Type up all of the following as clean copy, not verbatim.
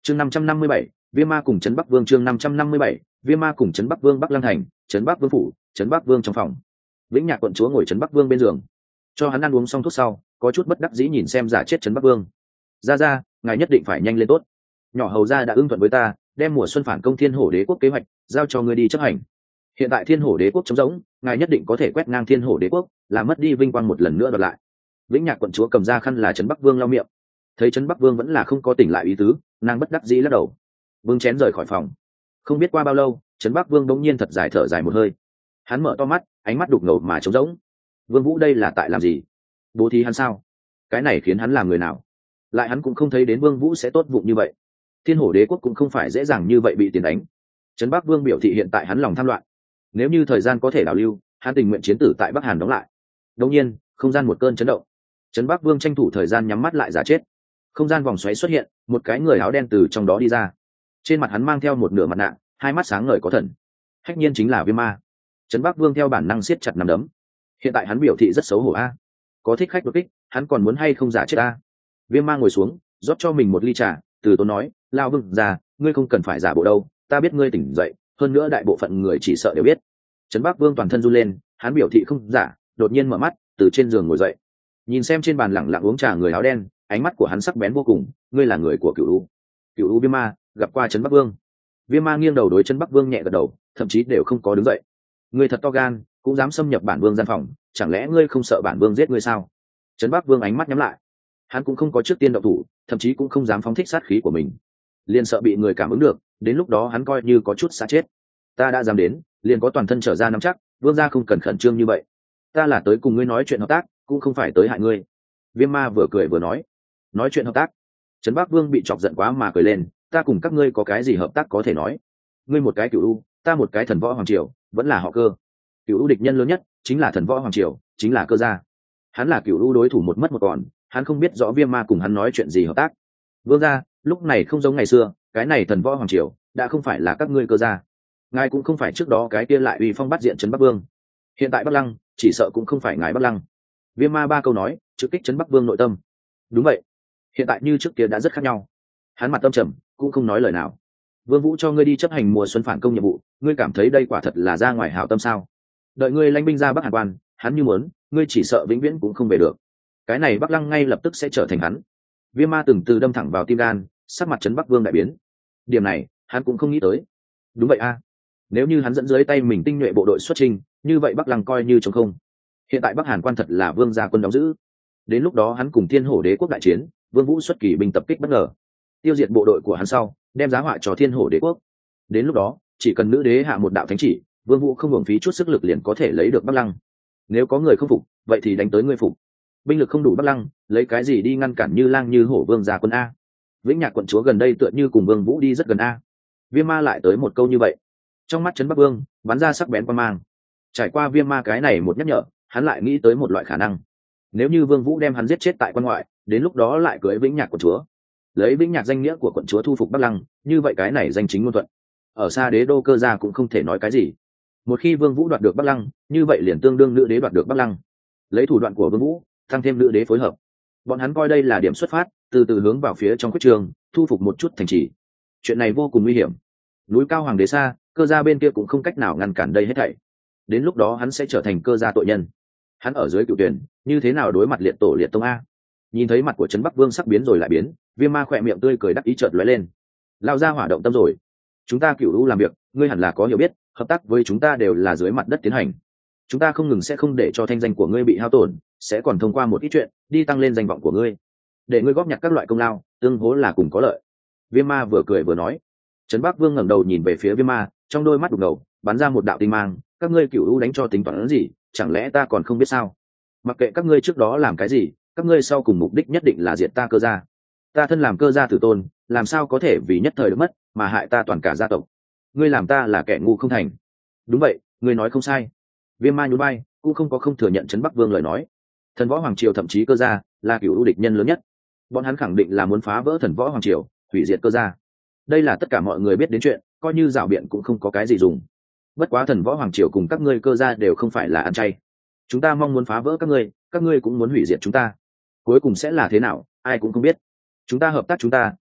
chương 557, Viêm Ma cùng Trấn Bắc Vương. Chương 557, Viêm Ma cùng Trấn Bắc Vương. Bắc Lăng Thành, Trấn Bắc Vương phủ, Trấn Bắc Vương trong phòng. Vĩnh Nhạc quận chúa ngồi Trấn Bắc Vương bên giường, cho hắn ăn uống xong thuốc sau, có chút bất đắc dĩ nhìn xem giả chết Trấn Bắc Vương. Ra, ngài nhất định phải nhanh lên tốt. Nhỏ hầu gia đã ưng thuận với ta, đem mùa xuân phản công Thiên Hổ Đế quốc kế hoạch giao cho ngươi đi chấp hành. Hiện tại Thiên Hổ Đế quốc trống rỗng, ngài nhất định có thể quét ngang Thiên Hổ Đế quốc, làm mất đi vinh quang một lần nữa đoạt lại. Vĩnh Nhạc quận chúa cầm ra khăn là Trấn Bắc Vương lau miệng, thấy Trấn Bắc Vương vẫn là không có tỉnh lại ý tứ, nàng bất đắc dĩ lắc đầu, vương chén rời khỏi phòng. Không biết qua bao lâu, Trấn Bắc Vương đống nhiên thật dài thở dài một hơi, hắn mở to mắt, ánh mắt đục ngầu mà trống rỗng. Vương Vũ đây là tại làm gì? Bố thí hắn sao? Cái này khiến hắn làm người nào? Lại hắn cũng không thấy đến Vương Vũ sẽ tốt bụng như vậy. Thiên Hổ Đế quốc cũng không phải dễ dàng như vậy bị tiền đánh. Trấn Bắc Vương biểu thị hiện tại hắn lòng tham loạn, nếu như thời gian có thể đảo lưu, hắn tình nguyện chiến tử tại Bắc Hàn đóng lại. Đột nhiên, không gian một cơn chấn động. Trấn Bắc Vương tranh thủ thời gian nhắm mắt lại giả chết. Không gian vòng xoáy xuất hiện, một cái người áo đen từ trong đó đi ra. Trên mặt hắn mang theo một nửa mặt nạ, hai mắt sáng ngời có thần. Hách nhiên chính là Viêm Ma. Trấn Bắc Vương theo bản năng siết chặt nắm đấm. Hiện tại hắn biểu thị rất xấu hổ a. Có thích khách đột kích, hắn còn muốn hay không giả chết a? Viêm Ma ngồi xuống, rót cho mình một ly trà, từ tốn nói, lao Vương già, ngươi không cần phải giả bộ đâu, ta biết ngươi tỉnh dậy, hơn nữa đại bộ phận người chỉ sợ đều biết. Trấn Bắc Vương toàn thân run lên, hắn biểu thị không giả, đột nhiên mở mắt, từ trên giường ngồi dậy, nhìn xem trên bàn lẳng lặng uống trà người áo đen, ánh mắt của hắn sắc bén vô cùng. Ngươi là người của Cửu U? Cửu U Viêm Ma gặp qua Trấn Bắc Vương. Viêm Ma nghiêng đầu đối Trấn Bắc Vương nhẹ gật đầu, thậm chí đều không có đứng dậy. Ngươi thật to gan, cũng dám xâm nhập bản vương gian phòng, chẳng lẽ ngươi không sợ bản vương giết ngươi sao? Trấn Bắc Vương ánh mắt nhắm lại, hắn cũng không có trước tiên động thủ, thậm chí cũng không dám phóng thích sát khí của mình, liền sợ bị người cảm ứng được, đến lúc đó hắn coi như có chút xa chết. Ta đã dám đến, liền có toàn thân trở ra nắm chắc, vương gia không cần khẩn trương như vậy. Ta là tới cùng ngươi nói chuyện hợp tác, cũng không phải tới hại ngươi. Viêm Ma vừa cười vừa nói chuyện hợp tác. Trấn Bắc Vương bị chọc giận quá mà cười lên, ta cùng các ngươi có cái gì hợp tác có thể nói? Ngươi một cái Cửu U, ta một cái Thần Võ Hoàng Triều, vẫn là họ Cơ. Cửu U địch nhân lớn nhất chính là Thần Võ Hoàng Triều, chính là Cơ gia. Hắn là Cửu U đối thủ một mất một còn, hắn không biết rõ Viêm Ma cùng hắn nói chuyện gì hợp tác. Vương gia, lúc này không giống ngày xưa, cái này Thần Võ Hoàng Triều đã không phải là các ngươi Cơ gia, ngài cũng không phải trước đó cái kia lại uy phong bắt diện Trấn Bắc Vương. Hiện tại Bắc Lăng chỉ sợ cũng không phải ngài Bắc Lăng. Viêm Ma ba câu nói trực kích Trấn Bắc Vương nội tâm. Đúng vậy, hiện tại như trước kia đã rất khác nhau. Hắn mặt tâm trầm, cũng không nói lời nào. Vương Vũ cho ngươi đi chấp hành mùa xuân phản công nhiệm vụ, ngươi cảm thấy đây quả thật là ra ngoài hảo tâm sao? Đợi ngươi lãnh binh ra Bắc Hàn quan, hắn như muốn, ngươi chỉ sợ vĩnh viễn cũng không về được. Cái này Bắc Lăng ngay lập tức sẽ trở thành hắn. Viêm Ma từng từ đâm thẳng vào tim gan, sắc mặt Trấn Bắc Vương đại biến. Điểm này, hắn cũng không nghĩ tới. Đúng vậy a, nếu như hắn dẫn dưới tay mình tinh nhuệ bộ đội xuất chinh, như vậy Bắc Lăng coi như trống không. Hiện tại Bắc Hàn quan thật là vương gia quân đóng giữ. Đến lúc đó hắn cùng Thiên Hổ Đế quốc đại chiến, Vương Vũ xuất kỳ binh tập kích bất ngờ, tiêu diệt bộ đội của hắn sau, đem giá họa cho Thiên Hổ Đế quốc. Đến lúc đó, chỉ cần nữ đế hạ một đạo thánh chỉ, Vương Vũ không hưởng phí chút sức lực liền có thể lấy được Bắc Lăng. Nếu có người không phục, vậy thì đánh tới ngươi phục. Binh lực không đủ Bắc Lăng, lấy cái gì đi ngăn cản Như Lang Như Hổ vương gia quân a? Vĩnh Nhạc quận chúa gần đây tựa như cùng Vương Vũ đi rất gần a. Viêm Ma lại tới một câu như vậy, trong mắt Trấn Bắc Vương bắn ra sắc bén quan mang. Trải qua Viêm Ma cái này một nhắc nhở, hắn lại nghĩ tới một loại khả năng. Nếu như Vương Vũ đem hắn giết chết tại quan ngoại, đến lúc đó lại cưới Vĩnh Nhạc quận chúa, lấy Vĩnh Nhạc danh nghĩa của quận chúa thu phục Bắc Lăng, như vậy cái này danh chính ngôn thuận. Ở xa đế đô Cơ gia cũng không thể nói cái gì. Một khi Vương Vũ đoạt được Bắc Lăng, như vậy liền tương đương nữ đế đoạt được Bắc Lăng. Lấy thủ đoạn của Vương Vũ, tăng thêm nữ đế phối hợp, bọn hắn coi đây là điểm xuất phát, từ từ hướng vào phía trong quyết trường, thu phục một chút thành trì. Chuyện này vô cùng nguy hiểm. Núi cao hoàng đế xa, Cơ gia bên kia cũng không cách nào ngăn cản đây hết thảy. Đến lúc đó hắn sẽ trở thành Cơ gia tội nhân. Hắn ở dưới cựu tuyển, như thế nào đối mặt liệt tổ liệt tông a? Nhìn thấy mặt của Trấn Bắc Vương sắc biến rồi lại biến, Viêm Ma khỏe miệng tươi cười đắc ý chợt lóe lên. Lao ra hỏa động tâm rồi. Chúng ta Cửu U làm việc, ngươi hẳn là có hiểu biết, hợp tác với chúng ta đều là dưới mặt đất tiến hành. Chúng ta không ngừng sẽ không để cho thanh danh của ngươi bị hao tổn, sẽ còn thông qua một ít chuyện đi tăng lên danh vọng của ngươi, để ngươi góp nhặt các loại công lao, tương hỗ là cùng có lợi. Viêm Ma vừa cười vừa nói. Trấn Bắc Vương ngẩng đầu nhìn về phía Viêm Ma, trong đôi mắt đục ngầu bắn ra một đạo tinh mang. Các ngươi Cửu U đánh cho tính toán gì, chẳng lẽ ta còn không biết sao? Mặc kệ các ngươi trước đó làm cái gì, các ngươi sau cùng mục đích nhất định là diệt ta Cơ gia. Ta thân làm Cơ gia tử tôn, làm sao có thể vì nhất thời được mất mà hại ta toàn cả gia tộc? Ngươi làm ta là kẻ ngu không thành? Đúng vậy, ngươi nói không sai. Viêm Ma nhún vai, cũng không có không thừa nhận Trấn Bắc Vương lời nói. Thần Võ Hoàng Triều thậm chí Cơ gia là Cửu U địch nhân lớn nhất, bọn hắn khẳng định là muốn phá vỡ Thần Võ Hoàng Triều, hủy diệt Cơ gia. Đây là tất cả mọi người biết đến chuyện, coi như rảo biện cũng không có cái gì dùng. Bất quá Thần Võ Hoàng Triều cùng các ngươi Cơ gia đều không phải là ăn chay. Chúng ta mong muốn phá vỡ các ngươi cũng muốn hủy diệt chúng ta. Cuối cùng sẽ là thế nào, ai cũng không biết. Chúng ta hợp tác chúng ta,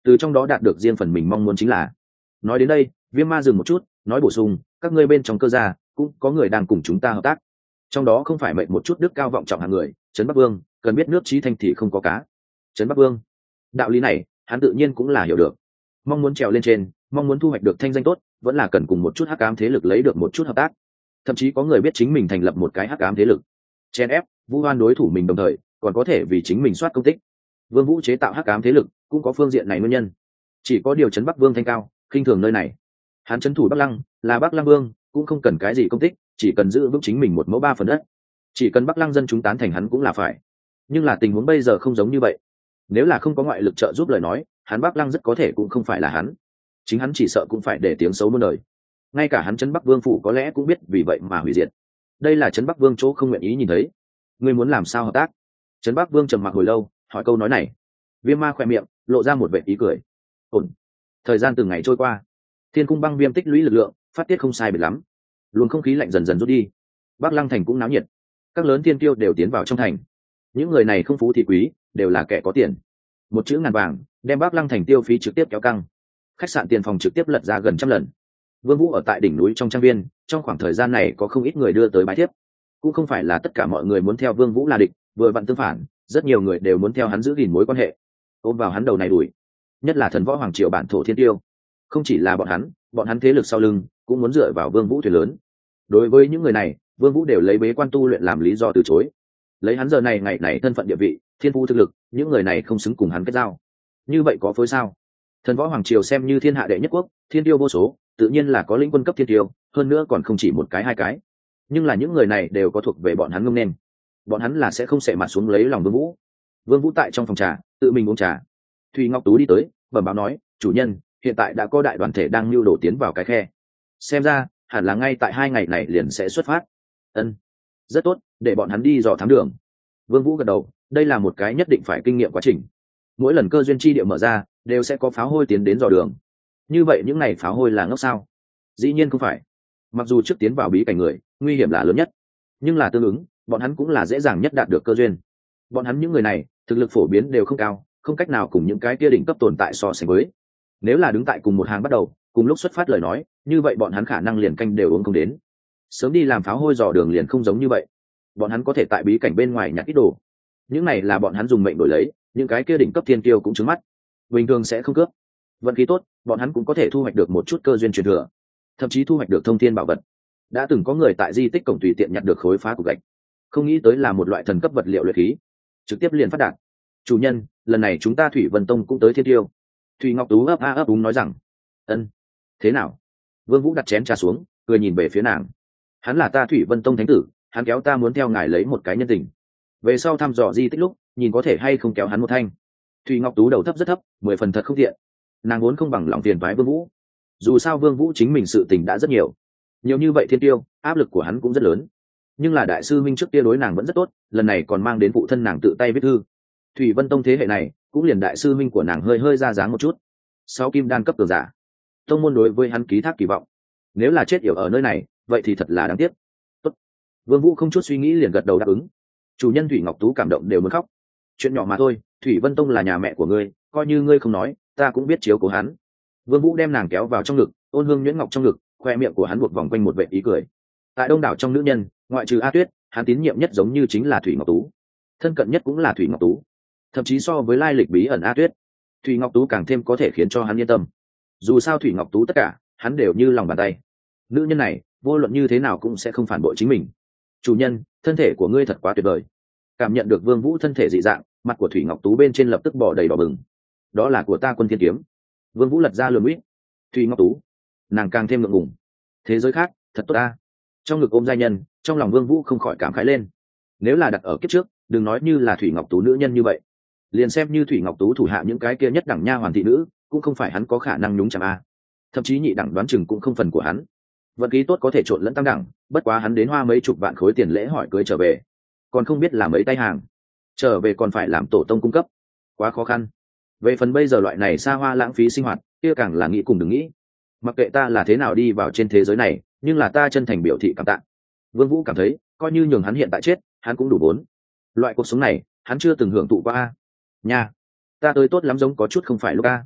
từ trong đó đạt được riêng phần mình mong muốn chính là. Nói đến đây, Viêm Ma dừng một chút, nói bổ sung, các ngươi bên trong cơ gia cũng có người đang cùng chúng ta hợp tác, trong đó không phải mệnh một chút đức cao vọng trọng hạng người. Trấn Bắc Vương cần biết nước chí thanh thì không có cá. Trấn Bắc Vương, đạo lý này hắn tự nhiên cũng là hiểu được. Mong muốn trèo lên trên, mong muốn thu hoạch được thanh danh tốt, vẫn là cần cùng một chút hắc ám thế lực lấy được một chút hợp tác. Thậm chí có người biết chính mình thành lập một cái hắc ám thế lực, chen ép vu oan đối thủ mình, đồng thời còn có thể vì chính mình soát công tích. Vương Vũ chế tạo hắc ám thế lực cũng có phương diện này nguyên nhân. Chỉ có điều Trấn Bắc Vương thanh cao khinh thường nơi này, hắn trấn thủ Bắc Lăng, là Bắc Lăng Vương, cũng không cần cái gì công tích, chỉ cần giữ vững chính mình 1/3 đất, chỉ cần Bắc Lăng dân chúng tán thành hắn cũng là phải. Nhưng là tình huống bây giờ không giống như vậy, nếu là không có ngoại lực trợ giúp lời nói, hắn Bắc Lăng rất có thể cũng không phải là hắn, chính hắn chỉ sợ cũng phải để tiếng xấu muôn đời. Ngay cả hắn Trấn Bắc Vương phủ có lẽ cũng biết vì vậy mà hủy diệt. Đây là Trấn Bắc Vương chỗ không nguyện ý nhìn thấy. Ngươi muốn làm sao hợp tác? Trấn Bắc Vương trầm mặc hồi lâu, hỏi câu nói này. Viêm Ma khỏe miệng lộ ra một vệt ý cười. Ổn. Thời gian từng ngày trôi qua, thiên cung băng viêm tích lũy lực lượng phát tiết không sai biệt lắm, luồng không khí lạnh dần dần rút đi. Bắc Lăng thành cũng náo nhiệt, các lớn thiên tiêu đều tiến vào trong thành. Những người này không phú thì quý, đều là kẻ có tiền. Một chữ ngàn vàng đem Bắc Lăng thành tiêu phí trực tiếp kéo căng, khách sạn tiền phòng trực tiếp lật ra gần 100 lần. Vương Vũ ở tại đỉnh núi trong trang viên, trong khoảng thời gian này có không ít người đưa tới bái thiếp. Cũng không phải là tất cả mọi người muốn theo Vương Vũ là địch, vừa vặn tương phản, rất nhiều người đều muốn theo hắn giữ gìn mối quan hệ, ôm vào hắn đầu này đuổi. Nhất là thần võ hoàng triều bản thổ thiên tiêu, không chỉ là bọn hắn thế lực sau lưng cũng muốn dựa vào Vương Vũ thuyền lớn. Đối với những người này, Vương Vũ đều lấy bế quan tu luyện làm lý do từ chối. Lấy hắn giờ này ngày này thân phận địa vị, thiên phú thực lực, những người này không xứng cùng hắn kết giao. Như vậy có phối sao? Thần võ hoàng triều xem như thiên hạ đệ nhất quốc, thiên tiêu vô số, tự nhiên là có lĩnh quân cấp thiên tiêu, hơn nữa còn không chỉ một cái hai cái. Nhưng là những người này đều có thuộc về bọn hắn ngông nên, bọn hắn là sẽ không xệ mặt xuống lấy lòng Vương Vũ. Vương Vũ tại trong phòng trà tự mình uống trà. Thùy Ngọc Tú đi tới, bẩm báo nói, chủ nhân, hiện tại đã có đại đoàn thể đang lưu đổ tiến vào cái khe, xem ra hẳn là ngay tại 2 ngày này liền sẽ xuất phát. Ân, rất tốt, để bọn hắn đi dò thám đường. Vương Vũ gật đầu, đây là một cái nhất định phải kinh nghiệm quá trình. Mỗi lần cơ duyên chi địa mở ra, đều sẽ có pháo hôi tiến đến dò đường. Như vậy những này pháo hôi là ngốc sao? Dĩ nhiên không phải. Mặc dù trước tiến vào bí cảnh người, nguy hiểm là lớn nhất, nhưng là tương ứng, bọn hắn cũng là dễ dàng nhất đạt được cơ duyên. Bọn hắn những người này, thực lực phổ biến đều không cao, không cách nào cùng những cái kia đỉnh cấp tồn tại so sánh với. Nếu là đứng tại cùng một hàng bắt đầu, cùng lúc xuất phát lời nói, như vậy bọn hắn khả năng liền canh đều uống không đến. Sớm đi làm pháo hôi dò đường liền không giống như vậy. Bọn hắn có thể tại bí cảnh bên ngoài nhặt ít đồ. Những này là bọn hắn dùng mệnh đổi lấy, những cái kia đỉnh cấp thiên kiêu cũng trứng mắt. Bình thường sẽ không cướp. Vận khí tốt, bọn hắn cũng có thể thu hoạch được một chút cơ duyên truyền thừa, thậm chí thu hoạch được thông thiên bảo vật. Đã từng có người tại di tích cổng tùy tiện nhặt được khối phá cục gạch, không nghĩ tới là một loại thần cấp vật liệu luyện khí, trực tiếp liền phát đạt. Chủ nhân, lần này chúng ta Thủy Vân Tông cũng tới thiên tiêu. Thùy Ngọc Tú ấp a ấp úng nói rằng. Ân, thế nào? Vương Vũ đặt chén trà xuống, cười nhìn về phía nàng. Hắn là ta Thủy Vân Tông thánh tử, hắn kéo ta muốn theo ngài lấy một cái nhân tình. Về sau thăm dò di tích lúc, nhìn có thể hay không kéo hắn một thanh. Thùy Ngọc Tú đầu thấp rất thấp, 10 phần thật không thiện. Nàng muốn không bằng lòng tiền toái Vương Vũ. Dù sao Vương Vũ chính mình sự tình đã rất nhiều, nhiều như vậy thiên tiêu, áp lực của hắn cũng rất lớn. Nhưng là đại sư minh trước kia đối nàng vẫn rất tốt, lần này còn mang đến phụ thân nàng tự tay viết thư. Thủy Vân Tông thế hệ này, cũng liền đại sư minh của nàng hơi hơi ra dáng một chút. Sau kim đan cấp cường giả, tông môn đối với hắn ký thác kỳ vọng. Nếu là chết yểu ở nơi này, vậy thì thật là đáng tiếc. Tốt. Vương Vũ không chút suy nghĩ liền gật đầu đáp ứng. Chủ nhân Thủy Ngọc Tú cảm động đều muốn khóc. Chuyện nhỏ mà thôi, Thủy Vân Tông là nhà mẹ của ngươi, coi như ngươi không nói, ta cũng biết chiếu cố hắn. Vương Vũ đem nàng kéo vào trong ngực, ôn hương nhuyễn ngọc trong ngực, khoe miệng của hắn buộc vòng quanh một vệt ý cười. Tại đông đảo trong nữ nhân, ngoại trừ A Tuyết, hắn tín nhiệm nhất giống như chính là Thủy Ngọc Tú, thân cận nhất cũng là Thủy Ngọc Tú. Thậm chí so với lai lịch bí ẩn A Tuyết, Thủy Ngọc Tú càng thêm có thể khiến cho hắn yên tâm. Dù sao Thủy Ngọc Tú tất cả, hắn đều như lòng bàn tay. Nữ nhân này, vô luận như thế nào cũng sẽ không phản bội chính mình. Chủ nhân, thân thể của ngươi thật quá tuyệt vời. Cảm nhận được Vương Vũ thân thể dị dạng, mặt của Thủy Ngọc Tú bên trên lập tức bỏ đầy đỏ bừng. Đó là của ta Quân Thiên Kiếm. Vương Vũ lật ra lườm uýt. Thủy Ngọc Tú, nàng càng thêm ngượng ngùng. Thế giới khác, thật tốt ta. Trong ngực ôm giai nhân, trong lòng Vương Vũ không khỏi cảm khái lên. Nếu là đặt ở kiếp trước, đừng nói như là Thủy Ngọc Tú nữ nhân như vậy, liền xem như Thủy Ngọc Tú thủ hạ những cái kia nhất đẳng nha hoàn thị nữ, cũng không phải hắn có khả năng nhúng chạm a. Thậm chí nhị đẳng đoán chừng cũng không phần của hắn. Vận khí tốt có thể trộn lẫn tam đẳng, bất quá hắn đến hoa mấy chục vạn khối tiền lễ hỏi cưới trở về, còn không biết là mấy tay hàng, trở về còn phải làm tổ tông cung cấp, quá khó khăn. Về phần bây giờ loại này xa hoa lãng phí sinh hoạt, kia càng là nghĩ cùng đừng nghĩ. Mặc kệ ta là thế nào đi vào trên thế giới này, nhưng là ta chân thành biểu thị cảm tạ. Vương Vũ cảm thấy, coi như nhường hắn hiện tại chết, hắn cũng đủ vốn. Loại cuộc sống này, hắn chưa từng hưởng thụ qua a. Nha, ta tới tốt lắm giống có chút không phải lúc a.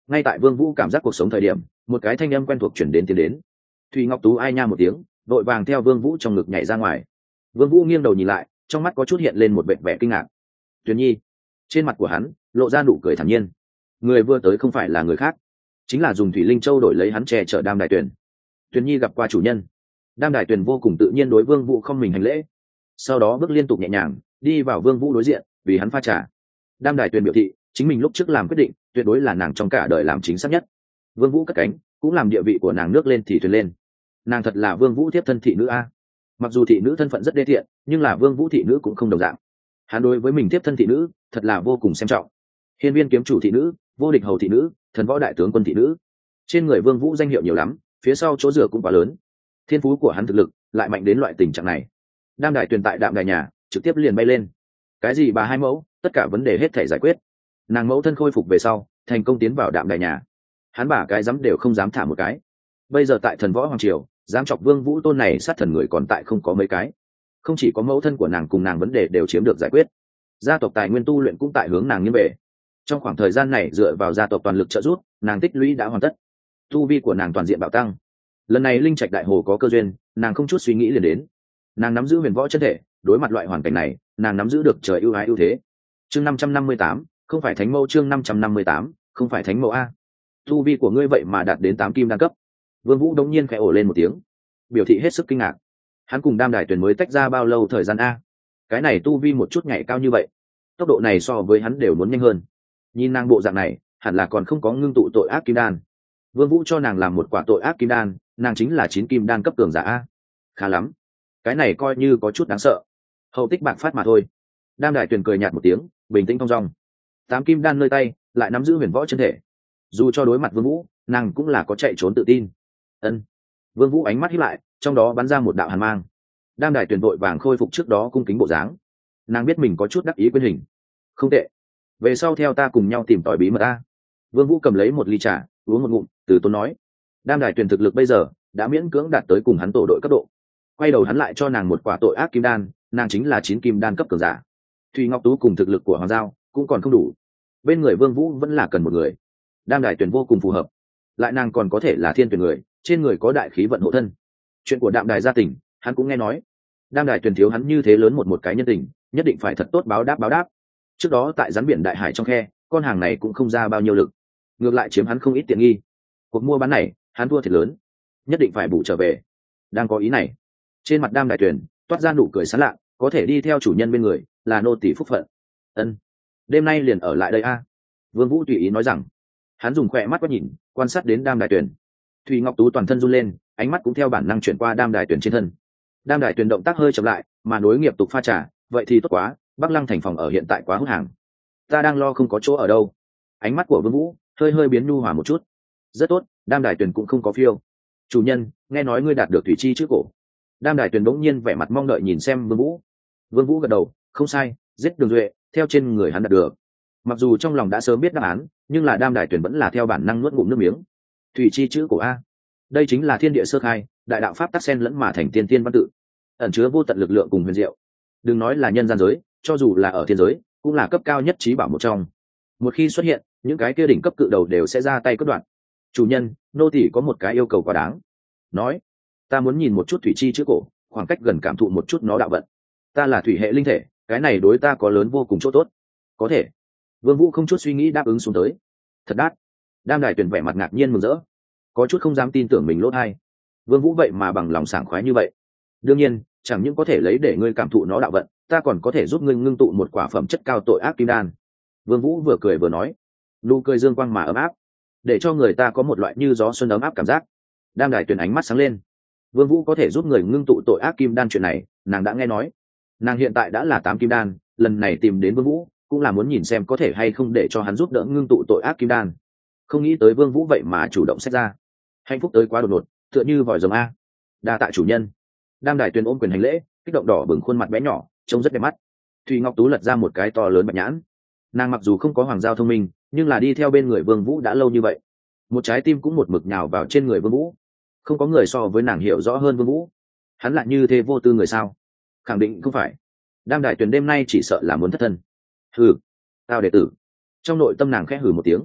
ngay tại Vương Vũ cảm giác cuộc sống thời điểm, một cái thanh âm quen thuộc chuyển đến tiến đến. Thùy Ngọc Tú ai nha một tiếng, đội vàng theo Vương Vũ trong ngực nhảy ra ngoài. Vương Vũ nghiêng đầu nhìn lại, trong mắt có chút hiện lên một vẻ vẻ kinh ngạc. Tuyền Nhi. Trên mặt của hắn lộ ra nụ cười thản nhiên. Người vừa tới không phải là người khác, chính là dùng Thủy Linh Châu đổi lấy hắn che chở Đam Đại Tuyền. Tuyền Nhi gặp qua chủ nhân. Đam Đại Tuyền vô cùng tự nhiên đối Vương Vũ không mình hành lễ, sau đó bước liên tục nhẹ nhàng đi vào Vương Vũ đối diện, vì hắn pha trà. Đam Đại Tuyền biểu thị chính mình lúc trước làm quyết định tuyệt đối là nàng trong cả đời làm chính xác nhất. Vương Vũ cất cánh, cũng làm địa vị của nàng nước lên thì thuyền lên. Nàng thật là Vương Vũ tiếp thân thị nữ a. Mặc dù thị nữ thân phận rất đê tiện, nhưng là Vương Vũ thị nữ cũng không đồng dạng. Hắn đối với mình tiếp thân thị nữ thật là vô cùng xem trọng. Hiên Viên kiếm chủ thị nữ, Vô địch hầu thị nữ, Thần võ đại tướng quân thị nữ. Trên người Vương Vũ danh hiệu nhiều lắm, phía sau chỗ dựa cũng quá lớn. Thiên phú của hắn thực lực lại mạnh đến loại tình trạng này. Đam Đại Tuyền tại Đạm Đài nhà trực tiếp liền bay lên. Cái gì bà hai mẫu, tất cả vấn đề hết thảy giải quyết. Nàng mẫu thân khôi phục về sau, thành công tiến vào Đạm Đài nhà. Hắn bả cái dám đều không dám thả một cái. Bây giờ tại Thần võ hoàng triều, dám chọc Vương Vũ tôn này sát thần người còn tại không có mấy cái. Không chỉ có mẫu thân của nàng cùng nàng vấn đề đều chiếm được giải quyết, gia tộc tài nguyên tu luyện cũng tại hướng nàng nghiêng về. Trong khoảng thời gian này dựa vào gia tộc toàn lực trợ giúp, nàng tích lũy đã hoàn tất, tu vi của nàng toàn diện bạo tăng. Lần này linh trạch đại hồ có cơ duyên, nàng không chút suy nghĩ liền đến. Nàng nắm giữ huyền võ chân thể, đối mặt loại hoàn cảnh này, nàng nắm giữ được trời ưu ái ưu thế. Chương 558, không phải thánh mẫu. Chương 558, không phải thánh mẫu a. Tu vi của ngươi vậy mà đạt đến 8 kim đan cấp. Vương Vũ đống nhiên khẽ ồ lên một tiếng, biểu thị hết sức kinh ngạc. Hắn cùng Đam Đài Tuyền mới tách ra bao lâu thời gian a? Cái này tu vi một chút nhảy cao như vậy, tốc độ này so với hắn đều muốn nhanh hơn. Nhìn nàng bộ dạng này, hẳn là còn không có ngưng tụ tội ác kim đan. Vương Vũ cho nàng làm một quả tội ác kim đan, nàng chính là 9 kim đan cấp cường giả a. Khá lắm, cái này coi như có chút đáng sợ. Hậu tích bạc phát mà thôi. Đam Đài Tuyền cười nhạt một tiếng, bình tĩnh thong dong. 8 kim đan nơi tay, lại nắm giữ huyền võ chân thể. Dù cho đối mặt Vương Vũ, nàng cũng là có chạy trốn tự tin. Ân. Vương Vũ ánh mắt híp lại, trong đó bắn ra một đạo hàn mang. Đam Đài Tuyền vội vàng khôi phục trước đó cung kính bộ dáng. Nàng biết mình có chút đắc ý quên hình. Không tệ, về sau theo ta cùng nhau tìm tòi bí mật a. Vương Vũ cầm lấy một ly trà, uống một ngụm, từ tốn nói. Đam Đài Tuyền thực lực bây giờ đã miễn cưỡng đạt tới cùng hắn tổ đội cấp độ. Quay đầu hắn lại cho nàng một quả tội ác kim đan, nàng chính là 9 kim đan cấp cường giả. Thùy Ngọc Tú cùng thực lực của Hoàng Giao cũng còn không đủ, bên người Vương Vũ vẫn là cần một người. Đam Đài Tuyền vô cùng phù hợp, lại nàng còn có thể là thiên tuyển người, trên người có đại khí vận hộ thân. Chuyện của Đạm Đài gia tỉnh hắn cũng nghe nói. Đam Đài Tuyền thiếu hắn như thế lớn một cái nhân tình, nhất định phải thật tốt báo đáp. Trước đó tại rắn biển đại hải trong khe, con hàng này cũng không ra bao nhiêu lực, ngược lại chiếm hắn không ít tiện nghi. Cuộc mua bán này hắn thua thiệt lớn, nhất định phải bù trở về. Đang có ý này, trên mặt Đam Đài Tuyền toát ra nụ cười sán lạ, có thể đi theo chủ nhân bên người là nô tỳ phúc phận. Ân, đêm nay liền ở lại đây a. Vương Vũ tùy ý nói rằng. Hắn dùng khỏe mắt quét nhìn, quan sát đến Đam Đài Tuyền. Thùy Ngọc Tú toàn thân run lên, ánh mắt cũng theo bản năng chuyển qua Đam Đài Tuyền trên thân. Đam Đài Tuyền động tác hơi chậm lại, mà nối nghiệp tục pha trà, vậy thì tốt quá, Bắc Lăng thành phòng ở hiện tại quá hút hàng. Ta đang lo không có chỗ ở đâu. Ánh mắt của Vương Vũ hơi biến nhu hòa một chút. Rất tốt, Đam Đài Tuyền cũng không có phiêu. Chủ nhân, nghe nói ngươi đạt được thủy chi trước cổ. Đam Đài Tuyền bỗng nhiên vẻ mặt mong đợi nhìn xem Vương Vũ. Vương Vũ gật đầu, không sai, giết Đường Duệ, theo trên người hắn đạt được. Mặc dù trong lòng đã sớm biết đáp án, nhưng là Đam Đài Tuyền vẫn là theo bản năng nuốt ngụm nước miếng. Thủy chi chữ cổ a, đây chính là thiên địa sơ khai, đại đạo pháp tắc sen lẫn mà thành tiên văn tự, ẩn chứa vô tận lực lượng cùng huyền diệu. Đừng nói là nhân gian giới, cho dù là ở thiên giới, cũng là cấp cao nhất trí bảo một trong. Một khi xuất hiện, những cái kia đỉnh cấp cự đầu đều sẽ ra tay cắt đoạn. Chủ nhân, nô tỳ có một cái yêu cầu quá đáng. Nói, ta muốn nhìn một chút thủy chi chữ cổ, khoảng cách gần cảm thụ một chút nó đạo vận. Ta là thủy hệ linh thể, cái này đối ta có lớn vô cùng chỗ tốt. Có thể. Vương Vũ không chút suy nghĩ đáp ứng xuống tới. Thật đắt. Đam Đài Tuyền vẻ mặt ngạc nhiên mừng rỡ, có chút không dám tin tưởng mình lỗ tai. Vương Vũ vậy mà bằng lòng sảng khoái như vậy. Đương nhiên, chẳng những có thể lấy để ngươi cảm thụ nó đạo vận, ta còn có thể giúp ngươi ngưng tụ một quả phẩm chất cao tội ác kim đan. Vương Vũ vừa cười vừa nói, nụ cười dương quang mà ấm áp, để cho người ta có một loại như gió xuân ấm áp cảm giác. Đam Đài Tuyền ánh mắt sáng lên. Vương Vũ có thể giúp người ngưng tụ tội ác kim đan chuyện này, nàng đã nghe nói. Nàng hiện tại đã là 8 kim đan, lần này tìm đến Vương Vũ, cũng là muốn nhìn xem có thể hay không để cho hắn giúp đỡ ngưng tụ tội ác kim đan. Không nghĩ tới Vương Vũ vậy mà chủ động xét ra. Hạnh phúc tới quá đột ngột, tựa như vòi rồng a. Đa tạ chủ nhân. Đam Đài Tuyền ôm quyền hành lễ, kích động đỏ bừng khuôn mặt bé nhỏ, trông rất đẹp mắt. Thùy Ngọc Tú lật ra một cái to lớn bạch nhãn. Nàng mặc dù không có Hoàng Giao thông minh, nhưng là đi theo bên người Vương Vũ đã lâu như vậy, một trái tim cũng một mực nhào vào trên người Vương Vũ. Không có người so với nàng hiểu rõ hơn Vương Vũ. Hắn lại như thế vô tư người sao? Khẳng định không phải. Đam Đài Tuyền đêm nay chỉ sợ là muốn thất thân. Hừ, tao đệ tử. Trong nội tâm nàng khẽ hừ một tiếng.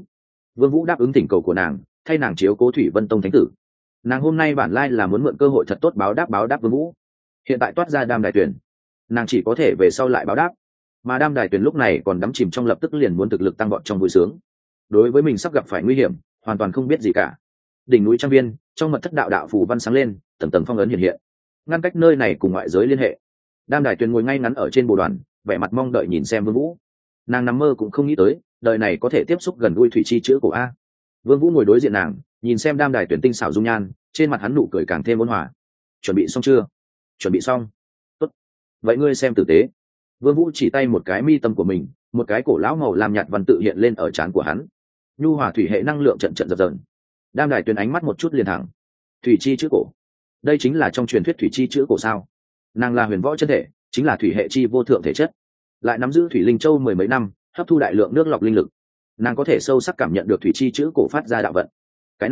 Vương Vũ đáp ứng thỉnh cầu của nàng, thay nàng chiếu cố Thủy Vân Tông thánh tử. Nàng hôm nay bản lai là muốn mượn cơ hội thật tốt báo đáp Vương Vũ. Hiện tại toát ra Đam Đài Tuyền, nàng chỉ có thể về sau lại báo đáp. Mà Đam Đài Tuyền lúc này còn đắm chìm trong lập tức liền muốn thực lực tăng vọt trong vui sướng. Đối với mình sắp gặp phải nguy hiểm, hoàn toàn không biết gì cả. Đỉnh núi Trang Viên, trong mật thất đạo phù văn sáng lên, tầng tầng phong ấn hiện hiện, ngăn cách nơi này cùng ngoại giới liên hệ. Đam Đài Tuyền ngồi ngay ngắn ở trên bồ đoàn, vẻ mặt mong đợi nhìn xem Vương Vũ. Nàng nằm mơ cũng không nghĩ tới, đời này có thể tiếp xúc gần gũi thủy chi chữ cổ a. Vương Vũ ngồi đối diện nàng, nhìn xem Đam Đài Tuyền tinh xảo dung nhan, trên mặt hắn nụ cười càng thêm ôn hòa. Chuẩn bị xong chưa? Chuẩn bị xong. Tốt. Vậy ngươi xem tử tế. Vương Vũ chỉ tay một cái mi tâm của mình, một cái cổ lão màu lam nhạt văn tự hiện lên ở trán của hắn. Nhu hòa thủy hệ năng lượng trận trận dập dờn. Đam Đài Tuyền ánh mắt một chút liền thẳng. Thủy chi chữ cổ. Đây chính là trong truyền thuyết thủy chi chữ cổ sao? Nàng là huyền võ chân thể, chính là thủy hệ chi vô thượng thể chất, lại nắm giữ thủy linh châu mười mấy năm, hấp thu đại lượng nước lọc linh lực. Nàng có thể sâu sắc cảm nhận được thủy chi chữ cổ phát ra đạo vận. Cái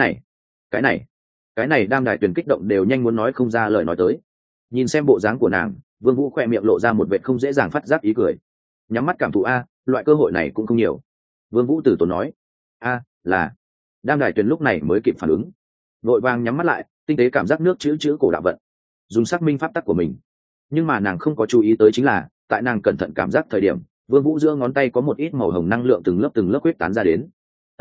này Đam Đài Tuyền kích động đều nhanh muốn nói không ra lời nói tới. Nhìn xem bộ dáng của nàng, Vương Vũ khoe miệng lộ ra một vệt không dễ dàng phát giác ý cười. Nhắm mắt cảm thụ a, loại cơ hội này cũng không nhiều. Vương Vũ từ tốn nói. Là. Đam Đài Tuyền lúc này mới kịp phản ứng, vội vàng nhắm mắt lại, tinh tế cảm giác nước chữ cổ đạo vận, dùng xác minh pháp tắc của mình. Nhưng mà nàng không có chú ý tới chính là, tại nàng cẩn thận cảm giác thời điểm, Vương Vũ giữa ngón tay có một ít màu hồng năng lượng từng lớp huyết tán ra đến.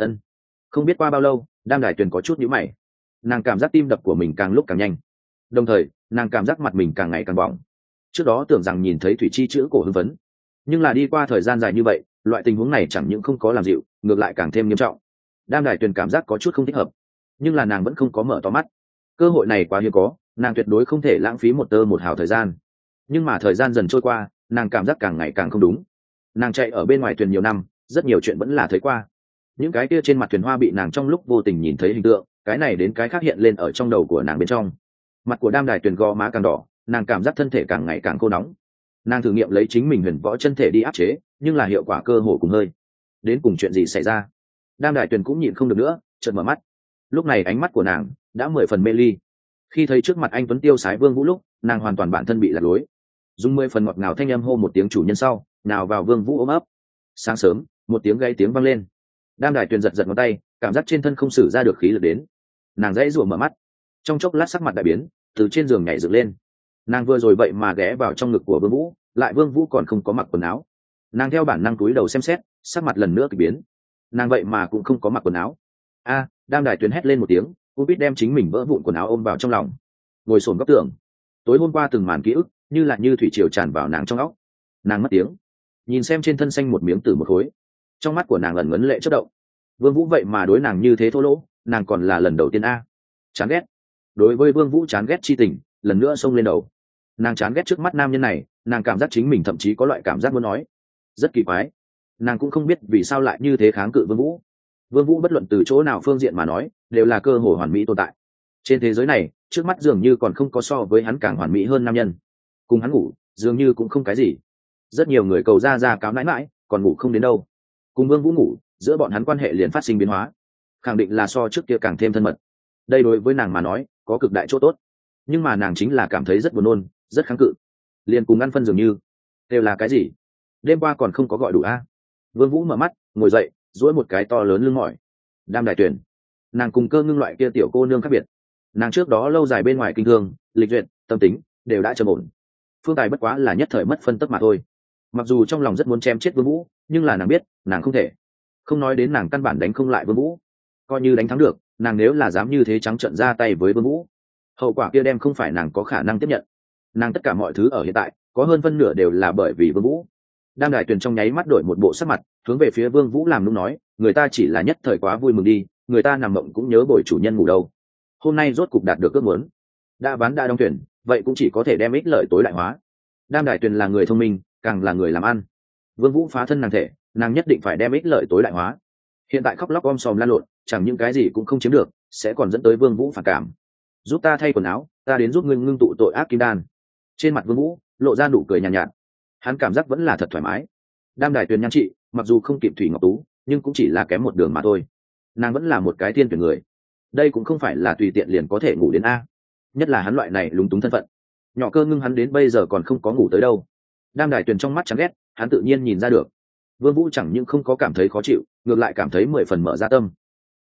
Không biết qua bao lâu, Đam Đài Tuyền có chút nhíu mày. Nàng cảm giác tim đập của mình càng lúc càng nhanh, đồng thời nàng cảm giác mặt mình càng ngày càng bỏng. Trước đó tưởng rằng nhìn thấy thủy chi chữ cổ hưng phấn, nhưng là đi qua thời gian dài như vậy, loại tình huống này chẳng những không có làm dịu, ngược lại càng thêm nghiêm trọng. Đam Đài Tuyền cảm giác có chút không thích hợp, nhưng là nàng vẫn không có mở to mắt. Cơ hội này quá hiếm có, nàng tuyệt đối không thể lãng phí một tơ một hào thời gian. Nhưng mà thời gian dần trôi qua, nàng cảm giác càng ngày càng không đúng. Nàng chạy ở bên ngoài thuyền nhiều năm, rất nhiều chuyện vẫn là thấy qua. Những cái kia trên mặt thuyền hoa bị nàng trong lúc vô tình nhìn thấy hình tượng, cái này đến cái khác hiện lên ở trong đầu của nàng bên trong. Mặt của Đam Đài Tuyền gò má càng đỏ, nàng cảm giác thân thể càng ngày càng khô nóng. Nàng thử nghiệm lấy chính mình huyền võ chân thể đi áp chế, nhưng là hiệu quả cơ hồ cùng hơi. Đến cùng chuyện gì xảy ra? Đam Đài Tuyền cũng nhịn không được nữa, chợt mở mắt. Lúc này ánh mắt của nàng đã 10 phần mê ly. Khi thấy trước mặt anh tuấn tiêu sái Vương Vũ lúc, nàng hoàn toàn bản thân bị lạc lối. Dùng 10 phần ngọt ngào thanh âm hô một tiếng chủ nhân sau, nào vào Vương Vũ ôm ấp. Sáng sớm, một tiếng gây tiếng vang lên. Đam Đài Tuyền giật giật ngón tay, cảm giác trên thân không sử ra được khí lực đến. Nàng dãy rủa mở mắt, trong chốc lát sắc mặt đại biến, từ trên giường nhảy dựng lên. Nàng vừa rồi vậy mà ghé vào trong ngực của Vương Vũ, lại Vương Vũ còn không có mặc quần áo. Nàng theo bản năng cúi đầu xem xét, sắc mặt lần nữa kỳ biến. Nàng vậy mà cũng không có mặc quần áo. Đam Đài Tuyền hét lên một tiếng, cô biết đem chính mình vỡ vụn quần áo ôm vào trong lòng, ngồi xổm góc tường. Tối hôm qua từng màn ký ức như là như thủy triều tràn vào nàng trong óc. Nàng mất tiếng, nhìn xem trên thân xanh một miếng tử một khối, trong mắt của nàng ẩn ngấn lệ chớp động. Vương Vũ vậy mà đối nàng như thế thô lỗ, nàng còn là lần đầu tiên chán ghét. Đối với Vương Vũ chán ghét chi tình lần nữa xông lên đầu. Nàng chán ghét trước mắt nam nhân này, nàng cảm giác chính mình thậm chí có loại cảm giác muốn nói. Rất kỳ quái, nàng cũng không biết vì sao lại như thế kháng cự Vương Vũ. Vương Vũ bất luận từ chỗ nào phương diện mà nói, đều là cơ hội hoàn mỹ tồn tại. Trên thế giới này, trước mắt dường như còn không có so với hắn càng hoàn mỹ hơn nam nhân. Cùng hắn ngủ, dường như cũng không cái gì. Rất nhiều người cầu ra cáo nãi mãi, còn ngủ không đến đâu. Cùng Vương Vũ ngủ, giữa bọn hắn quan hệ liền phát sinh biến hóa, khẳng định là so trước kia càng thêm thân mật. Đây đối với nàng mà nói, có cực đại chỗ tốt. Nhưng mà nàng chính là cảm thấy rất buồn nôn, rất kháng cự. Liền cùng ăn phân dường như, đều là cái gì? Đêm qua còn không có gọi đủ Vương Vũ mở mắt, ngồi dậy, duỗi một cái to lớn lưng mỏi. Đam Đài Tuyền, nàng cùng Cơ Ngưng loại kia tiểu cô nương khác biệt. Nàng trước đó lâu dài bên ngoài kinh thương, lịch duyệt, tâm tính đều đã trầm ổn. Phương Tài bất quá là nhất thời mất phân tức mà thôi. Mặc dù trong lòng rất muốn chém chết Vương Vũ, nhưng là nàng biết, nàng không thể. Không nói đến nàng căn bản đánh không lại Vương Vũ, coi như đánh thắng được, nàng nếu là dám như thế trắng trợn ra tay với Vương Vũ, hậu quả kia đem không phải nàng có khả năng tiếp nhận. Nàng tất cả mọi thứ ở hiện tại, có hơn phân nửa đều là bởi vì Vương Vũ. Đam Đài Tuyền trong nháy mắt đổi một bộ sắc mặt, hướng về phía Vương Vũ làm nũng nói, người ta chỉ là nhất thời quá vui mừng đi, người ta nằm mộng cũng nhớ bồi chủ nhân ngủ đâu. Hôm nay rốt cục đạt được ước muốn, đã bán đã đóng thuyền, vậy cũng chỉ có thể đem ích lợi tối đại hóa. Đam Đài Tuyền là người thông minh, càng là người làm ăn. Vương Vũ phá thân nàng thể, nàng nhất định phải đem ích lợi tối đại hóa. Hiện tại khóc lóc om sòm lan lộn, chẳng những cái gì cũng không chiếm được, sẽ còn dẫn tới Vương Vũ phản cảm. Giúp ta thay quần áo, ta đến giúp ngươi ngưng tụ tội ác kim đan. Trên mặt Vương Vũ lộ ra nụ cười nhàn nhạt, hắn cảm giác vẫn là thật thoải mái. Đam Đài Tuyền nhan trị, mặc dù không kịp Thủy Ngọc Tú, nhưng cũng chỉ là kém một đường mà thôi. Nàng vẫn là một cái thiên tuyển người, đây cũng không phải là tùy tiện liền có thể ngủ đến nhất là hắn loại này lúng túng thân phận. Nhỏ Cơ Ngưng hắn đến bây giờ còn không có ngủ tới đâu. Đam Đài Tuyền trong mắt chán ghét, hắn tự nhiên nhìn ra được. Vương Vũ chẳng những không có cảm thấy khó chịu, ngược lại cảm thấy 10 phần mở ra tâm.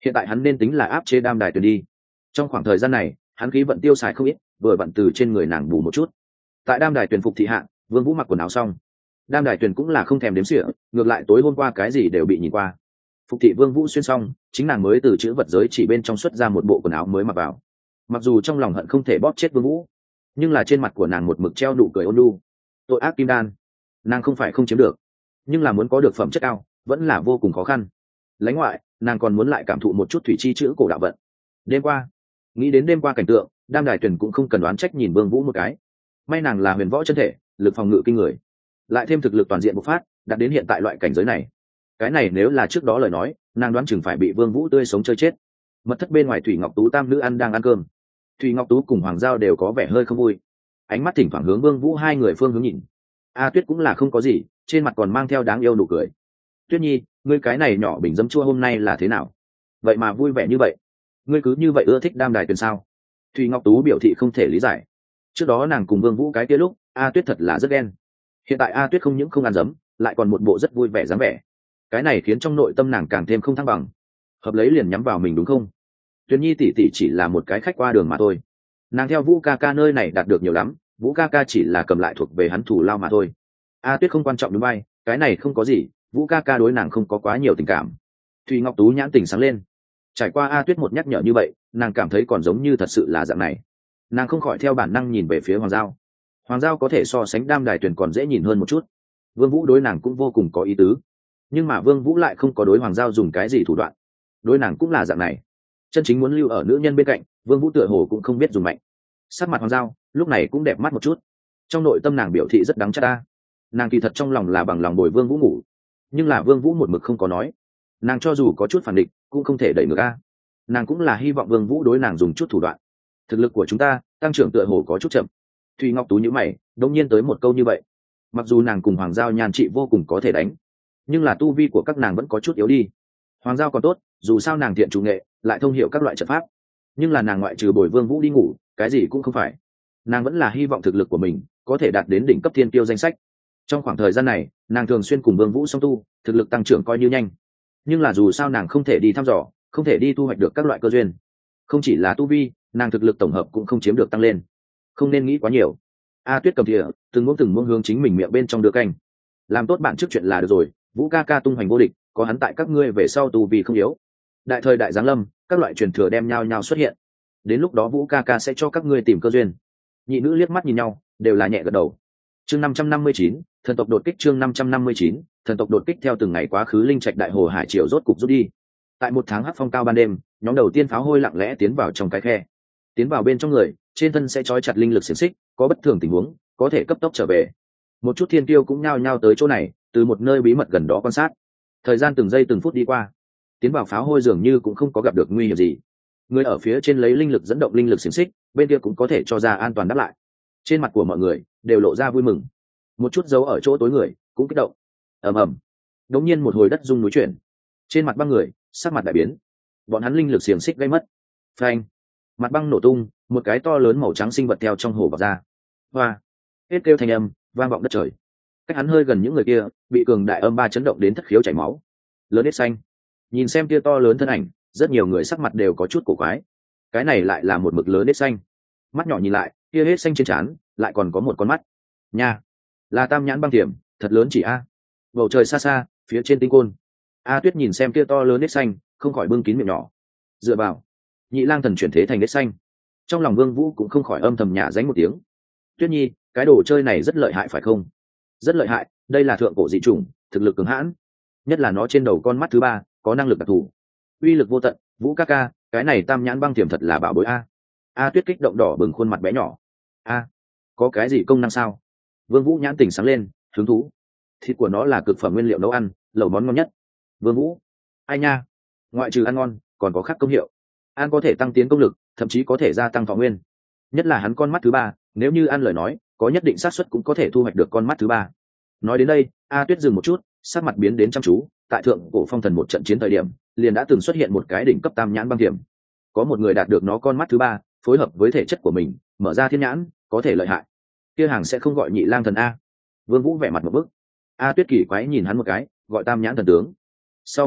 Hiện tại hắn nên tính là áp chế Đam Đài Tuyền đi. Trong khoảng thời gian này hắn khí vận tiêu xài không ít, vừa vặn từ trên người nàng bù một chút. Tại Đam Đài Tuyền phục thị hạ, Vương Vũ mặc quần áo xong, Đam Đài Tuyền cũng là không thèm đếm xỉa, ngược lại tối hôm qua cái gì đều bị nhìn qua. Phục thị Vương Vũ xuyên xong, chính nàng mới từ chữ vật giới chỉ bên trong xuất ra một bộ quần áo mới mặc vào. Mặc dù trong lòng hận không thể bóp chết Vương Vũ, nhưng là trên mặt của nàng một mực treo nụ cười ôn nhu. Tội ác kim đan, nàng không phải không chiếm được, nhưng là muốn có được phẩm chất cao vẫn là vô cùng khó khăn. Lãnh ngoại, nàng còn muốn lại cảm thụ một chút thủy chi chữ cổ đạo vận. Đêm qua, nghĩ đến đêm qua cảnh tượng, Đam Đài Tuyền cũng không cần đoán trách nhìn Vương Vũ một cái. May nàng là huyền võ chân thể, lực phòng ngự kinh người, lại thêm thực lực toàn diện bộc phát, đạt đến hiện tại loại cảnh giới này. Cái này nếu là trước đó lời nói, nàng đoán chừng phải bị Vương Vũ tươi sống chơi chết. Mật thất bên ngoài Thủy Ngọc Tú tam nữ đang ăn cơm. Thủy Ngọc Tú cùng Hoàng Giao đều có vẻ hơi không vui, ánh mắt thỉnh thoảng hướng Vương Vũ hai người phương hướng nhìn. A Tuyết cũng là không có gì, trên mặt còn mang theo đáng yêu nụ cười. Tuyết Nhi, ngươi cái này nhỏ bình dấm chua hôm nay là thế nào? Vậy mà vui vẻ như vậy, ngươi cứ như vậy ưa thích Đam Đài Tuyền sao? Thủy Ngọc Tú biểu thị không thể lý giải. Trước đó nàng cùng Vương Vũ cái kia lúc, A Tuyết thật là rất ghen. Hiện tại A Tuyết không những không ăn dấm, lại còn một bộ rất vui vẻ dáng vẻ. Cái này khiến trong nội tâm nàng càng thêm không thăng bằng. Hợp lấy liền nhắm vào mình đúng không? Tuyền Nhi tỷ tỷ chỉ là một cái khách qua đường mà thôi. Nàng theo Vũ ca ca nơi này đạt được nhiều lắm, Vũ ca ca chỉ là cầm lại thuộc về hắn thủ lao mà thôi. A Tuyết không quan trọng đúng bay, cái này không có gì, Vũ ca ca đối nàng không có quá nhiều tình cảm. Thùy Ngọc Tú nhãn tình sáng lên. Trải qua A Tuyết một nhắc nhở như vậy, nàng cảm thấy còn giống như thật sự là dạng này. Nàng không khỏi theo bản năng nhìn về phía Hoàng Giao. Hoàng Giao có thể so sánh Đam Đài Tuyền còn dễ nhìn hơn một chút. Vương Vũ đối nàng cũng vô cùng có ý tứ, nhưng mà Vương Vũ lại không có đối Hoàng Giao dùng cái gì thủ đoạn. Đối nàng cũng là dạng này. Chân chính muốn lưu ở nữ nhân bên cạnh, Vương Vũ tựa hồ cũng không biết dùng mạnh. Sắc mặt Hoàng Giao lúc này cũng đẹp mắt một chút. Trong nội tâm nàng biểu thị rất đáng trách ta. Nàng kỳ thật trong lòng là bằng lòng bồi Vương Vũ ngủ, nhưng là Vương Vũ một mực không có nói. Nàng cho dù có chút phản định cũng không thể đẩy ngược a. Nàng cũng là hy vọng Vương Vũ đối nàng dùng chút thủ đoạn. Thực lực của chúng ta tăng trưởng tựa hồ có chút chậm. Thùy Ngọc Tú nhíu mày, đột nhiên tới một câu như vậy. Mặc dù nàng cùng Hoàng Giao nhan trị vô cùng có thể đánh, nhưng là tu vi của các nàng vẫn có chút yếu đi. Hoàng Giao còn tốt, dù sao nàng thiện chủ nghệ, lại thông hiểu các loại trận pháp, nhưng là nàng ngoại trừ bồi Vương Vũ đi ngủ, cái gì cũng không phải. Nàng vẫn là hy vọng thực lực của mình có thể đạt đến đỉnh cấp thiên tiêu danh sách. Trong khoảng thời gian này, nàng thường xuyên cùng Vương Vũ song tu, thực lực tăng trưởng coi như nhanh. Nhưng là dù sao nàng không thể đi thăm dò, không thể đi thu hoạch được các loại cơ duyên. Không chỉ là tu vi, nàng thực lực tổng hợp cũng không chiếm được tăng lên. Không nên nghĩ quá nhiều. A Tuyết cầm thìa, từng muỗng hướng chính mình miệng bên trong đưa canh. Làm tốt bạn trước chuyện là được rồi, Vũ ca ca tung hoành vô địch, có hắn tại các ngươi về sau tu vi không yếu. Đại thời đại giáng lâm, các loại truyền thừa đem nhau xuất hiện. Đến lúc đó Vũ ca ca sẽ cho các ngươi tìm cơ duyên. Nhị nữ liếc mắt nhìn nhau, đều là nhẹ gật đầu. Chương 559, thần tộc đột kích. Chương 559, thần tộc đột kích. Theo từng ngày quá khứ, linh trạch đại hồ hải triều rốt cục rút đi. Tại một tháng hắc phong cao ban đêm, nhóm đầu tiên pháo hôi lặng lẽ tiến vào trong cái khe. Tiến vào bên trong người, trên thân sẽ trói chặt linh lực xiềng xích, có bất thường tình huống, có thể cấp tốc trở về. Một chút thiên tiêu cũng nhao nhao tới chỗ này, từ một nơi bí mật gần đó quan sát. Thời gian từng giây từng phút đi qua, tiến vào pháo hôi dường như cũng không có gặp được nguy hiểm gì. Người ở phía trên lấy linh lực dẫn động linh lực xiềng xích, bên kia cũng có thể cho ra an toàn đáp lại. Trên mặt của mọi người đều lộ ra vui mừng, một chút dấu ở chỗ tối người cũng kích động. Ầm ầm, đống nhiên một hồi đất rung núi chuyển, trên mặt băng người sắc mặt đại biến, bọn hắn linh lực xiềng xích gây mất. Phanh, mặt băng nổ tung, một cái to lớn màu trắng sinh vật theo trong hồ bọc ra. Hoa, hết kêu thanh âm vang vọng đất trời. Cách hắn hơi gần những người kia bị cường đại âm ba chấn động đến thất khiếu chảy máu. Lớn hết xanh, nhìn xem kia to lớn thân ảnh, rất nhiều người sắc mặt đều có chút cổ quái. Cái này lại là một mực lớn hết xanh. Mắt nhỏ nhìn lại, kia hết xanh trên trán lại còn có một con mắt nha, là tam nhãn băng tiềm, thật lớn chỉ a. Bầu trời xa xa, phía trên tinh côn, A Tuyết nhìn xem kia to lớn hết xanh, không khỏi bưng kín miệng nhỏ. Dựa vào, nhị lang thần chuyển thế thành hết xanh. Trong lòng Vương Vũ cũng không khỏi âm thầm nhả dánh một tiếng. Tuyết Nhi, cái đồ chơi này rất lợi hại phải không? Rất lợi hại, đây là thượng cổ dị chủng, thực lực cường hãn, nhất là nó trên đầu con mắt thứ ba có năng lực đặc thù, uy lực vô tận. Vũ ca ca, cái này tam nhãn băng tiềm thật là bảo bối a. A Tuyết kích động đỏ bừng khuôn mặt bé nhỏ. A, có cái gì công năng sao? Vương Vũ nhãn tỉnh sáng lên, hứng thú. Thịt của nó là cực phẩm nguyên liệu nấu ăn, lẩu món ngon nhất. Vương Vũ, ai nha, ngoại trừ ăn ngon còn có khác công hiệu. Ăn có thể tăng tiến công lực, thậm chí có thể gia tăng thọ nguyên. Nhất là hắn con mắt thứ ba, nếu như ăn lời nói, có nhất định xác suất cũng có thể thu hoạch được con mắt thứ ba. Nói đến đây, A Tuyết dừng một chút, sắc mặt biến đến chăm chú. Tại thượng cổ phong thần một trận chiến thời điểm, liền đã từng xuất hiện một cái đỉnh cấp tam nhãn băng tiềm. Có một người đạt được nó con mắt thứ ba, phối hợp với thể chất của mình, mở ra thiên nhãn, có thể lợi hại. Kia hàng sẽ không gọi nhị lang thần a? Vương Vũ vẻ mặt một bức. A Tuyết kỳ quái nhìn hắn một cái, gọi tam nhãn thần tướng. Sau một khắc,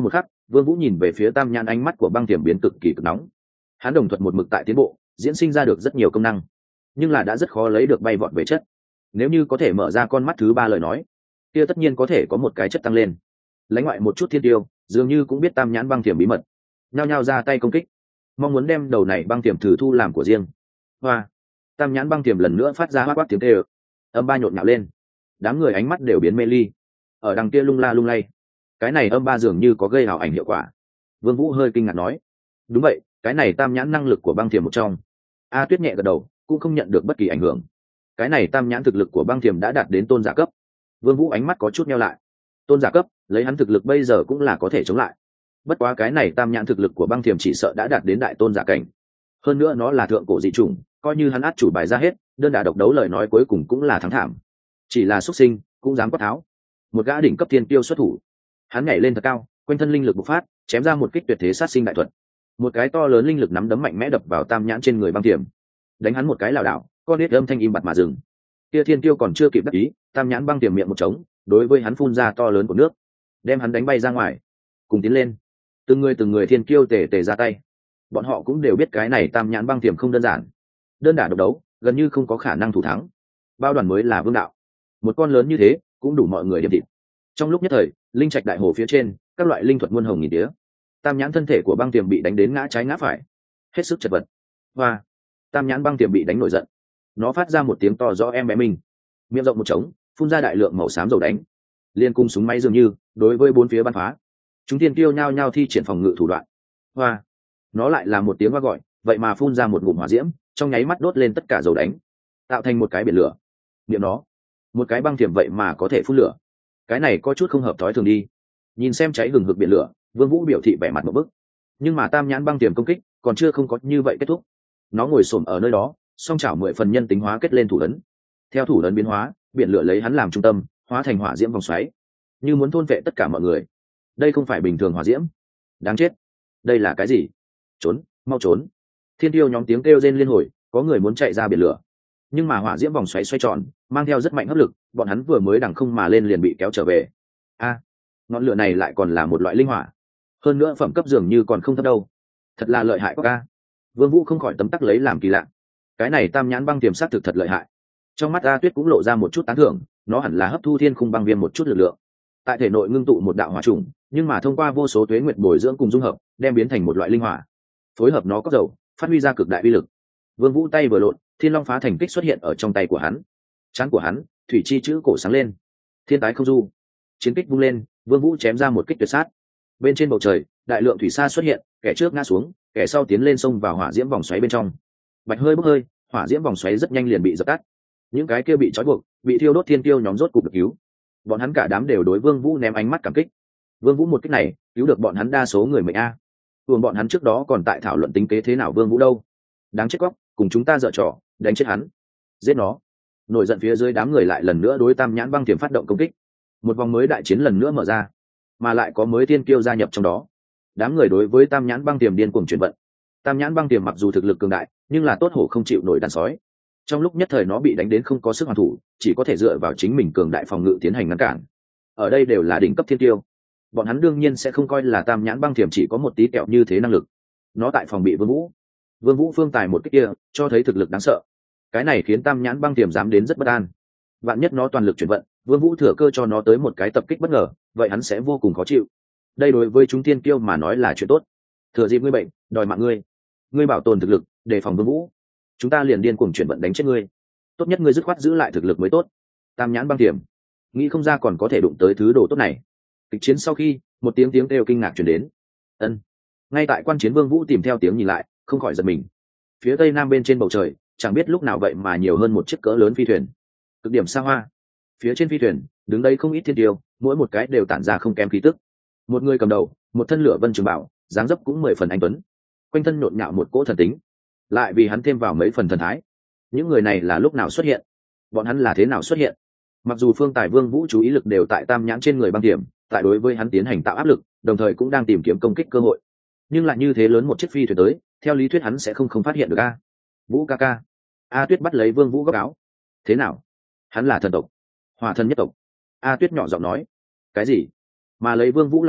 Vương Vũ nhìn về phía tam nhãn, ánh mắt của băng tiềm biến cực kỳ cực nóng. Hắn đồng thuận một mực tại tiến bộ, diễn sinh ra được rất nhiều công năng, nhưng là đã rất khó lấy được bay vọt về chất. Nếu như có thể mở ra con mắt thứ ba lời nói, kia tất nhiên có thể có một cái chất tăng lên. Lãnh ngoại một chút thiên tiêu dường như cũng biết tam nhãn băng tiềm bí mật, nhao nhao ra tay công kích, mong muốn đem đầu này băng tiềm thử thu làm của riêng. Hoa! Tam nhãn băng tiềm lần nữa phát ra quát tiếng kêu, âm ba nhộn nhạo lên, đám người ánh mắt đều biến mê ly. Ở đằng kia lung la lung lay, cái này âm ba dường như có gây ảo ảnh hiệu quả. Vương Vũ hơi kinh ngạc nói, đúng vậy, cái này tam nhãn năng lực của băng tiềm một trong. A Tuyết nhẹ gật đầu, cũng không nhận được bất kỳ ảnh hưởng. Cái này tam nhãn thực lực của băng tiềm đã đạt đến tôn giả cấp. Vương Vũ ánh mắt có chút nheo lại. Tôn giả cấp, lấy hắn thực lực bây giờ cũng là có thể chống lại. Bất quá cái này tam nhãn thực lực của băng tiềm chỉ sợ đã đạt đến đại tôn giả cảnh. Hơn nữa nó là thượng cổ dị chủng, coi như hắn át chủ bài ra hết, đơn đả độc đấu lời nói cuối cùng cũng là thắng thảm. Chỉ là xuất sinh, cũng dám quát tháo. Một gã đỉnh cấp thiên tiêu xuất thủ. Hắn nhảy lên thật cao, quanh thân linh lực bộc phát, chém ra một kích tuyệt thế sát sinh đại thuật. Một cái to lớn linh lực nắm đấm mạnh mẽ đập vào tam nhãn trên người băng tiềm, đánh hắn một cái lảo đảo, con nít âm thanh im bặt mà dừng. Kia thiên tiêu còn chưa kịp đắc ý, tam nhãn băng tiềm miệng một trống, đối với hắn phun ra to lớn của nước, đem hắn đánh bay ra ngoài. Cùng tiến lên, từng người thiên kiêu tề tề ra tay. Bọn họ cũng đều biết cái này tam nhãn băng tiềm không đơn giản, đơn đả độc đấu gần như không có khả năng thủ thắng. Bao đoàn mới là vương đạo, một con lớn như thế cũng đủ mọi người điểm thịt. Trong lúc nhất thời, linh trạch đại hồ phía trên, các loại linh thuật muôn hồng nghìn tía. Tam nhãn thân thể của băng tiềm bị đánh đến ngã trái ngã phải, hết sức chật vật. Và tam nhãn băng tiềm bị đánh nổi giận, nó phát ra một tiếng to rõ em bé mình, miệng rộng một trống, phun ra đại lượng màu xám dầu đánh, liên cung súng máy dường như đối với bốn phía bắn phá. Chúng tiên tiêu nhao nhao thi triển phòng ngự thủ đoạn. Hoa, nó lại là một tiếng hoa gọi, vậy mà phun ra một ngụm hỏa diễm, trong nháy mắt đốt lên tất cả dầu đánh, tạo thành một cái biển lửa. Miệng nó, một cái băng tiềm vậy mà có thể phun lửa, cái này có chút không hợp thói thường đi. Nhìn xem cháy hừng hực biển lửa, Vương Vũ biểu thị vẻ mặt một bức. Nhưng mà tam nhãn băng tiềm công kích còn chưa không có như vậy kết thúc. Nó ngồi xổm ở nơi đó, song chảo 10 phần nhân tính hóa kết lên thủ ấn. Theo thủ ấn biến hóa, biển lửa lấy hắn làm trung tâm, hóa thành hỏa diễm vòng xoáy, như muốn thôn vệ tất cả mọi người. Đây không phải bình thường hỏa diễm. Đáng chết, đây là cái gì? Trốn, mau trốn. Thiên tiêu nhóm tiếng kêu rên liên hồi, có người muốn chạy ra biển lửa. Nhưng mà hỏa diễm vòng xoáy xoay tròn, mang theo rất mạnh hấp lực, bọn hắn vừa mới đằng không mà lên liền bị kéo trở về. A, ngọn lửa này lại còn là một loại linh hỏa, hơn nữa phẩm cấp dường như còn không thấp đâu. Thật là lợi hại quá ca. Vương Vũ không khỏi tấm tắc lấy làm kỳ lạ. Cái này tam nhãn băng tiềm sát thực thật lợi hại. Trong mắt A Tuyết cũng lộ ra một chút tán thưởng, nó hẳn là hấp thu thiên khung băng viêm một chút lực lượng, tại thể nội ngưng tụ một đạo hỏa trùng, nhưng mà thông qua vô số tuế nguyệt bồi dưỡng cùng dung hợp, đem biến thành một loại linh hỏa, phối hợp nó có dầu, phát huy ra cực đại uy lực. Vương Vũ tay vừa lộn, thiên long phá thành kích xuất hiện ở trong tay của hắn. Trán của hắn, thủy chi chữ cổ sáng lên. Thiên tái không du, chiến kích vung lên, Vương Vũ chém ra một kích tuyệt sát. Bên trên bầu trời, đại lượng thủy sa xuất hiện, kẻ trước ngã xuống, kẻ sau tiến lên sông vào hỏa diễm vòng xoáy bên trong. Bạch hơi bốc hơi, hỏa diễm vòng xoáy rất nhanh liền bị dập tắt. Những cái kia bị trói buộc, bị thiêu đốt thiên tiêu nhóm rốt cục được cứu. Bọn hắn cả đám đều đối Vương Vũ ném ánh mắt cảm kích. Vương Vũ một kích này, cứu được bọn hắn đa số người mệnh a. Thường bọn hắn trước đó còn tại thảo luận tính kế thế nào Vương Vũ đâu. Đáng chết quóc, cùng chúng ta dở trò, đánh chết hắn. Giết nó. Nổi giận phía dưới đám người lại lần nữa đối tam nhãn băng tiềm phát động công kích. Một vòng mới đại chiến lần nữa mở ra, mà lại có mới tiên kiêu gia nhập trong đó. Đám người đối với tam nhãn băng tiềm điên cuồng chuyển vận. Tam nhãn băng tiềm mặc dù thực lực cường đại, nhưng là tốt hổ không chịu nổi đàn sói. Trong lúc nhất thời nó bị đánh đến không có sức hoàn thủ, chỉ có thể dựa vào chính mình cường đại phòng ngự tiến hành ngăn cản. Ở đây đều là đỉnh cấp thiên tiêu, bọn hắn đương nhiên sẽ không coi là tam nhãn băng tiềm chỉ có một tí kẹo như thế năng lực. Nó tại phòng bị Vương Vũ phương tài một kích kia, cho thấy thực lực đáng sợ. Cái này khiến tam nhãn băng tiềm dám đến rất bất an. Vạn nhất nó toàn lực chuyển vận, Vương Vũ thừa cơ cho nó tới một cái tập kích bất ngờ, vậy hắn sẽ vô cùng khó chịu. Đây đối với chúng thiên kiêu mà nói là chuyện tốt. Thừa dịp ngươi bệnh, đòi mạng ngươi bảo tồn thực lực, đề phòng Vương Vũ, chúng ta liền điên cuồng chuyển vận đánh chết ngươi. Tốt nhất ngươi dứt khoát giữ lại thực lực mới tốt. Tam nhãn băng tiềm, nghĩ không ra còn có thể đụng tới thứ đồ tốt này. Kịch chiến sau khi, một tiếng kêu kinh ngạc truyền đến. Ân. Ngay tại quan chiến Vương Vũ tìm theo tiếng nhìn lại, không khỏi giật mình. Phía tây nam bên trên bầu trời, chẳng biết lúc nào vậy mà nhiều hơn một chiếc cỡ lớn phi thuyền, cực điểm xa hoa. Phía trên phi thuyền đứng đây không ít thiên tiêu, mỗi một cái đều tản ra không kém khí tức. Một người cầm đầu, một thân lửa vân trường bảo, dáng dấp cũng 10 phần anh tuấn, quanh thân nhộn nhạo một cỗ thần tính, lại vì hắn thêm vào mấy phần thần thái. Những người này là lúc nào xuất hiện? Bọn hắn là thế nào xuất hiện? Mặc dù phương tài Vương Vũ chú ý lực đều tại tam nhãn trên người băng tiềm, tại đối với hắn tiến hành tạo áp lực, đồng thời cũng đang tìm kiếm công kích cơ hội. Nhưng lại như thế lớn một chiếc phi thuyền tới, theo lý thuyết hắn sẽ không phát hiện được a. Vũ ca ca. A Tuyết bắt lấy Vương Vũ góc áo. Thế nào? Hắn là thần tộc, Hỏa thần nhất tộc. A Tuyết nhỏ giọng nói. Cái gì? Mà lấy Vương Vũ lòng dạ,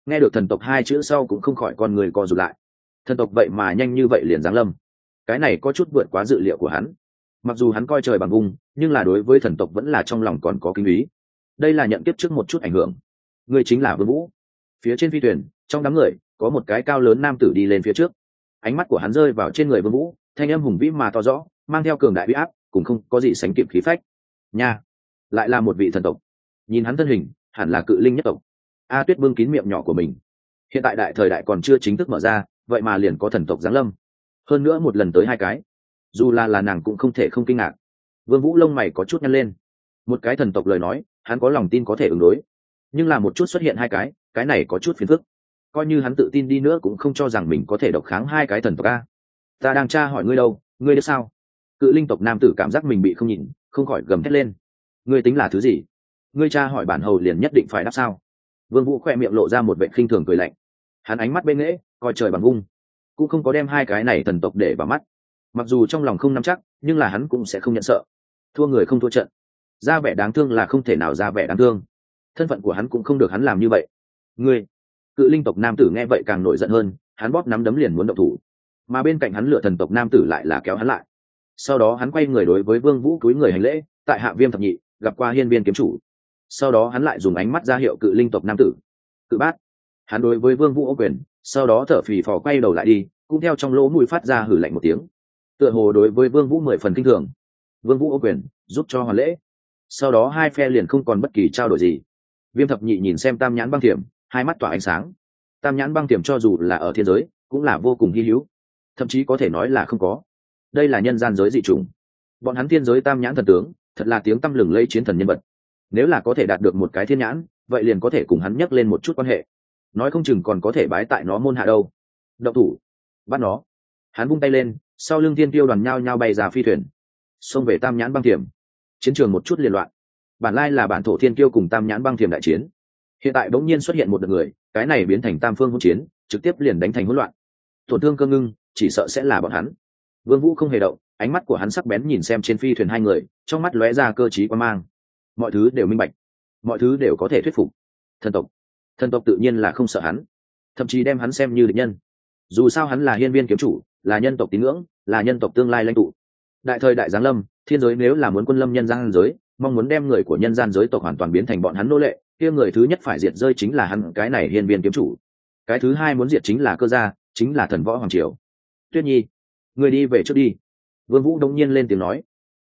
nghe được thần tộc hai chữ sau cũng không khỏi con người co rụt lại. Thần tộc vậy mà nhanh như vậy liền giáng lâm, cái này có chút vượt quá dự liệu của hắn. Mặc dù hắn coi trời bằng vùng, nhưng là đối với thần tộc vẫn là trong lòng còn có kinh ý. Đây là nhận kiếp trước một chút ảnh hưởng. Người chính là Vương Vũ. Phía trên phi thuyền, trong đám người có một cái cao lớn nam tử đi lên phía trước. Ánh mắt của hắn rơi vào trên người Vương Vũ, thanh âm hùng vĩ mà to rõ, mang theo cường đại uy áp, cũng không có gì sánh kịp khí phách. Nha, lại là một vị thần tộc. Nhìn hắn thân hình, hẳn là cự linh nhất tộc. A Tuyết bưng kín miệng nhỏ của mình. Hiện tại đại thời đại còn chưa chính thức mở ra, vậy mà liền có thần tộc giáng lâm. Hơn nữa một lần tới hai cái. Dù là nàng cũng không thể không kinh ngạc. Vương Vũ lông mày có chút nhăn lên. Một cái thần tộc lời nói, hắn có lòng tin có thể ứng đối. Nhưng là một chút xuất hiện hai cái này có chút phiền phức. Coi như hắn tự tin đi nữa cũng không cho rằng mình có thể độc kháng hai cái thần tộc a. Ta đang tra hỏi ngươi đâu, ngươi biết sao? Cự linh tộc nam tử cảm giác mình bị không nhìn, không khỏi gầm thét lên. Ngươi tính là thứ gì? Ngươi tra hỏi bản hầu liền nhất định phải đáp sao? Vương Vũ khẽ miệng lộ ra một vẻ khinh thường cười lạnh. Hắn ánh mắt bên nghễ, coi trời bằng vung, cũng không có đem hai cái này thần tộc để vào mắt. Mặc dù trong lòng không nắm chắc, nhưng là hắn cũng sẽ không nhận sợ. Thua người không thua trận. Ra vẻ đáng thương là không thể nào ra vẻ đáng thương. Thân phận của hắn cũng không được hắn làm như vậy. Ngươi, cự linh tộc nam tử nghe vậy càng nổi giận hơn, hắn bóp nắm đấm liền muốn động thủ. Mà bên cạnh hắn lựa thần tộc nam tử lại là kéo hắn lại. Sau đó hắn quay người đối với Vương Vũ cúi người hành lễ, tại hạ Viêm thập nhị, gặp qua hiên viên kiếm chủ. Sau đó hắn lại dùng ánh mắt ra hiệu cự linh tộc nam tử. Cự bát. Hắn đối với Vương Vũ ô quyền, sau đó thở phì phò quay đầu lại đi, cũng theo trong lỗ mũi phát ra hử lạnh một tiếng. Tựa hồ đối với Vương Vũ 10 phần kinh thường. Vương Vũ ô quyền, giúp cho hoàn lễ. Sau đó hai phe liền không còn bất kỳ trao đổi gì. Viêm thập nhị nhìn xem Tam nhãn băng thiểm, hai mắt tỏa ánh sáng. Tam nhãn băng thiểm cho dù là ở thiên giới, cũng là vô cùng hi hữu, thậm chí có thể nói là không có. Đây là nhân gian giới dị chủng. Bọn hắn thiên giới Tam nhãn thần tướng, thật là tiếng tăm lừng lẫy chiến thần nhân vật. Nếu là có thể đạt được một cái thiên nhãn, vậy liền có thể cùng hắn nhắc lên một chút quan hệ. Nói không chừng còn có thể bái tại nó môn hạ đâu. Động thủ, bắt nó. Hắn vung tay lên, sau lưng thiên tiêu đoàn nhao nhao bay ra phi thuyền, xông về Tam nhãn băng thiểm. Chiến trường một chút liên loạn. Bản lai là bản thổ thiên kiêu cùng Tam nhãn băng thiểm đại chiến, hiện tại bỗng nhiên xuất hiện một đợt người, cái này biến thành tam phương hỗn chiến, trực tiếp liền đánh thành hỗn loạn. Tổn thương cơ ngưng, chỉ sợ sẽ là bọn hắn. Vương Vũ không hề động, ánh mắt của hắn sắc bén nhìn xem trên phi thuyền hai người, trong mắt lóe ra cơ trí quan mang. Mọi thứ đều minh bạch, mọi thứ đều có thể thuyết phục. Thần tộc tự nhiên là không sợ hắn, thậm chí đem hắn xem như địch nhân. Dù sao hắn là hiên viên kiếm chủ, là nhân tộc tín ngưỡng, là nhân tộc tương lai lãnh tụ. Đại thời đại giáng lâm, thiên giới nếu là muốn quân lâm nhân gian giới, mong muốn đem người của nhân gian giới tộc hoàn toàn biến thành bọn hắn nô lệ, kia người thứ nhất phải diệt rơi chính là hắn cái này hiên viên kiếm chủ. Cái thứ hai muốn diệt chính là cơ gia, chính là thần võ hoàng triều. Tuyết Nhi, người đi về trước đi. Vương Vũ đông nhiên lên tiếng nói.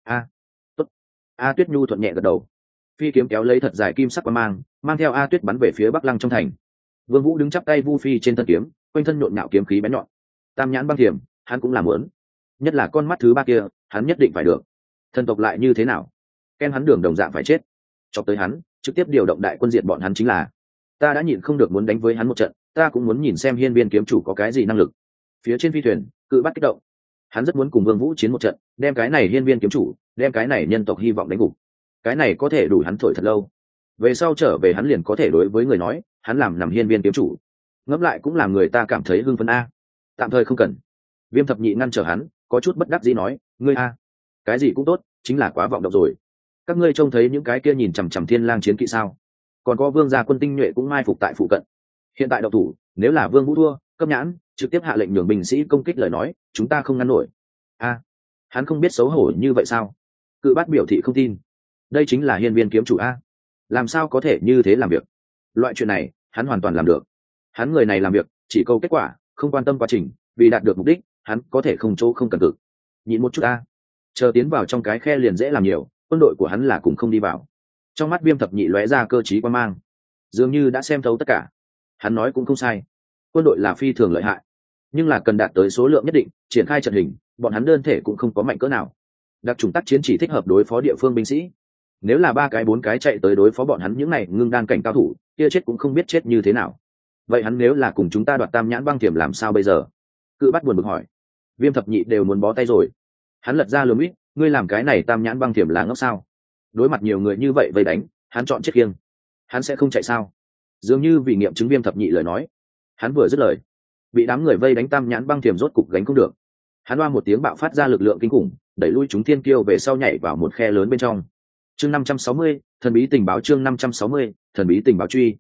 Tốt. A Tuyết Nhu thuận nhẹ gật đầu. Phi kiếm kéo lấy thật dài kim sắc quang mang theo A Tuyết bắn về phía Bắc Lăng trong thành. Vương Vũ đứng chắp tay vu phi trên thân kiếm, quanh thân nhộn nhạo kiếm khí bén nhọn. Tam nhãn băng thiểm, hắn cũng làm muốn. Nhất là con mắt thứ ba kia, hắn nhất định phải được. Thần tộc lại như thế nào? Ken hắn đường đồng dạng phải chết. Chọc tới hắn, trực tiếp điều động đại quân diệt bọn hắn chính là. Ta đã nhịn không được muốn đánh với hắn một trận, ta cũng muốn nhìn xem hiên viên kiếm chủ có cái gì năng lực. Phía trên phi thuyền, cự bắt kích động. Hắn rất muốn cùng Vương Vũ chiến một trận, đem cái này hiên viên kiếm chủ, đem cái này nhân tộc hy vọng đánh gục. Cái này có thể đủ hắn thổi thật lâu. Về sau trở về hắn liền có thể đối với người nói, hắn làm nằm hiên viên kiếm chủ. Ngẫm lại cũng làm người ta cảm thấy hưng phấn a. Tạm thời không cần. Viêm thập nhị ngăn trở hắn, có chút bất đắc dĩ nói, ngươi a, cái gì cũng tốt, chính là quá vọng động rồi. Các ngươi trông thấy những cái kia nhìn chằm chằm thiên lang chiến kỵ sao? Còn có vương gia quân tinh nhuệ cũng mai phục tại phụ cận. Hiện tại độc thủ, nếu là Vương Vũ thua, cấp nhãn trực tiếp hạ lệnh nhường binh sĩ công kích lời nói, chúng ta không ngăn nổi. Hắn không biết xấu hổ như vậy sao? Cự Bát biểu thị không tin. Đây chính là hiên viên kiếm chủ a, làm sao có thể như thế làm việc? Loại chuyện này, hắn hoàn toàn làm được. Hắn người này làm việc, chỉ câu kết quả, không quan tâm quá trình, vì đạt được mục đích, hắn có thể không chỗ không cần cực. Nhịn một chút a, chờ tiến vào trong cái khe liền dễ làm nhiều, quân đội của hắn là cùng không đi vào. Trong mắt Viêm thập nhị lóe ra cơ trí quan mang, dường như đã xem thấu tất cả. Hắn nói cũng không sai, quân đội là phi thường lợi hại, nhưng là cần đạt tới số lượng nhất định, triển khai trận hình, bọn hắn đơn thể cũng không có mạnh cỡ nào. Đặc chủng tác chiến chỉ thích hợp đối phó địa phương binh sĩ. Nếu là 3 cái 4 cái chạy tới đối phó bọn hắn những này ngưng đan cảnh cao thủ, kia chết cũng không biết chết như thế nào. Vậy hắn nếu là cùng chúng ta đoạt Tam nhãn băng thiểm làm sao bây giờ? Cự Bắt buồn bực hỏi. Viêm thập nhị đều muốn bó tay rồi. Hắn lật ra lườm ít, ngươi làm cái này Tam nhãn băng thiểm là ngốc sao? Đối mặt nhiều người như vậy vây đánh, hắn chọn chết kiêng. Hắn sẽ không chạy sao? Dường như vì nghiệm chứng Viêm thập nhị lời nói. Hắn vừa dứt lời, bị đám người vây đánh Tam nhãn băng thiểm rốt cục gánh không được. Hắn oa một tiếng bạo phát ra lực lượng kinh khủng, đẩy lui chúng thiên kiêu về sau nhảy vào một khe lớn bên trong. Chương 560, thần bí tình báo chương 560, thần bí tình báo truy.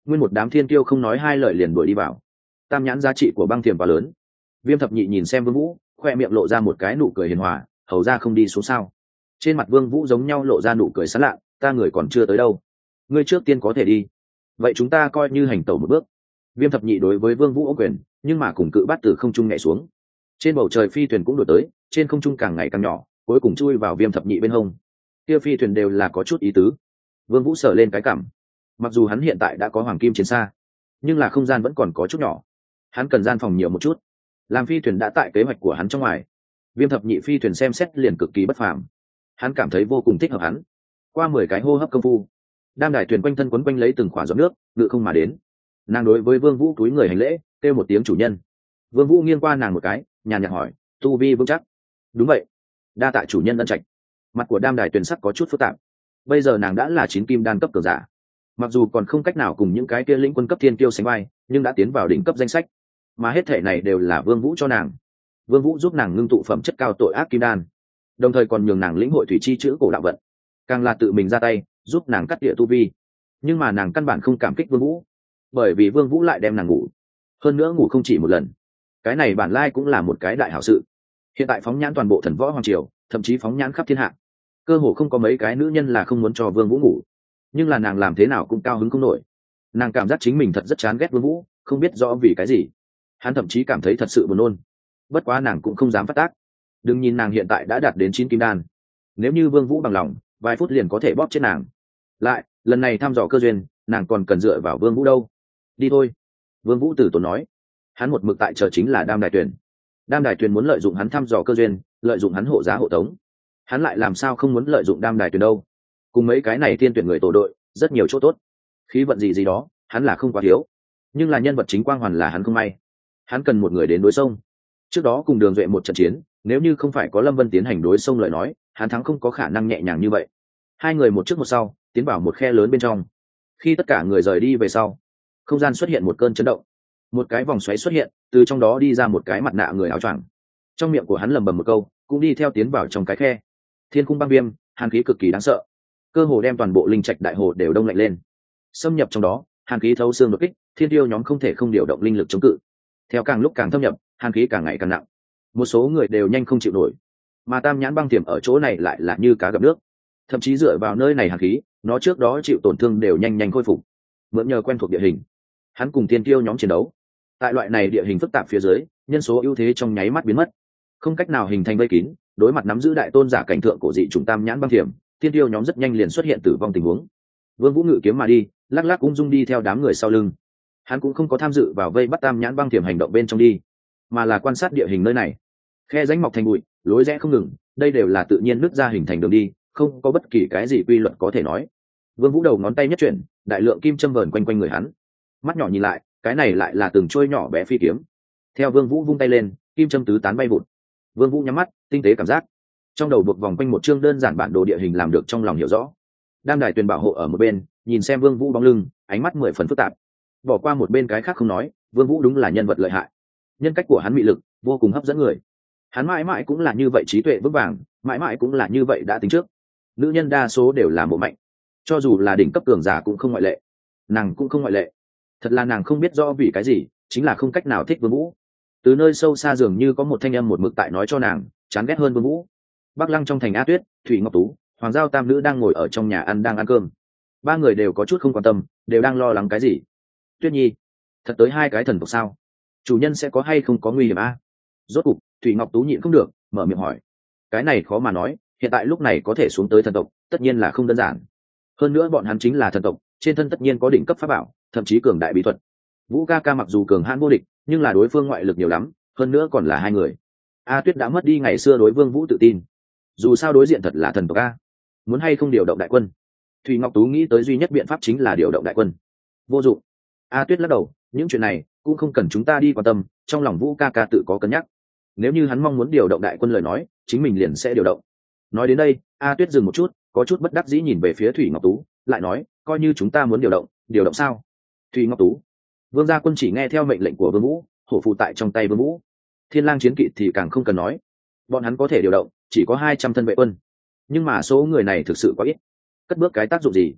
nguyên một đám thiên kiêu không nói hai lời liền đuổi đi vào. Tam nhãn giá trị của băng thiềm quá lớn. Viêm thập nhị nhìn xem Vương Vũ, khoe miệng lộ ra một cái nụ cười hiền hòa, hầu ra không đi xuống sao? Trên mặt Vương Vũ giống nhau lộ ra nụ cười sán lạ, ta người còn chưa tới đâu, ngươi trước tiên có thể đi. Vậy chúng ta coi như hành tẩu một bước. Viêm thập nhị đối với Vương Vũ ôm quyền, nhưng mà cùng cự bát từ không trung nhảy xuống. Trên bầu trời phi thuyền cũng đuổi tới, trên không trung càng ngày càng nhỏ, cuối cùng chui vào Viêm thập nhị bên hông. Kia phi thuyền đều là có chút ý tứ. Vương Vũ sờ lên cái cằm. Mặc dù hắn hiện tại đã có hoàng kim chiến xa, nhưng là không gian vẫn còn có chút nhỏ, hắn cần gian phòng nhiều một chút. Làm phi thuyền đã tại kế hoạch của hắn trong ngoài. Viêm thập nhị phi thuyền xem xét liền cực kỳ bất phàm, hắn cảm thấy vô cùng thích hợp hắn. Qua 10 cái hô hấp công phu, đam đài thuyền quanh thân quấn quanh lấy từng khỏa giọt nước, ngự không mà đến. Nàng đối với Vương Vũ túi người hành lễ, kêu một tiếng chủ nhân. Vương Vũ nghiêng qua nàng một cái, nhàn nhạt hỏi, tu vi vững chắc? Đúng vậy, đa tạ chủ nhân ân trạch. Mặt của đam đài thuyền sắc có chút phức tạp. Bây giờ nàng đã là 9 kim đan cấp cường giả, mặc dù còn không cách nào cùng những cái kia lĩnh quân cấp thiên kiêu sánh vai, nhưng đã tiến vào đỉnh cấp danh sách. Mà hết thể này đều là Vương Vũ cho nàng. Vương Vũ giúp nàng ngưng tụ phẩm chất cao tội ác kim đan, đồng thời còn nhường nàng lĩnh hội thủy chi chữ cổ đạo vận, càng là tự mình ra tay giúp nàng cắt địa tu vi. Nhưng mà nàng căn bản không cảm kích Vương Vũ, bởi vì Vương Vũ lại đem nàng ngủ, hơn nữa ngủ không chỉ một lần. Cái này bản lai cũng là một cái đại hảo sự. Hiện tại phóng nhãn toàn bộ thần võ hoàng triều, thậm chí phóng nhãn khắp thiên hạ, cơ hồ không có mấy cái nữ nhân là không muốn cho Vương Vũ ngủ. Nhưng là nàng làm thế nào cũng cao hứng không nổi. Nàng cảm giác chính mình thật rất chán ghét Vương Vũ, không biết rõ vì cái gì. Hắn thậm chí cảm thấy thật sự buồn nôn. Bất quá nàng cũng không dám phát tác. Đừng nhìn nàng hiện tại đã đạt đến 9 kim đan, nếu như Vương Vũ bằng lòng, vài phút liền có thể bóp chết nàng. Lại, lần này thăm dò cơ duyên, nàng còn cần dựa vào Vương Vũ đâu. Đi thôi. Vương Vũ từ tốn nói. Hắn một mực tại chờ chính là Đam Đài Tuyền. Đam Đài Tuyền muốn lợi dụng hắn thăm dò cơ duyên, lợi dụng hắn hộ giá hộ tống. Hắn lại làm sao không muốn lợi dụng Đam Đài Tuyền đâu? Cùng mấy cái này tiên tuyển người tổ đội, rất nhiều chỗ tốt. Khí vận gì gì đó, hắn là không quá thiếu. Nhưng là nhân vật chính quang hoàn là hắn không may. Hắn cần một người đến đối sông. Trước đó cùng Đường Duệ một trận chiến, nếu như không phải có Lâm Vân tiến hành đối sông lời nói, hắn thắng không có khả năng nhẹ nhàng như vậy. Hai người một trước một sau, tiến vào một khe lớn bên trong. Khi tất cả người rời đi về sau, không gian xuất hiện một cơn chấn động. Một cái vòng xoáy xuất hiện, từ trong đó đi ra một cái mặt nạ người áo choàng. Trong miệng của hắn lẩm bẩm một câu, cũng đi theo tiến vào trong cái khe. Thiên khung băng viêm, hàn khí cực kỳ đáng sợ, cơ hồ đem toàn bộ linh trạch đại hồ đều đông lạnh lên. Xâm nhập trong đó, hàn khí thấu xương đột kích, thiên tiêu nhóm không thể không điều động linh lực chống cự. Theo càng lúc càng thâm nhập, hàn khí càng ngày càng nặng, một số người đều nhanh không chịu nổi. Mà tam nhãn băng tiềm ở chỗ này lại là như cá gặp nước, thậm chí dựa vào nơi này hàn khí, nó trước đó chịu tổn thương đều nhanh nhanh khôi phục. Mượn nhờ quen thuộc địa hình, hắn cùng thiên tiêu nhóm chiến đấu. Tại loại này địa hình phức tạp phía dưới, nhân số ưu thế trong nháy mắt biến mất, không cách nào hình thành vây kín. Đối mặt nắm giữ đại tôn giả cảnh thượng cổ dị trùng tam nhãn băng tiềm, thiên tiêu nhóm rất nhanh liền xuất hiện tử vong tình huống. Vương Vũ ngự kiếm mà đi, lắc lắc ung dung đi theo đám người sau lưng. Hắn cũng không có tham dự vào vây bắt tam nhãn băng tiềm hành động bên trong đi, mà là quan sát địa hình nơi này. Khe rãnh mọc thành bụi, lối rẽ không ngừng, đây đều là tự nhiên nứt ra hình thành đường đi, không có bất kỳ cái gì quy luật có thể nói. Vương Vũ đầu ngón tay nhất chuyển, đại lượng kim châm vờn quanh quanh người hắn. Mắt nhỏ nhìn lại, cái này lại là từng trôi nhỏ bé phi kiếm. Theo Vương Vũ vung tay lên, kim châm tứ tán bay vụt. Vương Vũ nhắm mắt, tinh tế cảm giác. Trong đầu buộc vòng quanh một chương đơn giản bản đồ địa hình làm được trong lòng hiểu rõ. Đam Đài Tuyền bảo hộ ở một bên, nhìn xem Vương Vũ bóng lưng, ánh mắt 10 phần phức tạp. Bỏ qua một bên cái khác không nói, Vương Vũ đúng là nhân vật lợi hại. Nhân cách của hắn mị lực vô cùng hấp dẫn người. Hắn mãi mãi cũng là như vậy trí tuệ vững vàng, mãi mãi cũng là như vậy đã tính trước. Nữ nhân đa số đều là mộ mạnh, cho dù là đỉnh cấp cường giả cũng không ngoại lệ. Nàng cũng không ngoại lệ. Thật là nàng không biết rõ vì cái gì, chính là không cách nào thích Vương Vũ. Từ nơi sâu xa dường như có một thanh âm một mực tại nói cho nàng, chán ghét hơn Vương Vũ. Bắc Lăng trong thành A Tuyết, Thủy Ngọc Tú, Hoàng Giao tam nữ đang ngồi ở trong nhà đang ăn cơm. Ba người đều có chút không quan tâm, đều đang lo lắng cái gì. Tuyết Nhi, thật tới hai cái thần tộc sao? Chủ nhân sẽ có hay không có nguy hiểm a? Rốt cục, Thủy Ngọc Tú nhịn không được, mở miệng hỏi. Cái này khó mà nói, hiện tại lúc này có thể xuống tới thần tộc, tất nhiên là không đơn giản. Hơn nữa bọn hắn chính là thần tộc, trên thân tất nhiên có đỉnh cấp pháp bảo, thậm chí cường đại bí thuật. Vũ ca ca mặc dù cường hãn vô địch, nhưng là đối phương ngoại lực nhiều lắm, hơn nữa còn là hai người. A Tuyết đã mất đi ngày xưa đối Vương Vũ tự tin. Dù sao đối diện thật là thần tộc a, muốn hay không điều động đại quân. Thủy Ngọc Tú nghĩ tới duy nhất biện pháp chính là điều động đại quân. Vô dụng. A Tuyết lắc đầu, những chuyện này cũng không cần chúng ta đi quan tâm, trong lòng Vũ ca ca tự có cân nhắc. Nếu như hắn mong muốn điều động đại quân lời nói, chính mình liền sẽ điều động. Nói đến đây, A Tuyết dừng một chút, có chút bất đắc dĩ nhìn về phía Thủy Ngọc Tú, lại nói, coi như chúng ta muốn điều động sao? Thủy Ngọc Tú, Vương gia quân chỉ nghe theo mệnh lệnh của Vương Vũ, hổ phù tại trong tay Vương Vũ. Thiên Lang chiến kỵ thì càng không cần nói, bọn hắn có thể điều động, chỉ có 200 thân vệ quân, nhưng mà số người này thực sự quá ít, cất bước cái tác dụng gì?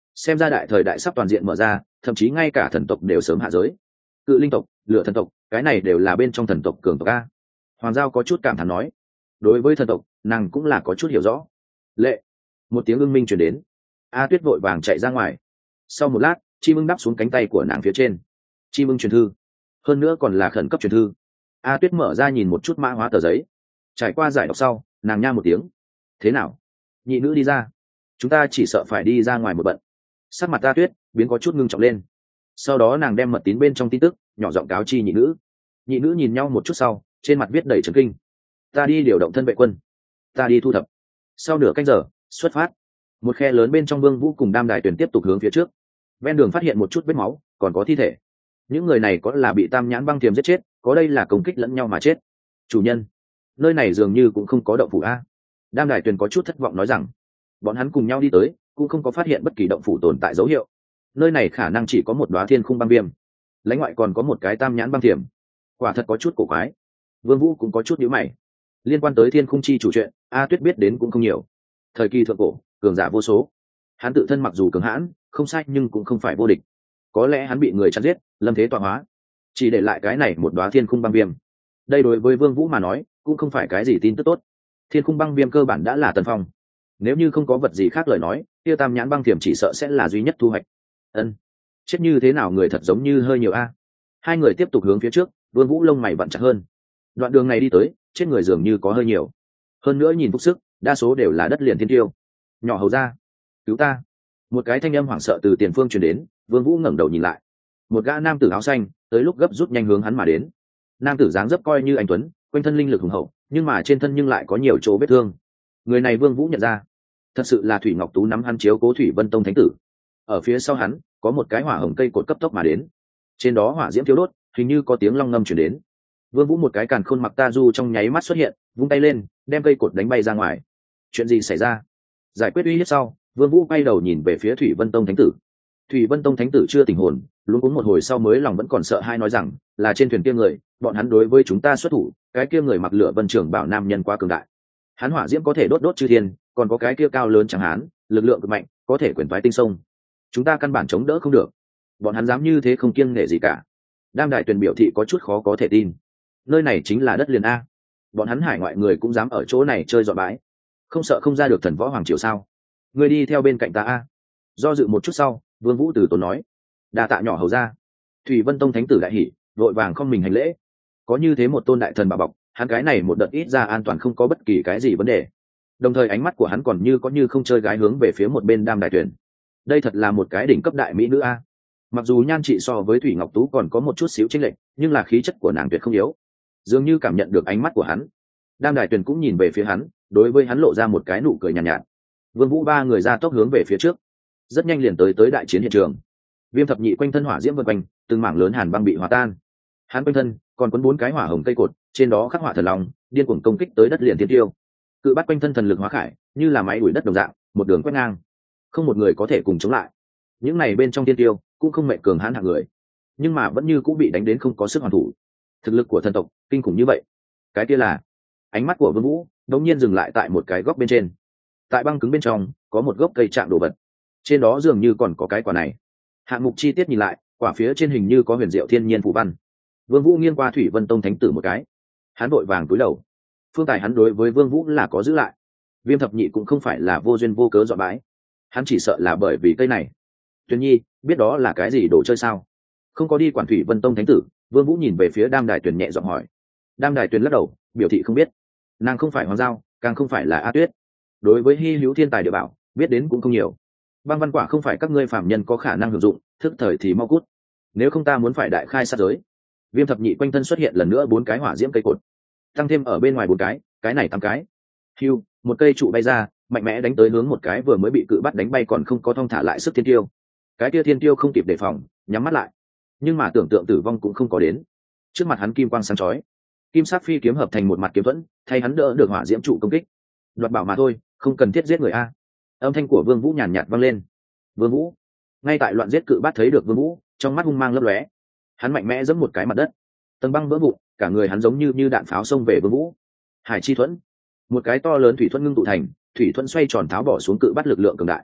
xem ra đại thời đại sắp toàn diện mở ra, thậm chí ngay cả thần tộc đều sớm hạ giới. Cự linh tộc, lửa thần tộc, cái này đều là bên trong thần tộc cường tộc a. Hoàng Giao có chút cảm thán nói. Đối với thần tộc, nàng cũng là có chút hiểu rõ. Lệ, một tiếng ưng minh truyền đến. A Tuyết vội vàng chạy ra ngoài. Sau một lát, chim ưng đáp xuống cánh tay của nàng phía trên. Chim ưng truyền thư, hơn nữa còn là khẩn cấp truyền thư. A Tuyết mở ra nhìn một chút mã hóa tờ giấy. Trải qua giải đọc sau, nàng nha một tiếng. Thế nào? Nhị nữ đi ra. Chúng ta chỉ sợ phải đi ra ngoài một bận. Sắc mặt A Tuyết biến có chút ngưng trọng lên. Sau đó nàng đem mật tín bên trong tin tức nhỏ giọng cáo chi nhị nữ. Nhị nữ nhìn nhau một chút sau, trên mặt viết đầy trấn kinh. Ta đi điều động thân vệ quân, ta đi thu thập. Sau nửa canh giờ xuất phát. Một khe lớn bên trong Vương Vũ cùng Đam Đài Tuyền tiếp tục hướng phía trước. Ven đường phát hiện một chút vết máu, còn có thi thể. Những người này có là bị Tam Nhãn Băng Tiềm giết chết, có đây là công kích lẫn nhau mà chết. Chủ nhân, nơi này dường như cũng không có động phủ a. Đam Đài Tuyền có chút thất vọng nói rằng, bọn hắn cùng nhau đi tới, cũng không có phát hiện bất kỳ động phủ tồn tại dấu hiệu. Nơi này khả năng chỉ có một đóa thiên khung băng viêm, lãnh ngoại còn có một cái Tam Nhãn Băng Tiềm. Quả thật có chút cổ quái. Vương Vũ cũng có chút nhíu mày. Liên quan tới thiên khung chi chủ chuyện, A Tuyết biết đến cũng không nhiều. Thời kỳ thượng cổ, cường giả vô số. Hắn tự thân mặc dù cường hãn, không sai nhưng cũng không phải vô địch. Có lẽ hắn bị người chặn giết, lâm thế tọa hóa, chỉ để lại cái này một đóa thiên khung băng viêm. Đây đối với Vương Vũ mà nói, cũng không phải cái gì tin tức tốt. Thiên khung băng viêm cơ bản đã là tần phong. Nếu như không có vật gì khác lời nói, kia Tam Nhãn Băng Tiềm chỉ sợ sẽ là duy nhất thu hoạch. Ân, chết như thế nào người thật giống như hơi nhiều a. Hai người tiếp tục hướng phía trước, Vương Vũ lông mày vặn chặt hơn. Đoạn đường này đi tới, chết người dường như có hơi nhiều. Hơn nữa nhìn phúc sức, đa số đều là đất liền thiên tiêu. Nhỏ hầu ra, cứu ta. Một cái thanh âm hoảng sợ từ tiền phương truyền đến. Vương Vũ ngẩng đầu nhìn lại. Một gã nam tử áo xanh tới lúc gấp rút nhanh hướng hắn mà đến. Nam tử dáng dấp coi như anh tuấn, quanh thân linh lực hùng hậu, nhưng mà trên thân nhưng lại có nhiều chỗ vết thương. Người này Vương Vũ nhận ra, thật sự là Thủy Ngọc Tú nắm hắn chiếu cố Thủy Vân Tông thánh tử. Ở phía sau hắn có một cái hỏa hồng cây cột cấp tốc mà đến, trên đó hỏa diễm thiêu đốt, hình như có tiếng long ngâm truyền đến. Vương Vũ một cái càn khôn mặc ta du trong nháy mắt xuất hiện, vung tay lên, đem cây cột đánh bay ra ngoài. Chuyện gì xảy ra? Giải quyết uy hiếp sau, Vương Vũ quay đầu nhìn về phía Thủy Vân Tông thánh tử. Thủy Vân Tông thánh tử chưa tỉnh hồn, luống cuống một hồi sau mới lòng vẫn còn sợ hai nói rằng, là trên thuyền kia người, bọn hắn đối với chúng ta xuất thủ, cái kia người mặc lửa vân trưởng bảo nam nhân quá cường đại. Hắn hỏa diễm có thể đốt đốt chư thiên, còn có cái kia cao lớn chẳng hán, lực lượng cực mạnh, có thể quyển toái tinh sông. Chúng ta căn bản chống đỡ không được. Bọn hắn dám như thế không kiêng nể gì cả. Đam Đại Tuyền biểu thị có chút khó có thể tin. Nơi này chính là đất liền a. Bọn hắn hải ngoại người cũng dám ở chỗ này chơi dọa bãi. Không sợ không ra được thần võ hoàng triều sao? Ngươi đi theo bên cạnh ta a. Do dự một chút sau, Vương Vũ từ tốn nói. Đa tạ nhỏ hầu ra. Thủy Vân Tông thánh tử đại hỉ, vội vàng không mình hành lễ. Có như thế một tôn đại thần bảo bọc, hắn cái này một đợt ít ra an toàn không có bất kỳ cái gì vấn đề. Đồng thời ánh mắt của hắn còn như có như không chơi gái hướng về phía một bên Đam Đại Tuyền. Đây thật là một cái đỉnh cấp đại mỹ nữ a. Mặc dù nhan trị so với Thủy Ngọc Tú còn có một chút xíu chênh lệch, nhưng là khí chất của nàng tuyệt không yếu. Dường như cảm nhận được ánh mắt của hắn, Đam Đại Tuyền cũng nhìn về phía hắn, đối với hắn lộ ra một cái nụ cười nhàn nhạt. Vương Vũ ba người ra tốc hướng về phía trước, rất nhanh liền tới đại chiến hiện trường. Viêm thập nhị quanh thân hỏa diễm vần quanh, từng mảng lớn hàn băng bị hòa tan. Hắn quanh thân còn cuốn 4 cái hỏa hồng cây cột, trên đó khắc họa thần long, điên cuồng công kích tới đất liền thiên tiêu. Cự bắt quanh thân thần lực hóa khải, như là máy đuổi đất đồng dạng, một đường quét ngang, không một người có thể cùng chống lại. Những này bên trong thiên tiêu cũng không mệnh cường hãn hạng người, nhưng mà vẫn như cũng bị đánh đến không có sức hoàn thủ. Thực lực của thần tộc kinh khủng như vậy. Cái kia là, ánh mắt của Vương Vũ đột nhiên dừng lại tại một cái góc bên trên. Tại băng cứng bên trong có một gốc cây trạng đồ vật, trên đó dường như còn có cái quả này. Hạng mục chi tiết nhìn lại, quả phía trên hình như có huyền diệu thiên nhiên phù văn. Vương Vũ nghiêng qua Thủy Vân Tông thánh tử một cái, hắn vội vàng cúi đầu. Phương tài hắn đối với Vương Vũ là có giữ lại. Viêm thập nhị cũng không phải là vô duyên vô cớ dọa bãi, hắn chỉ sợ là bởi vì cây này. Tuyền Nhi biết đó là cái gì đồ chơi sao? Không có đi quản Thủy Vân Tông thánh tử, Vương Vũ nhìn về phía Đam Đại Tuyền nhẹ giọng hỏi. Đam Đại Tuyền lắc đầu, biểu thị không biết. Nàng không phải Hoàng Giao, càng không phải là A Tuyết. Đối với hi hữu thiên tài địa bảo, biết đến cũng không nhiều. Băng văn quả không phải các ngươi phàm nhân có khả năng hưởng dụng, thức thời thì mau cút. Nếu không ta muốn phải đại khai sát giới. Viêm thập nhị quanh thân xuất hiện lần nữa 4 cái hỏa diễm cây cột, tăng thêm ở bên ngoài 4 cái này 8 cái. Hưu, một cây trụ bay ra, mạnh mẽ đánh tới hướng một cái vừa mới bị cự bắt đánh bay còn không có thong thả lại sức thiên tiêu. Cái kia thiên tiêu không kịp đề phòng, nhắm mắt lại, nhưng mà tưởng tượng tử vong cũng không có đến. Trước mặt hắn kim quang sáng chói, kim sắc phi kiếm hợp thành một mặt kiếm thuẫn, thay hắn đỡ được hỏa diễm trụ công kích. Đoạt bảo mà thôi, không cần thiết giết người a. Âm thanh của Vương Vũ nhàn nhạt vang lên. Vương Vũ, ngay tại loạn giết cự bắt thấy được Vương Vũ, trong mắt hung mang lấp lóe. Hắn mạnh mẽ giẫm một cái mặt đất, tầng băng vỡ vụn, cả người hắn giống như đạn pháo xông về Vương Vũ. Hải chi thuẫn, một cái to lớn thủy thuẫn ngưng tụ thành, thủy thuẫn xoay tròn tháo bỏ xuống cự bắt lực lượng cường đại.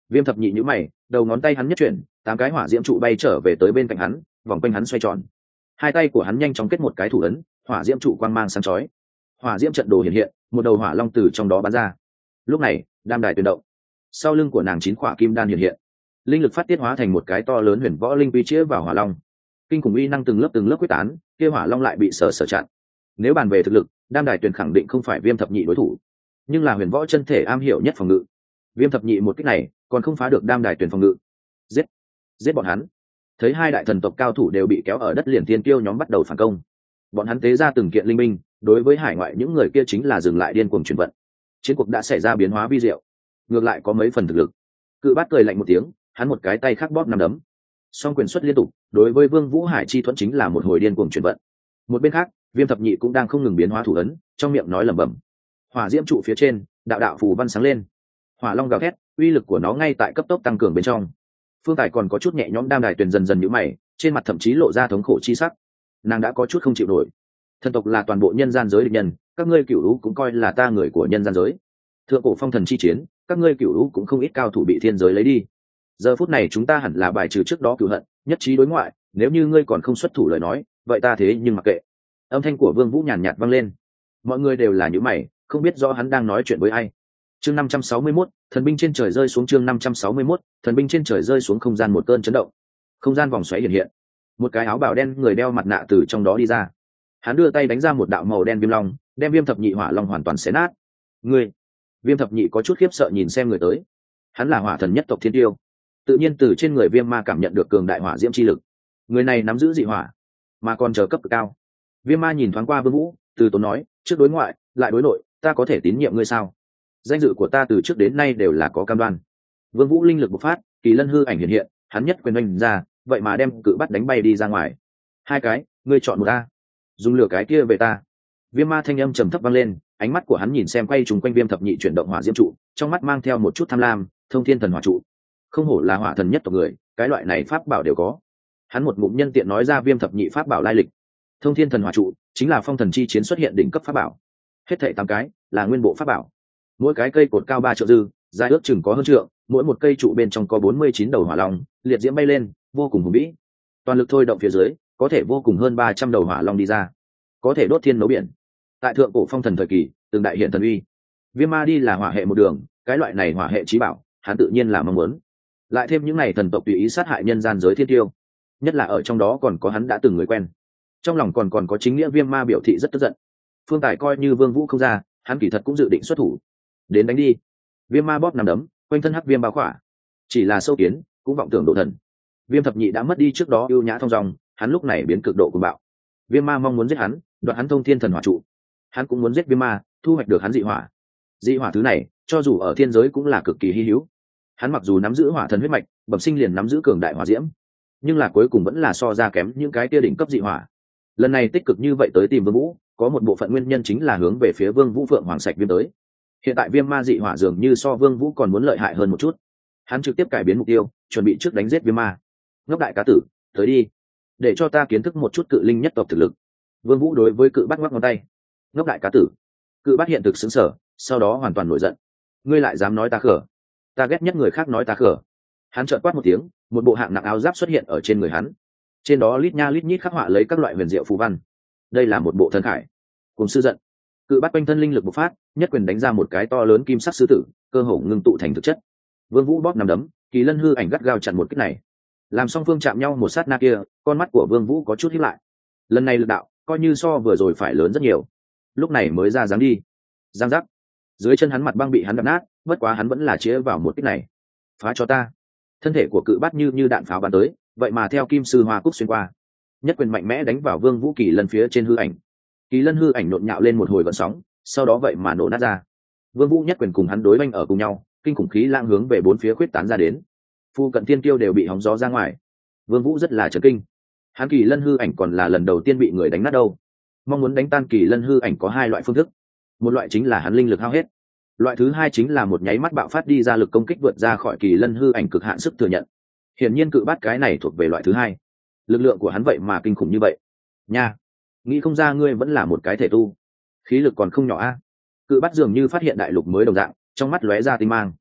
Viêm thập nhị nhíu mày, đầu ngón tay hắn nhất chuyển, 8 cái hỏa diễm trụ bay trở về tới bên cạnh hắn, vòng quanh hắn xoay tròn. Hai tay của hắn nhanh chóng kết một cái thủ ấn, hỏa diễm trụ quang mang sáng chói. Hỏa diễm trận đồ hiện hiện, một đầu hỏa long từ trong đó bắn ra. Lúc này, đam đài tuyển động. Sau lưng của nàng 9 khỏa kim đan hiện hiện. Linh lực phát tiết hóa thành một cái to lớn huyền võ linh quy chĩa vào hỏa long. Kinh khủng uy năng từng lớp quyết tán, kia hỏa long lại bị sở chặn. Nếu bàn về thực lực, đam đài tuyển khẳng định không phải Viêm thập nhị đối thủ, nhưng là huyền võ chân thể am hiểu nhất phòng ngự. Viêm thập nhị một kích này còn không phá được đam đài tuyển phòng ngự. Giết bọn hắn. Thấy hai đại thần tộc cao thủ đều bị kéo ở đất liền, tiên kiêu nhóm bắt đầu phản công. Bọn hắn tế ra từng kiện linh minh, đối với hải ngoại những người kia chính là dừng lại điên cuồng chuyển vận. Chiến cuộc đã xảy ra biến hóa vi diệu, ngược lại có mấy phần thực lực. Cự Bát cười lạnh một tiếng, hắn một cái tay khác bóp nắm đấm, song quyền xuất liên tục, đối với Vương Vũ Hải chi thuẫn chính là một hồi điên cuồng chuyển vận. Một bên khác, Viêm thập nhị cũng đang không ngừng biến hóa thủ ấn, trong miệng nói lẩm bẩm. Hỏa diễm trụ phía trên, đạo đạo phù văn sáng lên. Hỏa long gào thét, uy lực của nó ngay tại cấp tốc tăng cường bên trong. Phương Tài còn có chút nhẹ nhõm, đam đài tuyền dần dần nhíu mày, trên mặt thậm chí lộ ra thống khổ chi sắc. Nàng đã có chút không chịu nổi. Thần tộc là toàn bộ nhân gian giới địch nhân, các ngươi cửu lũ cũng coi là ta người của nhân gian giới. Thượng cổ phong thần chi chiến, các ngươi cửu lũ cũng không ít cao thủ bị thiên giới lấy đi. Giờ phút này chúng ta hẳn là bài trừ trước đó cửu hận, nhất trí đối ngoại, nếu như ngươi còn không xuất thủ lời nói, vậy ta thế nhưng mặc kệ. Âm thanh của Vương Vũ nhàn nhạt vang lên. Mọi người đều là nhíu mày, không biết rõ hắn đang nói chuyện với ai. Chương 561, thần binh trên trời rơi xuống. Chương 561, thần binh trên trời rơi xuống. Không gian một cơn chấn động, không gian vòng xoáy hiện hiện, một cái áo bào đen người đeo mặt nạ từ trong đó đi ra. Hắn đưa tay đánh ra một đạo màu đen viêm long, đem Viêm thập nhị hỏa long hoàn toàn xé nát. Ngươi? Viêm thập nhị có chút khiếp sợ nhìn xem người tới. Hắn là hỏa thần nhất tộc Thiên Tiêu, tự nhiên từ trên người Viêm ma cảm nhận được cường đại hỏa diễm chi lực. Người này nắm giữ dị hỏa, mà còn chờ cấp cực cao. Viêm ma nhìn thoáng qua Vương Vũ, từ tốn nói, trước đối ngoại, lại đối nội, ta có thể tín nhiệm ngươi sao? Danh dự của ta từ trước đến nay đều là có cam đoan. Vương Vũ linh lực bộc phát, kỳ lân hư ảnh hiện hiện, hắn nhất quyền oanh ra, vậy mà đem Cự Bát đánh bay đi ra ngoài. Hai cái, ngươi chọn một ta, dùng lửa cái kia về ta. Viêm ma thanh âm trầm thấp vang lên, ánh mắt của hắn nhìn xem quay trùng quanh Viêm thập nhị chuyển động hỏa diễm trụ, trong mắt mang theo một chút tham lam. Thông thiên thần hỏa trụ, không hổ là hỏa thần nhất tộc người, cái loại này pháp bảo đều có. Hắn một ngụm nhân tiện nói ra Viêm thập nhị pháp bảo lai lịch. Thông thiên thần hỏa trụ chính là phong thần chi chiến xuất hiện đỉnh cấp pháp bảo, hết thảy 8 cái là nguyên bộ pháp bảo, mỗi cái cây cột cao 3 trượng dư, dài ước chừng có hơn trượng, mỗi một cây trụ bên trong có 49 đầu hỏa long, liệt diễm bay lên, vô cùng hùng vĩ. Toàn lực thôi động phía dưới, có thể vô cùng hơn 300 đầu hỏa long đi ra, có thể đốt thiên nấu biển. Tại thượng cổ phong thần thời kỳ, từng đại hiện thần uy. Viêm ma đi là hỏa hệ một đường, cái loại này hỏa hệ chí bảo, hắn tự nhiên là mong muốn. Lại thêm những này thần tộc tùy ý sát hại nhân gian giới thiên tiêu, nhất là ở trong đó còn có hắn đã từng người quen. Trong lòng còn có chính nghĩa, Viêm ma biểu thị rất tức giận. Phương Tài coi như Vương Vũ không ra, hắn kỳ thật cũng dự định xuất thủ. Đến đánh đi. Viêm ma bóp nằm đấm, quanh thân hắc viêm bao khỏa. Chỉ là sâu kiến cũng vọng tưởng độ thần. Viêm thập nhị đã mất đi trước đó ưu nhã thong dong, hắn lúc này biến cực độ cuồng bạo. Viêm ma mong muốn giết hắn, đoạt hắn thông thiên thần hỏa trụ. Hắn cũng muốn giết Viêm ma, thu hoạch được hắn dị hỏa. Dị hỏa thứ này, cho dù ở thiên giới cũng là cực kỳ hi hữu. Hắn mặc dù nắm giữ hỏa thần huyết mạch, bẩm sinh liền nắm giữ cường đại hỏa diễm, nhưng là cuối cùng vẫn là so ra kém những cái kia đỉnh cấp dị hỏa. Lần này tích cực như vậy tới tìm Vương Vũ, có một bộ phận nguyên nhân chính là hướng về phía Vương Vũ Phượng Hoàng Sạch Viêm tới. Hiện tại Viêm ma dị hỏa dường như so Vương Vũ còn muốn lợi hại hơn một chút. Hắn trực tiếp cải biến mục tiêu, chuẩn bị trước đánh giết Viêm ma. Ngốc đại cá tử, tới đi, để cho ta kiến thức một chút cự linh nhất tộc thực lực. Vương Vũ đối với Cự Bát ngoắc ngón tay. Ngốc đại cá tử. Cự Bát hiện thực sững sờ, sau đó hoàn toàn nổi giận. Ngươi lại dám nói ta khở? Ta ghét nhất người khác nói ta khở. Hắn trợn quát một tiếng, một bộ hạng nặng áo giáp xuất hiện ở trên người hắn. Trên đó lít nha lít nhít khắc họa lấy các loại huyền diệu phù văn. Đây là một bộ thần khải. Cùng sư giận. Cự Bát quanh thân linh lực bộc phát, nhất quyền đánh ra một cái to lớn kim sắc sư tử, cơ hồ ngưng tụ thành thực chất. Vương Vũ bóp nắm đấm, kỳ lân hư ảnh gắt gao chặn một kích này. Làm song phương chạm nhau một sát na kia, con mắt của Vương Vũ có chút híp lại. Lần này lực đạo coi như so vừa rồi phải lớn rất nhiều. Lúc này mới ra dáng đi. Giang giác. Dưới chân hắn mặt băng bị hắn đập nát, bất quá hắn vẫn là chĩa vào một kích này. Phá cho ta. Thân thể của Cự Bát như đạn pháo bắn tới, vậy mà theo kim sư hoa cúc xuyên qua, nhất quyền mạnh mẽ đánh vào Vương Vũ kỳ lân phía trên hư ảnh. Kỳ lân hư ảnh nhộn nhạo lên một hồi gợn sóng, sau đó vậy mà nổ nát ra. Vương Vũ nhất quyền cùng hắn đối oanh ở cùng nhau, kinh khủng khí lang hướng về bốn phía khuyết tán ra đến. Phu cận tiên tiêu đều bị hóng gió ra ngoài. Vương Vũ rất là chấn kinh. Hắn kỳ lân hư ảnh còn là lần đầu tiên bị người đánh nát đâu. Mong muốn đánh tan kỳ lân hư ảnh có 2 loại phương thức. Một loại chính là hắn linh lực hao hết. Loại thứ 2 chính là một nháy mắt bạo phát đi ra lực công kích vượt ra khỏi kỳ lân hư ảnh cực hạn sức thừa nhận. Hiển nhiên Cự Bát cái này thuộc về loại thứ 2. Lực lượng của hắn vậy mà kinh khủng như vậy. Nha, nghĩ không ra ngươi vẫn là một cái thể tu, khí lực còn không nhỏ a. Cự Bát dường như phát hiện đại lục mới đồng dạng, trong mắt lóe ra tinh mang.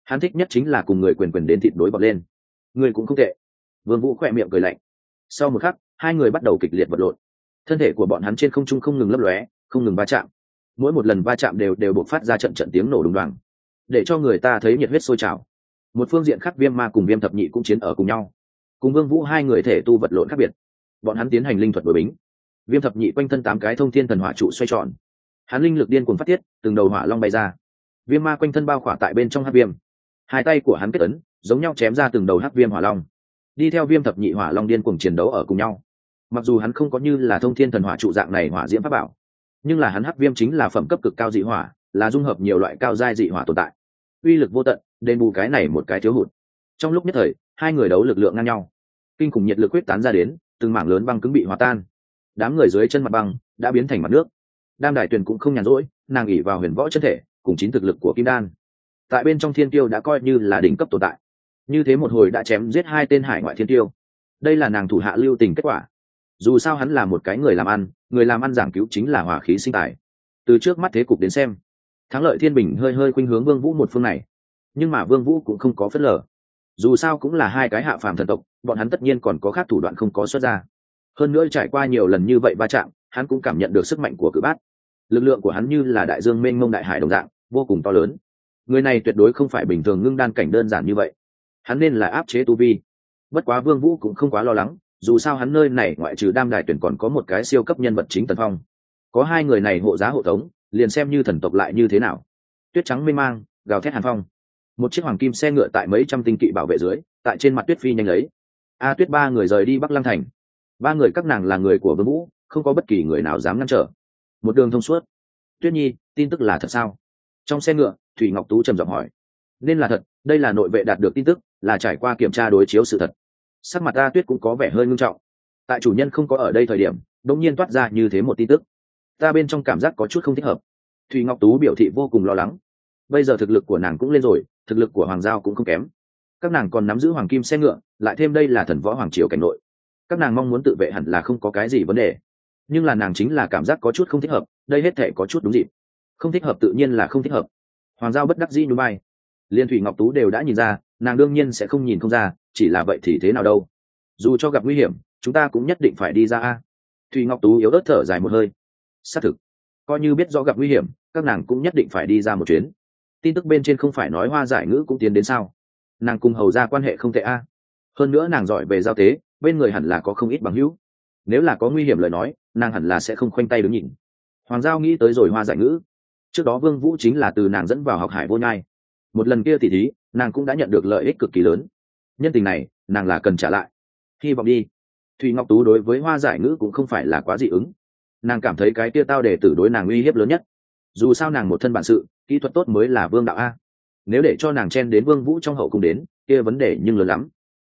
hắn thích nhất chính là cùng người quyền quyền đến thịt đối bọt lên. Người cũng không tệ. Vương Vũ khỏe miệng cười lạnh. Sau một khắc, hai người bắt đầu kịch liệt vật lộn. Thân thể của bọn hắn trên không trung không ngừng lấp lóe, không ngừng va chạm. Mỗi một lần va chạm đều bộc phát ra trận trận tiếng nổ đùng đoàng, để cho người ta thấy nhiệt huyết sôi trào. Một phương diện khác, Viêm Ma cùng Viêm Thập Nhị cũng chiến ở cùng nhau. Cùng Vương Vũ hai người thể tu vật lộn khác biệt, bọn hắn tiến hành linh thuật đối bính. Viêm Thập Nhị quanh thân 8 cái thông thiên thần hỏa trụ xoay tròn, hắn linh lực điên cuồng phát tiết, từng đầu hỏa long bay ra. Viêm Ma quanh thân bao khỏa tại bên trong hắc viêm, hai tay của hắn kết ấn, giống nhau chém ra từng đầu hắc viêm hỏa long, đi theo Viêm Thập Nhị hỏa long điên cuồng chiến đấu ở cùng nhau. Mặc dù hắn không có như là thông thiên thần hỏa trụ dạng này hỏa diễm pháp bảo, nhưng là hắn hắc viêm chính là phẩm cấp cực cao dị hỏa, là dung hợp nhiều loại cao giai dị hỏa tồn tại, uy lực vô tận, đền bù cái này một cái thiếu hụt. Trong lúc nhất thời, hai người đấu lực lượng ngang nhau, kinh khủng nhiệt lực quyết tán ra đến, từng mảng lớn băng cứng bị hòa tan. Đám người dưới chân mặt băng đã biến thành mặt nước. Đam Đại Tuyền cũng không nhàn rỗi, nàng ỷ vào huyền võ chân thể cùng chính thực lực của kim đan, tại bên trong thiên tiêu đã coi như là đỉnh cấp tồn tại. Như thế một hồi đã chém giết 2 tên hải ngoại thiên tiêu, đây là nàng thủ hạ lưu tình kết quả. Dù sao hắn là một cái người làm ăn giảng cứu chính là hòa khí sinh tài. Từ trước mắt thế cục đến xem, thắng lợi thiên bình hơi khuynh hướng Vương Vũ một phương này, nhưng mà Vương Vũ cũng không có phớt lờ. Dù sao cũng là 2 cái hạ phàm thần tộc, bọn hắn tất nhiên còn có khác thủ đoạn không có xuất ra. Hơn nữa trải qua nhiều lần như vậy va chạm, hắn cũng cảm nhận được sức mạnh của Cự Bát. Lực lượng của hắn như là đại dương mênh mông đại hải đồng dạng, vô cùng to lớn. Người này tuyệt đối không phải bình thường ngưng đan cảnh đơn giản như vậy, hắn nên là áp chế tu vi. Bất quá Vương Vũ cũng không quá lo lắng, dù sao hắn nơi này ngoại trừ Đam Đại Tuyển còn có một cái siêu cấp nhân vật chính Tần Phong. Có 2 người này hộ giá hộ tống, liền xem như thần tộc lại như thế nào. Tuyết trắng mênh mang, gào thét hàn phong. Một chiếc hoàng kim xe ngựa tại mấy trăm tinh kỵ bảo vệ dưới, tại trên mặt tuyết phi nhanh lấy. Tuyết 3 người rời đi Bắc Lăng thành. 3 người các nàng là người của Vương Vũ, không có bất kỳ người nào dám ngăn trở. Một đường thông suốt. Tuyết Nhi, tin tức là thật sao? Trong xe ngựa, Thủy Ngọc Tú trầm giọng hỏi. Nên là thật, đây là nội vệ đạt được tin tức, là trải qua kiểm tra đối chiếu sự thật. Sắc mặt Tuyết cũng có vẻ hơi ngưng trọng. Tại chủ nhân không có ở đây thời điểm, đột nhiên toát ra như thế một tin tức, ta bên trong cảm giác có chút không thích hợp. Thủy Ngọc Tú biểu thị vô cùng lo lắng. Bây giờ thực lực của nàng cũng lên rồi, thực lực của Hoàng Giao cũng không kém. Các nàng còn nắm giữ hoàng kim xe ngựa, lại thêm đây là thần võ hoàng triều cảnh nội, các nàng mong muốn tự vệ hẳn là không có cái gì vấn đề. Nhưng là nàng chính là cảm giác có chút không thích hợp, đây hết thể có chút đúng dịp. Không thích hợp tự nhiên là không thích hợp. Hoàng Giao bất đắc dĩ nhún vai. Liên Thủy Ngọc Tú đều đã nhìn ra, nàng đương nhiên sẽ không nhìn không ra, chỉ là vậy thì thế nào đâu. Dù cho gặp nguy hiểm, chúng ta cũng nhất định phải đi ra a. Thủy Ngọc Tú yếu ớt thở dài một hơi. Xác thực, coi như biết rõ gặp nguy hiểm, các nàng cũng nhất định phải đi ra một chuyến. Tin tức bên trên không phải nói Hoa Giải Ngữ cũng tiến đến sao? Nàng cùng Hầu ra quan hệ không tệ a. Hơn nữa nàng giỏi về giao tế, bên người hẳn là có không ít bằng hữu. Nếu là có nguy hiểm lời nói, nàng hẳn là sẽ không khoanh tay đứng nhìn. Hoàng Giao nghĩ tới rồi Hoa Giải Ngữ. Trước đó Vương Vũ chính là từ nàng dẫn vào học Hải Vô Nhai. Một lần kia tỉ thí, nàng cũng đã nhận được lợi ích cực kỳ lớn. Nhân tình này, nàng là cần trả lại. Hy vọng đi. Thủy Ngọc Tú đối với Hoa Giải Ngữ cũng không phải là quá dị ứng. Nàng cảm thấy cái kia tao để tử đối nàng uy hiếp lớn nhất. Dù sao nàng một thân bản sự, kỹ thuật tốt mới là vương đạo a. Nếu để cho nàng chen đến Vương Vũ trong hậu cung đến, kia vấn đề nhưng lớn lắm.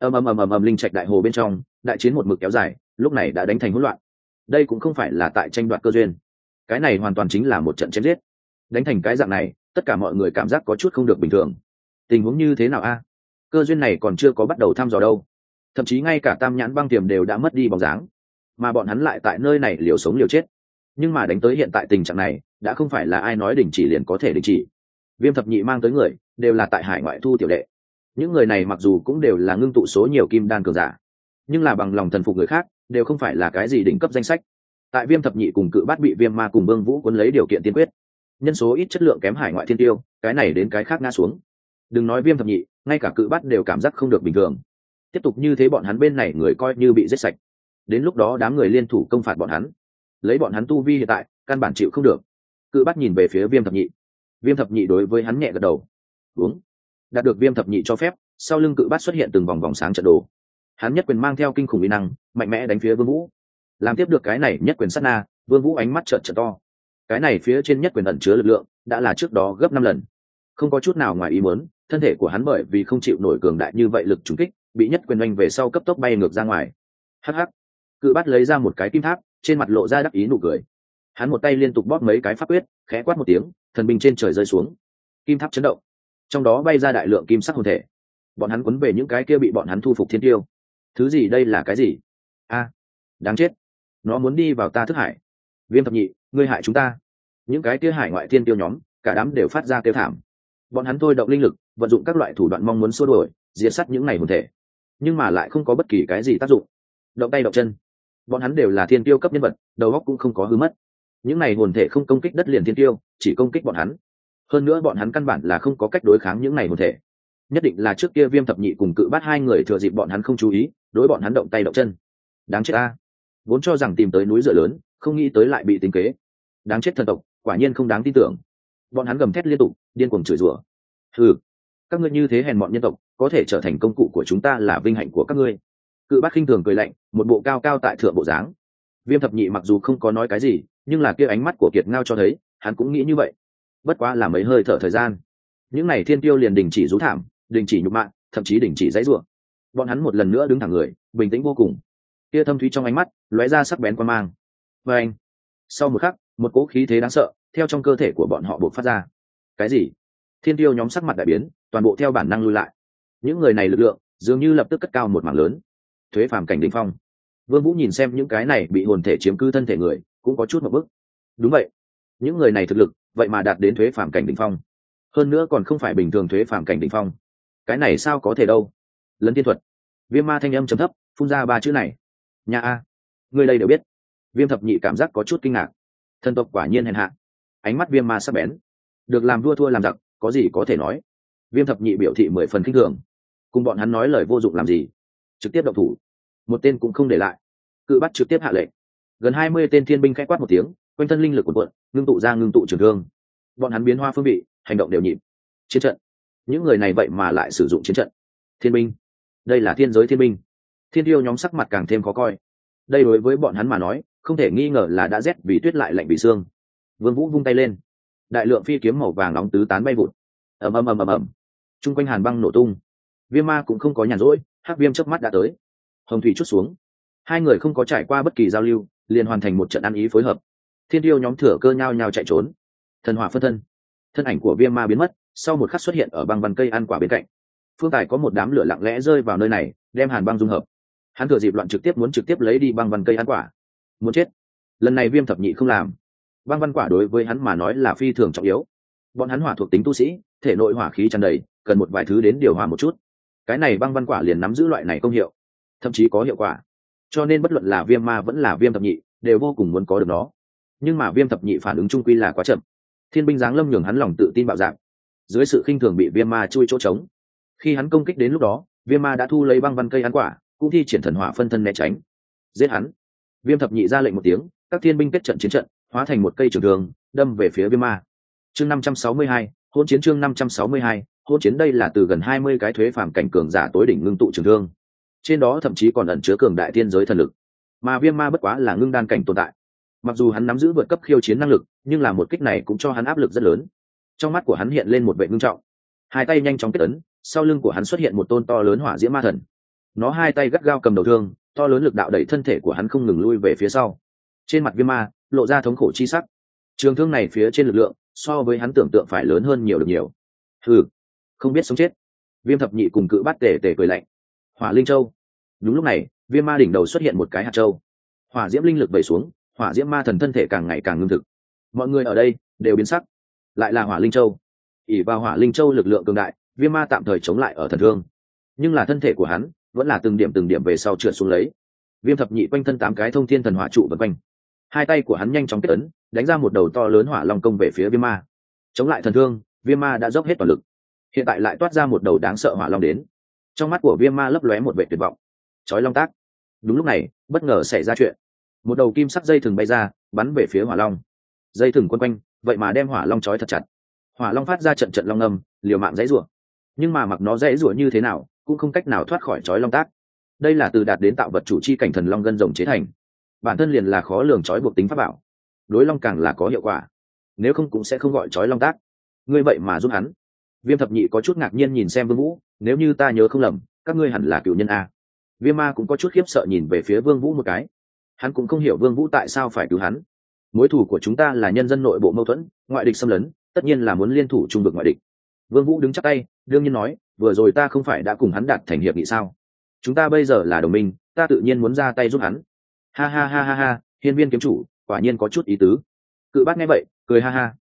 Ầm linh trạch đại hồ bên trong, đại chiến một mực kéo dài, lúc này đã đánh thành hỗn loạn. Đây cũng không phải là tại tranh đoạt cơ duyên, cái này hoàn toàn chính là một trận chém giết. Đánh thành cái dạng này, tất cả mọi người cảm giác có chút không được bình thường. Tình huống như thế nào a? Cơ duyên này còn chưa có bắt đầu thăm dò đâu. Thậm chí ngay cả Tam Nhãn Băng Tiềm đều đã mất đi bóng dáng, mà bọn hắn lại tại nơi này liều sống liều chết. Nhưng mà đánh tới hiện tại tình trạng này, đã không phải là ai nói đình chỉ liền có thể đình chỉ. Viêm Thập Nhị mang tới người đều là tại hải ngoại thu tiểu đệ. Những người này mặc dù cũng đều là ngưng tụ số nhiều kim đan cường giả, nhưng là bằng lòng thần phục người khác, đều không phải là cái gì đỉnh cấp danh sách. Tại Viêm Thập Nhị cùng Cự Bát bị Viêm Ma cùng Vương Vũ cuốn lấy điều kiện tiên quyết, nhân số ít chất lượng kém hải ngoại thiên tiêu, cái này đến cái khác ngã xuống. Đừng nói Viêm Thập Nhị, ngay cả Cự Bát đều cảm giác không được bình thường. Tiếp tục như thế bọn hắn bên này người coi như bị giết sạch. Đến lúc đó đám người liên thủ công phạt bọn hắn, lấy bọn hắn tu vi hiện tại, căn bản chịu không được. Cự Bát nhìn về phía Viêm Thập Nhị. Viêm Thập Nhị đối với hắn nhẹ gật đầu. Uống. Đạt được Viêm Thập Nhị cho phép, sau lưng Cự Bát xuất hiện từng vòng vòng sáng trận đồ. Hắn nhất quyền mang theo kinh khủng uy năng, mạnh mẽ đánh phía Vương Vũ. Làm tiếp được cái này nhất quyền sát na, Vương Vũ ánh mắt trợn trợn to. Cái này phía trên nhất quyền ẩn chứa lực lượng, đã là trước đó gấp 5 lần. Không có chút nào ngoài ý muốn, thân thể của hắn bởi vì không chịu nổi cường đại như vậy lực trùng kích, bị nhất quyền oanh về sau cấp tốc bay ngược ra ngoài. Hắc hắc. Cự Bát lấy ra một cái kim tháp, trên mặt lộ ra đắc ý nụ cười. Hắn một tay liên tục bóp mấy cái pháp quyết, khẽ quát một tiếng, thần binh trên trời rơi xuống. Kim tháp chấn động, trong đó bay ra đại lượng kim sắc hồn thể. Bọn hắn cuốn về những cái kia bị bọn hắn thu phục thiên tiêu. Thứ gì đây là cái gì? A, đáng chết. Nó muốn đi vào ta thức hải. Viêm Thập Nhị, ngươi hại chúng ta. Những cái kia hải ngoại thiên tiêu nhóm, cả đám đều phát ra kêu thảm. Bọn hắn thôi động linh lực, vận dụng các loại thủ đoạn mong muốn xua đuổi diệt sát những này hồn thể, nhưng mà lại không có bất kỳ cái gì tác dụng. Động tay động chân, bọn hắn đều là thiên tiêu cấp nhân vật, đầu óc cũng không có hư mất. Những này hồn thể không công kích đất liền thiên tiêu, chỉ công kích bọn hắn. Hơn nữa bọn hắn căn bản là không có cách đối kháng những này hồn thể. Nhất định là trước kia Viêm Thập Nhị cùng Cự Bát hai người thừa dịp bọn hắn không chú ý, đối bọn hắn động tay động chân. Đáng chết a! Vốn cho rằng tìm tới núi dựa lớn, không nghĩ tới lại bị tính kế. Đáng chết thần tộc, quả nhiên không đáng tin tưởng. Bọn hắn gầm thét liên tục, điên cuồng chửi rủa. Hừ, các ngươi như thế hèn mọn nhân tộc, có thể trở thành công cụ của chúng ta là vinh hạnh của các ngươi. Cự Bát khinh thường cười lạnh, một bộ cao cao tại thượng bộ dáng. Viêm Thập Nhị mặc dù không có nói cái gì, nhưng là kia ánh mắt của Kiệt Ngao cho thấy, hắn cũng nghĩ như vậy. Bất quá là mấy hơi thở thời gian, những này thiên tiêu liền đình chỉ rú thảm, đình chỉ nhục mạ, thậm chí đình chỉ giãy giụa. Bọn hắn một lần nữa đứng thẳng người, bình tĩnh vô cùng. Kia thâm thúy trong ánh mắt lóe ra sắc bén quan mang. Và anh, sau một khắc, một cỗ khí thế đáng sợ theo trong cơ thể của bọn họ bộc phát ra. Cái gì? Thiên tiêu nhóm sắc mặt đại biến, toàn bộ theo bản năng lui lại. Những người này lực lượng dường như lập tức cất cao một mảng lớn. Thuế phàm cảnh đỉnh phong. Vương Vũ nhìn xem những cái này bị hồn thể chiếm cứ thân thể người, cũng có chút một bức. Đúng vậy, những người này thực lực, vậy mà đạt đến thuế phàm cảnh đỉnh phong. Hơn nữa còn không phải bình thường thuế phàm cảnh đỉnh phong. Cái này sao có thể đâu? Lấn tiên thuật. Viêm Ma thanh âm trầm thấp, phun ra ba chữ này. Nhà a, người đây đều biết. Viêm Thập Nhị cảm giác có chút kinh ngạc. Thần tộc quả nhiên hèn hạ. Ánh mắt Viêm Ma sắc bén. Được làm vua thua làm giặc, có gì có thể nói. Viêm Thập Nhị biểu thị 10 phần khinh thường. Cùng bọn hắn nói lời vô dụng làm gì? Trực tiếp động thủ. Một tên cũng không để lại. Cự Bắt trực tiếp hạ lệnh. Gần 20 tên thiên binh khẽ quát một tiếng, quanh thân linh lực cuộn cuộn, ngưng tụ trường thương. Bọn hắn biến hoa phương vị, hành động đều nhịp. Chiến trận. Những người này vậy mà lại sử dụng chiến trận. Thiên binh. Đây là thiên giới thiên binh. Thiên tiêu nhóm sắc mặt càng thêm khó coi. Đây đối với bọn hắn mà nói, không thể nghi ngờ là đã rét vì tuyết lại lạnh vì xương. Vương Vũ vung tay lên, đại lượng phi kiếm màu vàng nóng tứ tán bay vụt. Ầm ầm ầm ầm ầm. Trung quanh hàn băng nổ tung. Viêm Ma cũng không có nhàn rỗi, Hắc Viêm chớp mắt đã tới. Hồng thủy chút xuống. Hai người không có trải qua bất kỳ giao lưu, liền hoàn thành một trận ăn ý phối hợp. Thiên tiêu nhóm thừa cơ nhau nhau chạy trốn. Thần hỏa phân thân. Thân ảnh của Viêm Ma biến mất, sau một khắc xuất hiện ở băng văn cây ăn quả bên cạnh. Phương Tài có một đám lửa lặng lẽ rơi vào nơi này, đem hàn băng dung hợp. Hắn thừa dịp loạn trực tiếp lấy đi băng văn cây ăn quả. Muốn chết. Lần này Viêm Thập Nhị không làm. Băng văn quả đối với hắn mà nói là phi thường trọng yếu. Bọn hắn hỏa thuộc tính tu sĩ, thể nội hỏa khí tràn đầy, cần một vài thứ đến điều hòa một chút. Cái này băng văn quả liền nắm giữ loại này công hiệu, thậm chí có hiệu quả. Cho nên bất luận là Viêm Ma vẫn là Viêm Thập Nhị, đều vô cùng muốn có được nó. Nhưng mà Viêm Thập Nhị phản ứng trung quy là quá chậm. Thiên binh giáng lâm nhường hắn lòng tự tin bạo dạn. Dưới sự khinh thường bị Viêm Ma chui chỗ trống. Khi hắn công kích đến lúc đó, Viêm Ma đã thu lấy băng văn cây ăn quả, cũng thi triển thần hỏa phân thân né tránh. Giết hắn. Viêm Thập Nhị ra lệnh một tiếng, các thiên binh kết trận chiến trận, hóa thành một cây trường thương, đâm về phía Viêm Ma. Chương 562, hỗn chiến. Chương 562, hỗn chiến. Đây là từ gần 20 cái thuế phàm cảnh cường giả tối đỉnh ngưng tụ trường thương. Trên đó thậm chí còn ẩn chứa cường đại thiên giới thần lực. Mà Viêm Ma bất quá là ngưng đan cảnh tồn tại. Mặc dù hắn nắm giữ vượt cấp khiêu chiến năng lực, nhưng là một kích này cũng cho hắn áp lực rất lớn. Trong mắt của hắn hiện lên một vẻ ngưng trọng. Hai tay nhanh chóng kết ấn, sau lưng của hắn xuất hiện một tôn to lớn hỏa diễm ma thần. Nó hai tay gắt gao cầm đầu thương, to lớn lực đạo đẩy thân thể của hắn không ngừng lui về phía sau. Trên mặt Viêm Ma lộ ra thống khổ chi sắc. Trường thương này phía trên lực lượng so với hắn tưởng tượng phải lớn hơn nhiều được nhiều. Hừ, không biết sống chết. Viêm Thập Nhị cùng Cự Bát tề tề cười lạnh. Hỏa Linh Châu. Đúng lúc này, Viêm Ma đỉnh đầu xuất hiện một cái hạt châu. Hỏa diễm linh lực vẩy xuống, hỏa diễm ma thần thân thể càng ngày càng ngưng thực. Mọi người ở đây đều biến sắc. Lại là Hỏa Linh Châu. ỷ vào Hỏa Linh Châu lực lượng cường đại, Viêm Ma tạm thời chống lại ở thần thương, nhưng là thân thể của hắn vẫn là từng điểm về sau trượt xuống lấy. Viêm Thập Nhị quanh thân 8 cái thông thiên thần hỏa trụ vần quanh, hai tay của hắn nhanh chóng kết ấn, đánh ra một đầu to lớn hỏa long công về phía Viêm Ma. Chống lại thần thương, Viêm Ma đã dốc hết toàn lực, hiện tại lại toát ra một đầu đáng sợ hỏa long đến. Trong mắt của Viêm Ma lấp lóe một vẻ tuyệt vọng. Chói long tác. Đúng lúc này, bất ngờ xảy ra chuyện. Một đầu kim sắc dây thừng bay ra, bắn về phía hỏa long. Dây thừng quấn quanh, vậy mà đem hỏa long trói thật chặt. Hỏa long phát ra trận trận long ngâm, liều mạng dãy rủa. Nhưng mà mặc nó dãy rủa như thế nào, cũng không cách nào thoát khỏi chói long tác. Đây là từ đạt đến tạo vật chủ chi cảnh thần long gân rồng chế thành, bản thân liền là khó lường chói buộc tính pháp bảo, đối long càng là có hiệu quả, nếu không cũng sẽ không gọi chói long tác. Ngươi vậy mà giúp hắn. Viêm Thập Nhị có chút ngạc nhiên nhìn xem Vương Vũ, nếu như ta nhớ không lầm, các ngươi hẳn là cựu nhân a. Viêm Ma cũng có chút khiếp sợ nhìn về phía Vương Vũ một cái. Hắn cũng không hiểu Vương Vũ tại sao phải cứu hắn. Mối thù của chúng ta là nhân dân nội bộ mâu thuẫn, ngoại địch xâm lấn, tất nhiên là muốn liên thủ chung vực ngoại địch. Vương Vũ đứng chắp tay, đương nhiên nói, vừa rồi ta không phải đã cùng hắn đạt thành hiệp nghị sao? Chúng ta bây giờ là đồng minh, ta tự nhiên muốn ra tay giúp hắn. Ha ha ha ha ha, Hiên Viên kiếm chủ, quả nhiên có chút ý tứ. Cự Bát nghe vậy, cười ha ha.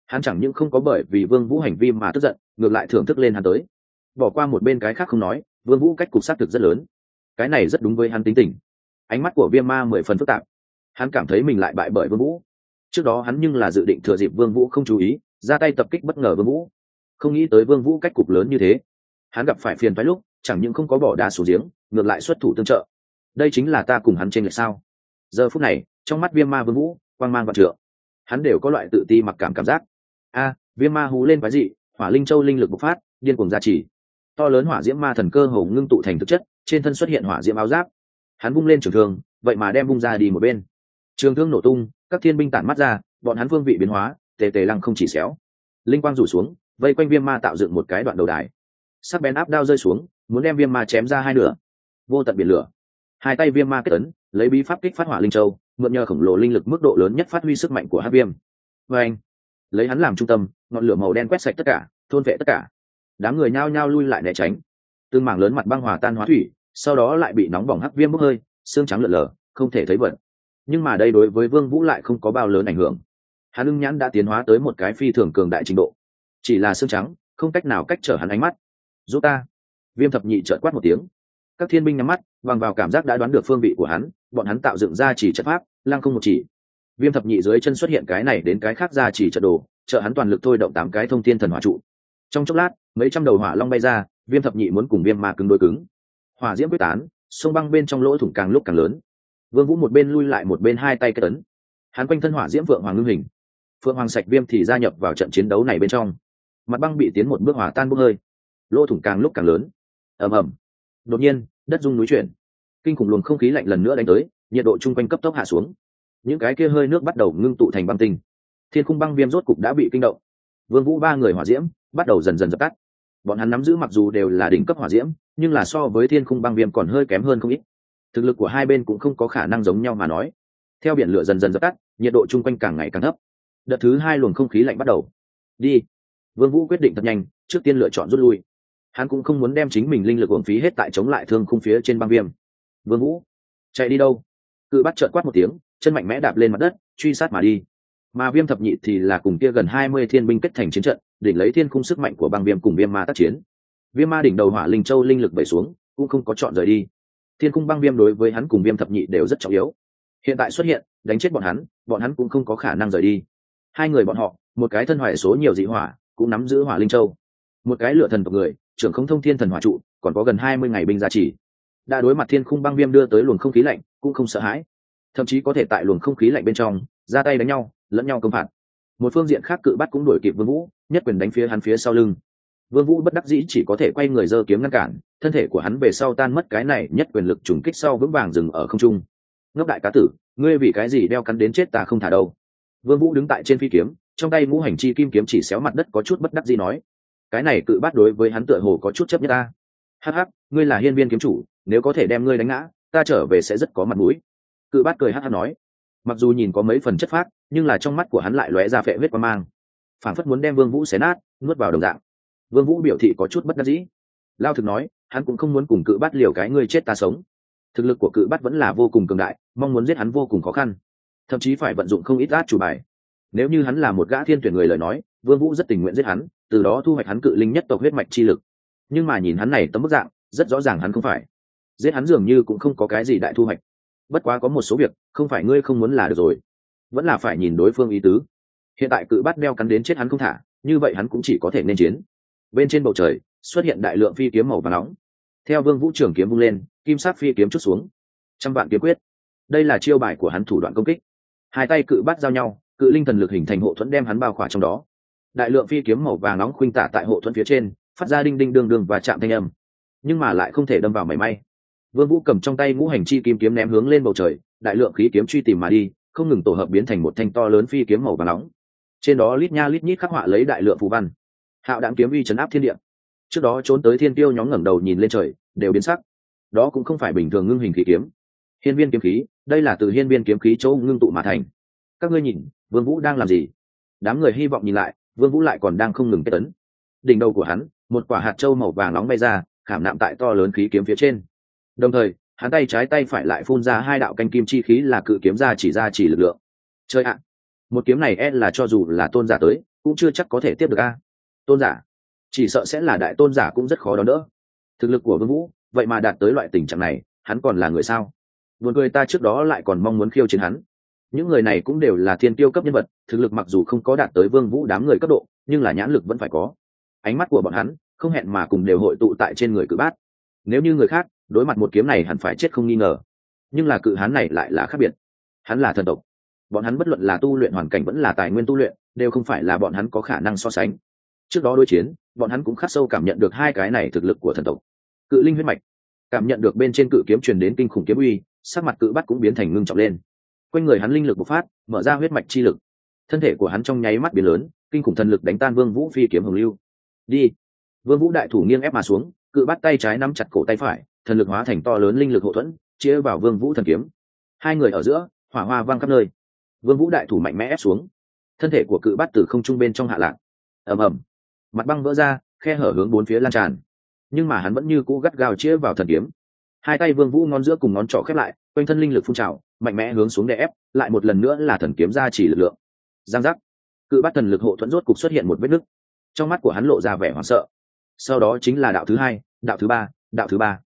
Hắn chẳng những không có bởi vì Vương Vũ hành vi mà tức giận, ngược lại thưởng thức lên hắn tới. Bỏ qua một bên cái khác không nói, Vương Vũ cách cục sát thực rất lớn, cái này rất đúng với hắn tính tình. Ánh mắt của Viêm Ma 10 phần phức tạp, hắn cảm thấy mình lại bại bởi Vương Vũ. Trước đó hắn nhưng là dự định thừa dịp Vương Vũ không chú ý, ra tay tập kích bất ngờ Vương Vũ, không nghĩ tới Vương Vũ cách cục lớn như thế. Hắn gặp phải phiền toái lúc, chẳng những không có bỏ đá xuống giếng, ngược lại xuất thủ tương trợ. Đây chính là ta cùng hắn trên lệch sao? Giờ phút này, trong mắt Viêm Ma Vương Vũ, quang mang vạn trượng. Hắn đều có loại tự ti mặc cảm giác. Viêm Ma hú lên quái dị, Hỏa Linh Châu linh lực bộc phát, điên cuồng gia trì. To lớn hỏa diễm ma thần cơ hồ ngưng tụ thành thực chất, trên thân xuất hiện hỏa diễm áo giáp. Hắn vung lên trường thương, vậy mà đem vung ra đi một bên. Trường thương nổ tung, các thiên binh tản mắt ra, bọn hắn phương vị biến hóa, tề tề lăng không chỉ xéo. Linh quang rủ xuống, vây quanh Viêm Ma tạo dựng một cái đoạn đầu đài. Sắc bén áp đao rơi xuống, muốn đem Viêm Ma chém ra hai nửa. Vô tận biển lửa. Hai tay Viêm Ma kết ấn, lấy bí pháp kích phát Hỏa Linh Châu, mượn nhờ khổng lồ linh lực mức độ lớn nhất phát huy sức mạnh của Hắc Viêm. Và anh, lấy hắn làm trung tâm, ngọn lửa màu đen quét sạch tất cả, thôn vệ tất cả. Đám người nhao nhao lui lại né tránh. Từng mảng lớn mặt băng hòa tan hóa thủy, sau đó lại bị nóng bỏng Hắc Viêm bốc hơi, xương trắng lượn lờ, không thể thấy vật. Nhưng mà đây đối với Vương Vũ lại không có bao lớn ảnh hưởng. Hắn ưng nhãn đã tiến hóa tới một cái phi thường cường đại trình độ, chỉ là xương trắng, không cách nào cách trở hắn ánh mắt. Giúp ta! Viêm thập nhị chợt quát một tiếng. Các thiên binh nhắm mắt, bằng vào cảm giác đã đoán được phương vị của hắn, bọn hắn tạo dựng ra chỉ trận pháp, lăng không một chỉ. Viêm thập nhị dưới chân xuất hiện cái này đến cái khác ra chỉ trận đồ, trợ hắn toàn lực thôi động 8 cái thông thiên thần hỏa trụ. Trong chốc lát, mấy trăm đầu hỏa long bay ra, Viêm thập nhị muốn cùng Viêm Ma cứng đối cứng. Hỏa diễm quyết tán, sông băng bên trong lỗ thủng càng lúc càng lớn. Vương Vũ một bên lui lại một bên hai tay kết ấn. Hắn quanh thân hỏa diễm vượng hoàng ngưng hình. Phượng Hoàng Sạch Viêm thì gia nhập vào trận chiến đấu này bên trong. Mặt băng bị tiến một bước hòa tan bốc hơi, lỗ thủng càng lúc càng lớn. Ầm ầm. Đột nhiên, đất rung núi chuyển, kinh khủng luồng không khí lạnh lần nữa đánh tới, nhiệt độ chung quanh cấp tốc hạ xuống. Những cái kia hơi nước bắt đầu ngưng tụ thành băng tinh. Thiên khung băng viêm rốt cục đã bị kinh động. Vương Vũ ba người hỏa diễm bắt đầu dần dần dập tắt. Bọn hắn nắm giữ mặc dù đều là đỉnh cấp hỏa diễm, nhưng là so với thiên khung băng viêm còn hơi kém hơn không ít. Thực lực của hai bên cũng không có khả năng giống nhau mà nói. Theo biển lửa dần dần dập tắt, nhiệt độ chung quanh càng ngày càng thấp. Đợt thứ hai luồng không khí lạnh bắt đầu. Đi. Vương Vũ quyết định thật nhanh, trước tiên lựa chọn rút lui. Hắn cũng không muốn đem chính mình linh lực uổng phí hết tại chống lại thương khung phía trên băng viêm. Vương Vũ, chạy đi đâu? Cự bắt trợn quát một tiếng, chân mạnh mẽ đạp lên mặt đất, truy sát mà đi. Mà Viêm thập nhị thì là cùng kia gần 20 thiên binh kết thành chiến trận, đỉnh lấy thiên khung sức mạnh của băng viêm cùng Viêm Ma tác chiến. Viêm Ma đỉnh đầu Hỏa Linh Châu linh lực bẩy xuống, cũng không có chọn rời đi. Thiên khung băng viêm đối với hắn cùng Viêm thập nhị đều rất trọng yếu. Hiện tại xuất hiện, đánh chết bọn hắn cũng không có khả năng rời đi. Hai người bọn họ, một cái thân hoại số nhiều dị hỏa, cũng nắm giữ Hỏa Linh Châu. Một cái lửa thần tộc người, trưởng không thông thiên thần hỏa trụ, còn có gần 20 ngày binh gia trì. Đã đối mặt thiên khung băng viêm đưa tới luồng không khí lạnh, cũng không sợ hãi, thậm chí có thể tại luồng không khí lạnh bên trong ra tay đánh nhau, lẫn nhau công phạt. Một phương diện khác Cự Bắt cũng đuổi kịp Vương Vũ, nhất quyền đánh phía hắn phía sau lưng. Vương Vũ bất đắc dĩ chỉ có thể quay người giơ kiếm ngăn cản, thân thể của hắn về sau tan mất cái này nhất quyền lực trùng kích sau vững vàng dừng ở không trung. Ngốc đại cá tử, ngươi vì cái gì đeo cắn đến chết ta không thả đâu? Vương Vũ đứng tại trên phi kiếm, trong tay ngũ hành chi kim kiếm chỉ xéo mặt đất có chút bất đắc dĩ nói. Cái này Cự Bắt đối với hắn tựa hồ có chút chấp nhất ta. Hắc hắc, ngươi là hiên viên kiếm chủ, nếu có thể đem ngươi đánh ngã, ta trở về sẽ rất có mặt mũi. Cự Bát cười hắc hắc nói. Mặc dù nhìn có mấy phần chất phác, nhưng là trong mắt của hắn lại lóe ra phệ huyết quang mang, phảng phất muốn đem Vương Vũ xé nát, nuốt vào đồng dạng. Vương Vũ biểu thị có chút bất đắc dĩ. Lao thực nói, hắn cũng không muốn cùng Cự Bát liều cái ngươi chết ta sống. Thực lực của Cự Bát vẫn là vô cùng cường đại, mong muốn giết hắn vô cùng khó khăn, thậm chí phải vận dụng không ít át chủ bài. Nếu như hắn là một gã thiên tuyển người lời nói, Vương Vũ rất tình nguyện giết hắn, từ đó thu hoạch hắn cự linh nhất tộc huyết mạch chi lực. Nhưng mà nhìn hắn này tấm bức dạng, rất rõ ràng hắn không phải. Giết hắn dường như cũng không có cái gì đại thu hoạch. Bất quá có một số việc, không phải ngươi không muốn là được rồi, vẫn là phải nhìn đối phương ý tứ. Hiện tại Cự Bát đeo cắn đến chết hắn không thả, như vậy hắn cũng chỉ có thể nên chiến. Bên trên bầu trời xuất hiện đại lượng phi kiếm màu vàng nóng. Theo Vương Vũ trường kiếm vung lên, kim sắc phi kiếm chút xuống. Trăm vạn kiếm quyết. Đây là chiêu bài của hắn thủ đoạn công kích. Hai tay Cự Bát giao nhau, cự linh thần lực hình thành hộ thuẫn đem hắn bao khỏa trong đó. Đại lượng phi kiếm màu vàng nóng khuynh tả tại hộ thuẫn phía trên, phát ra đinh đinh đường đường và chạm thanh âm, nhưng mà lại không thể đâm vào mảy may. Vương Vũ cầm trong tay ngũ hành chi kim kiếm ném hướng lên bầu trời, đại lượng khí kiếm truy tìm mà đi, không ngừng tổ hợp biến thành một thanh to lớn phi kiếm màu vàng nóng. Trên đó lít nha lít nhít khắc họa lấy đại lượng phù văn. Hạo đãng kiếm uy trấn áp thiên địa. Trước đó trốn tới thiên tiêu nhóm ngẩng đầu nhìn lên trời, đều biến sắc. Đó cũng không phải bình thường ngưng hình khí kiếm. Hiên viên kiếm khí, đây là từ hiên viên kiếm khí chỗ ngưng tụ mà thành. Các ngươi nhìn, Vương Vũ đang làm gì? Đám người hy vọng nhìn lại, Vương Vũ lại còn đang không ngừng kết tấn. Đỉnh đầu của hắn, một quả hạt châu màu vàng nóng bay ra, khảm nạm tại to lớn khí kiếm phía trên. Đồng thời, hắn tay trái tay phải lại phun ra hai đạo canh kim chi khí là cự kiếm ra chỉ lực lượng. Chơi ạ, một kiếm này là cho dù là tôn giả tới, cũng chưa chắc có thể tiếp được a. Tôn giả chỉ sợ sẽ là đại tôn giả cũng rất khó đón đỡ. Thực lực của Vương Vũ vậy mà đạt tới loại tình trạng này, hắn còn là người sao? Buồn cười, ta trước đó lại còn mong muốn khiêu chiến hắn. Những người này cũng đều là thiên tiêu cấp nhân vật, thực lực mặc dù không có đạt tới Vương Vũ đám người cấp độ, nhưng là nhãn lực vẫn phải có. Ánh mắt của bọn hắn không hẹn mà cùng đều hội tụ tại trên người Cự Bát. Nếu như người khác đối mặt một kiếm này hẳn phải chết không nghi ngờ, nhưng là Cự Hán này lại là khác biệt. Hắn là thần tộc, bọn hắn bất luận là tu luyện hoàn cảnh vẫn là tài nguyên tu luyện đều không phải là bọn hắn có khả năng so sánh. Trước đó đối chiến, bọn hắn cũng khắc sâu cảm nhận được hai cái này thực lực của thần tộc. Cự linh huyết mạch, cảm nhận được bên trên cự kiếm truyền đến kinh khủng kiếm uy, sắc mặt Cự Bát cũng biến thành ngưng trọng lên. Quanh người hắn linh lực bộc phát, mở ra huyết mạch chi lực, thân thể của hắn trong nháy mắt biến lớn, kinh khủng thần lực đánh tan Vương Vũ phi kiếm hồng lưu. Đi! Vương Vũ đại thủ nghiêng ép mà xuống, Cự Bát tay trái nắm chặt cổ tay phải, thần lực hóa thành to lớn linh lực hộ thuẫn, chia vào Vương Vũ thần kiếm. Hai người ở giữa, hỏa hoa vang khắp nơi. Vương Vũ đại thủ mạnh mẽ ép xuống, thân thể của Cự Bát từ không trung bên trong hạ lạc. Ầm ầm, mặt băng vỡ ra, khe hở hướng bốn phía lan tràn. Nhưng mà hắn vẫn như cũ gắt gao chia vào thần kiếm. Hai tay Vương Vũ ngón giữa cùng ngón trỏ khép lại, quanh thân linh lực phun trào, mạnh mẽ hướng xuống đè ép, lại một lần nữa là thần kiếm ra chỉ lực lượng. Giang giác, Cự Bát thần lực hộ thuẫn rốt cục xuất hiện một vết nứt. Trong mắt của hắn lộ ra vẻ hoảng sợ. Sau đó chính là đạo thứ hai, đạo thứ ba, đạo thứ ba.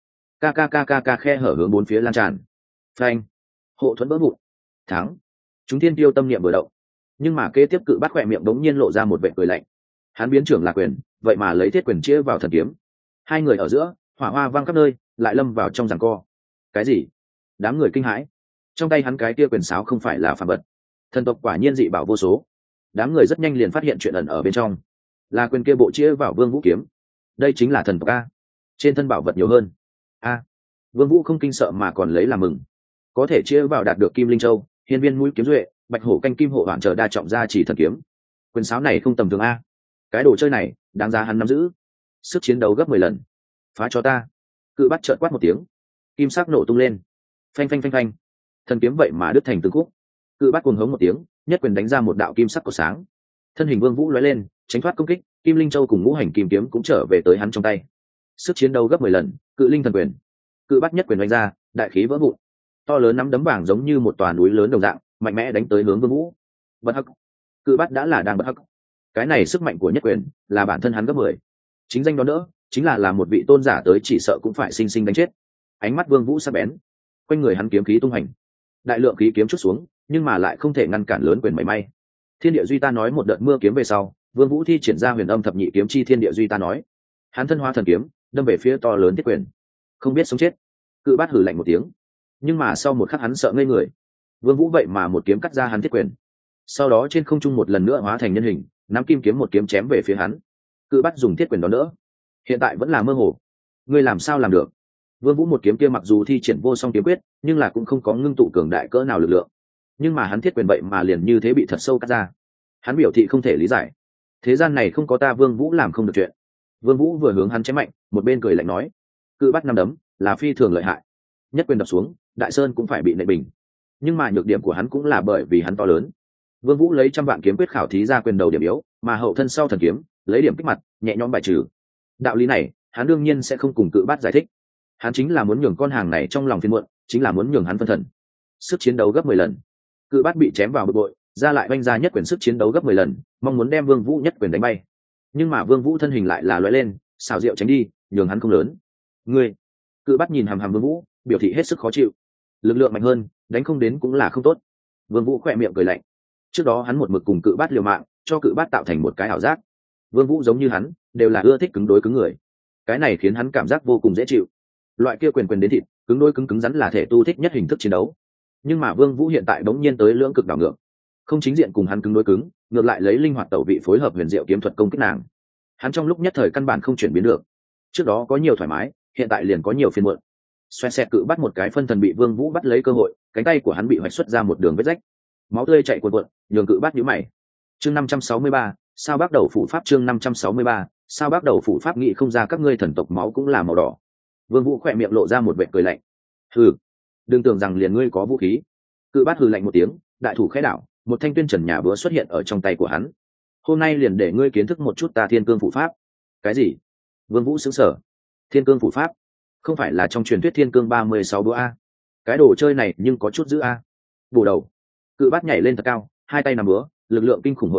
Ca khe hở hướng bốn phía lan tràn. Phanh, hộ thuẫn vỡ vụn. Thắng. Chúng thiên tiêu tâm niệm vừa động. Nhưng mà kế tiếp Cự Bát khỏe miệng đống nhiên lộ ra một vẻ cười lạnh. Hắn biến trưởng là quyền, vậy mà lấy thiết quyền chia vào thần kiếm. Hai người ở giữa, hỏa hoa vang khắp nơi, lại lâm vào trong giằng co. Cái gì? Đám người kinh hãi. Trong tay hắn cái kia quyền sáo không phải là phàm vật. Thần tộc quả nhiên dị bảo vô số. Đám người rất nhanh liền phát hiện chuyện ẩn ở bên trong. Là quyền kia bộ chia vào Vương Vũ kiếm. Đây chính là thần tộc a. Trên thân bảo vật nhiều hơn. A. Vương Vũ không kinh sợ mà còn lấy làm mừng. Có thể chia vào đạt được Kim Linh Châu, Hiên Viên mũi kiếm duệ, Bạch Hổ canh kim hộ hoàn trở đa trọng gia chỉ thần kiếm. Quyền sáo này không tầm thường a. Cái đồ chơi này đáng giá hắn nắm giữ. Sức chiến đấu gấp 10 lần. Phá cho ta. Cự Bát trợn quát một tiếng, kim sắc nổ tung lên. Phanh phanh phanh phanh. Thần kiếm vậy mà đứt thành từng khúc. Cự Bát cuồng hống một tiếng, nhất quyền đánh ra một đạo kim sắc của sáng. Thân hình Vương Vũ lóe lên, tránh thoát công kích, Kim Linh Châu cùng ngũ hành kim kiếm cũng trở về tới hắn trong tay. Sức chiến đấu gấp 10 lần, Cự Linh thần quyền. Cự Bát nhất quyền đánh ra, đại khí vỡ vụn. To lớn nắm đấm vàng giống như một tòa núi lớn đồng dạng, mạnh mẽ đánh tới hướng Vương Vũ. Bất hắc. Cự Bát đã là đang bất hắc. Cái này sức mạnh của nhất quyền, là bản thân hắn gấp 10. Chính danh đó nữa, chính là một vị tôn giả tới chỉ sợ cũng phải sinh sinh đánh chết. Ánh mắt Vương Vũ sắc bén, quanh người hắn kiếm khí tung hành, đại lượng khí kiếm chút xuống, nhưng mà lại không thể ngăn cản lớn quyền mảy may. Thiên địa duy ta nói một đợt mưa kiếm về sau, Vương Vũ thi triển ra huyền âm thập nhị kiếm chi thiên địa duy ta nói. Hắn thân hóa thần kiếm, đâm về phía to lớn thiết quyền. Không biết sống chết. Cự Bát hừ lạnh một tiếng, nhưng mà sau một khắc hắn sợ ngây người. Vương Vũ vậy mà một kiếm cắt ra hắn thiết quyền. Sau đó trên không trung một lần nữa hóa thành nhân hình, nắm kim kiếm một kiếm chém về phía hắn. Cự Bát dùng thiết quyền đón đỡ, hiện tại vẫn là mơ hồ. Ngươi làm sao làm được? Vương Vũ một kiếm kia mặc dù thi triển vô song kiếm quyết, nhưng là cũng không có ngưng tụ cường đại cỡ nào lực lượng. Nhưng mà hắn thiết quyền vậy mà liền như thế bị thật sâu cắt ra. Hắn biểu thị không thể lý giải. Thế gian này không có ta Vương Vũ làm không được chuyện. Vương Vũ vừa hướng hắn chém mạnh, một bên cười lạnh nói: Cự Bát năm đấm là phi thường lợi hại, nhất quyền đập xuống, Đại Sơn cũng phải bị nện bình. Nhưng mà nhược điểm của hắn cũng là bởi vì hắn to lớn. Vương Vũ lấy trăm vạn kiếm quyết khảo thí ra quyền đầu điểm yếu, mà hậu thân sau thần kiếm, lấy điểm kích mặt, nhẹ nhõm bài trừ. Đạo lý này, hắn đương nhiên sẽ không cùng Cự Bát giải thích. Hắn chính là muốn nhường con hàng này trong lòng phiền muộn, chính là muốn nhường hắn phân thần. Sức chiến đấu gấp 10 lần. Cự Bát bị chém vào bực bội, ra lại vung ra nhất quyền sức chiến đấu gấp 10 lần, mong muốn đem Vương Vũ nhất quyền đánh bay. Nhưng mà Vương Vũ thân hình lại là lóe lên, xào rượu tránh đi, nhường hắn không lớn. Ngươi! Cự Bát nhìn hằm hằm Vương Vũ, biểu thị hết sức khó chịu. Lực lượng mạnh hơn, đánh không đến cũng là không tốt. Vương Vũ khẽ miệng cười lạnh. Trước đó hắn một mực cùng Cự Bát liều mạng, cho Cự Bát tạo thành một cái ảo giác. Vương Vũ giống như hắn, đều là ưa thích cứng đối cứng người. Cái này khiến hắn cảm giác vô cùng dễ chịu. Loại kia quyền quyền đến thịt, cứng đôi cứng cứng rắn là thể tu thích nhất hình thức chiến đấu. Nhưng mà Vương Vũ hiện tại đống nhiên tới lưỡng cực đảo ngược, không chính diện cùng hắn cứng đối cứng, ngược lại lấy linh hoạt tẩu vị phối hợp huyền diệu kiếm thuật công kích nàng. Hắn trong lúc nhất thời căn bản không chuyển biến được. Trước đó có nhiều thoải mái, hiện tại liền có nhiều phiền muộn. Xoẹt xẹt Cự Bắt một cái phân thần bị Vương Vũ bắt lấy cơ hội, cánh tay của hắn bị hoạch xuất ra một đường vết rách, máu tươi chảy cuồn cuộn, nhường Cự Bắt nhíu mày. Chương 563, sao bắt đầu phủ pháp chương 563, sao bắt đầu phủ pháp nghĩ không ra các ngươi thần tộc máu cũng là màu đỏ. Vương Vũ khẽ miệng lộ ra một vệt cười lạnh. Hừ, đừng tưởng rằng liền ngươi có vũ khí. Cự Bát hừ lạnh một tiếng, đại thủ khẽ đảo, một thanh tuyên trần nhà búa xuất hiện ở trong tay của hắn. Hôm nay liền để ngươi kiến thức một chút ta Thiên Cương phủ pháp. Cái gì? Vương Vũ sững sờ. Thiên Cương phủ pháp? Không phải là trong truyền thuyết Thiên Cương 36 búa a? Cái đồ chơi này nhưng có chút dữ a. Bổ đầu. Cự Bát nhảy lên thật cao, hai tay nắm búa, lực lượng kinh khủng hội tụ,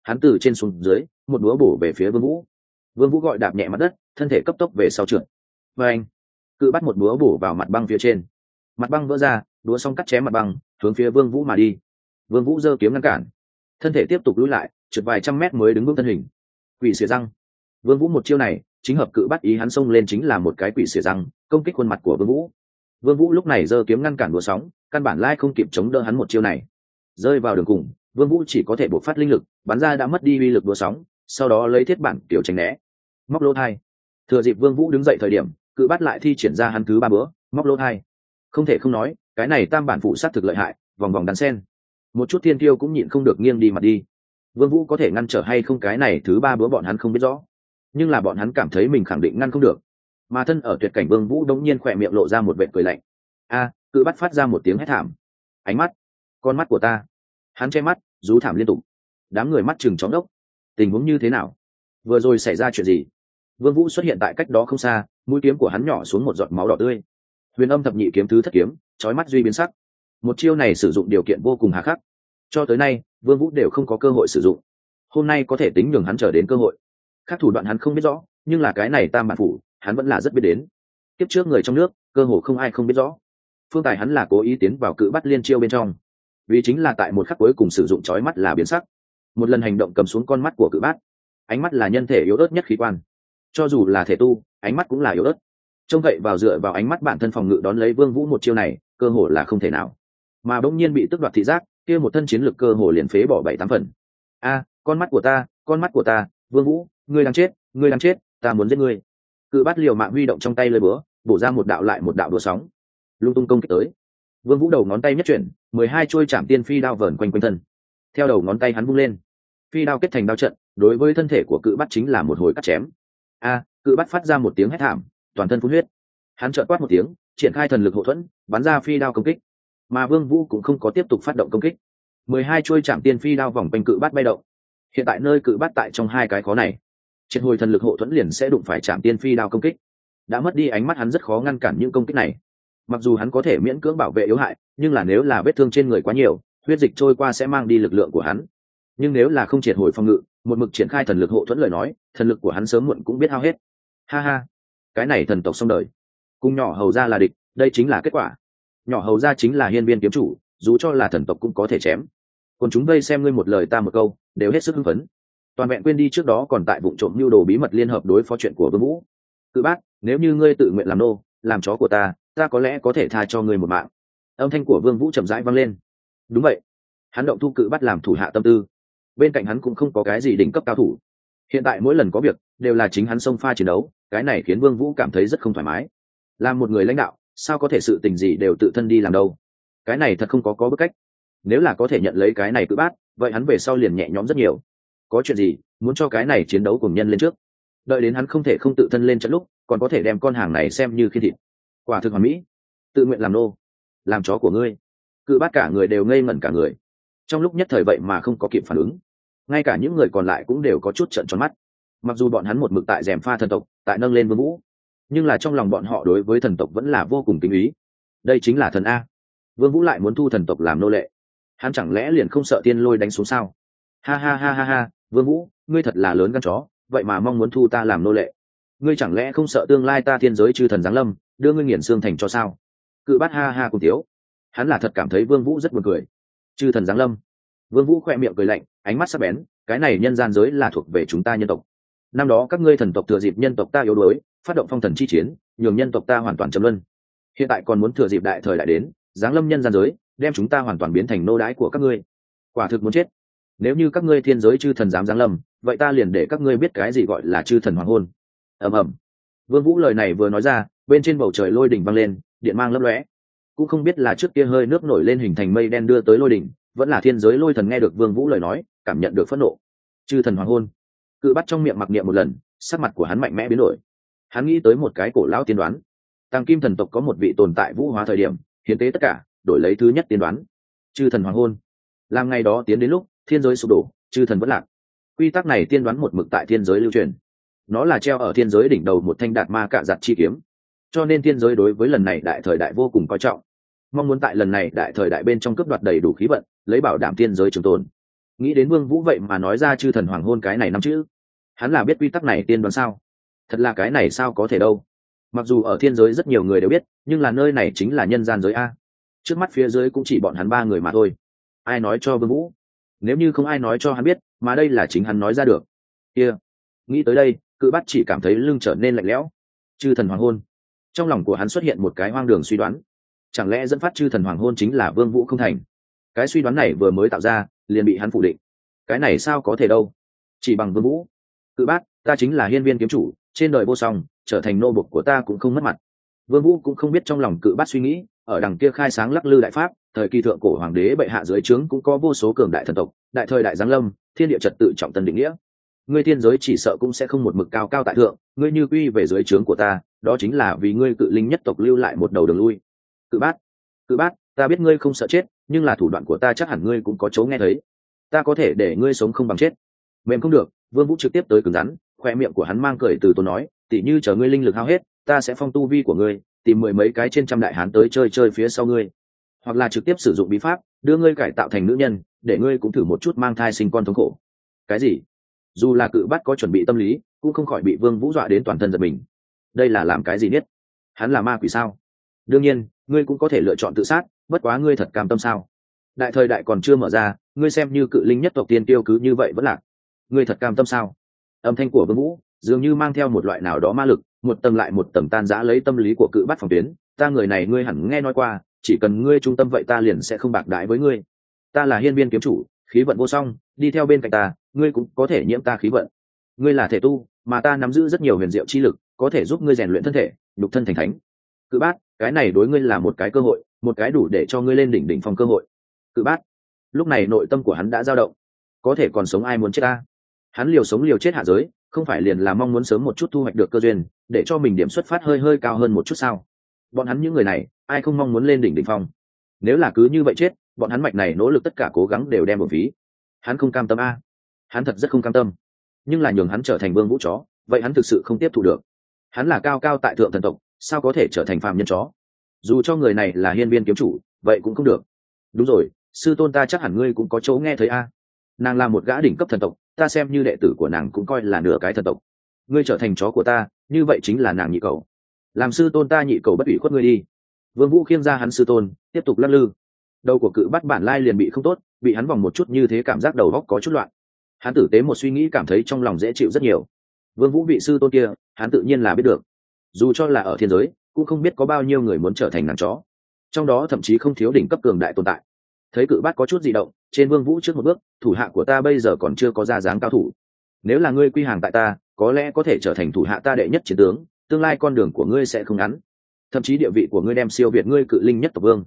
hắn từ trên xuống dưới một búa bổ về phía Vương Vũ. Vương Vũ gọi đạp nhẹ mặt đất, thân thể cấp tốc về sau trượt. Và anh cự bắt một búa bổ vào mặt băng phía trên, mặt băng vỡ ra, đũa xong cắt chém mặt băng, hướng phía Vương Vũ mà đi. Vương Vũ giơ kiếm ngăn cản, thân thể tiếp tục lùi lại, trượt vài trăm mét mới đứng vững thân hình. Quỷ xỉa răng. Vương Vũ một chiêu này chính hợp cự bắt ý, hắn xông lên chính là một cái quỷ xỉa răng, công kích khuôn mặt của Vương Vũ. Vương Vũ lúc này giơ kiếm ngăn cản đũa sóng, căn bản lai không kịp chống đỡ hắn một chiêu này. Rơi vào đường cùng, Vương Vũ chỉ có thể bộc phát linh lực, bắn ra đã mất đi uy lực đũa sóng, sau đó lấy thiết bản tiểu tránh né. Móc lỗ thai. Thừa dịp Vương Vũ đứng dậy thời điểm, cự bắt lại thi triển ra hắn thứ ba bữa, móc lỗ thai. Không thể không nói, cái này tam bản phụ sát thực lợi hại, vòng vòng đan sen. Một chút thiên tiêu cũng nhịn không được nghiêng đi mặt đi. Vương Vũ có thể ngăn trở hay không, cái này thứ ba bữa bọn hắn không biết rõ, nhưng là bọn hắn cảm thấy mình khẳng định ngăn không được. Mà thân ở tuyệt cảnh Vương Vũ đống nhiên khỏe miệng lộ ra một vệt cười lạnh. A, cự bắt phát ra một tiếng hét thảm. Ánh mắt, con mắt của ta. Hắn che mắt, rú thảm liên tục. Đám người mắt chừng chóng đốc. Tình huống như thế nào? Vừa rồi xảy ra chuyện gì? Vương Vũ xuất hiện tại cách đó không xa, mũi kiếm của hắn nhỏ xuống một giọt máu đỏ tươi. Huyền Âm thập nhị kiếm thứ thất kiếm, chói mắt duy biến sắc. Một chiêu này sử dụng điều kiện vô cùng hà khắc. Cho tới nay, Vương Vũ đều không có cơ hội sử dụng. Hôm nay có thể tính nhường hắn chờ đến cơ hội. Các thủ đoạn hắn không biết rõ, nhưng là cái này tam bản phủ, hắn vẫn là rất biết đến. Kiếp trước người trong nước, cơ hồ không ai không biết rõ. Phương Tài hắn là cố ý tiến vào cự bắt liên chiêu bên trong, vì chính là tại một khắc cuối cùng sử dụng chói mắt là biến sắc. Một lần hành động cầm xuống con mắt của cự bát. Ánh mắt là nhân thể yếu ớt nhất khí quan, cho dù là thể tu, ánh mắt cũng là yếu ớt. Trông cậy vào dựa vào ánh mắt bản thân phòng ngự đón lấy Vương Vũ một chiêu này, cơ hồ là không thể nào. Mà bỗng nhiên bị tức đoạt thị giác, kia một thân chiến lực cơ hồ liền phế bỏ 7-8 phần. A, con mắt của ta, con mắt của ta, Vương Vũ, ngươi đang chết, ngươi đang chết, ta muốn giết ngươi. Cự bát liều mạng huy động trong tay lưỡi búa, bổ ra một đạo lại một đạo đũa sóng, lung tung công kích tới. Vương Vũ đầu ngón tay nhất chuyển, 12 chuôi chạm tiên phi đao vờn quanh quanh thân. Theo đầu ngón tay hắn vung lên, phi đao kết thành đao trận, đối với thân thể của cự bát chính là một hồi cắt chém. A, cự bát phát ra một tiếng hét thảm, toàn thân phun huyết. Hắn chợt quát một tiếng, triển khai thần lực hộ thuẫn, bắn ra phi đao công kích. Mà Vương Vũ cũng không có tiếp tục phát động công kích. 12 chuôi chạm tiên phi đao vòng quanh cự bát bay động. Hiện tại nơi cự bát tại trong hai cái khó này, triệt hồi thần lực hộ thuẫn liền sẽ đụng phải chạm tiên phi đao công kích. Đã mất đi ánh mắt hắn rất khó ngăn cản những công kích này. Mặc dù hắn có thể miễn cưỡng bảo vệ yếu hại, nhưng là nếu là vết thương trên người quá nhiều, huyết dịch trôi qua sẽ mang đi lực lượng của hắn. Nhưng nếu là không triệt hồi phòng ngự, một mực triển khai thần lực hộ thuẫn lời nói, thần lực của hắn sớm muộn cũng biết hao hết. Ha ha, cái này thần tộc xong đời, cùng nhỏ hầu gia là địch, đây chính là kết quả. Nhỏ hầu gia chính là hiên viên kiếm chủ, dù cho là thần tộc cũng có thể chém. Còn chúng vây xem ngươi một lời ta một câu, đều hết sức hưng phấn. Toàn vẹn quên đi trước đó còn tại vụ trộm mưu đồ bí mật liên hợp đối phó chuyện của Vương Vũ. Cự bát, nếu như ngươi tự nguyện làm nô, làm chó của ta có lẽ có thể tha cho ngươi một mạng. Âm thanh của Vương Vũ chậm rãi vang lên. Đúng vậy, hắn động thu cự bắt làm thủ hạ tâm tư. Bên cạnh hắn cũng không có cái gì đỉnh cấp cao thủ. Hiện tại mỗi lần có việc đều là chính hắn xông pha chiến đấu, cái này khiến Vương Vũ cảm thấy rất không thoải mái. Làm một người lãnh đạo, sao có thể sự tình gì đều tự thân đi làm đâu? Cái này thật không có bức cách. Nếu là có thể nhận lấy cái này cự bát, vậy hắn về sau liền nhẹ nhõm rất nhiều. Có chuyện gì, muốn cho cái này chiến đấu cùng nhân lên trước. Đợi đến hắn không thể không tự thân lên trận lúc, còn có thể đem con hàng này xem như khi thịt. Quả thực hoàn mỹ. Tự nguyện làm nô, làm chó của ngươi. Cự bát cả người đều ngây ngẩn cả người. Trong lúc nhất thời vậy mà không có kịp phản ứng, ngay cả những người còn lại cũng đều có chút trợn tròn mắt. Mặc dù bọn hắn một mực tại rèm pha thần tộc, tại nâng lên Vương Vũ, nhưng là trong lòng bọn họ đối với thần tộc vẫn là vô cùng kính ý. Đây chính là thần a. Vương Vũ lại muốn thu thần tộc làm nô lệ, hắn chẳng lẽ liền không sợ tiên lôi đánh xuống sao? Ha ha ha ha ha, Vương Vũ, ngươi thật là lớn gan chó, vậy mà mong muốn thu ta làm nô lệ. Ngươi chẳng lẽ không sợ tương lai ta thiên giới chư thần giáng lâm, đưa ngươi nghiền xương thành cho sao? Cự bát ha ha cùng tiếu, hắn là thật cảm thấy Vương Vũ rất buồn cười. Chư thần giáng lâm. Vương Vũ khoe miệng cười lạnh, ánh mắt sắc bén, cái này nhân gian giới là thuộc về chúng ta nhân tộc. Năm đó các ngươi thần tộc thừa dịp nhân tộc ta yếu đuối, phát động phong thần chi chiến, nhường nhân tộc ta hoàn toàn trầm luân. Hiện tại còn muốn thừa dịp đại thời đại đến, giáng lâm nhân gian giới, đem chúng ta hoàn toàn biến thành nô đái của các ngươi. Quả thực muốn chết. Nếu như các ngươi thiên giới chư thần dám giáng lâm, vậy ta liền để các ngươi biết cái gì gọi là chư thần hoàng hôn. Ầm ầm. Vương Vũ lời này vừa nói ra, bên trên bầu trời lôi đỉnh vang lên, điện mang lấp lóe. Cũng không biết là trước kia hơi nước nổi lên hình thành mây đen đưa tới lôi đỉnh, vẫn là thiên giới lôi thần nghe được Vương Vũ lời nói, cảm nhận được phẫn nộ. Chư thần hoàng hôn. Cự bắt trong miệng mặc niệm một lần, sắc mặt của hắn mạnh mẽ biến đổi. Hắn nghĩ tới một cái cổ lão tiên đoán. Tàng Kim thần tộc có một vị tồn tại vũ hóa thời điểm, hiến tế tất cả, đổi lấy thứ nhất tiên đoán. Chư thần hoàng hôn. Làm ngày đó tiến đến lúc thiên giới sụp đổ, chư thần vẫn lạc. Quy tắc này tiên đoán một mực tại thiên giới lưu truyền. Nó là treo ở thiên giới đỉnh đầu một thanh đạt ma cạ giặt chi kiếm. Cho nên thiên giới đối với lần này đại thời đại vô cùng coi trọng, mong muốn tại lần này đại thời đại bên trong cướp đoạt đầy đủ khí vận, lấy bảo đảm thiên giới trường tồn. nghĩ đến Vương Vũ vậy mà nói ra chư thần hoàng hôn cái này năm chữ, hắn là biết quy tắc này tiên đoán sao? Thật là cái này sao có thể đâu. Mặc dù ở thiên giới rất nhiều người đều biết, nhưng là nơi này chính là nhân gian giới a. Trước mắt phía dưới cũng chỉ bọn hắn ba người mà thôi. Ai nói cho Vương Vũ? Nếu như không ai nói cho hắn biết, mà đây là chính hắn nói ra được. Kia, nghĩ tới đây, Cự Bát chỉ cảm thấy lưng trở nên lạnh lẽo. Chư thần hoàng hôn. Trong lòng của hắn xuất hiện một cái hoang đường suy đoán. Chẳng lẽ dẫn phát chư thần hoàng hôn chính là Vương Vũ không thành? Cái suy đoán này vừa mới tạo ra, liền bị hắn phủ định. Cái này sao có thể đâu? Chỉ bằng Vương Vũ. Cự Bát, ta chính là hiên viên kiếm chủ, trên đời vô song, trở thành nô bộc của ta cũng không mất mặt. Vương Vũ cũng không biết trong lòng Cự Bát suy nghĩ, ở đằng kia khai sáng lắc lư đại pháp, thời kỳ thượng cổ hoàng đế bệ hạ dưới trướng cũng có vô số cường đại thần tộc, đại thời đại giáng lâm, thiên địa trật tự trọng tân định nghĩa. Ngươi thiên giới chỉ sợ cũng sẽ không một mực cao cao tại thượng, ngươi như quy về dưới trướng của ta, đó chính là vì ngươi Cự linh nhất tộc lưu lại một đầu đường lui. Cự Bát, Cự Bát, ta biết ngươi không sợ chết, nhưng là thủ đoạn của ta chắc hẳn ngươi cũng có chỗ nghe thấy. Ta có thể để ngươi sống không bằng chết. Mềm không được, Vương Vũ trực tiếp tới cứng rắn, khoe miệng của hắn mang cười từ tốn nói, tỉ như chờ ngươi linh lực hao hết, ta sẽ phong tu vi của ngươi, tìm mười mấy cái trên trăm đại hán tới chơi chơi phía sau ngươi, hoặc là trực tiếp sử dụng bí pháp đưa ngươi cải tạo thành nữ nhân, để ngươi cũng thử một chút mang thai sinh con thống khổ. Cái gì? Dù là Cự Bát có chuẩn bị tâm lý, cũng không khỏi bị Vương Vũ dọa đến toàn thân giật mình. Đây là làm cái gì biết? Hắn là ma quỷ sao? Đương nhiên, ngươi cũng có thể lựa chọn tự sát, bất quá ngươi thật cam tâm sao? Đại thời đại còn chưa mở ra, ngươi xem như Cự linh nhất tộc tiên tiêu cứ như vậy vẫn lạc. Ngươi thật cam tâm sao? Âm thanh của Vương Vũ dường như mang theo một loại nào đó ma lực, một tầng lại một tầng tan rã lấy tâm lý của Cự Bát phòng tuyến. Ta người này ngươi hẳn nghe nói qua, chỉ cần ngươi trung tâm vậy ta liền sẽ không bạc đãi với ngươi. Ta là hiên viên kiếm chủ, khí vận vô song, đi theo bên cạnh ta, ngươi cũng có thể nhiễm ta khí vận. Ngươi là thể tu, mà ta nắm giữ rất nhiều huyền diệu chi lực, có thể giúp ngươi rèn luyện thân thể, nhục thân thành thánh. Cự Bát, cái này đối ngươi là một cái cơ hội, một cái đủ để cho ngươi lên đỉnh đỉnh phong cơ hội. Cự Bát, lúc này nội tâm của hắn đã dao động. Có thể còn sống ai muốn chết ta? Hắn liều sống liều chết hạ giới, không phải liền là mong muốn sớm một chút thu hoạch được cơ duyên, để cho mình điểm xuất phát hơi cao hơn một chút sao? Bọn hắn những người này, ai không mong muốn lên đỉnh đỉnh phong? Nếu là cứ như vậy chết, bọn hắn mạch này nỗ lực tất cả cố gắng đều đem một phí. Hắn không cam tâm a. Hắn thật rất không cam tâm. Nhưng là nhường hắn trở thành Vương Vũ chó, vậy hắn thực sự không tiếp thu được. Hắn là cao cao tại thượng thần tộc, sao có thể trở thành phàm nhân chó? Dù cho người này là hiên viên kiếm chủ, vậy cũng không được. Đúng rồi, sư tôn ta chắc hẳn ngươi cũng có chỗ nghe thấy a. Nàng là một gã đỉnh cấp thần tộc, ta xem như đệ tử của nàng cũng coi là nửa cái thần tộc. Ngươi trở thành chó của ta, như vậy chính là nàng nhị cầu. Làm sư tôn ta nhị cầu bất ủy khuất ngươi đi. Vương Vũ khiêng ra hắn sư tôn, tiếp tục lắc lư. Đầu của Cự Bát bản lai liền bị không tốt, bị hắn vòng một chút như thế cảm giác đầu óc có chút loạn. Hắn tử tế một suy nghĩ cảm thấy trong lòng dễ chịu rất nhiều. Vương Vũ vị sư tôn kia, hắn tự nhiên là biết được. Dù cho là ở thiên giới, cũng không biết có bao nhiêu người muốn trở thành nàng chó. Trong đó thậm chí không thiếu đỉnh cấp cường đại tồn tại. Thấy Cự Bát có chút dị động, trên Vương Vũ trước một bước, thủ hạ của ta bây giờ còn chưa có ra dáng cao thủ. Nếu là ngươi quy hàng tại ta, có lẽ có thể trở thành thủ hạ ta đệ nhất chiến tướng, tương lai con đường của ngươi sẽ không ngắn. Thậm chí địa vị của ngươi đem siêu việt ngươi Cự linh nhất tộc vương.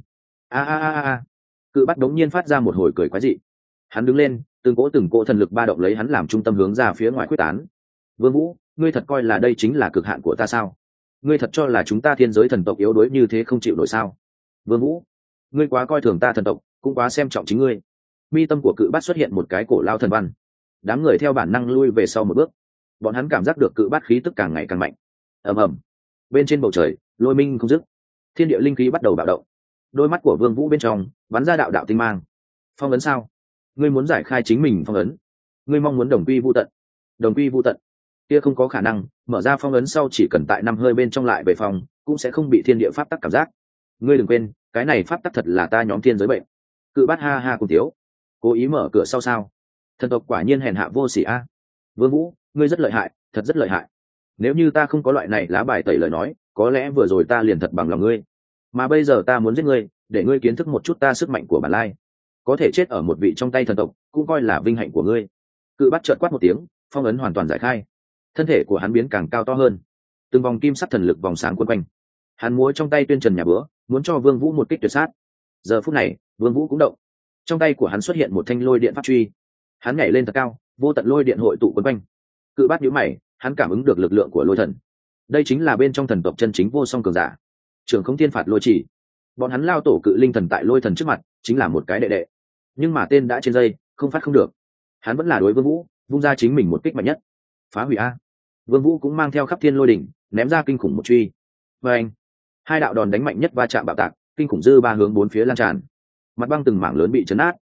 A. Cự Bát đống nhiên phát ra một hồi cười quái dị. Hắn đứng lên, từng cỗ thần lực ba động lấy hắn làm trung tâm hướng ra phía ngoài quyết tán. Vương Vũ, ngươi thật coi là đây chính là cực hạn của ta sao? Ngươi thật cho là chúng ta thiên giới thần tộc yếu đuối như thế không chịu nổi sao? Vương Vũ, ngươi quá coi thường ta thần tộc, cũng quá xem trọng chính ngươi. Mi tâm của Cự Bát xuất hiện một cái cổ lao thần văn. Đám người theo bản năng lui về sau một bước. Bọn hắn cảm giác được Cự Bát khí tức càng ngày càng mạnh. Ầm ầm. Bên trên bầu trời, lôi minh không dứt. Thiên địa linh khí bắt đầu bạo động. Đôi mắt của Vương Vũ bên trong bắn ra đạo đạo tinh mang. Phong ấn sao? Ngươi muốn giải khai chính mình phong ấn? Ngươi mong muốn đồng quy vu tận? Đồng quy vu tận? Kia không có khả năng, mở ra phong ấn sau chỉ cần tại năm hơi bên trong lại về phòng, cũng sẽ không bị thiên địa pháp tắc cảm giác. Ngươi đừng quên, cái này pháp tắc thật là ta nhóm thiên giới bệnh. Cự Bát ha ha cùng thiếu. Cố ý mở cửa sau sao? Thần tộc quả nhiên hèn hạ vô sỉ a. Vương Vũ, ngươi rất lợi hại, thật rất lợi hại. Nếu như ta không có loại này lá bài tẩy lời nói, có lẽ vừa rồi ta liền thật bằng lòng ngươi. Mà bây giờ ta muốn giết ngươi, để ngươi kiến thức một chút ta sức mạnh của bản lai. Có thể chết ở một vị trong tay thần tộc, cũng coi là vinh hạnh của ngươi. Cự Bát chợt quát một tiếng, phong ấn hoàn toàn giải khai. Thân thể của hắn biến càng cao to hơn, từng vòng kim sắc thần lực vòng sáng quấn quanh. Hắn múa trong tay tuyên trần nhà bữa, muốn cho Vương Vũ một kích tuyệt sát. Giờ phút này, Vương Vũ cũng động. Trong tay của hắn xuất hiện một thanh lôi điện pháp truy. Hắn nhảy lên thật cao, vô tận lôi điện hội tụ quấn quanh. Cự Bát nhíu mày, hắn cảm ứng được lực lượng của lôi thần. Đây chính là bên trong thần tộc chân chính vô song cường giả. Trường không thiên phạt lôi chỉ. Bọn hắn lao tổ Cự linh thần tại lôi thần trước mặt, chính là một cái đệ đệ. Nhưng mà tên đã trên dây, không phát không được. Hắn vẫn là đối Vương Vũ, vung ra chính mình một kích mạnh nhất. Phá hủy a. Vương Vũ cũng mang theo khắp thiên lôi đỉnh, ném ra kinh khủng một truy. Và anh, hai đạo đòn đánh mạnh nhất va chạm bạo tạc, kinh khủng dư ba hướng bốn phía lan tràn. Mặt băng từng mảng lớn bị chấn nát.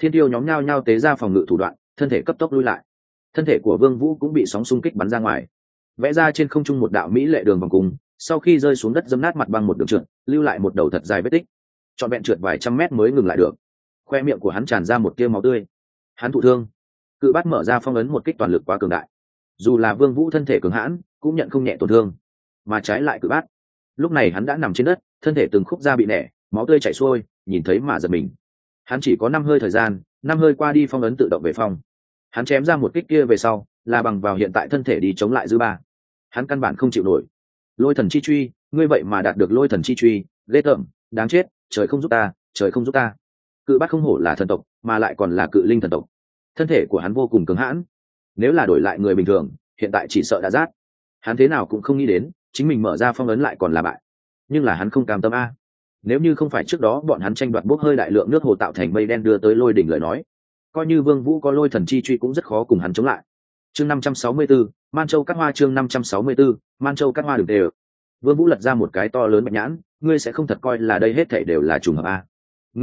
Thiên tiêu nhóm nhao nhao tế ra phòng ngự thủ đoạn, thân thể cấp tốc lui lại. Thân thể của Vương Vũ cũng bị sóng xung kích bắn ra ngoài, vẽ ra trên không trung một đạo mỹ lệ đường vòng cung, sau khi rơi xuống đất dẫm nát mặt băng một đường trượt, lưu lại một đầu thật dài vết tích, trọn vẹn trượt vài trăm mét mới ngừng lại được. Khoe miệng của hắn tràn ra một tia máu tươi. Hắn thụ thương. Cự bát mở ra phong ấn một kích toàn lực quá cường đại, dù là Vương Vũ thân thể cường hãn cũng nhận không nhẹ tổn thương, mà trái lại cự bát lúc này hắn đã nằm trên đất, thân thể từng khúc da bị nẻ, máu tươi chảy xuôi, nhìn thấy mà giật mình. Hắn chỉ có 5 hơi thời gian, 5 hơi qua đi phong ấn tự động về phong. Hắn chém ra một kích kia về sau, là bằng vào hiện tại thân thể đi chống lại dư ba. Hắn căn bản không chịu nổi. Lôi thần chi truy, ngươi vậy mà đạt được lôi thần chi truy, ghê tởm, đáng chết, trời không giúp ta, trời không giúp ta. Cự bát không hổ là thần tộc, mà lại còn là cự linh thần tộc. Thân thể của hắn vô cùng cứng hãn, nếu là đổi lại người bình thường, hiện tại chỉ sợ đã rát. Hắn thế nào cũng không nghĩ đến, chính mình mở ra phong ấn lại còn là bại. Nhưng là hắn không cam tâm a. Nếu như không phải trước đó bọn hắn tranh đoạt bốc hơi đại lượng nước hồ tạo thành mây đen đưa tới lôi đỉnh lời nói, coi như Vương Vũ có lôi thần chi truy cũng rất khó cùng hắn chống lại. Chương 564, Man Châu Cát Hoa. Chương 564, Man Châu Cát Hoa được đều. Vương Vũ lật ra một cái to lớn bạch nhãn, ngươi sẽ không thật coi là đây hết thảy đều là trùng hợp a?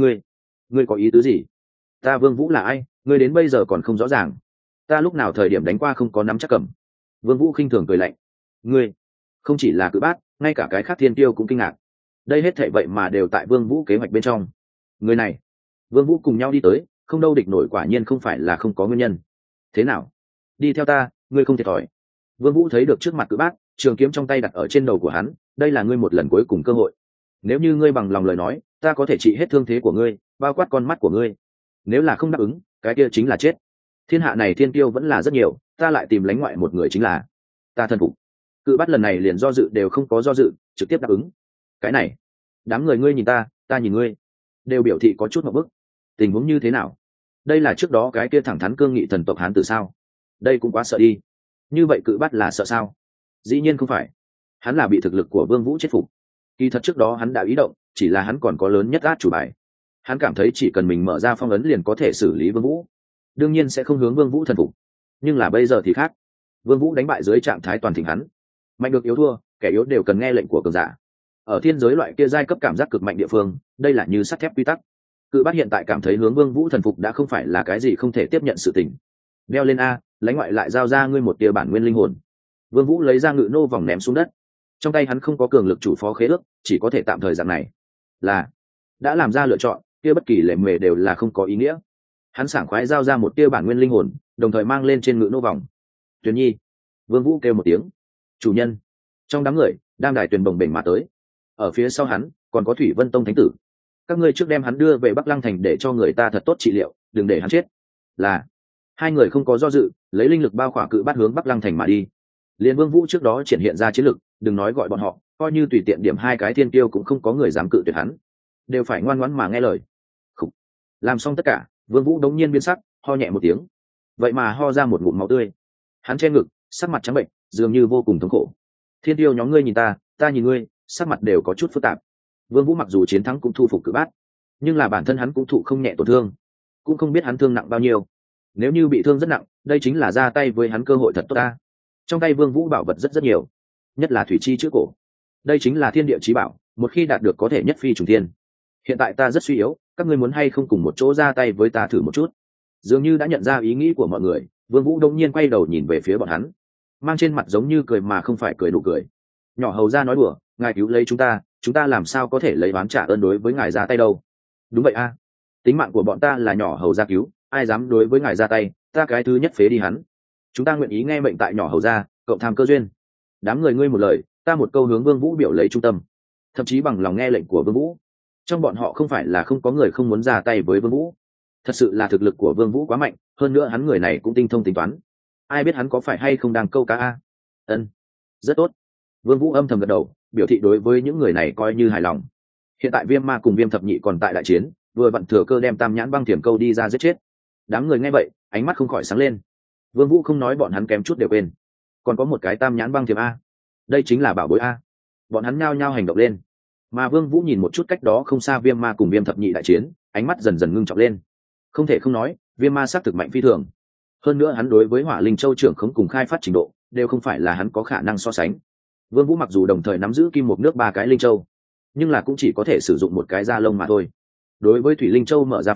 Ngươi có ý tứ gì? Ta Vương Vũ là ai, ngươi đến bây giờ còn không rõ ràng. Ta lúc nào thời điểm đánh qua không có nắm chắc cầm. Vương Vũ khinh thường cười lạnh. Ngươi, không chỉ là cự bát, ngay cả cái khác thiên tiêu cũng kinh ngạc. Đây hết thảy vậy mà đều tại Vương Vũ kế hoạch bên trong. Người này, Vương Vũ cùng nhau đi tới, không đâu địch nổi, quả nhiên không phải là không có nguyên nhân. Thế nào? Đi theo ta, ngươi không thiệt thòi. Vương Vũ thấy được trước mặt cự bát, trường kiếm trong tay đặt ở trên đầu của hắn, đây là ngươi một lần cuối cùng cơ hội. Nếu như ngươi bằng lòng lời nói, ta có thể trị hết thương thế của ngươi, bao quát con mắt của ngươi. Nếu là không đáp ứng, cái kia chính là chết. Thiên hạ này thiên tiêu vẫn là rất nhiều, ta lại tìm lánh ngoại một người chính là ta thân phục. Cự bát lần này liền do dự đều không có do dự, trực tiếp đáp ứng. Cái này, đám người ngươi nhìn ta, ta nhìn ngươi, đều biểu thị có chút ngượng bức. Tình huống như thế nào? Đây là trước đó cái kia thẳng thắn cương nghị thần tộc Hán Tử sao? Đây cũng quá sợ đi. Như vậy cự bát là sợ sao? Dĩ nhiên không phải, hắn là bị thực lực của Vương Vũ chết phục. Kỳ thật trước đó hắn đã ý động, chỉ là hắn còn có lớn nhất át chủ bài. Hắn cảm thấy chỉ cần mình mở ra phong ấn liền có thể xử lý Vương Vũ, đương nhiên sẽ không hướng Vương Vũ thần phục. Nhưng là bây giờ thì khác, Vương Vũ đánh bại dưới trạng thái toàn thịnh hắn, mạnh được yếu thua, kẻ yếu đều cần nghe lệnh của cường giả. Ở thiên giới loại kia giai cấp cảm giác cực mạnh địa phương, đây là như sắt thép quy tắc. Cự bát hiện tại cảm thấy hướng Vương Vũ thần phục đã không phải là cái gì không thể tiếp nhận sự tình. Đeo lên a, lãnh ngoại lại giao ra ngươi một tia bản nguyên linh hồn. Vương Vũ lấy ra ngự nô vòng ném xuống đất. Trong tay hắn không có cường lực chủ phó khế ước, chỉ có thể tạm thời dạng này. Là đã làm ra lựa chọn, kia bất kỳ lệ mề đều là không có ý nghĩa. Hắn sảng khoái giao ra một tia bản nguyên linh hồn, đồng thời mang lên trên ngự nô vòng. Tuyền Nhi, Vương Vũ kêu một tiếng. Chủ nhân. Trong đám người, đang đài Tuyền bồng bềnh mà tới. Ở phía sau hắn, còn có Thủy Vân Tông thánh tử. Các ngươi trước đem hắn đưa về Bắc Lăng thành để cho người ta thật tốt trị liệu, đừng để hắn chết. Là. Hai người không có do dự, lấy linh lực bao khỏa cự bát hướng Bắc Lăng thành mà đi. Liên Vương Vũ trước đó triển hiện ra chiến lực, đừng nói gọi bọn họ, coi như tùy tiện điểm hai cái thiên tiêu cũng không có người dám cự tuyệt hắn, đều phải ngoan ngoãn mà nghe lời. Khủ. Làm xong tất cả, Vương Vũ đống nhiên biến sắc, ho nhẹ một tiếng, vậy mà ho ra một ngụm máu tươi. Hắn che ngực, sắc mặt trắng bệnh, dường như vô cùng thống khổ. Thiên tiêu nhóm ngươi nhìn ta, ta nhìn ngươi, sắc mặt đều có chút phức tạp. Vương Vũ mặc dù chiến thắng cũng thu phục cự bát, nhưng là bản thân hắn cũng thụ không nhẹ tổn thương, cũng không biết hắn thương nặng bao nhiêu. Nếu như bị thương rất nặng, đây chính là ra tay với hắn cơ hội thật tốt ta. Trong tay Vương Vũ bảo vật rất nhiều, nhất là thủy chi chữ cổ. Đây chính là thiên địa chí bảo, một khi đạt được có thể nhất phi trùng thiên. Hiện tại ta rất suy yếu, các ngươi muốn hay không cùng một chỗ ra tay với ta thử một chút? Dường như đã nhận ra ý nghĩ của mọi người, Vương Vũ đông nhiên quay đầu nhìn về phía bọn hắn, mang trên mặt giống như cười mà không phải cười nụ cười. Nhỏ hầu gia nói đùa, ngài cứu lấy chúng ta làm sao có thể lấy oán trả ơn đối với ngài ra tay đâu? Đúng vậy a, tính mạng của bọn ta là nhỏ hầu gia cứu, ai dám đối với ngài ra tay, ta cái thứ nhất phế đi hắn. Chúng ta nguyện ý nghe mệnh tại nhỏ hầu gia, cậu tham cơ duyên. Đám người ngươi một lời, ta một câu hướng Vương Vũ biểu lấy trung tâm, thậm chí bằng lòng nghe lệnh của Vương Vũ. Trong bọn họ không phải là không có người không muốn ra tay với Vương Vũ, thật sự là thực lực của Vương Vũ quá mạnh, hơn nữa hắn người này cũng tinh thông tính toán, ai biết hắn có phải hay không đang câu cá a. Ân, rất tốt. Vương Vũ âm thầm gật đầu, biểu thị đối với những người này coi như hài lòng. Hiện tại Viêm Ma cùng Viêm Thập Nhị còn tại đại chiến, vừa vặn thừa cơ đem Tam Nhãn Băng Thiểm Câu đi ra giết chết. Đám người nghe vậy, ánh mắt không khỏi sáng lên. Vương Vũ không nói bọn hắn kém chút đều quên, còn có một cái Tam Nhãn Băng Thiểm a, đây chính là bảo bối a. Bọn hắn nhao nhao hành động lên. Mà Vương Vũ nhìn một chút cách đó không xa Viêm Ma cùng Viêm Thập Nhị đại chiến, ánh mắt dần dần ngưng trọng lên. Không thể không nói, Viêm Ma xác thực mạnh phi thường. Hơn nữa hắn đối với Hỏa Linh Châu trưởng khống cùng khai phát trình độ, đều không phải là hắn có khả năng so sánh. Vương Vũ mặc dù đồng thời nắm giữ kim một nước 3 cái linh châu, nhưng là cũng chỉ có thể sử dụng một cái da lông mà thôi. Đối với Thủy Linh Châu mở ra phát,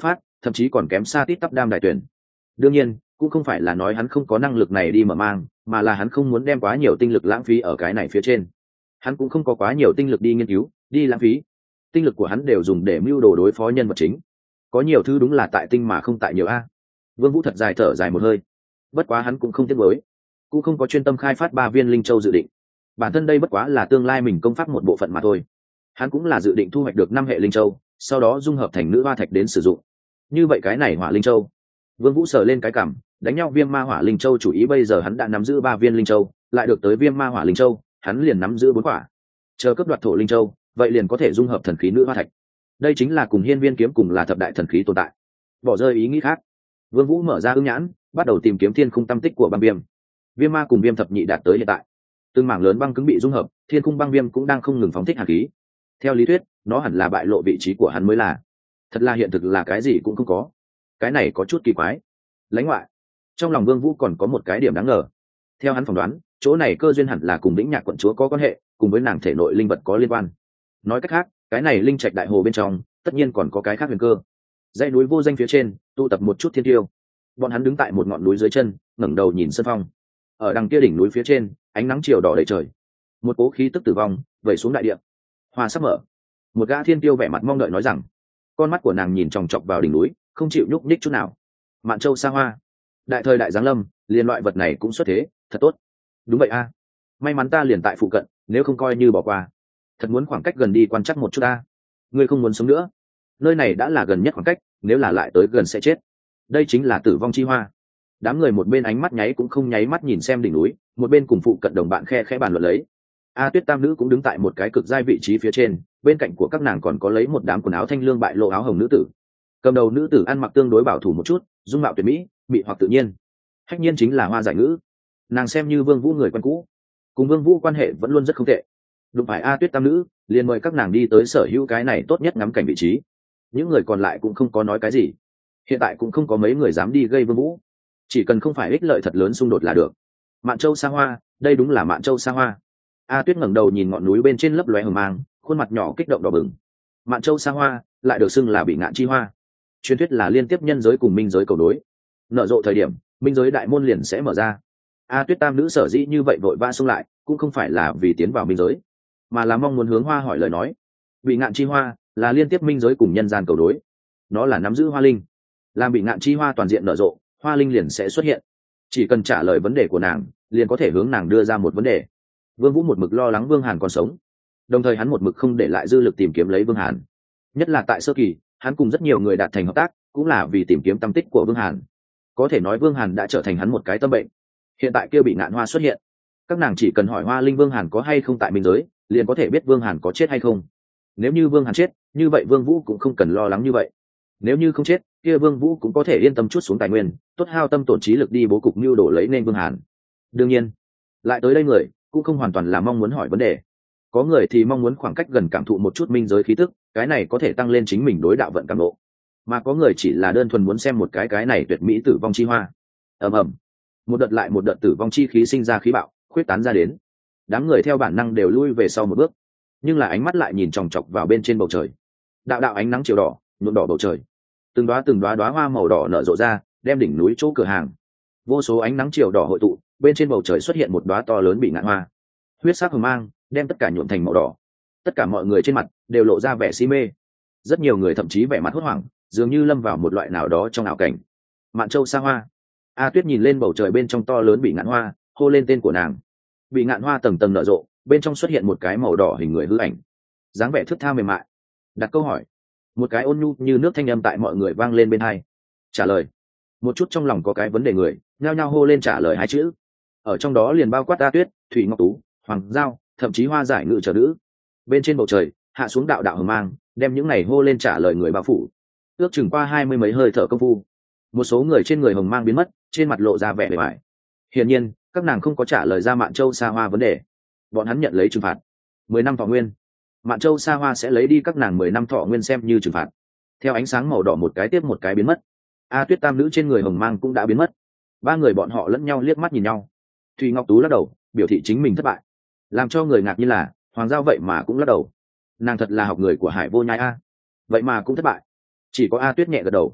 thậm chí còn kém xa tít tắp đam đại tuyển. Đương nhiên cũng không phải là nói hắn không có năng lực này đi mở mang, mà là hắn không muốn đem quá nhiều tinh lực lãng phí ở cái này phía trên. Hắn cũng không có quá nhiều tinh lực đi nghiên cứu, đi lãng phí. Tinh lực của hắn đều dùng để mưu đồ đối phó nhân vật chính. Có nhiều thứ đúng là tại tinh mà không tại nhiều a. Vương Vũ thật dài thở dài một hơi. Bất quá hắn cũng không tiếc nuối, cũng không có chuyên tâm khai phát 3 viên linh châu dự định. Bản thân đây bất quá là tương lai mình công pháp một bộ phận mà thôi. Hắn cũng là dự định thu hoạch được 5 hệ linh châu, sau đó dung hợp thành nữ hoa thạch đến sử dụng. Như vậy cái này hỏa linh châu, Vương Vũ sờ lên cái cằm, đánh nhau viêm ma hỏa linh châu chủ ý bây giờ hắn đã nắm giữ 3 viên linh châu, lại được tới viêm ma hỏa linh châu, hắn liền nắm giữ 4 quả. Chờ cấp đoạt thổ linh châu, vậy liền có thể dung hợp thần khí nữ hoa thạch. Đây chính là cùng hiên viên kiếm cùng là thập đại thần khí tồn tại. Bỏ rơi ý nghĩ khác, Vương Vũ mở ra ưng nhãn, bắt đầu tìm kiếm thiên khung tâm tích của băng viêm. Viêm ma cùng viêm thập nhị đạt tới hiện tại, từng mảng lớn băng cứng bị dung hợp, thiên khung băng viêm cũng đang không ngừng phóng thích hàn khí. Theo lý thuyết, nó hẳn là bại lộ vị trí của hắn mới là. Thật là hiện thực là cái gì cũng không có. Cái này có chút kỳ quái. Lãnh ngoại, trong lòng Vương Vũ còn có một cái điểm đáng ngờ. Theo hắn phỏng đoán, chỗ này cơ duyên hẳn là cùng Vĩnh Nhạc quận chúa có quan hệ, cùng với nàng thể nội linh vật có liên quan. Nói cách khác, cái này linh trạch đại hồ bên trong, tất nhiên còn có cái khác huyền cơ. Dãy núi vô danh phía trên, tụ tập một chút thiên tiêu. Bọn hắn đứng tại một ngọn núi dưới chân, ngẩng đầu nhìn sân phong. Ở đằng kia đỉnh núi phía trên, ánh nắng chiều đỏ đầy trời. Một cố khí tức tử vong vẩy xuống đại địa. Hoa sắp mở. Một gã thiên tiêu vẻ mặt mong đợi nói rằng, con mắt của nàng nhìn chòng chọc vào đỉnh núi, không chịu nhúc nhích chút nào. Mạn Châu xa hoa, đại thời đại giáng lâm, liền loại vật này cũng xuất thế, thật tốt. Đúng vậy a, may mắn ta liền tại phụ cận, nếu không coi như bỏ qua. Thật muốn khoảng cách gần đi quan chắc một chút ta. Ngươi không muốn sống nữa, nơi này đã là gần nhất khoảng cách, nếu là lại tới gần sẽ chết. Đây chính là tử vong chi hoa. Đám người một bên ánh mắt nháy cũng không nháy mắt nhìn xem đỉnh núi, một bên cùng phụ cận đồng bạn khe khẽ bàn luận lấy. A Tuyết tam nữ cũng đứng tại một cái cực giai vị trí phía trên, bên cạnh của các nàng còn có lấy một đám quần áo thanh lương bại lộ áo hồng nữ tử. Cầm đầu nữ tử ăn mặc tương đối bảo thủ một chút, dung mạo tuyệt mỹ, mị hoặc tự nhiên. Hách nhiên chính là Hoa Giải Ngữ. Nàng xem như Vương Vũ người quen cũ, cùng Vương Vũ quan hệ vẫn luôn rất không tệ. Đụng phải A Tuyết tam nữ, liền mời các nàng đi tới sở hữu cái này tốt nhất ngắm cảnh vị trí. Những người còn lại cũng không có nói cái gì. Hiện tại cũng không có mấy người dám đi gây Vương Vũ, chỉ cần không phải ích lợi thật lớn xung đột là được. Mạn Châu xa hoa, đây đúng là Mạn Châu xa hoa. A Tuyết ngẩng đầu nhìn ngọn núi bên trên lấp lóe hừng mang, khuôn mặt nhỏ kích động đỏ bừng. Mạn Châu xa hoa, lại được xưng là bị ngạn chi hoa. Truyền thuyết là liên tiếp nhân giới cùng minh giới cầu đối, nở rộ thời điểm, minh giới đại môn liền sẽ mở ra. A Tuyết tam nữ sở dĩ như vậy vội vã xông lại, cũng không phải là vì tiến vào minh giới, mà là mong muốn hướng Hoa hỏi lời nói. Bị ngạn chi hoa là liên tiếp minh giới cùng nhân gian cầu đối, nó là nắm giữ hoa linh, làm bị ngạn chi hoa toàn diện nở rộ, hoa linh liền sẽ xuất hiện. Chỉ cần trả lời vấn đề của nàng, liền có thể hướng nàng đưa ra một vấn đề. Vương Vũ một mực lo lắng Vương Hàn còn sống, đồng thời hắn một mực không để lại dư lực tìm kiếm lấy Vương Hàn. Nhất là tại sơ kỳ, hắn cùng rất nhiều người đạt thành hợp tác, cũng là vì tìm kiếm tâm tích của Vương Hàn. Có thể nói Vương Hàn đã trở thành hắn một cái tâm bệnh. Hiện tại kia bị ngạn hoa xuất hiện, các nàng chỉ cần hỏi Hoa Linh Vương Hàn có hay không tại minh giới, liền có thể biết Vương Hàn có chết hay không. Nếu như Vương Hàn chết, như vậy Vương Vũ cũng không cần lo lắng như vậy. Nếu như không chết, kia Vương Vũ cũng có thể yên tâm chút xuống tài nguyên, tốt hao tâm tổn trí lực đi bố cục mưu đồ lấy nên Vương Hàn. Đương nhiên, lại tới đây người cũng không hoàn toàn là mong muốn hỏi vấn đề. Có người thì mong muốn khoảng cách gần cảm thụ một chút minh giới khí tức, cái này có thể tăng lên chính mình đối đạo vận cảm ngộ. Mà có người chỉ là đơn thuần muốn xem một cái này tuyệt mỹ tử vong chi hoa. Ầm ầm, một đợt lại một đợt tử vong chi khí sinh ra khí bạo, khuyết tán ra đến. Đám người theo bản năng đều lui về sau một bước, nhưng là ánh mắt lại nhìn chòng chọc vào bên trên bầu trời. Đạo đạo ánh nắng chiều đỏ, nhuộm đỏ bầu trời. Từng đóa hoa màu đỏ nở rộ ra, đem đỉnh núi chỗ cửa hàng. Vô số ánh nắng chiều đỏ hội tụ, bên trên bầu trời xuất hiện một đóa to lớn bị ngạn hoa. Huyết sắc hồng mang, đem tất cả nhuộm thành màu đỏ. Tất cả mọi người trên mặt đều lộ ra vẻ si mê. Rất nhiều người thậm chí vẻ mặt hốt hoảng, dường như lâm vào một loại nào đó trong ảo cảnh. Mạn Châu xa hoa. A Tuyết nhìn lên bầu trời bên trong to lớn bị ngạn hoa, hô lên tên của nàng. Bị ngạn hoa tầng tầng nở rộ, bên trong xuất hiện một cái màu đỏ hình người hư ảnh, dáng vẻ thướt tha mềm mại. Đặt câu hỏi, một cái ôn nhu như nước thanh âm tại mọi người vang lên bên tai. Trả lời, một chút trong lòng có cái vấn đề người nhao nhao hô lên trả lời hai chữ. Ở trong đó liền bao quát A Tuyết, Thủy Ngọc Tú, Hoàng Giao, thậm chí Hoa Giải Ngự chờ nữ. Bên trên bầu trời hạ xuống đạo đạo hờ mang, đem những này hô lên trả lời người bao phủ. Ước chừng qua 20 mấy hơi thở công phu, một số người trên người hồng mang biến mất, trên mặt lộ ra vẻ bề bại. Hiển nhiên các nàng không có trả lời ra Mạn Châu xa hoa vấn đề, bọn hắn nhận lấy trừng phạt 10 năm thọ nguyên. Mạn Châu xa hoa sẽ lấy đi các nàng 10 năm thọ nguyên xem như trừng phạt. Theo ánh sáng màu đỏ một cái tiếp một cái biến mất, A Tuyết tam nữ trên người hồng mang cũng đã biến mất. Ba người bọn họ lẫn nhau liếc mắt nhìn nhau. Thùy Ngọc Tú lắc đầu biểu thị chính mình thất bại. Làm cho người ngạc nhiên là Hoàng Giao vậy mà cũng lắc đầu. Nàng thật là học người của Hải Vô Nhai a, vậy mà cũng thất bại. Chỉ có A Tuyết nhẹ gật đầu.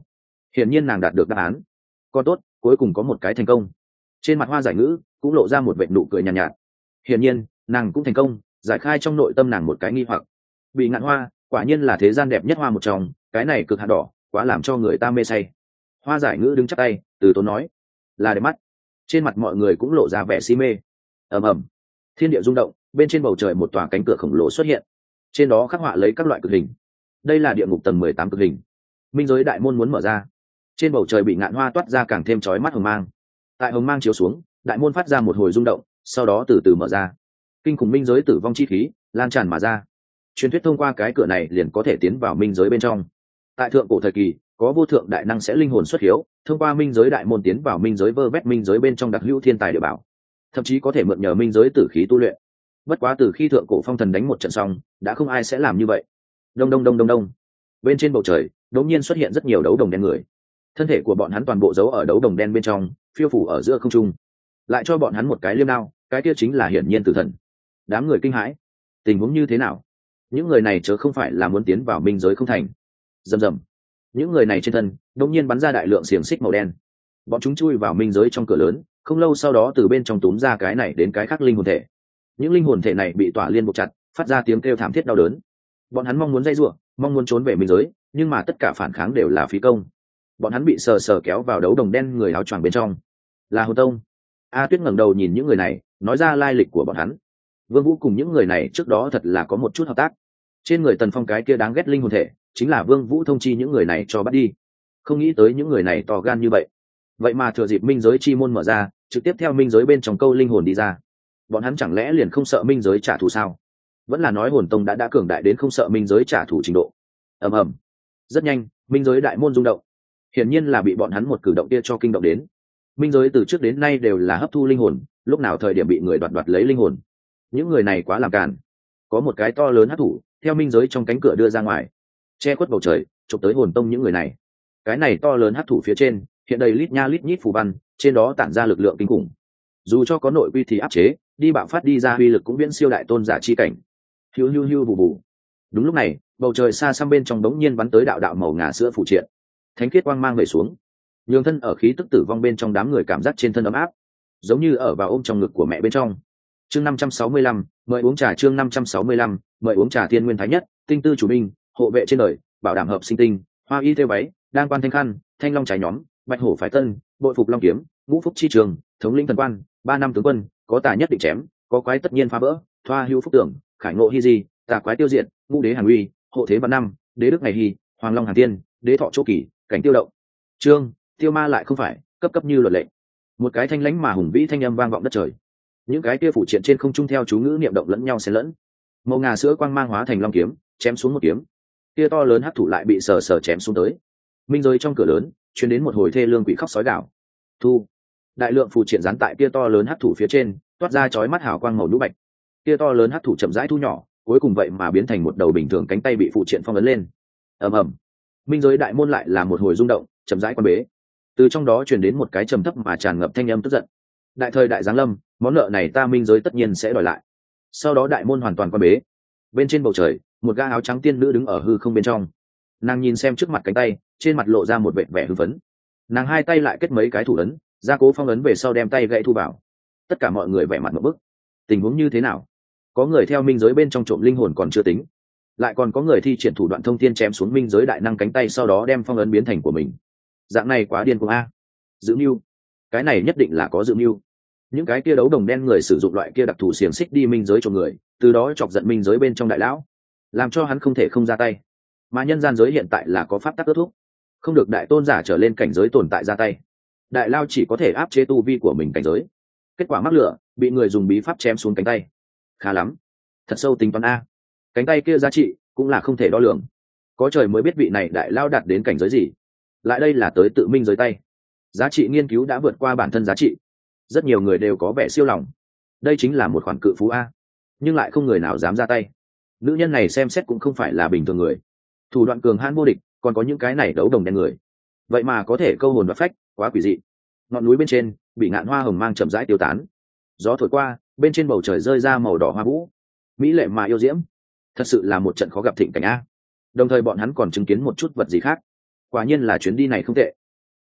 hiển nhiên nàng đạt được đáp án. Còn tốt, cuối cùng có một cái thành công. Trên mặt Hoa Giải Ngữ cũng lộ ra một vệt nụ cười nhàn nhạt. Hiển nhiên nàng cũng thành công giải khai trong nội tâm nàng một cái nghi hoặc. Bị Ngạn Hoa quả nhiên là thế gian đẹp nhất hoa một trong, cái này cực hạt đỏ quá làm cho người ta mê say. Hoa Giải Ngữ đứng chắp tay từ tốn nói, là đẹp mắt. Trên mặt mọi người cũng lộ ra vẻ si mê. Ầm ầm, thiên địa rung động, bên trên bầu trời một tòa cánh cửa khổng lồ xuất hiện, trên đó khắc họa lấy các loại cực hình. Đây là địa ngục tầng 18 cực hình. Minh giới đại môn muốn mở ra. Trên bầu trời Bị Ngạn Hoa toát ra càng thêm chói mắt hồng mang. Tại hồng mang chiếu xuống, đại môn phát ra một hồi rung động, sau đó từ từ mở ra. Kinh khủng minh giới tử vong chi khí lan tràn mà ra. Truyền thuyết thông qua cái cửa này liền có thể tiến vào minh giới bên trong. Tại thượng cổ thời kỳ, có vô thượng đại năng sẽ linh hồn xuất hiếu, thông qua minh giới đại môn tiến vào minh giới, vơ vét minh giới bên trong đặc hữu thiên tài địa bảo, thậm chí có thể mượn nhờ minh giới tử khí tu luyện. Bất quá từ khi thượng cổ phong thần đánh một trận xong, đã không ai sẽ làm như vậy. Đông đông đông đông đông. Bên trên bầu trời đột nhiên xuất hiện rất nhiều đấu đồng đen người. Thân thể của bọn hắn toàn bộ giấu ở đấu đồng đen bên trong, phiêu phủ ở giữa không trung. Lại cho bọn hắn một cái liêm đao, cái kia chính là hiển nhiên tử thần. Đám người kinh hãi, tình huống như thế nào? Những người này chớ không phải là muốn tiến vào minh giới không thành? Rầm rầm. Những người này trên thân đột nhiên bắn ra đại lượng xiềng xích màu đen. Bọn chúng chui vào minh giới trong cửa lớn, không lâu sau đó từ bên trong túm ra cái này đến cái khác linh hồn thể. Những linh hồn thể này bị tỏa liên buộc chặt, phát ra tiếng kêu thảm thiết đau đớn. Bọn hắn mong muốn dây rủa, mong muốn trốn về minh giới, nhưng mà tất cả phản kháng đều là phí công. Bọn hắn bị sờ sờ kéo vào đấu đồng đen người áo choàng bên trong. Là Hồn Tông. A Tuyết ngẩng đầu nhìn những người này, nói ra lai lịch của bọn hắn. Vương Vũ cùng những người này trước đó thật là có một chút hợp tác. Trên người Tần Phong cái kia đáng ghét linh hồn thể, chính là Vương Vũ thông chi những người này cho bắt đi. Không nghĩ tới những người này to gan như vậy. Vậy mà thừa dịp minh giới chi môn mở ra, trực tiếp theo minh giới bên trong câu linh hồn đi ra. Bọn hắn chẳng lẽ liền không sợ minh giới trả thù sao? Vẫn là nói Hồn Tông đã cường đại đến không sợ minh giới trả thù trình độ. Ầm ầm. Rất nhanh, minh giới đại môn rung động. Hiển nhiên là bị bọn hắn một cử động kia cho kinh động đến. Minh giới từ trước đến nay đều là hấp thu linh hồn, lúc nào thời điểm bị người đoạt lấy linh hồn. Những người này quá làm càn. Có một cái to lớn hấp thủ theo minh giới trong cánh cửa đưa ra ngoài, che khuất bầu trời, chụp tới Hồn Tông những người này. Cái này to lớn hấp thủ phía trên hiện đầy lít nha lít nhít phù văn, trên đó tản ra lực lượng kinh khủng. Dù cho có nội quy thì áp chế, đi bạo phát đi ra uy lực cũng viễn siêu đại tôn giả chi cảnh. Hiu hiu hiu bù bù. Đúng lúc này, bầu trời xa xăm bên trong đống nhiên bắn tới đạo đạo màu ngà sữa phụ triện. Thánh khiết quang mang về xuống, nhường thân ở khí tức tử vong bên trong đám người cảm giác trên thân ấm áp, giống như ở vào ôm trong ngực của mẹ bên trong. Chương 565, mời uống trà. Chương 565, mời uống trà. Thiên Nguyên Thái Nhất, tinh tư chủ binh, hộ vệ trên đời, bảo đảm hợp sinh tinh, hoa y theo váy, đan quan thanh khăn, thanh long trái nhóm, bạch hổ phái tân, bội phục long kiếm, ngũ phúc chi trường, thống lĩnh thần quan, 3 năm tướng quân, có tà nhất định chém, có quái tất nhiên phá vỡ, thoa hữu phúc tưởng, khải ngộ hy di, tà quái tiêu diệt, ngũ đế hàng uy, hộ thế vạn năm, đế đức ngày hy, hoàng long hàng tiên, đế thọ chỗ kỳ, cảnh tiêu động. Trương tiêu ma lại không phải cấp cấp như luật lệ. Một cái thanh lãnh mà hùng vĩ thanh âm vang vọng đất trời. Những cái kia phủ triện trên không trung theo chú ngữ niệm động lẫn nhau xen lẫn. Màu ngà sữa quang mang hóa thành long kiếm, chém xuống một kiếm. Kia to lớn hắc thủ lại bị sờ sờ chém xuống tới. Minh giới trong cửa lớn truyền đến một hồi thê lương quỷ khóc sói gào. Thu. Đại lượng phủ triện dán tại kia to lớn hắc thủ phía trên, toát ra chói mắt hào quang màu nhũ bạch. Kia to lớn hắc thủ chậm rãi thu nhỏ, cuối cùng vậy mà biến thành một đầu bình thường cánh tay bị phủ triện phong ấn lên. Ầm ầm. Minh giới đại môn lại là một hồi rung động, chậm rãi quan bế. Từ trong đó truyền đến một cái trầm thấp mà tràn ngập thanh âm tức giận. Đại thời đại giáng lâm, món nợ này ta minh giới tất nhiên sẽ đòi lại. Sau đó đại môn hoàn toàn quan bế. Bên trên bầu trời, một gã áo trắng tiên nữ đứng ở hư không bên trong. Nàng nhìn xem trước mặt cánh tay, trên mặt lộ ra một vẻ vẻ hưng phấn. Nàng hai tay lại kết mấy cái thủ ấn, gia cố phong ấn về sau đem tay gãy thu vào. Tất cả mọi người vẻ mặt ngộp bức. Tình huống như thế nào? Có người theo minh giới bên trong trộm linh hồn còn chưa tính, lại còn có người thi triển thủ đoạn thông thiên chém xuống minh giới đại năng cánh tay, sau đó đem phong ấn biến thành của mình. Dạng này quá điên cuồng a. Dự mưu. Cái này nhất định là có dự mưu. Những cái kia đấu đồng đen người sử dụng loại kia đặc thù xiềng xích đi minh giới cho người, từ đó chọc giận minh giới bên trong đại lão, làm cho hắn không thể không ra tay. Mà nhân gian giới hiện tại là có pháp tắc kết thúc, không được đại tôn giả trở lên cảnh giới tồn tại ra tay. Đại lao chỉ có thể áp chế tu vi của mình cảnh giới. Kết quả mắc lửa, bị người dùng bí pháp chém xuống cánh tay. Khá lắm, thật sâu tính toán a. Cánh tay kia giá trị cũng là không thể đo lường. Có trời mới biết vị này đại lao đạt đến cảnh giới gì. Lại đây là tới tự minh giới tay. Giá trị nghiên cứu đã vượt qua bản thân giá trị. Rất nhiều người đều có vẻ siêu lòng. Đây chính là một khoản cự phú a, nhưng lại không người nào dám ra tay. Nữ nhân này xem xét cũng không phải là bình thường người, thủ đoạn cường hãn vô địch, còn có những cái này đấu đồng đen người, vậy mà có thể câu hồn đoạt phách, quá quỷ dị. Ngọn núi bên trên bị ngạn hoa hồng mang chậm rãi tiêu tán, gió thổi qua, bên trên bầu trời rơi ra màu đỏ hoa vũ, mỹ lệ mà yêu diễm. Thật sự là một trận khó gặp thịnh cảnh a. Đồng thời bọn hắn còn chứng kiến một chút vật gì khác. Quả nhiên là chuyến đi này không tệ.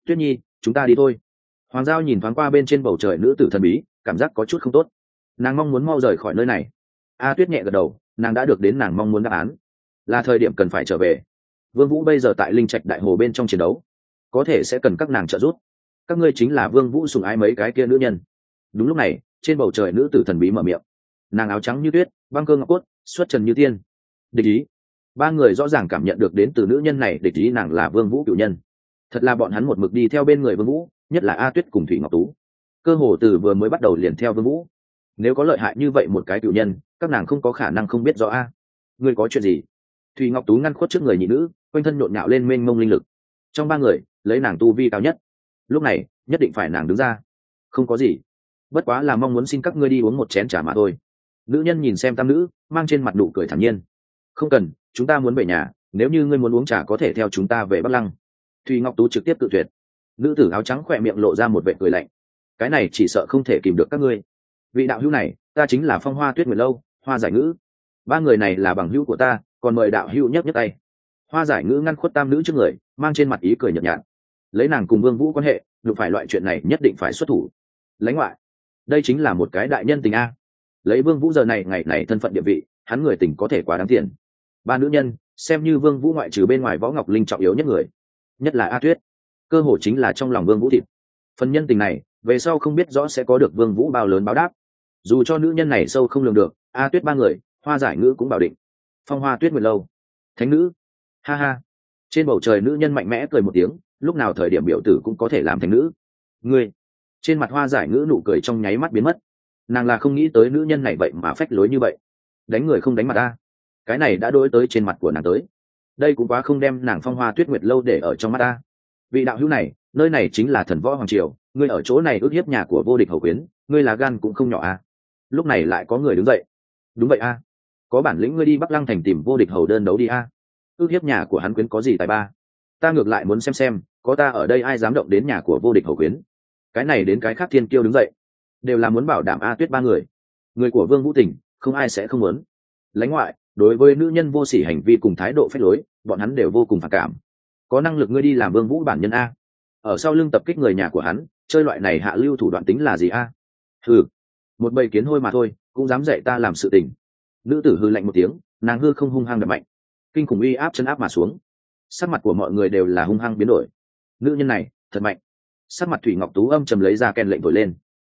Tuyết nhi, chúng ta đi thôi. Hoàng giao nhìn thoáng qua bên trên bầu trời nữ tử thần bí, cảm giác có chút không tốt. Nàng mong muốn mau rời khỏi nơi này. A Tuyết nhẹ gật đầu, nàng đã được đến nàng mong muốn đáp án, là thời điểm cần phải trở về. Vương Vũ bây giờ tại linh trạch đại hồ bên trong chiến đấu, có thể sẽ cần các nàng trợ giúp. Các ngươi chính là Vương Vũ sủng ái mấy cái kia nữ nhân. Đúng lúc này, trên bầu trời nữ tử thần bí mở miệng. Nàng áo trắng như tuyết, băng cơ ngọc cốt, xuất trần như tiên. Địch ý. Ba người rõ ràng cảm nhận được đến từ nữ nhân này địch ý nàng là Vương Vũ cựu nhân. Thật là bọn hắn một mực đi theo bên người Vương Vũ, nhất là A Tuyết cùng Thủy Ngọc Tú. Cơ hồ từ vừa mới bắt đầu liền theo Vương Vũ. Nếu có lợi hại như vậy một cái cựu nhân, các nàng không có khả năng không biết rõ a. Ngươi có chuyện gì? Thủy Ngọc Tú ngăn khuất trước người nhị nữ, quanh thân nhộn nhạo lên mênh mông linh lực. Trong ba người, lấy nàng tu vi cao nhất. Lúc này, nhất định phải nàng đứng ra. Không có gì, bất quá là mong muốn xin các ngươi đi uống một chén trà mà thôi. Nữ nhân nhìn xem tam nữ, mang trên mặt nụ cười thản nhiên. Không cần, chúng ta muốn về nhà, nếu như ngươi muốn uống trà có thể theo chúng ta về Bắc Lăng. Thủy Ngọc Tú trực tiếp cự tuyệt. Nữ tử áo trắng khỏe miệng lộ ra một vẻ cười lạnh. Cái này chỉ sợ không thể kìm được các ngươi. Vị đạo hữu này, ta chính là Phong Hoa Tuyết Nguyệt Lâu, Hoa Giải Ngữ. Ba người này là bằng hữu của ta, còn mời đạo hữu nhấc nhấc tay. Hoa Giải Ngữ ngăn khuất tam nữ trước người, mang trên mặt ý cười nhợt nhạt. Lấy nàng cùng Vương Vũ quan hệ, đụng phải loại chuyện này nhất định phải xuất thủ. Lãnh ngoại, đây chính là một cái đại nhân tình a. Lấy Vương Vũ giờ này ngày này thân phận địa vị, hắn người tình có thể quá đáng tiền. Ba nữ nhân, xem như Vương Vũ ngoại trừ bên ngoài Võ Ngọc Linh trọng yếu nhất người, nhất là A Tuyết, cơ hội chính là trong lòng Vương Vũ thịt. Phần nhân tình này, về sau không biết rõ sẽ có được Vương Vũ bao lớn báo đáp. Dù cho nữ nhân này sâu không lường được, A Tuyết ba người, Hoa Giải Ngữ cũng bảo định. Phong Hoa Tuyết Nguyệt Lâu, thánh nữ, ha ha. Trên bầu trời nữ nhân mạnh mẽ cười một tiếng, lúc nào thời điểm biểu tử cũng có thể làm thánh nữ. Ngươi, trên mặt Hoa Giải Ngữ nụ cười trong nháy mắt biến mất. Nàng là không nghĩ tới nữ nhân này vậy mà phách lối như vậy, đánh người không đánh mặt a. Cái này đã đối tới trên mặt của nàng tới, đây cũng quá không đem nàng Phong Hoa Tuyết Nguyệt Lâu để ở trong mắt a. Vị đạo hữu này, nơi này chính là Thần Võ Hoàng Triều, ngươi ở chỗ này ước hiếp nhà của vô địch hầu quyến, ngươi là gan cũng không nhỏ a. Lúc này lại có người đứng dậy. Đúng vậy a, có bản lĩnh ngươi đi Bắc Lăng thành tìm vô địch hầu đơn đấu đi a. Ước hiếp nhà của hắn quyến có gì tài ba? Ta ngược lại muốn xem, có ta ở đây ai dám động đến nhà của vô địch hầu quyến. Cái này đến cái khác thiên kiêu đứng dậy, đều là muốn bảo đảm A Tuyết ba người của Vương Vũ Tình, không ai sẽ không muốn. Lãnh ngoại, đối với nữ nhân vô sỉ hành vi cùng thái độ phách lối, bọn hắn đều vô cùng phản cảm. Có năng lực ngươi đi làm Vương Vũ bản nhân a. Ở sau lưng tập kích người nhà của hắn, chơi loại này hạ lưu thủ đoạn tính là gì a? Hừ, một bầy kiến hôi mà thôi, cũng dám dạy ta làm sự tình. Nữ tử hư lạnh một tiếng, nàng hư không hung hăng đập mạnh, kinh khủng uy áp chân áp mà xuống. Sắc mặt của mọi người đều là hung hăng biến đổi. Nữ nhân này thật mạnh. Sắc mặt Thủy Ngọc Tú âm trầm lấy ra kèn lệnh thổi lên.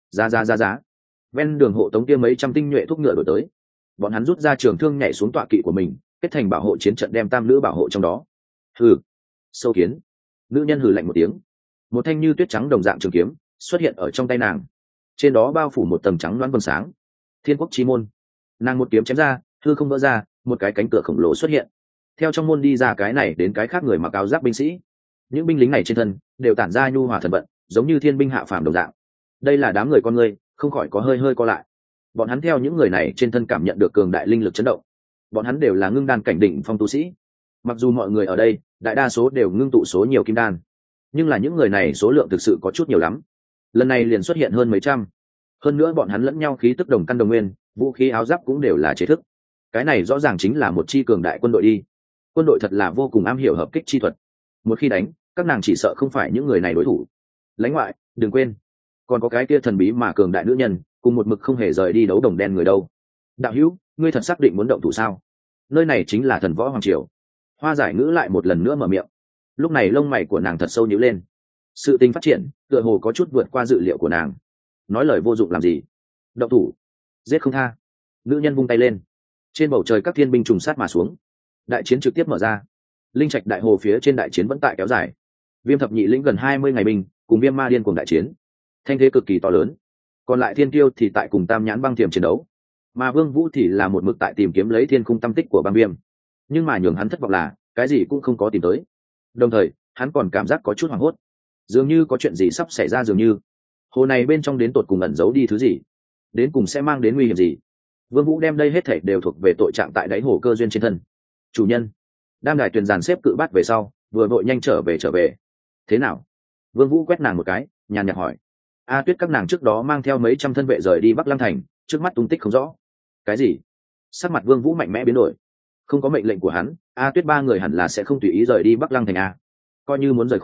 Giá. Ven đường hộ tống kia mấy trăm tinh nhuệ thúc ngựa đổi tới. Bọn hắn rút ra trường thương nhảy xuống tọa kỵ của mình, kết thành bảo hộ chiến trận đem tam nữ bảo hộ trong đó. Hừ, sâu kiến. Nữ nhân hừ lạnh một tiếng. Một thanh như tuyết trắng đồng dạng trường kiếm xuất hiện ở trong tay nàng, trên đó bao phủ một tầng trắng loáng vầng sáng. Thiên Quốc Chi Môn. Nàng một kiếm chém ra, hư không vỡ ra, một cái cánh cửa khổng lồ xuất hiện. Theo trong môn đi ra cái này đến cái khác người mặc áo giáp binh sĩ. Những binh lính này trên thân đều tản ra nhu hòa thần vận, giống như thiên binh hạ phàm đồng dạng. Đây là đám người con người, không khỏi có hơi co lại. Bọn hắn theo những người này trên thân cảm nhận được cường đại linh lực chấn động. Bọn hắn đều là ngưng đan cảnh đỉnh phong tu sĩ. Mặc dù mọi người ở đây đại đa số đều ngưng tụ số nhiều kim đan, nhưng là những người này số lượng thực sự có chút nhiều lắm. Lần này liền xuất hiện hơn mấy trăm. Hơn nữa bọn hắn lẫn nhau khí tức đồng căn đồng nguyên, vũ khí áo giáp cũng đều là chế thức. Cái này rõ ràng chính là một chi cường đại quân đội đi. Quân đội thật là vô cùng am hiểu hợp kích chi thuật. Một khi đánh, các nàng chỉ sợ không phải những người này đối thủ. Lãnh ngoại, đừng quên, còn có cái kia thần bí mà cường đại nữ nhân, cùng một mực không hề rời đi đấu đồng đen người đâu. Đạo hữu, ngươi thật xác định muốn động thủ sao? Nơi này chính là Thần Võ Hoàng Triều. Hoa Giải Ngữ lại một lần nữa mở miệng. Lúc này lông mày của nàng thật sâu nhíu lên. Sự tình phát triển tựa hồ có chút vượt qua dự liệu của nàng. Nói lời vô dụng làm gì? Động thủ, giết không tha. Nữ nhân vung tay lên, trên bầu trời các thiên binh trùng sát mà xuống. Đại chiến trực tiếp mở ra. Linh trạch đại hồ phía trên đại chiến vẫn tại kéo dài. Viêm thập nhị lĩnh gần 20 ngày binh cùng Viêm Ma điên cuồng đại chiến, thanh thế cực kỳ to lớn. Còn lại thiên tiêu thì tại cùng Tam Nhãn băng thiềm chiến đấu, mà Vương Vũ thì là một mực tại tìm kiếm lấy thiên khung tâm tích của băng viêm. Nhưng mà nhường hắn thất vọng là cái gì cũng không có tìm tới. Đồng thời hắn còn cảm giác có chút hoảng hốt, dường như có chuyện gì sắp xảy ra dường như. Hồ này bên trong đến tột cùng ẩn giấu đi thứ gì, đến cùng sẽ mang đến nguy hiểm gì. Vương Vũ đem đây hết thảy đều thuộc về tội trạng tại đáy hồ cơ duyên trên thân. Chủ nhân, Đam Đài Tuyền dàn xếp cự bát về sau, vừa vội nhanh trở về. Thế nào? Vương Vũ quét nàng một cái, nhàn nhạt hỏi. A Tuyết các nàng trước đó mang theo mấy trăm thân vệ rời đi Bắc Lăng thành, trước mắt tung tích không rõ. Cái gì? Sắc mặt Vương Vũ mạnh mẽ biến đổi. Không có mệnh lệnh của hắn, A Tuyết ba người hẳn là sẽ không tùy ý rời đi Bắc Lăng thành a. Coi như muốn rời khỏi,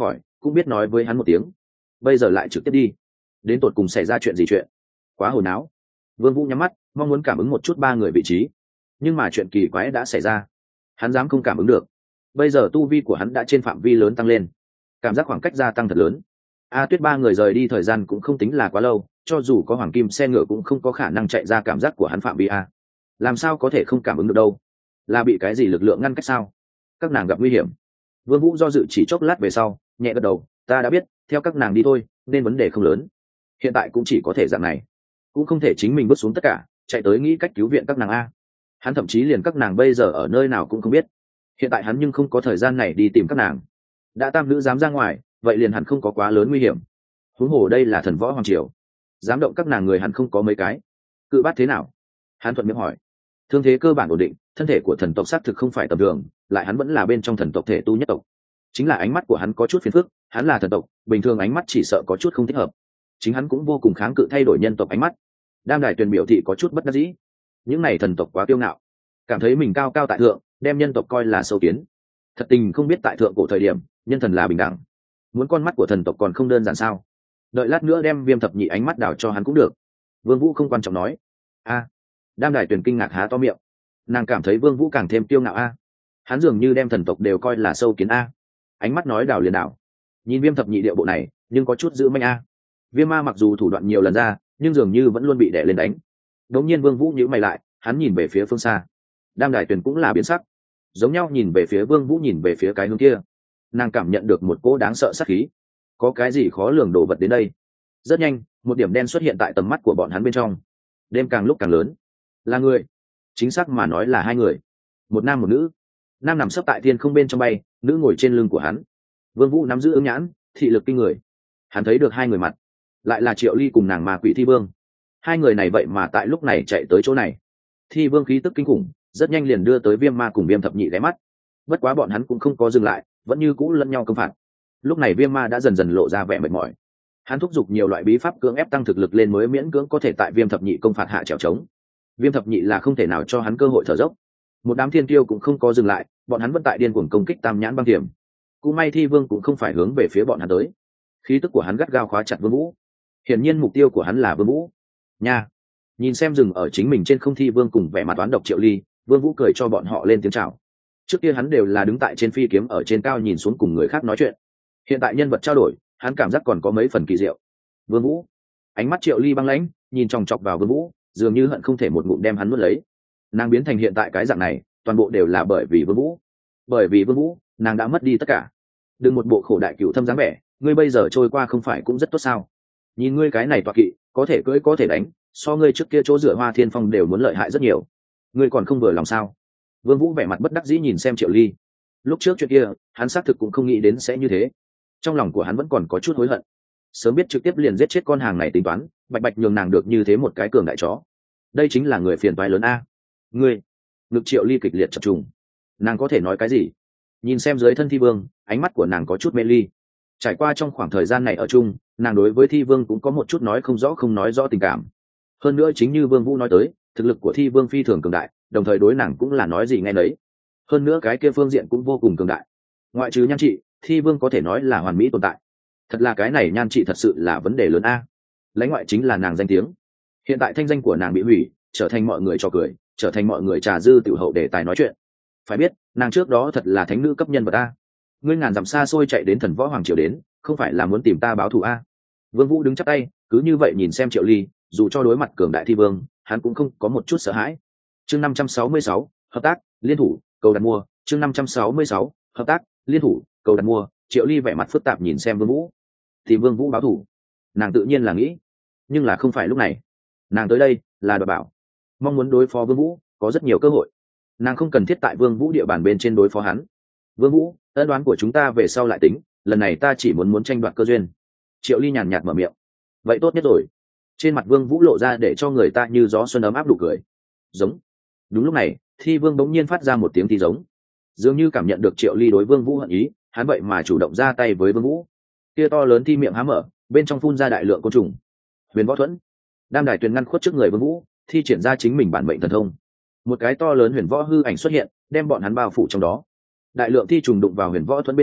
cũng biết nói với hắn một tiếng, bây giờ lại trực tiếp đi, đến tột cùng xảy ra chuyện gì chuyện, quá hồi náo. Vương Vũ nhắm mắt mong muốn cảm ứng một chút ba người vị trí, nhưng mà chuyện kỳ quái đã xảy ra, hắn dám không cảm ứng được. Bây giờ tu vi của hắn đã trên phạm vi lớn tăng lên, cảm giác khoảng cách gia tăng thật lớn. A Tuyết ba người rời đi thời gian cũng không tính là quá lâu, cho dù có hoàng kim xe ngựa cũng không có khả năng chạy ra cảm giác của hắn phạm vi a. Làm sao có thể không cảm ứng được đâu? Là bị cái gì lực lượng ngăn cách sao? Các nàng gặp nguy hiểm. Vương Vũ do dự chỉ chốc lát về sau, nhẹ gật đầu, ta đã biết, theo các nàng đi thôi, nên vấn đề không lớn. Hiện tại cũng chỉ có thể dạng này, cũng không thể chính mình bước xuống tất cả, chạy tới nghĩ cách cứu viện các nàng a. Hắn thậm chí liền các nàng bây giờ ở nơi nào cũng không biết. Hiện tại hắn nhưng không có thời gian này đi tìm các nàng. Đã tam nữ dám ra ngoài, vậy liền hẳn không có quá lớn nguy hiểm. Huống hồ đây là thần võ hoàng triều, dám động các nàng người hẳn không có mấy cái. Cự bát thế nào? Hắn thuận miệng hỏi. Thương thế cơ bản ổn định, thân thể của thần tộc xác thực không phải tầm thường, lại hắn vẫn là bên trong thần tộc thể tu nhất tộc. Chính là ánh mắt của hắn có chút phiền phức, hắn là thần tộc, bình thường ánh mắt chỉ sợ có chút không thích hợp. Chính hắn cũng vô cùng kháng cự thay đổi nhân tộc ánh mắt. Đam Đài Tuyền biểu thị có chút bất đắc dĩ. Những này thần tộc quá kiêu ngạo, cảm thấy mình cao cao tại thượng, đem nhân tộc coi là sâu kiến. Thật tình không biết tại thượng cổ thời điểm, nhân thần là bình đẳng. Muốn con mắt của thần tộc còn không đơn giản sao? Đợi lát nữa đem Viêm Thập Nhị ánh mắt đảo cho hắn cũng được. Vương Vũ không quan trọng nói. A. Đam Đài Tuyền kinh ngạc há to miệng. Nàng cảm thấy Vương Vũ càng thêm kiêu ngạo a. Hắn dường như đem thần tộc đều coi là sâu kiến a. Ánh mắt nói đảo liền đảo. Nhìn Viêm Thập Nhị điệu bộ này, nhưng có chút giữ manh a. Viêm Ma mặc dù thủ đoạn nhiều lần ra, nhưng dường như vẫn luôn bị đè lên đánh. Đống nhiên Vương Vũ nhíu mày lại, hắn nhìn về phía phương xa. Đam Đài Tuyền cũng là biến sắc, giống nhau nhìn về phía Vương Vũ, nhìn về phía cái hướng kia. Nàng cảm nhận được một cỗ đáng sợ sát khí, có cái gì khó lường đồ vật đến đây. Rất nhanh, một điểm đen xuất hiện tại tầm mắt của bọn hắn bên trong. Đêm càng lúc càng lớn, là người, chính xác mà nói là hai người, một nam một nữ. Nam nằm sấp tại thiên không bên trong bay, nữ ngồi trên lưng của hắn. Vương Vũ nắm giữ ứng nhãn, thị lực kinh người, hắn thấy được hai người mặt, lại là Triệu Ly cùng nàng Ma Quỷ Thi Vương. Hai người này vậy mà tại lúc này chạy tới chỗ này. Thi Vương khí tức kinh khủng, rất nhanh liền đưa tới Viêm Ma cùng Viêm Thập Nhị ghé mắt. Bất quá bọn hắn cũng không có dừng lại, vẫn như cũ lẫn nhau công phạt. Lúc này Viêm Ma đã dần dần lộ ra vẻ mệt mỏi, hắn thúc giục nhiều loại bí pháp cưỡng ép tăng thực lực lên mới miễn cưỡng có thể tại Viêm Thập Nhị công phạt hạ trèo trống. Viêm Thập Nhị là không thể nào cho hắn cơ hội thở dốc. Một đám thiên tiêu cũng không có dừng lại, bọn hắn vẫn tại điên cuồng công kích Tam Nhãn Băng Tiềm. Cũng may Thi Vương cũng không phải hướng về phía bọn hắn tới, khí tức của hắn gắt gao khóa chặt Vương Vũ. Hiển nhiên mục tiêu của hắn là Vương Vũ. Nha. Nhìn xem dừng ở chính mình trên không Thi Vương cùng vẻ mặt toán độc Triệu Ly, Vương Vũ cười cho bọn họ lên tiếng chào. Trước kia hắn đều là đứng tại trên phi kiếm ở trên cao nhìn xuống cùng người khác nói chuyện, hiện tại nhân vật trao đổi, hắn cảm giác còn có mấy phần kỳ diệu. Vương Vũ. Ánh mắt Triệu Ly băng lãnh, nhìn chòng chọc vào Vương Vũ, dường như hận không thể một ngụm đem hắn nuốt lấy. Nàng biến thành hiện tại cái dạng này, toàn bộ đều là bởi vì Vương Vũ. Bởi vì Vương Vũ, nàng đã mất đi tất cả. Đừng một bộ khổ đại cửu thâm dáng vẻ, ngươi bây giờ trôi qua không phải cũng rất tốt sao? Nhìn ngươi cái này tọa kỵ, có thể cưỡi có thể đánh, so ngươi trước kia chỗ dựa Hoa Thiên Phong đều muốn lợi hại rất nhiều. Ngươi còn không vừa lòng sao? Vương Vũ vẻ mặt bất đắc dĩ nhìn xem Triệu Ly. Lúc trước chuyện kia, hắn xác thực cũng không nghĩ đến sẽ như thế. Trong lòng của hắn vẫn còn có chút hối hận. Sớm biết trực tiếp liền giết chết con hàng này tính toán, bạch bạch nhường nàng được như thế một cái cường đại chó. Đây chính là người phiền toái lớn a. Ngươi, ngực Triệu Ly kịch liệt chập trùng. Nàng có thể nói cái gì? Nhìn xem dưới thân Thi Vương, ánh mắt của nàng có chút mê ly. Trải qua trong khoảng thời gian này ở chung, nàng đối với Thi Vương cũng có một chút nói không nói rõ tình cảm. Hơn nữa chính như Vương Vũ nói tới, thực lực của Thi Vương phi thường cường đại, đồng thời đối nàng cũng là nói gì nghe nấy. Hơn nữa cái kia phương diện cũng vô cùng cường đại. Ngoại trừ nhan trị, Thi Vương có thể nói là hoàn mỹ tồn tại. Thật là cái này nhan trị thật sự là vấn đề lớn a. Lãnh ngoại chính là nàng danh tiếng. Hiện tại thanh danh của nàng bị hủy, trở thành mọi người trò cười, trở thành mọi người trà dư tiểu hậu để tài nói chuyện. Phải biết, nàng trước đó thật là thánh nữ cấp nhân vật a. Ngươi ngàn dặm xa xôi chạy đến thần võ hoàng triều đến, không phải là muốn tìm ta báo thù a? Vương Vũ đứng chắp tay, cứ như vậy nhìn xem Triệu Ly, dù cho đối mặt cường đại Thi Vương, hắn cũng không có một chút sợ hãi. Chương 566, hợp tác, liên thủ, cầu đặt mua. Chương 566, hợp tác, liên thủ, cầu đặt mua. Triệu Ly vẻ mặt phức tạp nhìn xem Vương Vũ. Thì Vương Vũ báo thù, nàng tự nhiên là nghĩ, nhưng là không phải lúc này. Nàng tới đây là đoạt bảo, mong muốn đối phó Vương Vũ, có rất nhiều cơ hội. Nàng không cần thiết tại Vương Vũ địa bàn bên trên đối phó hắn. Vương Vũ, ân đoán của chúng ta về sau lại tính, lần này ta chỉ muốn tranh đoạt cơ duyên. Triệu Ly nhàn nhạt mở miệng. Vậy tốt nhất rồi. Trên mặt Vương Vũ lộ ra để cho người ta như gió xuân ấm áp đủ cười. Giống. Đúng lúc này, Thi Vương bỗng nhiên phát ra một tiếng thi giống. Dường như cảm nhận được Triệu Ly đối Vương Vũ hận ý, hắn vậy mà chủ động ra tay với Vương Vũ. Kia to lớn thi miệng há mở, bên trong phun ra đại lượng côn trùng. Huyền Võ Thuẫn. Đam Đài Tuyền ngăn khuất trước người Vương Vũ, thi triển ra chính mình bản mệnh thần thông. Một cái to lớn huyền võ hư ảnh xuất hiện, đem bọn hắn bao phủ trong đó. Đại lượng thi trùng đụng vào Huyền Võ Thuẫn bên trên,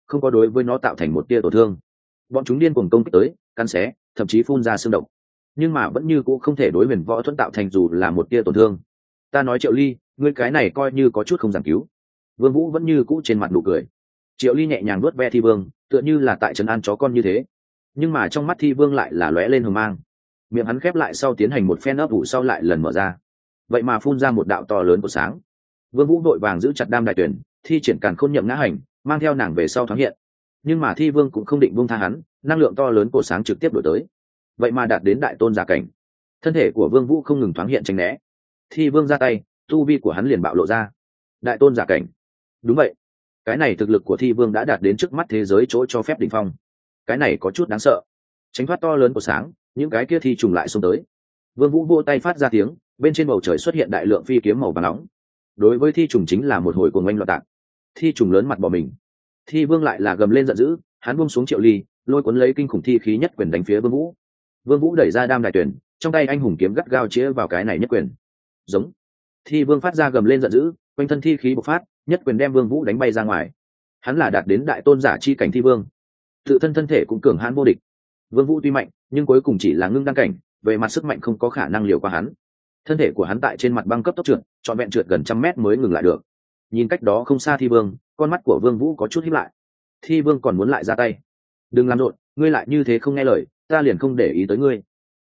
không có đối với nó tạo thành một tia tổn thương. Bọn chúng điên cuồng công kích tới, cắn xé, thậm chí phun ra xương độc, nhưng mà vẫn như cũ không thể đối Huyền Võ Thuẫn tạo thành dù là một tia tổn thương. Ta nói Triệu Ly, ngươi cái này coi như có chút không giảng cứu. Vương Vũ vẫn như cũ trên mặt nụ cười. Triệu Ly nhẹ nhàng vuốt ve Thi Vương, tựa như là tại trấn an chó con như thế, nhưng mà trong mắt Thi Vương lại là lóe lên hờ mang. Miệng hắn khép lại sau tiến hành một phen ấp ủ sau lại lần mở ra, vậy mà phun ra một đạo to lớn của sáng. Vương Vũ đội vàng giữ chặt Đam Đại Tuyển, thi triển Càn Khôn Nhậm Ngã Hành, mang theo nàng về sau thoáng hiện. Nhưng mà Thi Vương cũng không định buông tha hắn, năng lượng to lớn của sáng trực tiếp đuổi tới, vậy mà đạt đến đại tôn giả cảnh. Thân thể của Vương Vũ không ngừng thoáng hiện tránh né. Thi Vương ra tay, tu vi của hắn liền bạo lộ ra. Đại tôn giả cảnh. Đúng vậy, cái này thực lực của Thi Vương đã đạt đến trước mắt thế giới chỗ cho phép đỉnh phong. Cái này có chút đáng sợ. Tránh thoát to lớn của sáng, những cái kia thi trùng lại xông tới. Vương Vũ vỗ tay phát ra tiếng, bên trên bầu trời xuất hiện đại lượng phi kiếm màu vàng nóng. Đối với thi trùng chính là một hồi cuồng oanh loạn tạc. Thi trùng lớn mặt bỏ mình. Thi Vương lại là gầm lên giận dữ, hắn buông xuống Triệu Ly, lôi cuốn lấy kinh khủng thi khí nhất quyền đánh phía Vương Vũ. Vương Vũ đẩy ra Đam Đại Tuyển, trong tay anh hùng kiếm gắt gao chĩa vào cái này nhất quyền. Giống. Thi Vương phát ra gầm lên giận dữ, quanh thân thi khí bộc phát, nhất quyền đem Vương Vũ đánh bay ra ngoài. Hắn là đạt đến đại tôn giả chi cảnh Thi Vương, tự thân thân thể cũng cường hãn vô địch. Vương Vũ tuy mạnh, nhưng cuối cùng chỉ là ngưng đăng cảnh, về mặt sức mạnh không có khả năng liều qua hắn. Thân thể của hắn tại trên mặt băng cấp tốc trượt, trọn vẹn trượt gần 100 mét mới ngừng lại được. Nhìn cách đó không xa Thi Vương, con mắt của Vương Vũ có chút híp lại. Thi Vương còn muốn lại ra tay. Đừng làm rộn, ngươi lại như thế không nghe lời, ta liền không để ý tới ngươi.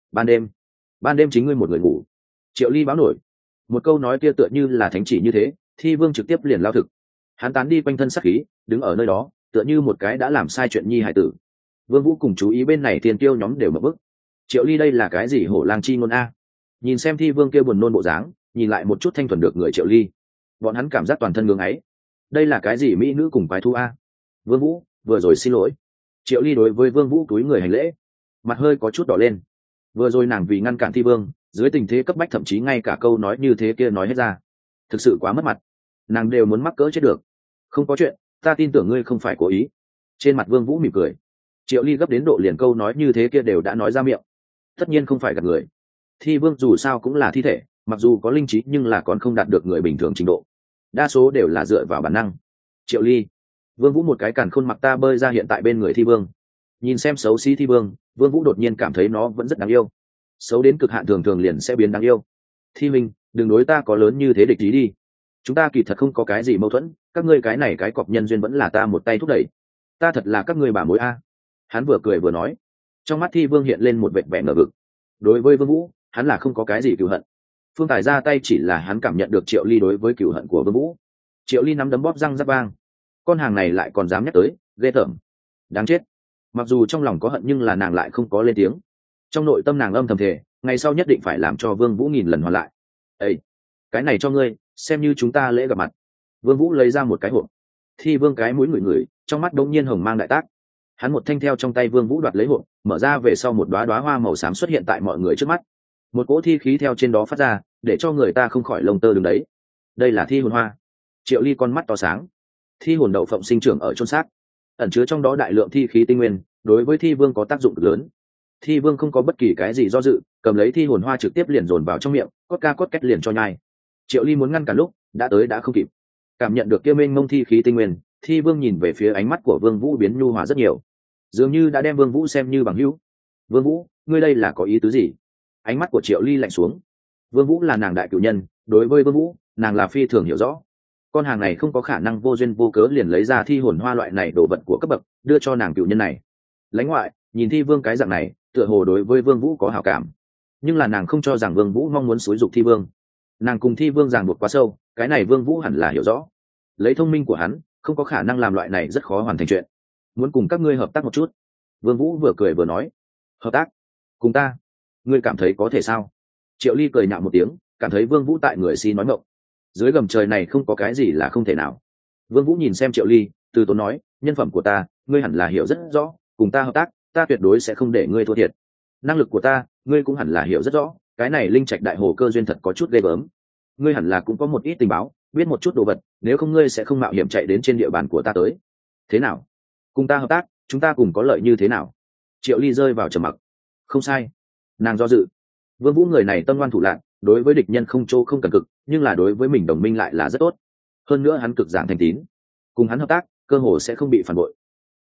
Ban đêm chính ngươi một người ngủ. Triệu Ly báo nổi. Một câu nói kia tựa như là thánh chỉ như thế, Thi Vương trực tiếp liền lao thực. Hắn tán đi quanh thân sát khí, đứng ở nơi đó, tựa như một cái đã làm sai chuyện nhi hài tử. Vương Vũ cùng chú ý bên này tiền tiêu nhóm đều mở bức. Triệu Ly đây là cái gì hổ lang chi ngôn a? Nhìn xem Thi Vương kia buồn nôn bộ dáng, nhìn lại một chút thanh thuần được người Triệu Ly, bọn hắn cảm giác toàn thân ngưỡng ấy. Đây là cái gì mỹ nữ cùng quái thú a? Vương Vũ, vừa rồi xin lỗi. Triệu Ly đối với Vương Vũ cúi người hành lễ, mặt hơi có chút đỏ lên. Vừa rồi nàng vì ngăn cản Thi Vương, dưới tình thế cấp bách thậm chí ngay cả câu nói như thế kia nói hết ra, thực sự quá mất mặt, nàng đều muốn mắc cỡ chết được. Không có chuyện, ta tin tưởng ngươi không phải cố ý. Trên mặt Vương Vũ mỉm cười. Triệu Ly gấp đến độ liền câu nói như thế kia đều đã nói ra miệng, tất nhiên không phải gạt người. Thi Vương dù sao cũng là thi thể, mặc dù có linh trí nhưng là còn không đạt được người bình thường trình độ, đa số đều là dựa vào bản năng. Triệu Ly. Vương Vũ một cái càn khôn mặc ta bơi ra hiện tại bên người Thi Vương. Nhìn xem xấu xí Thi Vương, Vương Vũ đột nhiên cảm thấy nó vẫn rất đáng yêu. Xấu đến cực hạn thường thường liền sẽ biến đáng yêu. Thi Minh, đừng đối ta có lớn như thế địch ý đi. Chúng ta kỳ thật không có cái gì mâu thuẫn, các ngươi cái này cái cọc nhân duyên vẫn là ta một tay thúc đẩy. Ta thật là các ngươi bà mối a. Hắn vừa cười vừa nói. Trong mắt Thi Vương hiện lên một vệt vẻ ngờ vực. Đối với Vương Vũ, hắn là không có cái gì cừu hận. Phương Tài ra tay chỉ là hắn cảm nhận được Triệu Ly đối với cừu hận của Vương Vũ. Triệu Ly nắm đấm bóp răng rắc vang. Con hàng này lại còn dám nhắc tới, ghê tởm. Đáng chết. Mặc dù trong lòng có hận nhưng là nàng lại không có lên tiếng. Trong nội tâm nàng âm thầm thề, ngày sau nhất định phải làm cho Vương Vũ nghìn lần hoàn lại. Ê, cái này cho ngươi, xem như chúng ta lễ gặp mặt. Vương Vũ lấy ra một cái hộp. Thi Vương cái mũi ngửi ngửi, trong mắt đống nhiên hồng mang đại tác. Hắn một thanh theo trong tay Vương Vũ đoạt lấy hộp, mở ra về sau một đóa hoa màu xám xuất hiện tại mọi người trước mắt. Một cỗ thi khí theo trên đó phát ra, để cho người ta không khỏi lông tơ đứng đấy. Đây là thi hồn hoa. Triệu Ly con mắt to sáng. Thi hồn đậu phộng sinh trưởng ở chôn xác, ẩn chứa trong đó đại lượng thi khí tinh nguyên, đối với Thi Vương có tác dụng lớn. Thi Vương không có bất kỳ cái gì do dự, cầm lấy thi hồn hoa trực tiếp liền dồn vào trong miệng, cốt ca cốt két liền cho nhai. Triệu Ly muốn ngăn cản lúc, đã tới đã không kịp. Cảm nhận được kia mênh mông thi khí tinh nguyên, Thi Vương nhìn về phía ánh mắt của Vương Vũ biến nhu hòa rất nhiều, dường như đã đem Vương Vũ xem như bằng hữu. Vương Vũ, ngươi đây là có ý tứ gì? Ánh mắt của Triệu Ly lạnh xuống. Vương Vũ là nàng đại cửu nhân, đối với Vương Vũ, nàng là phi thường hiểu rõ. Con hàng này không có khả năng vô duyên vô cớ liền lấy ra thi hồn hoa loại này đồ vật của cấp bậc đưa cho nàng cửu nhân này. Lãnh ngoại, nhìn Thi Vương cái dạng này, tựa hồ đối với Vương Vũ có hảo cảm, nhưng là nàng không cho rằng Vương Vũ mong muốn xúi dục Thi Vương. Nàng cùng Thi Vương ràng buộc quá sâu, cái này Vương Vũ hẳn là hiểu rõ. Lấy thông minh của hắn, không có khả năng làm loại này rất khó hoàn thành chuyện. Muốn cùng các ngươi hợp tác một chút. Vương Vũ vừa cười vừa nói. Hợp tác? Cùng ta? Ngươi cảm thấy có thể sao? Triệu Ly cười nhạo một tiếng, cảm thấy Vương Vũ tại người si nói ngọng. Dưới gầm trời này không có cái gì là không thể nào. Vương Vũ nhìn xem Triệu Ly, từ tốn nói, nhân phẩm của ta, ngươi hẳn là hiểu rất rõ, cùng ta hợp tác, ta tuyệt đối sẽ không để ngươi thua thiệt. Năng lực của ta, ngươi cũng hẳn là hiểu rất rõ, cái này linh trạch đại hồ cơ duyên thật có chút ghê gớm. Ngươi hẳn là cũng có một ít tình báo, biết một chút đồ vật, nếu không ngươi sẽ không mạo hiểm chạy đến trên địa bàn của ta tới. Thế nào? Cùng ta hợp tác, chúng ta cùng có lợi như thế nào? Triệu Ly rơi vào trầm mặc. Không sai. Nàng do dự. Vương Vũ người này tâm ngoan thủ lạn, đối với địch nhân không chỗ không cần cực, nhưng là đối với mình đồng minh lại là rất tốt. Hơn nữa hắn cực giảng thành tín, cùng hắn hợp tác, cơ hồ sẽ không bị phản bội.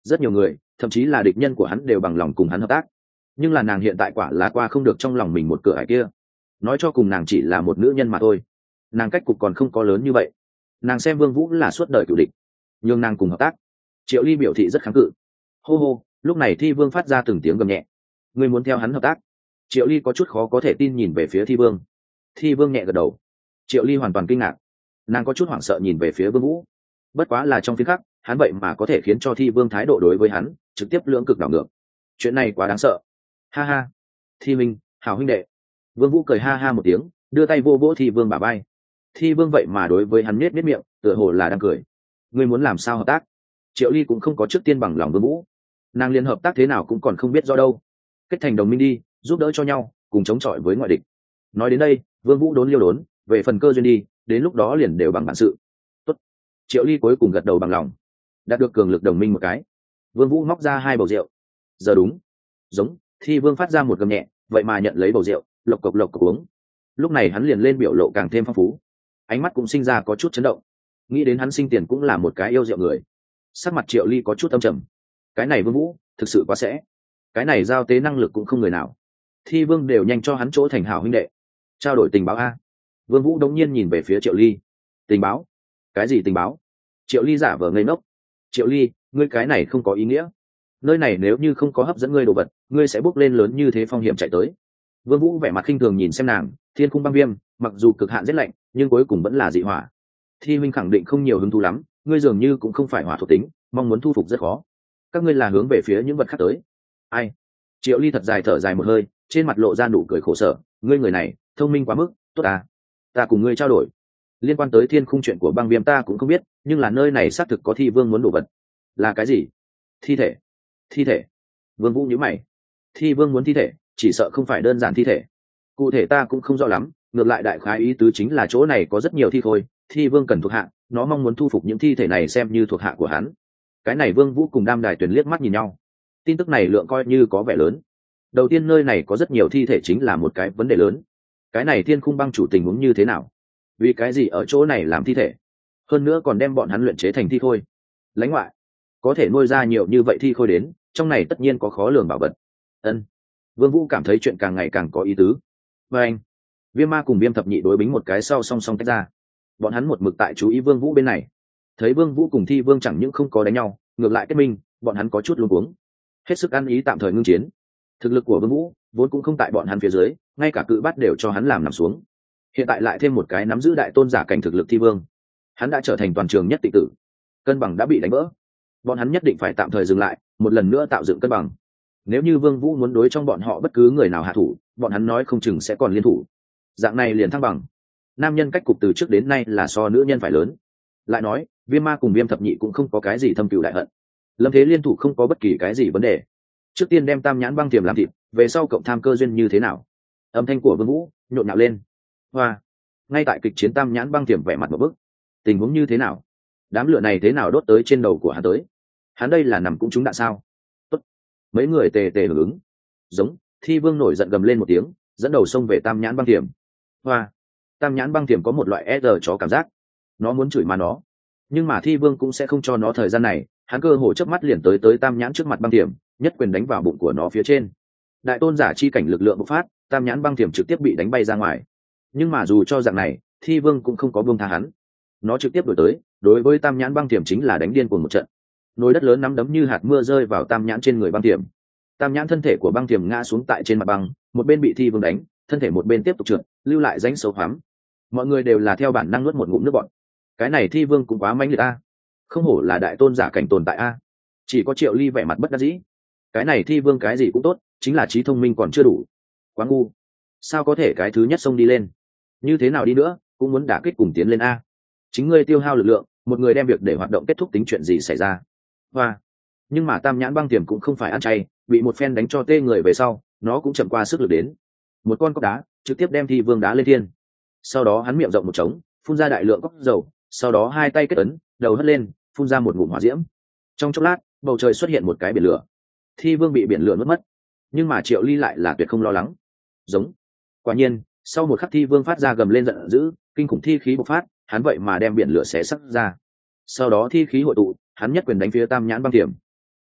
rất nhiều người thậm chí là địch nhân của hắn đều bằng lòng cùng hắn hợp tác, nhưng là nàng hiện tại quả là qua không được trong lòng mình một cửa ải kia. Nói cho cùng nàng chỉ là một nữ nhân mà thôi, nàng cách cục còn không có lớn như vậy. Nàng xem Vương Vũ là suốt đời cựu địch, nhưng nàng cùng hợp tác. Triệu Ly biểu thị rất kháng cự. Hô hô, lúc này Thi Vương phát ra từng tiếng gầm nhẹ. Ngươi muốn theo hắn hợp tác? Triệu Ly có chút khó có thể tin nhìn về phía Thi Vương. Thi Vương nhẹ gật đầu. Triệu Ly hoàn toàn kinh ngạc, nàng có chút hoảng sợ nhìn về phía Vương Vũ. Bất quá là trong phiên khắc, hắn vậy mà có thể khiến cho Thi Vương thái độ đối với hắn trực tiếp lưỡng cực đảo ngược. Chuyện này quá đáng sợ. Ha ha, Thi Minh, hảo huynh đệ. Vương Vũ cười ha ha một tiếng, đưa tay vô vỗ Thi Vương bả vai. Thi Vương vậy mà đối với hắn nhếch miệng, tựa hồ là đang cười. Ngươi muốn làm sao hợp tác? Triệu Ly cũng không có trước tiên bằng lòng Vương Vũ, nàng liên hợp tác thế nào cũng còn không biết do đâu. Kết thành đồng minh đi, giúp đỡ cho nhau, cùng chống chọi với ngoại địch. Nói đến đây, Vương Vũ đốn liêu đốn, về phần cơ duyên đi, đến lúc đó liền đều bằng bản sự. Tốt. Triệu Ly cuối cùng gật đầu bằng lòng, đạt được cường lực đồng minh một cái. Vương Vũ móc ra 2 bầu rượu. Giờ đúng. Giống, Thi Vương phát ra một gầm nhẹ, vậy mà nhận lấy bầu rượu, lộc cộc uống. Lúc này hắn liền lên biểu lộ càng thêm phong phú, ánh mắt cũng sinh ra có chút chấn động. Nghĩ đến hắn sinh tiền cũng là một cái yêu rượu người. Sắc mặt Triệu Ly có chút âm trầm. Cái này Vương Vũ thực sự quá sẽ, cái này giao tế năng lực cũng không người nào. Thi Vương đều nhanh cho hắn chỗ thành hảo huynh đệ, trao đổi tình báo a. Vương Vũ đống nhiên nhìn về phía Triệu Ly. Tình báo? Cái gì tình báo? Triệu Ly giả vờ ngây ngốc. Triệu Ly, ngươi cái này không có ý nghĩa. Nơi này nếu như không có hấp dẫn ngươi đồ vật, ngươi sẽ bước lên lớn như thế phong hiểm chạy tới. Vương Vũ vẻ mặt khinh thường nhìn xem nàng. Thiên Khung Băng Viêm, mặc dù cực hạn rất lạnh, nhưng cuối cùng vẫn là dị hỏa. Thi Minh khẳng định không nhiều hứng thú lắm, ngươi dường như cũng không phải hỏa thuộc tính, mong muốn thu phục rất khó. Các ngươi là hướng về phía những vật khác tới. Ai? Triệu Ly thật dài thở dài một hơi, trên mặt lộ ra nụ cười khổ sở. Ngươi người này thông minh quá mức, tốt à? Ta cùng ngươi trao đổi. Liên quan tới Thiên Khung chuyện của Băng Viêm ta cũng không biết, nhưng là nơi này xác thực có Thi Vương muốn đồ vật. Là cái gì? Thi thể. Thi thể? Vương Vũ nhíu mày. Thi Vương muốn thi thể, chỉ sợ không phải đơn giản thi thể. Cụ thể ta cũng không rõ lắm, ngược lại đại khái ý tứ chính là chỗ này có rất nhiều thi khôi, Thi Vương cần thuộc hạ, nó mong muốn thu phục những thi thể này xem như thuộc hạ của hắn. Cái này Vương Vũ cùng Đam Đài Tuyền liếc mắt nhìn nhau. Tin tức này lượng coi như có vẻ lớn. Đầu tiên nơi này có rất nhiều thi thể chính là một cái vấn đề lớn. Cái này Thiên Khung Băng chủ tình huống như thế nào? Vì cái gì ở chỗ này làm thi thể? Hơn nữa còn đem bọn hắn luyện chế thành thi khôi. Lãnh ngoại, có thể nuôi ra nhiều như vậy thi khôi đến, trong này tất nhiên có khó lường bảo vật. Ân. Vương Vũ cảm thấy chuyện càng ngày càng có ý tứ. Và anh, Viêm Ma cùng Viêm Thập Nhị đối bính một cái sau song song tách ra. Bọn hắn một mực tại chú ý Vương Vũ bên này. Thấy Vương Vũ cùng Thi Vương chẳng những không có đánh nhau, ngược lại kết minh, bọn hắn có chút luống cuống. Hết sức ăn ý tạm thời ngưng chiến. Thực lực của Vương Vũ vốn cũng không tại bọn hắn phía dưới, ngay cả cự bát đều cho hắn làm nằm xuống. Hiện tại lại thêm một cái nắm giữ đại tôn giả cảnh thực lực Thi Vương, hắn đã trở thành toàn trường nhất tịnh tử, cân bằng đã bị đánh vỡ. Bọn hắn nhất định phải tạm thời dừng lại, một lần nữa tạo dựng cân bằng. Nếu như Vương Vũ muốn đối trong bọn họ bất cứ người nào hạ thủ, bọn hắn nói không chừng sẽ còn liên thủ. Dạng này liền thăng bằng. Nam nhân cách cục từ trước đến nay là so nữ nhân phải lớn. Lại nói, Viêm Ma cùng Viêm Thập Nhị cũng không có cái gì thâm cừu đại hận. Lâm thế liên thủ không có bất kỳ cái gì vấn đề. Trước tiên đem Tam Nhãn Băng Tiềm làm thịt, về sau cộng tham cơ duyên như thế nào? Âm thanh của Vương Vũ nhộn nhạo lên. Hoa! Ngay tại kịch chiến Tam Nhãn Băng Tiềm vẻ mặt một bức. Tình huống như thế nào? Đám lửa này thế nào đốt tới trên đầu của hắn tới? Hắn đây là nằm cũng trúng đạn sao? Tốt. Mấy người tề tề hưởng ứng. Giống, Thi Vương nổi giận gầm lên một tiếng, dẫn đầu xông về Tam Nhãn Băng Tiềm. Hoa! Tam Nhãn Băng Tiềm có một loại e chó cảm giác. Nó muốn chửi mà nó, nhưng mà Thi Vương cũng sẽ không cho nó thời gian này, hắn cơ hồ chớp mắt liền tới Tam Nhãn trước mặt Băng Tiềm, nhất quyền đánh vào bụng của nó phía trên. Đại tôn giả chi cảnh lực lượng bộc phát, Tam Nhãn Băng Tiềm trực tiếp bị đánh bay ra ngoài. Nhưng mà dù cho dạng này, Thi Vương cũng không có buông tha hắn. Nó trực tiếp đuổi tới, đối với Tam Nhãn Băng Tiềm chính là đánh điên cuồng một trận. Nồi đất lớn nắm đấm như hạt mưa rơi vào Tam Nhãn trên người Băng Tiềm. Tam Nhãn thân thể của Băng Tiềm ngã xuống tại trên mặt băng, một bên bị Thi Vương đánh, thân thể một bên tiếp tục trượt, lưu lại rãnh sâu hoắm. Mọi người đều là theo bản năng nuốt một ngụm nước bọt. Cái này Thi Vương cũng quá mãnh liệt a, không hổ là đại tôn giả cảnh tồn tại a. Chỉ có Triệu Ly vẻ mặt bất đắc dĩ. Cái này Thi Vương cái gì cũng tốt, chính là trí thông minh còn chưa đủ, quá ngu. Sao có thể cái thứ nhất xông đi lên? Như thế nào đi nữa cũng muốn đả kích cùng tiến lên a. Chính ngươi tiêu hao lực lượng, một người đem việc để hoạt động kết thúc tính chuyện gì xảy ra. Và nhưng mà Tam Nhãn Băng Tiềm cũng không phải ăn chay, bị một phen đánh cho tê người về sau, nó cũng chậm qua sức lực đến. Một con cóc đá trực tiếp đem Thi Vương đá lên thiên. Sau đó hắn miệng rộng một trống, phun ra đại lượng cóc dầu, sau đó hai tay kết ấn, đầu hất lên, phun ra một ngụm hỏa diễm. Trong chốc lát, bầu trời xuất hiện một cái biển lửa. Thi Vương bị biển lửa nuốt mất, nhưng mà Triệu Ly lại là tuyệt không lo lắng. Giống. Quả nhiên, sau một khắc Thi Vương phát ra gầm lên giận dữ, kinh khủng thi khí bộc phát, hắn vậy mà đem biển lửa xé sắc ra. Sau đó thi khí hội tụ, hắn nhất quyền đánh phía Tam Nhãn Băng Tiềm.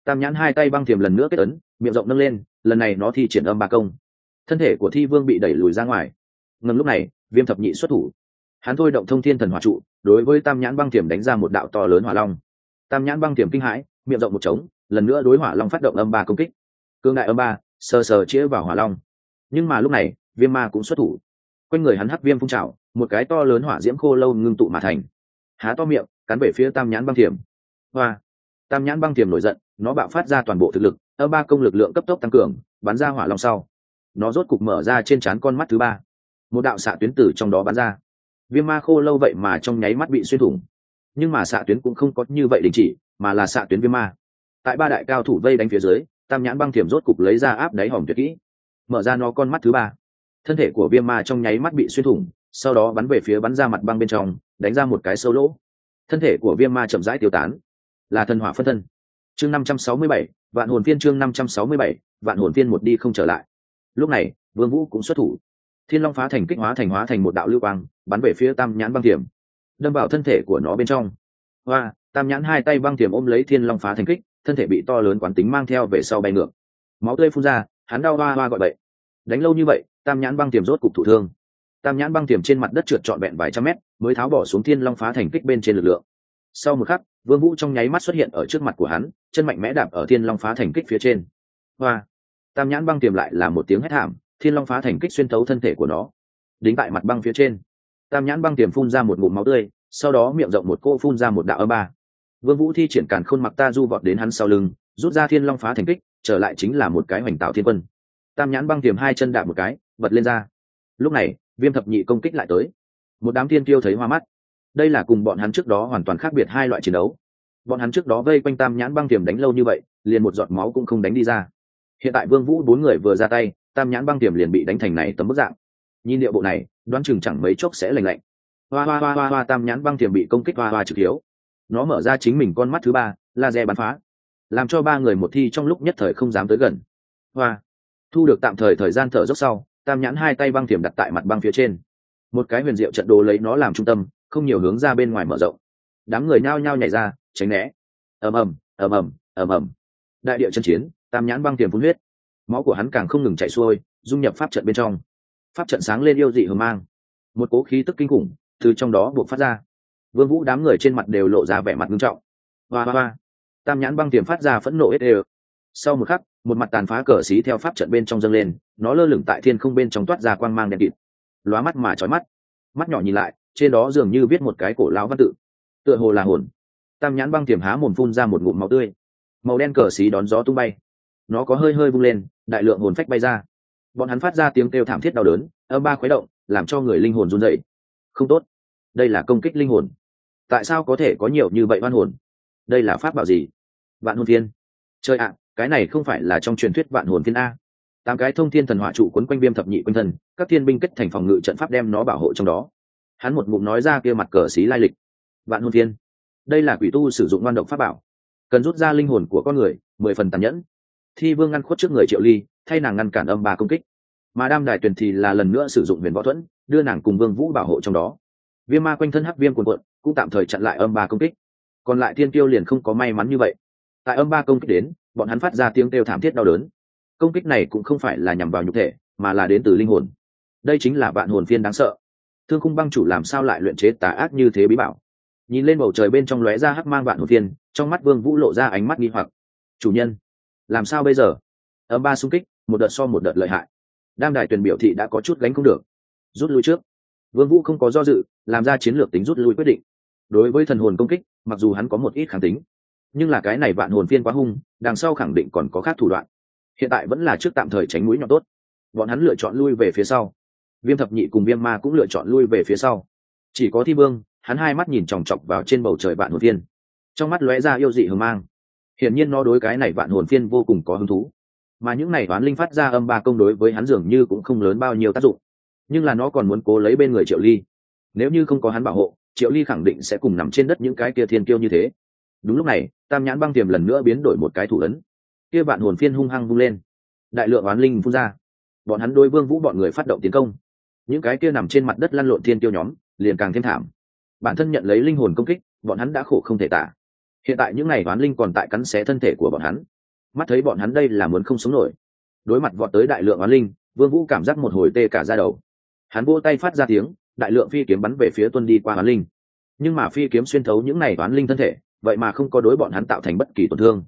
Tam nhãn hai tay băng thiềm lần nữa kết ấn, miệng rộng nâng lên, lần này nó thi triển âm ba công. Thân thể của thi vương bị đẩy lùi ra ngoài. Ngầm lúc này Viêm thập nhị xuất thủ, hắn thôi động thông thiên thần hỏa trụ, đối với tam nhãn băng thiềm đánh ra một đạo to lớn hỏa long. Tam nhãn băng thiềm kinh hãi, miệng rộng một trống, lần nữa đối hỏa long phát động âm ba công kích. Cương đại âm ba sờ sờ chĩa vào hỏa long. Nhưng mà lúc này Viêm ma cũng xuất thủ, quanh người hắn hắc viêm phun trào, một cái to lớn hỏa diễm khô lâu ngưng tụ mà thành, há to miệng cắn về phía tam nhãn băng thiềm. Hoa! Tam nhãn băng thiềm nổi giận, nó bạo phát ra toàn bộ thực lực, âm ba công lực lượng cấp tốc tăng cường, bắn ra hỏa long sau, nó rốt cục mở ra trên trán con mắt thứ ba, một đạo xạ tuyến tử trong đó bắn ra. Viêm ma khô lâu vậy mà trong nháy mắt bị xuyên thủng, nhưng mà xạ tuyến cũng không có như vậy đình chỉ, mà là xạ tuyến viêm ma. Tại ba đại cao thủ vây đánh phía dưới, tam nhãn băng thiềm rốt cục lấy ra áp đáy hòm tuyệt kỹ, mở ra nó con mắt thứ ba. Thân thể của viêm ma trong nháy mắt bị xuyên thủng, sau đó bắn về phía bắn ra mặt băng bên trong, đánh ra một cái sâu lỗ. Thân thể của viêm ma chậm rãi tiêu tán, là thần hỏa phân thân. Chương 567, vạn hồn phiên. Chương 567, vạn hồn phiên một đi không trở lại. Lúc này Vương Vũ cũng xuất thủ, Thiên Long phá thành kích hóa thành một đạo lưu quang, bắn về phía tam nhãn băng thiềm, đâm vào thân thể của nó bên trong. Hoa! Tam nhãn hai tay băng thiềm ôm lấy Thiên Long phá thành kích, thân thể bị to lớn quán tính mang theo về sau bay ngược, máu tươi phun ra, hắn đau hoa gọi bậy. Đánh lâu như vậy, tam nhãn băng thiềm rốt cục thụ thương. Tam nhãn băng thiềm trên mặt đất trượt trọn vẹn vài trăm mét, mới tháo bỏ xuống Thiên Long phá thành kích bên trên lực lượng. Sau một khắc, Vương Vũ trong nháy mắt xuất hiện ở trước mặt của hắn, chân mạnh mẽ đạp ở Thiên Long phá thành kích phía trên. Hoa! Tam nhãn băng tiềm lại là một tiếng hét thảm, Thiên Long phá thành kích xuyên thấu thân thể của nó, đính tại mặt băng phía trên. Tam nhãn băng tiềm phun ra một ngụm máu tươi, sau đó miệng rộng một cô phun ra một đạo âm ba. Vương Vũ thi triển càn khôn mặc ta du vọt đến hắn sau lưng, rút ra Thiên Long phá thành kích, trở lại chính là một cái hoành tạo thiên quân. Tam nhãn băng tiềm hai chân đạp một cái, bật lên ra. Lúc này Viêm thập nhị công kích lại tới, một đám thiên tiêu thấy hoa mắt. Đây là cùng bọn hắn trước đó hoàn toàn khác biệt hai loại chiến đấu. Bọn hắn trước đó vây quanh tam nhãn băng tiềm đánh lâu như vậy, liền một giọt máu cũng không đánh đi ra. Hiện tại Vương Vũ bốn người vừa ra tay, tam nhãn băng tiềm liền bị đánh thành này tấm bức dạng. Nhìn điệu bộ này, đoán chừng chẳng mấy chốc sẽ lành lạnh. Hoa, tam nhãn băng tiềm bị công kích hoa trực hiếu. Nó mở ra chính mình con mắt thứ ba, laser bắn phá, làm cho ba người một thi trong lúc nhất thời không dám tới gần. Hoa! Thu được tạm thời thời gian thở dốc sau, tam nhãn hai tay băng tiềm đặt tại mặt băng phía trên. Một cái huyền diệu trận đồ lấy nó làm trung tâm, không nhiều hướng ra bên ngoài mở rộng. Đám người nhao nhao nhảy ra tránh né. ầm. Đại địa chân chiến, tam nhãn băng tiềm phun huyết, máu của hắn càng không ngừng chảy xuôi, dung nhập pháp trận bên trong. Pháp trận sáng lên yêu dị hờ mang, một cố khí tức kinh khủng từ trong đó buộc phát ra. Vương Vũ đám người trên mặt đều lộ ra vẻ mặt nghiêm trọng. Hoa! Tam nhãn băng tiềm phát ra phẫn nộ ế. Sau một khắc, một mặt tàn phá cờ xí theo pháp trận bên trong dâng lên, nó lơ lửng tại thiên không bên trong toát ra quang mang đen kịt, lóa mắt mà chói mắt. Mắt nhỏ nhìn lại, trên đó dường như viết một cái cổ lão văn tự, tựa hồ là hồn. Tam nhãn băng tiềm há mồm phun ra một ngụm máu tươi, màu đen cờ xí đón gió tung bay, nó có hơi hơi vung lên, đại lượng hồn phách bay ra. Bọn hắn phát ra tiếng kêu thảm thiết đau đớn, âm ba khuấy động, làm cho người linh hồn run rẩy. Không tốt, đây là công kích linh hồn. Tại sao có thể có nhiều như vậy oan hồn? Đây là pháp bảo gì? Vạn hồn phiên. Trời ạ, cái này không phải là trong truyền thuyết vạn hồn phiên a? Tám cái thông thiên thần hỏa trụ quấn quanh Viêm thập nhị quanh thân, các thiên binh kết thành phòng ngự trận pháp đem nó bảo hộ trong đó. Hắn một ngụm nói ra kia mặt cờ xí lai lịch. Vạn hồn phiên, đây là quỷ tu sử dụng ngoan độc pháp bảo, cần rút ra linh hồn của con người, 10 phần tàn nhẫn. Thi vương ngăn khuất trước người Triệu Ly, thay nàng ngăn cản âm ba công kích, mà Đam Đài Tuyền thì là lần nữa sử dụng huyền võ thuẫn, đưa nàng cùng Vương Vũ bảo hộ trong đó. Viêm ma quanh thân hắc viêm cuồn cuộn, cũng tạm thời chặn lại âm ba công kích. Còn lại thiên kiêu liền không có may mắn như vậy. Tại âm ba công kích đến, bọn hắn phát ra tiếng kêu thảm thiết đau đớn. Công kích này cũng không phải là nhằm vào nhục thể, mà là đến từ linh hồn. Đây chính là vạn hồn phiên đáng sợ. Thương Khung băng chủ làm sao lại luyện chế tà ác như thế bí bảo? Nhìn lên bầu trời bên trong lóe ra hắc mang vạn hồn phiên, trong mắt Vương Vũ lộ ra ánh mắt nghi hoặc. Chủ nhân, làm sao bây giờ? Âm ba xung kích, một đợt so một đợt lợi hại. Đam Đài Tuyền biểu thị đã có chút gánh không được, rút lui trước. Vương Vũ không có do dự, làm ra chiến lược tính rút lui quyết định. Đối với thần hồn công kích, mặc dù hắn có một ít kháng tính, nhưng là cái này vạn hồn phiên quá hung, đằng sau khẳng định còn có khác thủ đoạn. Hiện tại vẫn là trước tạm thời tránh mũi nhọn tốt. Bọn hắn lựa chọn lui về phía sau. Viêm thập nhị cùng Viêm ma cũng lựa chọn lui về phía sau. Chỉ có Thi Vương, hắn hai mắt nhìn chòng chọc vào trên bầu trời vạn hồn phiên, trong mắt lóe ra yêu dị hờ mang. Hiển nhiên nó đối cái này vạn hồn phiên vô cùng có hứng thú. Mà những này toán linh phát ra âm ba công đối với hắn dường như cũng không lớn bao nhiêu tác dụng, nhưng là nó còn muốn cố lấy bên người Triệu Ly. Nếu như không có hắn bảo hộ, Triệu Ly khẳng định sẽ cùng nằm trên đất những cái kia thiên kiêu như thế. Đúng lúc này, tam nhãn băng tiềm lần nữa biến đổi một cái thủ ấn, kia vạn hồn phiên hung hăng vung lên, đại lượng oán linh phun ra. Bọn hắn đối Vương Vũ bọn người phát động tiến công. Những cái kia nằm trên mặt đất lăn lộn thiên kiêu nhóm liền càng thêm thảm. Bản thân nhận lấy linh hồn công kích, bọn hắn đã khổ không thể tả. Hiện tại những ngày oán linh còn tại cắn xé thân thể của bọn hắn, mắt thấy bọn hắn đây là muốn không sống nổi. Đối mặt vọt tới đại lượng oán linh, Vương Vũ cảm giác một hồi tê cả da đầu. Hắn vỗ tay phát ra tiếng, đại lượng phi kiếm bắn về phía tuân đi qua oán linh. Nhưng mà phi kiếm xuyên thấu những này oán linh thân thể, vậy mà không có đối bọn hắn tạo thành bất kỳ tổn thương.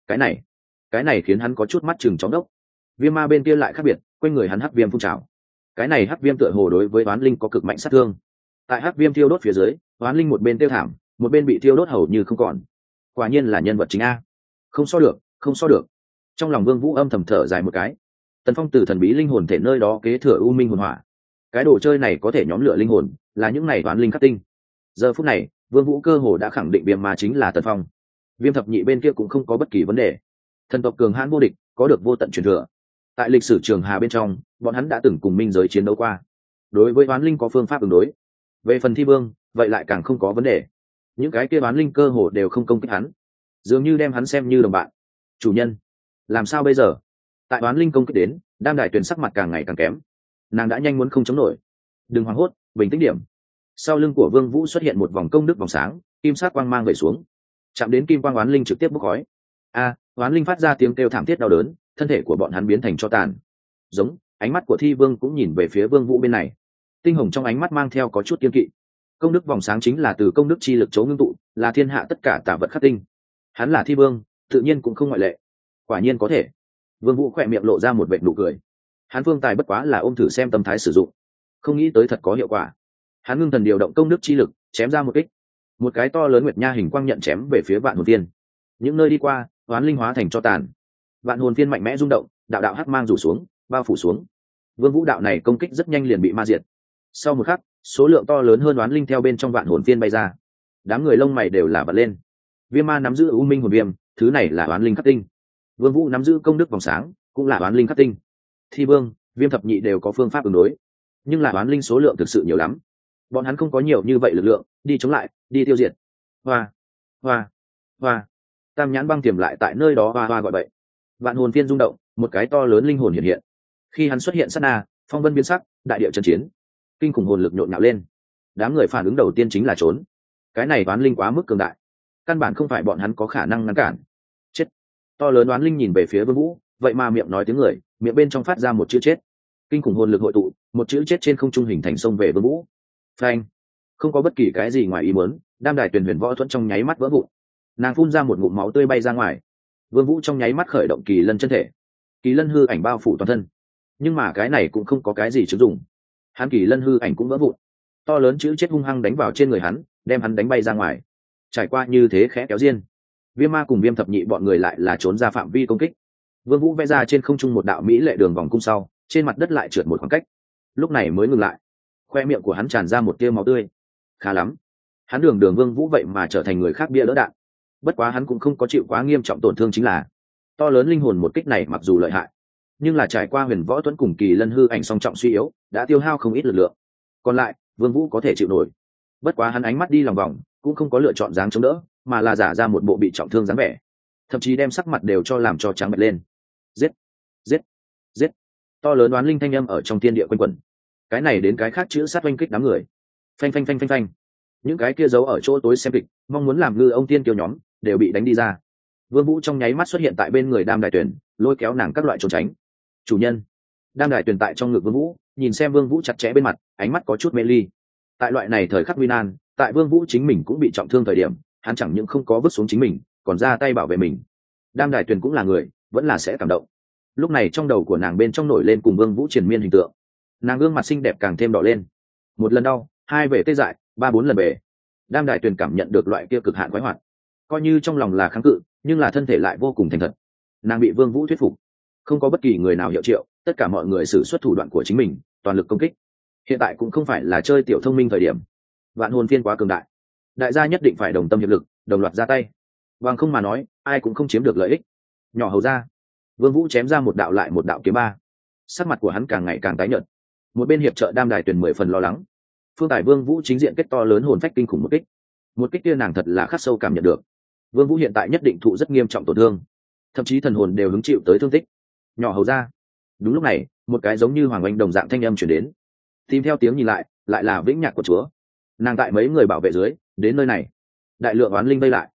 Cái này khiến hắn có chút mắt chừng chóng đốc. Viêm ma bên kia lại khác biệt, quanh người hắn hắc viêm phun trào. Cái này hắc viêm tựa hồ đối với oán linh có cực mạnh sát thương. Tại hắc viêm thiêu đốt phía dưới, oán linh một bên tiêu thảm, một bên bị thiêu đốt hầu như không còn. Quả nhiên là nhân vật chính a. Không so được, không so được. Trong lòng Vương Vũ âm thầm thở dài một cái. Tần Phong từ thần bí linh hồn thể nơi đó kế thừa u minh hồn hỏa. Cái đồ chơi này có thể nhóm lửa linh hồn, là những này oán linh khắc tinh. Giờ phút này, Vương Vũ cơ hồ đã khẳng định Viêm ma chính là Tần Phong. Viêm thập nhị bên kia cũng không có bất kỳ vấn đề. Thần tộc cường hãn vô địch, có được vô tận truyền thừa. Tại lịch sử Trường Hà bên trong, bọn hắn đã từng cùng minh giới chiến đấu qua. Đối với oán linh có phương pháp ứng đối. Về phần Thi Vương, vậy lại càng không có vấn đề. Những cái kia oán linh cơ hồ đều không công kích hắn, dường như đem hắn xem như đồng bạn. Chủ nhân, làm sao bây giờ? Tại oán linh công kích đến, Đam Đài Tuyền sắc mặt càng ngày càng kém. Nàng đã nhanh muốn không chống nổi. Đừng hoảng hốt, bình tĩnh điểm. Sau lưng của Vương Vũ xuất hiện một vòng công đức vòng sáng, kim sắc quang mang về xuống, chạm đến kim quang oán linh trực tiếp bốc khói. Oán linh phát ra tiếng kêu thảm thiết đau đớn, thân thể của bọn hắn biến thành tro tàn. Giống, ánh mắt của Thi Vương cũng nhìn về phía Vương Vũ bên này. Tinh hồng trong ánh mắt mang theo có chút kiên kỵ. Công đức vòng sáng chính là từ công đức chi lực chấu ngưng tụ, là thiên hạ tất cả tà vật khắc tinh. Hắn là Thi Vương, tự nhiên cũng không ngoại lệ. Quả nhiên có thể. Vương Vũ khỏe miệng lộ ra một vệt nụ cười. Hắn phương tài bất quá là ôm thử xem tâm thái sử dụng, không nghĩ tới thật có hiệu quả. Hắn ngưng thần điều động công đức chi lực, chém ra một kích. Một cái to lớn nguyệt nha hình quang nhận chém về phía Vạn Hồn Tiên. Những nơi đi qua, oán linh hóa thành tro tàn. Vạn Hồn Tiên mạnh mẽ rung động, đạo đạo hắc mang rủ xuống, bao phủ xuống. Vương Vũ đạo này công kích rất nhanh liền bị ma diệt. Sau một khắc, số lượng to lớn hơn oán linh theo bên trong Vạn Hồn Tiên bay ra. Đám người lông mày đều là bật lên. Viêm ma nắm giữ U Minh Hồn Viêm, thứ này là oán linh khắc tinh. Vương Vũ nắm giữ công đức vòng sáng, cũng là oán linh khắc tinh. Thi Vương, Viêm thập nhị đều có phương pháp ứng đối, nhưng là oán linh số lượng thực sự nhiều lắm. Bọn hắn không có nhiều như vậy lực lượng đi chống lại, đi tiêu diệt. Hoa, hoa, hoa. Tam nhãn băng tiềm lại tại nơi đó hoa hoa gọi bậy. Vạn Hồn Tiên rung động, một cái to lớn linh hồn hiện hiện. Khi hắn xuất hiện sát na, phong vân biến sắc, đại địa chấn chiến, kinh khủng hồn lực nhộn nhạo lên. Đám người phản ứng đầu tiên chính là trốn. Cái này oán linh quá mức cường đại, căn bản không phải bọn hắn có khả năng ngăn cản. Chết. To lớn oán linh nhìn về phía Vương Vũ, vậy mà miệng nói tiếng người, miệng bên trong phát ra một chữ chết. Kinh khủng hồn lực hội tụ, một chữ chết trên không trung hình thành sông về Vương Vũ. Phanh. Không có bất kỳ cái gì ngoài ý muốn, Đam Đài Tuyền huyền võ thuẫn trong nháy mắt vỡ vụn. Nàng phun ra một ngụm máu tươi bay ra ngoài. Vương Vũ trong nháy mắt khởi động kỳ lân chân thể. Kỳ lân hư ảnh bao phủ toàn thân. Nhưng mà cái này cũng không có cái gì chứng dụng. Hắn kỳ lân hư ảnh cũng vỡ vụn. To lớn chữ chết hung hăng đánh vào trên người hắn, đem hắn đánh bay ra ngoài. Trải qua như thế khẽ kéo diên, Viêm ma cùng Viêm thập nhị bọn người lại là trốn ra phạm vi công kích. Vương Vũ vẽ ra trên không trung một đạo mỹ lệ đường vòng cung sau, trên mặt đất lại trượt một khoảng cách. Lúc này mới ngừng lại. Khoe miệng của hắn tràn ra một tia máu tươi. Khá lắm. Hắn đường Vương Vũ vậy mà trở thành người khác bia đỡ đạn. Bất quá hắn cũng không có chịu quá nghiêm trọng tổn thương, chính là to lớn linh hồn một kích này mặc dù lợi hại, nhưng là trải qua huyền võ tuấn cùng kỳ lân hư ảnh song trọng suy yếu, đã tiêu hao không ít lực lượng. Còn lại, Vương Vũ có thể chịu nổi. Bất quá hắn ánh mắt đi lòng vòng, cũng không có lựa chọn dáng chống đỡ, mà là giả ra một bộ bị trọng thương dáng vẻ, thậm chí đem sắc mặt đều cho làm cho trắng bệch lên. Giết, giết, giết. To lớn oán linh thanh âm ở trong thiên địa quanh quẩn. Cái này đến cái khác chữ sát oanh kích đám người. Phanh phanh phanh phanh phanh. Những cái kia giấu ở chỗ tối xem kịch, mong muốn làm ngư ông tiên kiều nhóm, đều bị đánh đi ra. Vương Vũ trong nháy mắt xuất hiện tại bên người Đam Đài Tuyền, lôi kéo nàng các loại trốn tránh. Chủ nhân. Đam Đài Tuyền tại trong ngực Vương Vũ, nhìn xem Vương Vũ chặt chẽ bên mặt, ánh mắt có chút mê ly. Tại loại này thời khắc nguy nan, tại Vương Vũ chính mình cũng bị trọng thương thời điểm, hắn chẳng những không có vứt xuống chính mình, còn ra tay bảo vệ mình. Đam Đài Tuyền cũng là người, vẫn là sẽ cảm động. Lúc này trong đầu của nàng bên trong nổi lên cùng Vương Vũ triền miên hình tượng. Nàng gương mặt xinh đẹp càng thêm đỏ lên. Một lần đau, hai về tê dại, ba bốn lần về. Đam Đài Tuyền cảm nhận được loại kia cực hạn quái hoạt, coi như trong lòng là kháng cự, nhưng là thân thể lại vô cùng thành thật. Nàng bị Vương Vũ thuyết phục, không có bất kỳ người nào hiệu triệu, tất cả mọi người sử xuất thủ đoạn của chính mình, toàn lực công kích. Hiện tại cũng không phải là chơi tiểu thông minh thời điểm. Vạn Hồn Phiên quá cường đại, đại gia nhất định phải đồng tâm hiệp lực, đồng loạt ra tay. Bằng không mà nói, ai cũng không chiếm được lợi ích. Nhỏ hầu ra. Vương Vũ chém ra một đạo lại một đạo kiếm ba. Sắc mặt của hắn càng ngày càng tái nhợt. Một bên hiệp trợ Đam Đài Tuyền 10 phần lo lắng. Phương Tài Vương Vũ chính diện kết to lớn hồn phách kinh khủng một kích kia nàng thật là khắc sâu cảm nhận được. Vương Vũ hiện tại nhất định thụ rất nghiêm trọng tổn thương, thậm chí thần hồn đều hứng chịu tới thương tích. Nhỏ hầu ra. Đúng lúc này, một cái giống như hoàng oanh đồng dạng thanh âm truyền đến. Tìm theo tiếng nhìn lại, lại là Vĩnh Nhạc của chúa. Nàng tại mấy người bảo vệ dưới, đến nơi này. Đại lượng oán linh vây lại.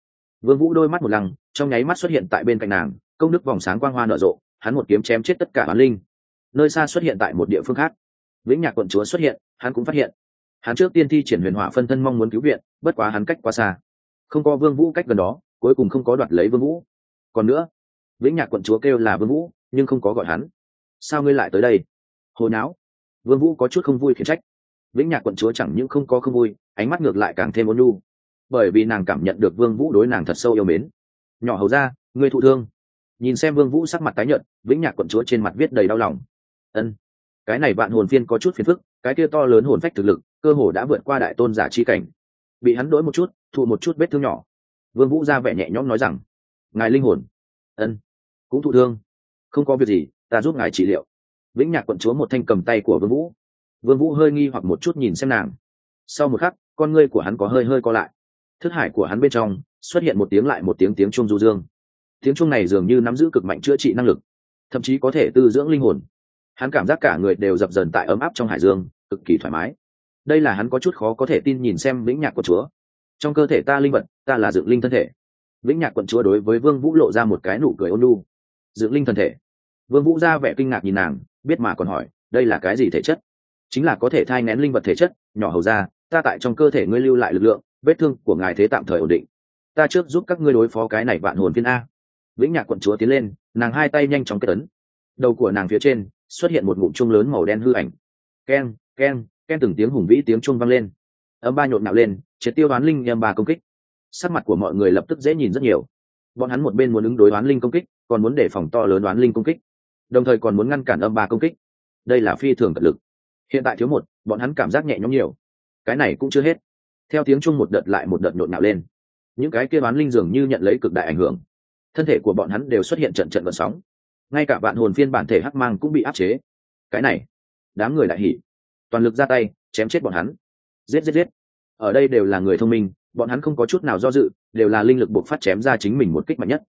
Vương Vũ đôi mắt một lăng, trong nháy mắt xuất hiện tại bên cạnh nàng, công đức vòng sáng quang hoa nở rộ, hắn một kiếm chém chết tất cả oán linh. Nơi xa xuất hiện tại một địa phương khác, Vĩnh Nhạc quận chúa xuất hiện, hắn cũng phát hiện. Hắn trước tiên thi triển huyền hỏa phân thân mong muốn cứu viện, bất quá hắn cách quá xa, không có Vương Vũ cách gần đó, cuối cùng không có đoạt lấy Vương Vũ. Còn nữa, Vĩnh Nhạc quận chúa kêu là Vương Vũ, nhưng không có gọi hắn. Sao ngươi lại tới đây? Hồ nháo. Vương Vũ có chút không vui khiển trách. Vĩnh Nhạc quận chúa chẳng những không có không vui, ánh mắt ngược lại càng thêm ôn nhu, bởi vì nàng cảm nhận được Vương Vũ đối nàng thật sâu yêu mến. Nhỏ hầu ra, ngươi thụ thương. Nhìn xem Vương Vũ sắc mặt tái nhợt, Vĩnh Nhạc quận chúa trên mặt viết đầy đau lòng. Ân, cái này vạn hồn phiên có chút phiền phức, cái kia to lớn hồn phách thực lực, cơ hồ đã vượt qua đại tôn giả chi cảnh. Bị hắn đỗi một chút, thụ một chút vết thương nhỏ. Vương Vũ ra vẻ nhẹ nhõm nói rằng, ngài linh hồn, ân, cũng thụ thương. Không có việc gì, ta giúp ngài trị liệu. Vĩnh Nhạc quận chúa một thanh cầm tay của Vương Vũ. Vương Vũ hơi nghi hoặc một chút nhìn xem nàng. Sau một khắc, con ngươi của hắn có hơi hơi co lại. Thức hải của hắn bên trong xuất hiện một tiếng lại một tiếng chuông du dương. Tiếng chuông này dường như nắm giữ cực mạnh chữa trị năng lực, thậm chí có thể tư dưỡng linh hồn. Hắn cảm giác cả người đều dập dờn tại ấm áp trong hải dương, cực kỳ thoải mái. Đây là hắn có chút khó có thể tin nhìn xem Vĩnh Nhạc quận chúa. Trong cơ thể ta linh vật, ta là dựng linh thân thể. Vĩnh Nhạc quận chúa đối với Vương Vũ lộ ra một cái nụ cười ôn nhu. Dựng linh thân thể. Vương Vũ ra vẻ kinh ngạc nhìn nàng, biết mà còn hỏi, đây là cái gì thể chất? Chính là có thể thai nghén linh vật thể chất. Nhỏ hầu ra, ta tại trong cơ thể ngươi lưu lại lực lượng, vết thương của ngài thế tạm thời ổn định. Ta trước giúp các ngươi đối phó cái này vạn hồn phiên a. Vĩnh Nhạc quận chúa tiến lên, nàng hai tay nhanh chóng kết ấn. Đầu của nàng phía trên xuất hiện một ngụm chuông lớn màu đen hư ảnh. Keng, keng, keng, từng tiếng hùng vĩ tiếng chuông vang lên. Âm ba nhộn nhạo lên, triệt tiêu oán linh âm ba công kích. Sắc mặt của mọi người lập tức dễ nhìn rất nhiều. Bọn hắn một bên muốn ứng đối oán linh công kích, còn muốn đề phòng to lớn oán linh công kích, đồng thời còn muốn ngăn cản âm ba công kích. Đây là phi thường cật lực. Hiện tại thiếu một, bọn hắn cảm giác nhẹ nhõm nhiều. Cái này cũng chưa hết. Theo tiếng chuông một đợt lại một đợt nhộn nhạo lên, những cái kia oán linh dường như nhận lấy cực đại ảnh hưởng, thân thể của bọn hắn đều xuất hiện trận trận gợn sóng. Ngay cả vạn hồn phiên bản thể hắc mang cũng bị áp chế. Cái này, đám người đại hỉ, toàn lực ra tay chém chết bọn hắn. Giết giết giết. Ở đây đều là người thông minh, bọn hắn không có chút nào do dự, đều là linh lực buộc phát chém ra chính mình một kích mạnh nhất.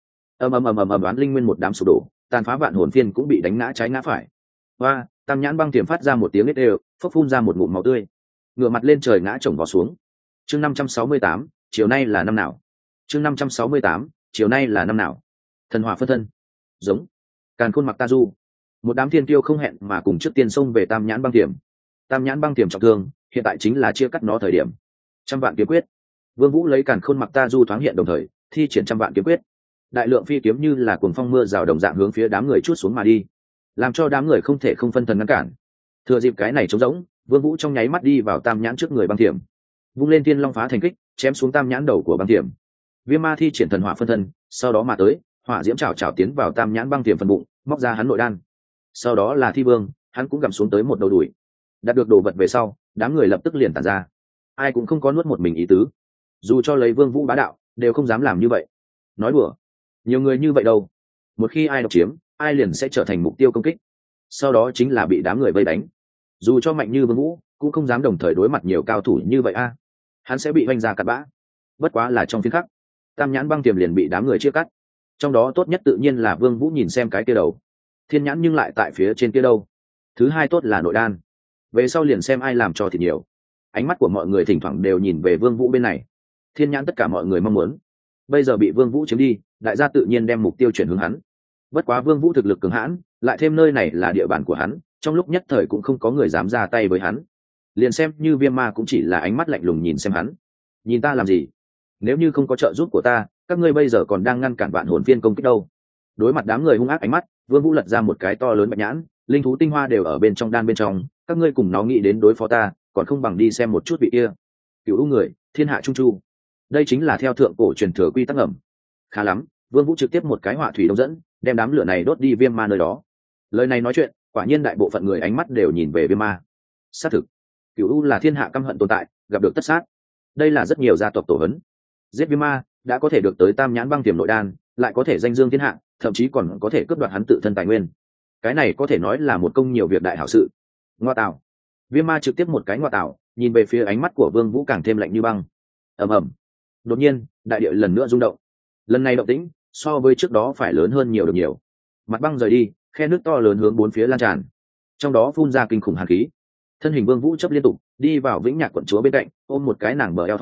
Oán linh nguyên một đám sụp đổ, tàn phá vạn hồn phiên cũng bị đánh ngã trái ngã phải. Và tam nhãn băng tiềm phát ra một tiếng nết đều, phốc phun ra một ngụm máu tươi, ngửa mặt lên trời ngã chồng vó xuống. Chương 568, chiều nay là năm nào? Chương 568, chiều nay là năm nào? Thần hỏa phân thân. Giống. Càn khôn mặc ta du. Một đám thiên tiêu không hẹn mà cùng trước tiên xông về tam nhãn băng tiềm. Tam nhãn băng tiềm trọng thương, hiện tại chính là chia cắt nó thời điểm. Trăm vạn kiếm quyết. Vương Vũ lấy càn khôn mặc ta du thoáng hiện đồng thời, thi triển trăm vạn kiếm quyết. Đại lượng phi kiếm như là cuồng phong mưa rào đồng dạng hướng phía đám người chuốt xuống mà đi, làm cho đám người không thể không phân thần ngăn cản. Thừa dịp cái này trống rỗng, Vương Vũ trong nháy mắt đi vào tam nhãn trước người băng tiềm, vung lên thiên long phá thành kích, chém xuống tam nhãn đầu của băng tiềm. Viêm ma thi triển thần hỏa phân thân, sau đó mà tới, hỏa diễm chảo chảo tiến vào tam nhãn băng tiềm phần bụng, móc ra hắn nội đan. Sau đó là Thi Vương, hắn cũng gặm xuống tới một đầu đùi. Đạt được đồ vật về sau, đám người lập tức liền tản ra, ai cũng không có nuốt một mình ý tứ. Dù cho lấy Vương Vũ bá đạo, đều không dám làm như vậy. Nói đùa, nhiều người như vậy đâu, một khi ai độc chiếm, ai liền sẽ trở thành mục tiêu công kích, sau đó chính là bị đám người vây đánh. Dù cho mạnh như Vương Vũ, cũng không dám đồng thời đối mặt nhiều cao thủ như vậy a, hắn sẽ bị vanh ra cắt bã. Bất quá là trong phiên khắc, tam nhãn băng tiềm liền bị đám người chia cắt. Trong đó tốt nhất tự nhiên là Vương Vũ nhìn xem cái kia đầu, thiên nhãn nhưng lại tại phía trên kia đâu. Thứ hai tốt là nội đan, về sau liền xem ai làm cho thì nhiều. Ánh mắt của mọi người thỉnh thoảng đều nhìn về Vương Vũ bên này. Thiên nhãn tất cả mọi người mong muốn, bây giờ bị Vương Vũ chiếm đi, đại gia tự nhiên đem mục tiêu chuyển hướng hắn. Bất quá Vương Vũ thực lực cường hãn, lại thêm nơi này là địa bàn của hắn, trong lúc nhất thời cũng không có người dám ra tay với hắn. Liền xem như Viêm Ma cũng chỉ là ánh mắt lạnh lùng nhìn xem hắn. Nhìn ta làm gì? Nếu như không có trợ giúp của ta, các ngươi bây giờ còn đang ngăn cản vạn hồn phiên công kích đâu. Đối mặt đám người hung ác ánh mắt, Vương Vũ lật ra một cái to lớn bạch nhãn, linh thú tinh hoa đều ở bên trong đan bên trong, các ngươi cùng nó nghĩ đến đối phó ta, còn không bằng đi xem một chút vị kia. Cửu u người, thiên hạ trung chu. Đây chính là theo thượng cổ truyền thừa quy tắc ngầm. Khá lắm, Vương Vũ trực tiếp một cái hỏa thủy đông dẫn, đem đám lửa này đốt đi Viêm Ma nơi đó. Lời này nói chuyện, quả nhiên đại bộ phận người ánh mắt đều nhìn về Viêm Ma. Xác thực, Cửu u là thiên hạ căm hận tồn tại, gặp được tất sát. Đây là rất nhiều gia tộc tổ hấn. Giết Viêm Ma đã có thể được tới tam nhãn băng tiềm nội đan, lại có thể danh dương thiên hạ, thậm chí còn có thể cướp đoạt hắn tự thân tài nguyên. Cái này có thể nói là một công nhiều việc đại hảo sự. Ngoa tạo. Viêm Ma trực tiếp một cái ngoa tạo, nhìn về phía ánh mắt của Vương Vũ càng thêm lạnh như băng. Ầm ầm. Đột nhiên, đại địa lần nữa rung động. Lần này động tĩnh so với trước đó phải lớn hơn nhiều được nhiều. Mặt băng rời đi, khe nước to lớn hướng bốn phía lan tràn, trong đó phun ra kinh khủng hàn khí. Thân hình Vương Vũ chấp liên tục đi vào Vĩnh Nhạc quận chúa bên cạnh, ôm một cái nàng bờ eo thon,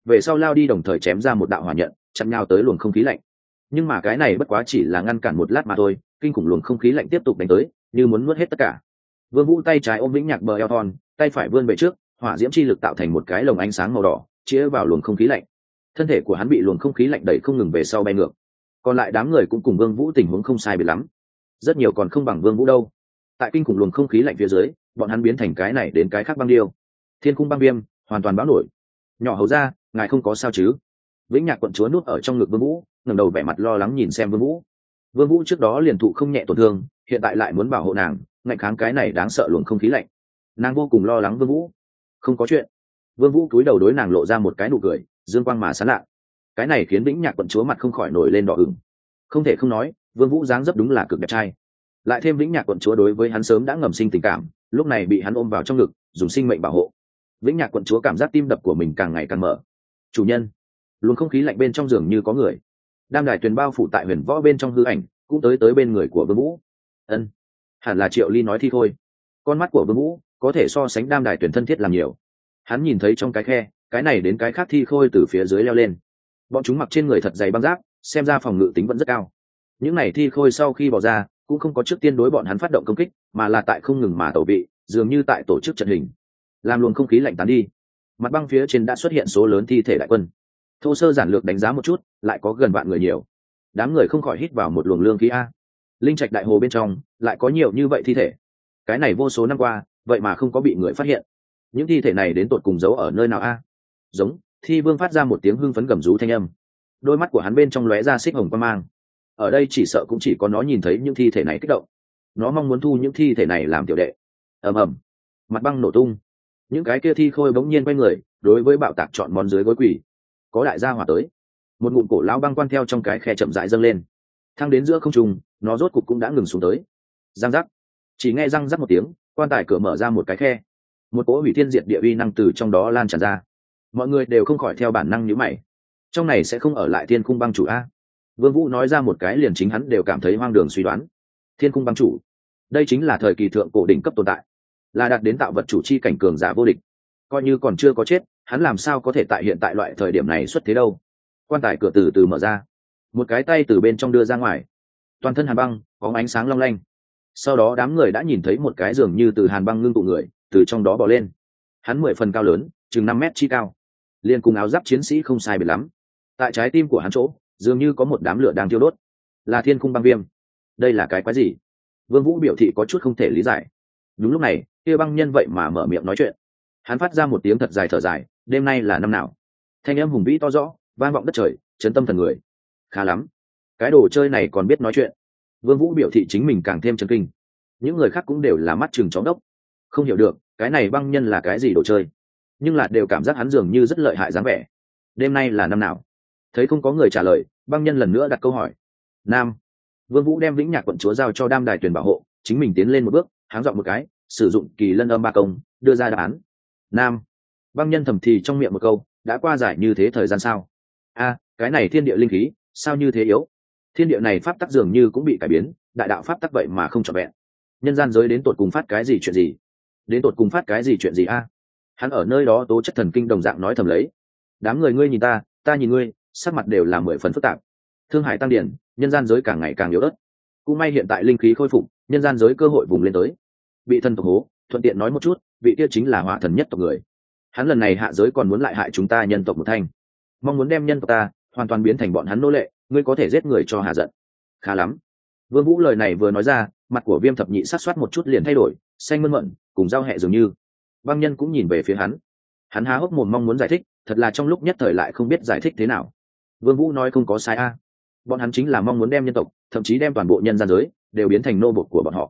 về sau lao đi đồng thời chém ra một đạo hỏa nhận chặn nhau tới luồng không khí lạnh. Nhưng mà cái này bất quá chỉ là ngăn cản một lát mà thôi, kinh khủng luồng không khí lạnh tiếp tục đánh tới như muốn nuốt hết tất cả. Vương Vũ tay trái ôm Vĩnh Nhạc bờ eo thon, tay phải vươn về trước, hỏa diễm chi lực tạo thành một cái lồng ánh sáng màu đỏ chĩa vào luồng không khí lạnh. Thân thể của hắn bị luồng không khí lạnh đẩy không ngừng về sau bay ngược. Còn lại đám người cũng cùng Vương Vũ tình huống không sai biệt lắm, rất nhiều còn không bằng Vương Vũ đâu. Tại kinh khủng luồng không khí lạnh phía dưới, bọn hắn biến thành cái này đến cái khác băng điêu. Thiên cung băng viêm hoàn toàn báo nổi. Nhỏ hầu ra, ngài không có sao chứ? Vĩnh Nhạc quận chúa nuốt ở trong ngực Vương Vũ, ngẩng đầu vẻ mặt lo lắng nhìn xem Vương Vũ. Vương Vũ trước đó liền thụ không nhẹ tổn thương, hiện tại lại muốn bảo hộ nàng, ngạnh kháng cái này đáng sợ luồng không khí lạnh. Nàng vô cùng lo lắng Vương Vũ. Không có chuyện. Vương Vũ cúi đầu đối nàng lộ ra một cái nụ cười, dương quang mà sáng lạ. Cái này khiến Vĩnh Nhạc quận chúa mặt không khỏi nổi lên đỏ ửng. Không thể không nói, Vương Vũ dáng dấp đúng là cực đẹp trai. Lại thêm Vĩnh Nhạc quận chúa đối với hắn sớm đã ngầm sinh tình cảm, lúc này bị hắn ôm vào trong ngực, dùng sinh mệnh bảo hộ. Vĩnh Nhạc quận chúa cảm giác tim đập của mình càng ngày càng mở. Chủ nhân, luồng không khí lạnh bên trong giường như có người. Đam đài tuyền bao phủ tại huyền võ bên trong hư ảnh, cũng tới bên người của Vương Vũ. Ân, hẳn là Triệu Ly nói thi thôi. Con mắt của Vương Vũ có thể so sánh đam đài tuyền thân thiết làm nhiều. Hắn nhìn thấy trong cái khe, cái này đến cái khác thi khôi từ phía dưới leo lên. Bọn chúng mặc trên người thật dày băng giáp, xem ra phòng ngự tính vẫn rất cao. Những này thi khôi sau khi bỏ ra, cũng không có trước tiên đối bọn hắn phát động công kích, mà là tại không ngừng mà tẩu vị, dường như tại tổ chức trận hình. Làm luồng không khí lạnh tán đi, mặt băng phía trên đã xuất hiện số lớn thi thể đại quân. Thô sơ giản lược đánh giá một chút, lại có gần vạn người nhiều. Đám người không khỏi hít vào một luồng lương khí a. Linh trạch đại hồ bên trong lại có nhiều như vậy thi thể. Cái này vô số năm qua, vậy mà không có bị người phát hiện. Những thi thể này đến tột cùng giấu ở nơi nào a? Giống, Thi Vương phát ra một tiếng hưng phấn gầm rú thanh âm. Đôi mắt của hắn bên trong lóe ra xích hồng quang mang. Ở đây chỉ sợ cũng chỉ có nó nhìn thấy những thi thể này kích động. Nó mong muốn thu những thi thể này làm tiểu đệ. Ầm ầm, mặt băng nổ tung. Những cái kia thi khôi bỗng nhiên quay người, đối với bạo tạc chọn món dưới gối quỷ. Có đại gia hỏa tới. Một ngụm cổ lão băng quan theo trong cái khe chậm rãi dâng lên, thăng đến giữa không trung, nó rốt cục cũng đã ngừng xuống tới. Răng rắc, chỉ nghe răng rắc một tiếng, quan tài cửa mở ra một cái khe, một cỗ hủy thiên diệt địa uy năng từ trong đó lan tràn ra. Mọi người đều không khỏi theo bản năng nhíu mày. Trong này sẽ không ở lại Thiên Cung băng chủ a? Vương Vũ nói ra một cái liền chính hắn đều cảm thấy hoang đường suy đoán. Thiên Cung băng chủ, đây chính là thời kỳ thượng cổ đỉnh cấp tồn tại, là đạt đến tạo vật chủ chi cảnh cường giả vô địch. Coi như còn chưa có chết, hắn làm sao có thể tại hiện tại loại thời điểm này xuất thế đâu? Quan tài cửa từ từ mở ra, một cái tay từ bên trong đưa ra ngoài, toàn thân hàn băng có ánh sáng long lanh. Sau đó đám người đã nhìn thấy một cái giường như từ hàn băng ngưng tụ người từ trong đó bò lên. Hắn 10 phần cao lớn, chừng 5 mét chi cao, liền cùng áo giáp chiến sĩ không sai biệt lắm. Tại trái tim của hắn chỗ dường như có một đám lửa đang thiêu đốt, là Thiên Cung băng viêm. Đây là cái quái gì? Vương Vũ biểu thị có chút không thể lý giải. Đúng lúc này, kia băng nhân vậy mà mở miệng nói chuyện. Hắn phát ra một tiếng thật dài thở dài, đêm nay là năm nào? Thanh âm hùng vĩ to rõ, vang vọng đất trời, chấn tâm thần người. Khá lắm, cái đồ chơi này còn biết nói chuyện. Vương Vũ biểu thị chính mình càng thêm chấn kinh. Những người khác cũng đều là mắt trừng chóng đốc, không hiểu được cái này băng nhân là cái gì đồ chơi, nhưng là đều cảm giác hắn dường như rất lợi hại dáng vẻ. Đêm nay là năm nào? Thấy không có người trả lời, băng nhân lần nữa đặt câu hỏi. Nam. Vương Vũ đem Vĩnh Nhạc quận chúa giao cho Đam Đài Tuyền bảo hộ, chính mình tiến lên một bước, háng giọng một cái, sử dụng kỳ lân âm ba công, đưa ra đáp án. Nam. Băng nhân thầm thì trong miệng một câu, đã qua giải như thế thời gian sao? A, cái này thiên địa linh khí sao như thế yếu? Thiên địa này pháp tắc dường như cũng bị cải biến, đại đạo pháp tắc vậy mà không trọn vẹn. Nhân gian giới đến tột cùng phát cái gì chuyện gì? Đến tột cùng phát cái gì chuyện gì a? Hắn ở nơi đó tố chất thần kinh đồng dạng nói thầm lấy. Đám người ngươi nhìn ta, ta nhìn ngươi, sắc mặt đều là 10 phần phức tạp. Thương hải tăng điển, nhân gian giới càng ngày càng yếu ớt. Cũng may hiện tại linh khí khôi phục, nhân gian giới cơ hội vùng lên tới. Bị thân tộc hố, thuận tiện nói một chút, vị kia chính là hỏa thần nhất tộc người. Hắn lần này hạ giới còn muốn lại hại chúng ta nhân tộc một thanh, mong muốn đem nhân tộc ta hoàn toàn biến thành bọn hắn nô lệ. Ngươi có thể giết người cho hạ giận. Khá lắm. Vương Vũ lời này vừa nói ra, mặt của Viêm Thập Nhị sát soát một chút liền thay đổi, xanh mơn mận, cùng giao hẹ dường như. Băng nhân cũng nhìn về phía hắn. Hắn há hốc mồm mong muốn giải thích, thật là trong lúc nhất thời lại không biết giải thích thế nào. Vương Vũ nói không có sai a. Bọn hắn chính là mong muốn đem nhân tộc, thậm chí đem toàn bộ nhân gian giới đều biến thành nô bộc của bọn họ.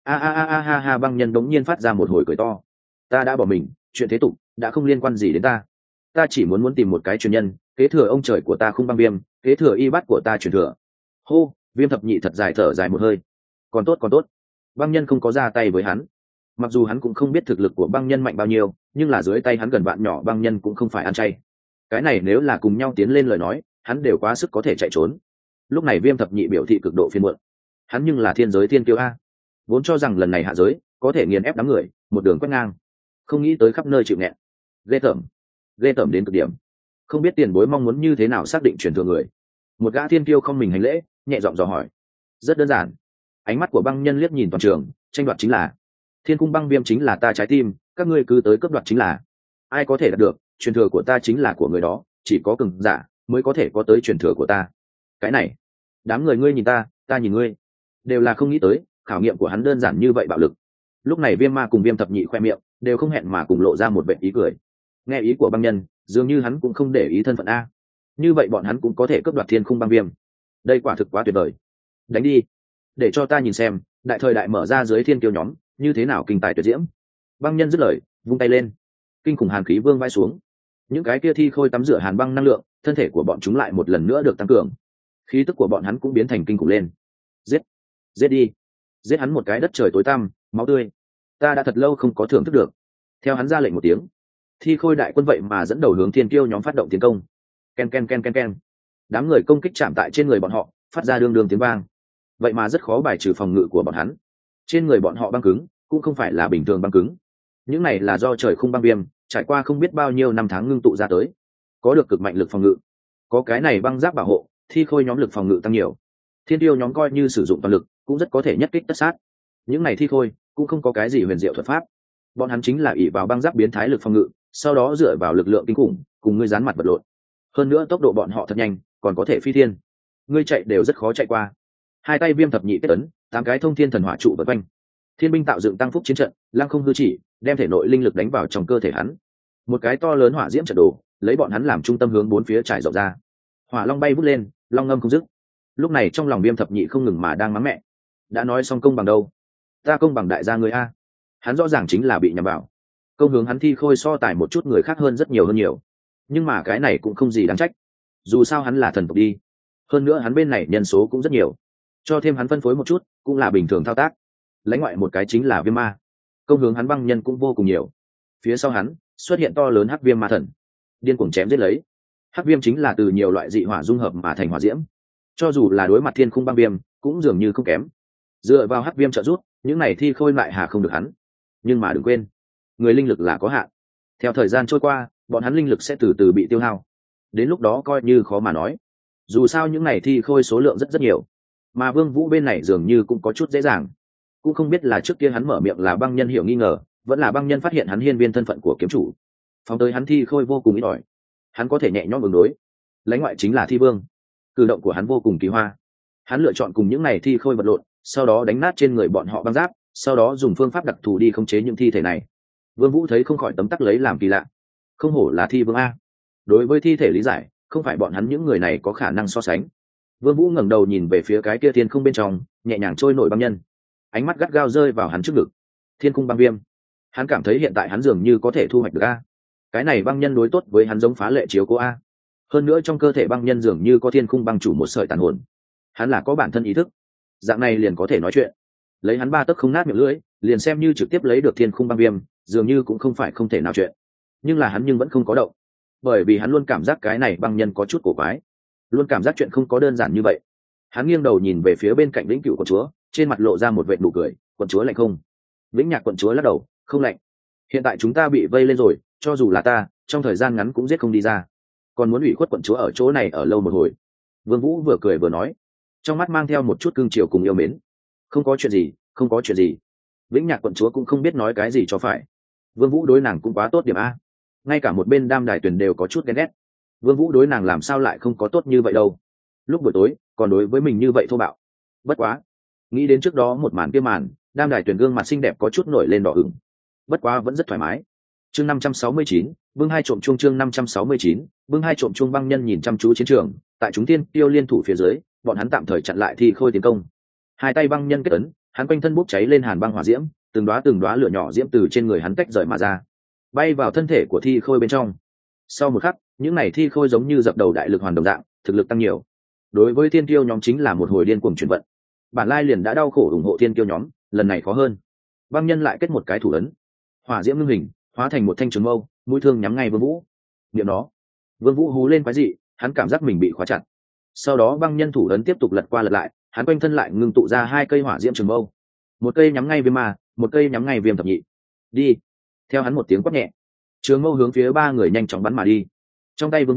Ha, băng nhân đống nhiên phát ra một hồi cười to. Ta đã bỏ mình, chuyện thế tục đã không liên quan gì đến ta. Ta chỉ muốn tìm một cái truyền nhân, kế thừa ông trời của ta Khung Băng Viêm, kế thừa y bát của ta truyền thừa. Hô, Viêm Thập Nhị thật dài thở dài một hơi. Còn tốt. Băng nhân không có ra tay với hắn. Mặc dù hắn cũng không biết thực lực của băng nhân mạnh bao nhiêu, nhưng là dưới tay hắn gần bạn nhỏ băng nhân cũng không phải ăn chay. Cái này nếu là cùng nhau tiến lên lời nói, hắn đều quá sức có thể chạy trốn. Lúc này Viêm Thập Nhị biểu thị cực độ phiền muộn. Hắn nhưng là thiên giới thiên kiêu a, vốn cho rằng lần này hạ giới có thể nghiền ép đám người, một đường quét ngang, không nghĩ tới khắp nơi chịu nghẹn. Ghê tởm đến cực điểm. không biết tiền bối mong muốn như thế nào xác định truyền thừa người. Một gã thiên kiêu không mình hành lễ, nhẹ giọng dò hỏi. Rất đơn giản. Ánh mắt của băng nhân liếc nhìn toàn trường, tranh đoạt chính là thiên cung băng viêm, chính là ta trái tim, các ngươi cứ tới cướp đoạt chính là. Ai có thể đạt được, truyền thừa của ta chính là của người đó, chỉ có cường giả mới có thể có tới truyền thừa của ta. Cái này, đám người ngươi nhìn ta, ta nhìn ngươi, đều là không nghĩ tới khảo nghiệm của hắn đơn giản như vậy bạo lực. Lúc này Viêm Ma cùng Viêm Thập Nhị khoe miệng đều không hẹn mà cùng lộ ra một vẻ ý cười. Nghe ý của băng nhân, dường như hắn cũng không để ý thân phận a, như vậy bọn hắn cũng có thể cướp đoạt thiên khung băng viêm. Đây quả thực quá tuyệt vời. Đánh đi, để cho ta nhìn xem đại thời đại mở ra dưới thiên kiêu nhóm như thế nào kinh tài tuyệt diễm. Băng nhân dứt lời, vung tay lên, kinh khủng hàn khí vương vai xuống. Những cái kia thi khôi tắm rửa hàn băng năng lượng, thân thể của bọn chúng lại một lần nữa được tăng cường, khí tức của bọn hắn cũng biến thành kinh khủng lên. Giết, giết đi, giết hắn một cái đất trời tối tăm, máu tươi. Ta đã thật lâu không có thưởng thức được. Theo hắn ra lệnh một tiếng, thi khôi đại quân vậy mà dẫn đầu hướng thiên kiêu nhóm phát động tiến công. Ken ken ken ken ken, đám người công kích chạm tại trên người bọn họ, phát ra đương đương tiếng vang. Vậy mà rất khó bài trừ phòng ngự của bọn hắn. Trên người bọn họ băng cứng, cũng không phải là bình thường băng cứng. Những này là do trời khung băng viêm trải qua không biết bao nhiêu năm tháng ngưng tụ ra tới, có được cực mạnh lực phòng ngự. Có cái này băng giáp bảo hộ, thi khôi nhóm lực phòng ngự tăng nhiều. Thiên tiêu nhóm coi như sử dụng toàn lực, cũng rất có thể nhất kích tất sát. Những này thi khôi cũng không có cái gì huyền diệu thuật pháp, bọn hắn chính là ỷ vào băng giáp biến thái lực phòng ngự, sau đó dựa vào lực lượng kinh khủng cùng ngươi dán mặt vật lộn. Hơn nữa tốc độ bọn họ thật nhanh, còn có thể phi thiên, ngươi chạy đều rất khó chạy qua. Hai tay Viêm Thập Nhị kết ấn, 8 cái thông thiên thần hỏa trụ vây quanh. Thiên binh tạo dựng tăng phúc chiến trận, lăng không hư chỉ, đem thể nội linh lực đánh vào trong cơ thể hắn. Một cái to lớn hỏa diễm trận đồ, lấy bọn hắn làm trung tâm hướng bốn phía trải rộng ra. Hỏa long bay vút lên, long ngâm không dứt. Lúc này trong lòng Viêm Thập Nhị không ngừng mà đang mắng mẹ. Đã nói xong công bằng đâu? Ta công bằng đại gia người a. Hắn rõ ràng chính là bị nhầm vào. Công hướng hắn thi khôi so tài một chút người khác hơn rất nhiều. Nhưng mà cái này cũng không gì đáng trách. Dù sao hắn là thần tộc đi. Hơn nữa hắn bên này nhân số cũng rất nhiều. Cho thêm hắn phân phối một chút, cũng là bình thường thao tác. Lấy ngoại một cái chính là Viêm Ma. Công hướng hắn băng nhân cũng vô cùng nhiều. Phía sau hắn xuất hiện to lớn hắc viêm ma thần, điên cuồng chém giết lấy. Hắc viêm chính là từ nhiều loại dị hỏa dung hợp mà thành hỏa diễm, cho dù là đối mặt thiên khung băng viêm cũng dường như không kém. Dựa vào hắc viêm trợ giúp, những này thi khôi lại hà không được hắn. Nhưng mà đừng quên, người linh lực là có hạn. Theo thời gian trôi qua, bọn hắn linh lực sẽ từ từ bị tiêu hao. Đến lúc đó coi như khó mà nói. Dù sao những này thi khôi số lượng rất nhiều, mà Vương Vũ bên này dường như cũng có chút dễ dàng. Cũng không biết là trước kia hắn mở miệng là băng nhân hiểu nghi ngờ, vẫn là băng nhân phát hiện hắn hiên viên thân phận của kiếm chủ. Phóng tới hắn thi khôi vô cùng ít ỏi, hắn có thể nhẹ nhõm ứng đối. Lấy ngoại chính là thi vương, cử động của hắn vô cùng kỳ hoa. Hắn lựa chọn cùng những này thi khôi vật lộn, sau đó đánh nát trên người bọn họ băng giáp, sau đó dùng phương pháp đặc thù đi khống chế những thi thể này. Vương Vũ thấy không khỏi tấm tắc lấy làm kỳ lạ. Không hổ là thi vương a. Đối với thi thể lý giải, không phải bọn hắn những người này có khả năng so sánh. Vương Vũ ngẩng đầu nhìn về phía cái kia thiên không bên trong, nhẹ nhàng trôi nổi băng nhân. Ánh mắt gắt gao rơi vào hắn trước ngực. Thiên cung băng viêm. Hắn cảm thấy hiện tại hắn dường như có thể thu hoạch được a. Cái này băng nhân đối tốt với hắn giống phá lệ chiếu cố a. Hơn nữa trong cơ thể băng nhân dường như có thiên cung băng chủ một sợi tàn hồn. Hắn là có bản thân ý thức. Dạng này liền có thể nói chuyện. Lấy hắn 3 tấc không nát miệng lưỡi, liền xem như trực tiếp lấy được thiên khung băng viêm, dường như cũng không phải không thể nào chuyện. Nhưng là hắn vẫn không có động, bởi vì hắn luôn cảm giác cái này băng nhân có chút cổ quái, luôn cảm giác chuyện không có đơn giản như vậy. Hắn nghiêng đầu nhìn về phía bên cạnh Vĩnh Cửu quận chúa, trên mặt lộ ra một vệt nụ cười. Quận chúa lạnh không? Vĩnh Nhạc quận chúa lắc đầu, không lạnh. Hiện tại chúng ta bị vây lên rồi, cho dù là ta, trong thời gian ngắn cũng giết không đi ra. Còn muốn ủy khuất quận chúa ở chỗ này ở lâu một hồi. Vương Vũ vừa cười vừa nói, trong mắt mang theo một chút cương chiều cùng yêu mến. Không có chuyện gì, không có chuyện gì. Vĩnh Nhạc quận chúa cũng không biết nói cái gì cho phải. Vương Vũ đối nàng cũng quá tốt điểm a. Ngay cả một bên Đam Đài Tuyển đều có chút ghen ghét. Vương Vũ đối nàng làm sao lại không có tốt như vậy đâu. Lúc buổi tối, còn đối với mình như vậy thô bạo. Bất quá, nghĩ đến trước đó một màn kia màn, Đam Đài Tuyển gương mặt xinh đẹp có chút nổi lên đỏ ửng. Bất quá vẫn rất thoải mái. Chương 569, Vương Hai trộm chuông. Chương 569, Vương Hai trộm chuông. Băng nhân nhìn chăm chú chiến trường, tại chúng tiên tiêu liên thủ phía dưới, bọn hắn tạm thời chặn lại thi khôi tiến công. Hai tay băng nhân kết ấn, hắn quanh thân bốc cháy lên hàn băng hỏa diễm, từng đóa lửa nhỏ diễm từ trên người hắn tách rời mà ra, bay vào thân thể của thi khôi bên trong. Sau một khắc, những này thi khôi giống như dập đầu đại lực hoàn đồng dạng, thực lực tăng nhiều. Đối với thiên tiêu nhóm chính là một hồi điên cuồng chuyển vận. Bản lai liền đã đau khổ ủng hộ thiên tiêu nhóm, lần này khó hơn. Băng nhân lại kết một cái thủ ấn, hỏa diễm ngưng hình, hóa thành một thanh trường mâu, mũi thương nhắm ngay Vương Vũ. Niệm nó, Vương Vũ hú lên quái dị, hắn cảm giác mình bị khóa chặt. Sau đó băng nhân thủ ấn tiếp tục lật qua lật lại, hắn quanh thân lại ngưng tụ ra 2 cây hỏa diễm trường mâu, một cây nhắm ngay Viêm Ma, một cây nhắm ngay Viêm Thập Nhị. Đi! Theo hắn một tiếng quát nhẹ, trường mâu hướng phía 3 người nhanh chóng bắn mà đi. Trong tay Vương Vũ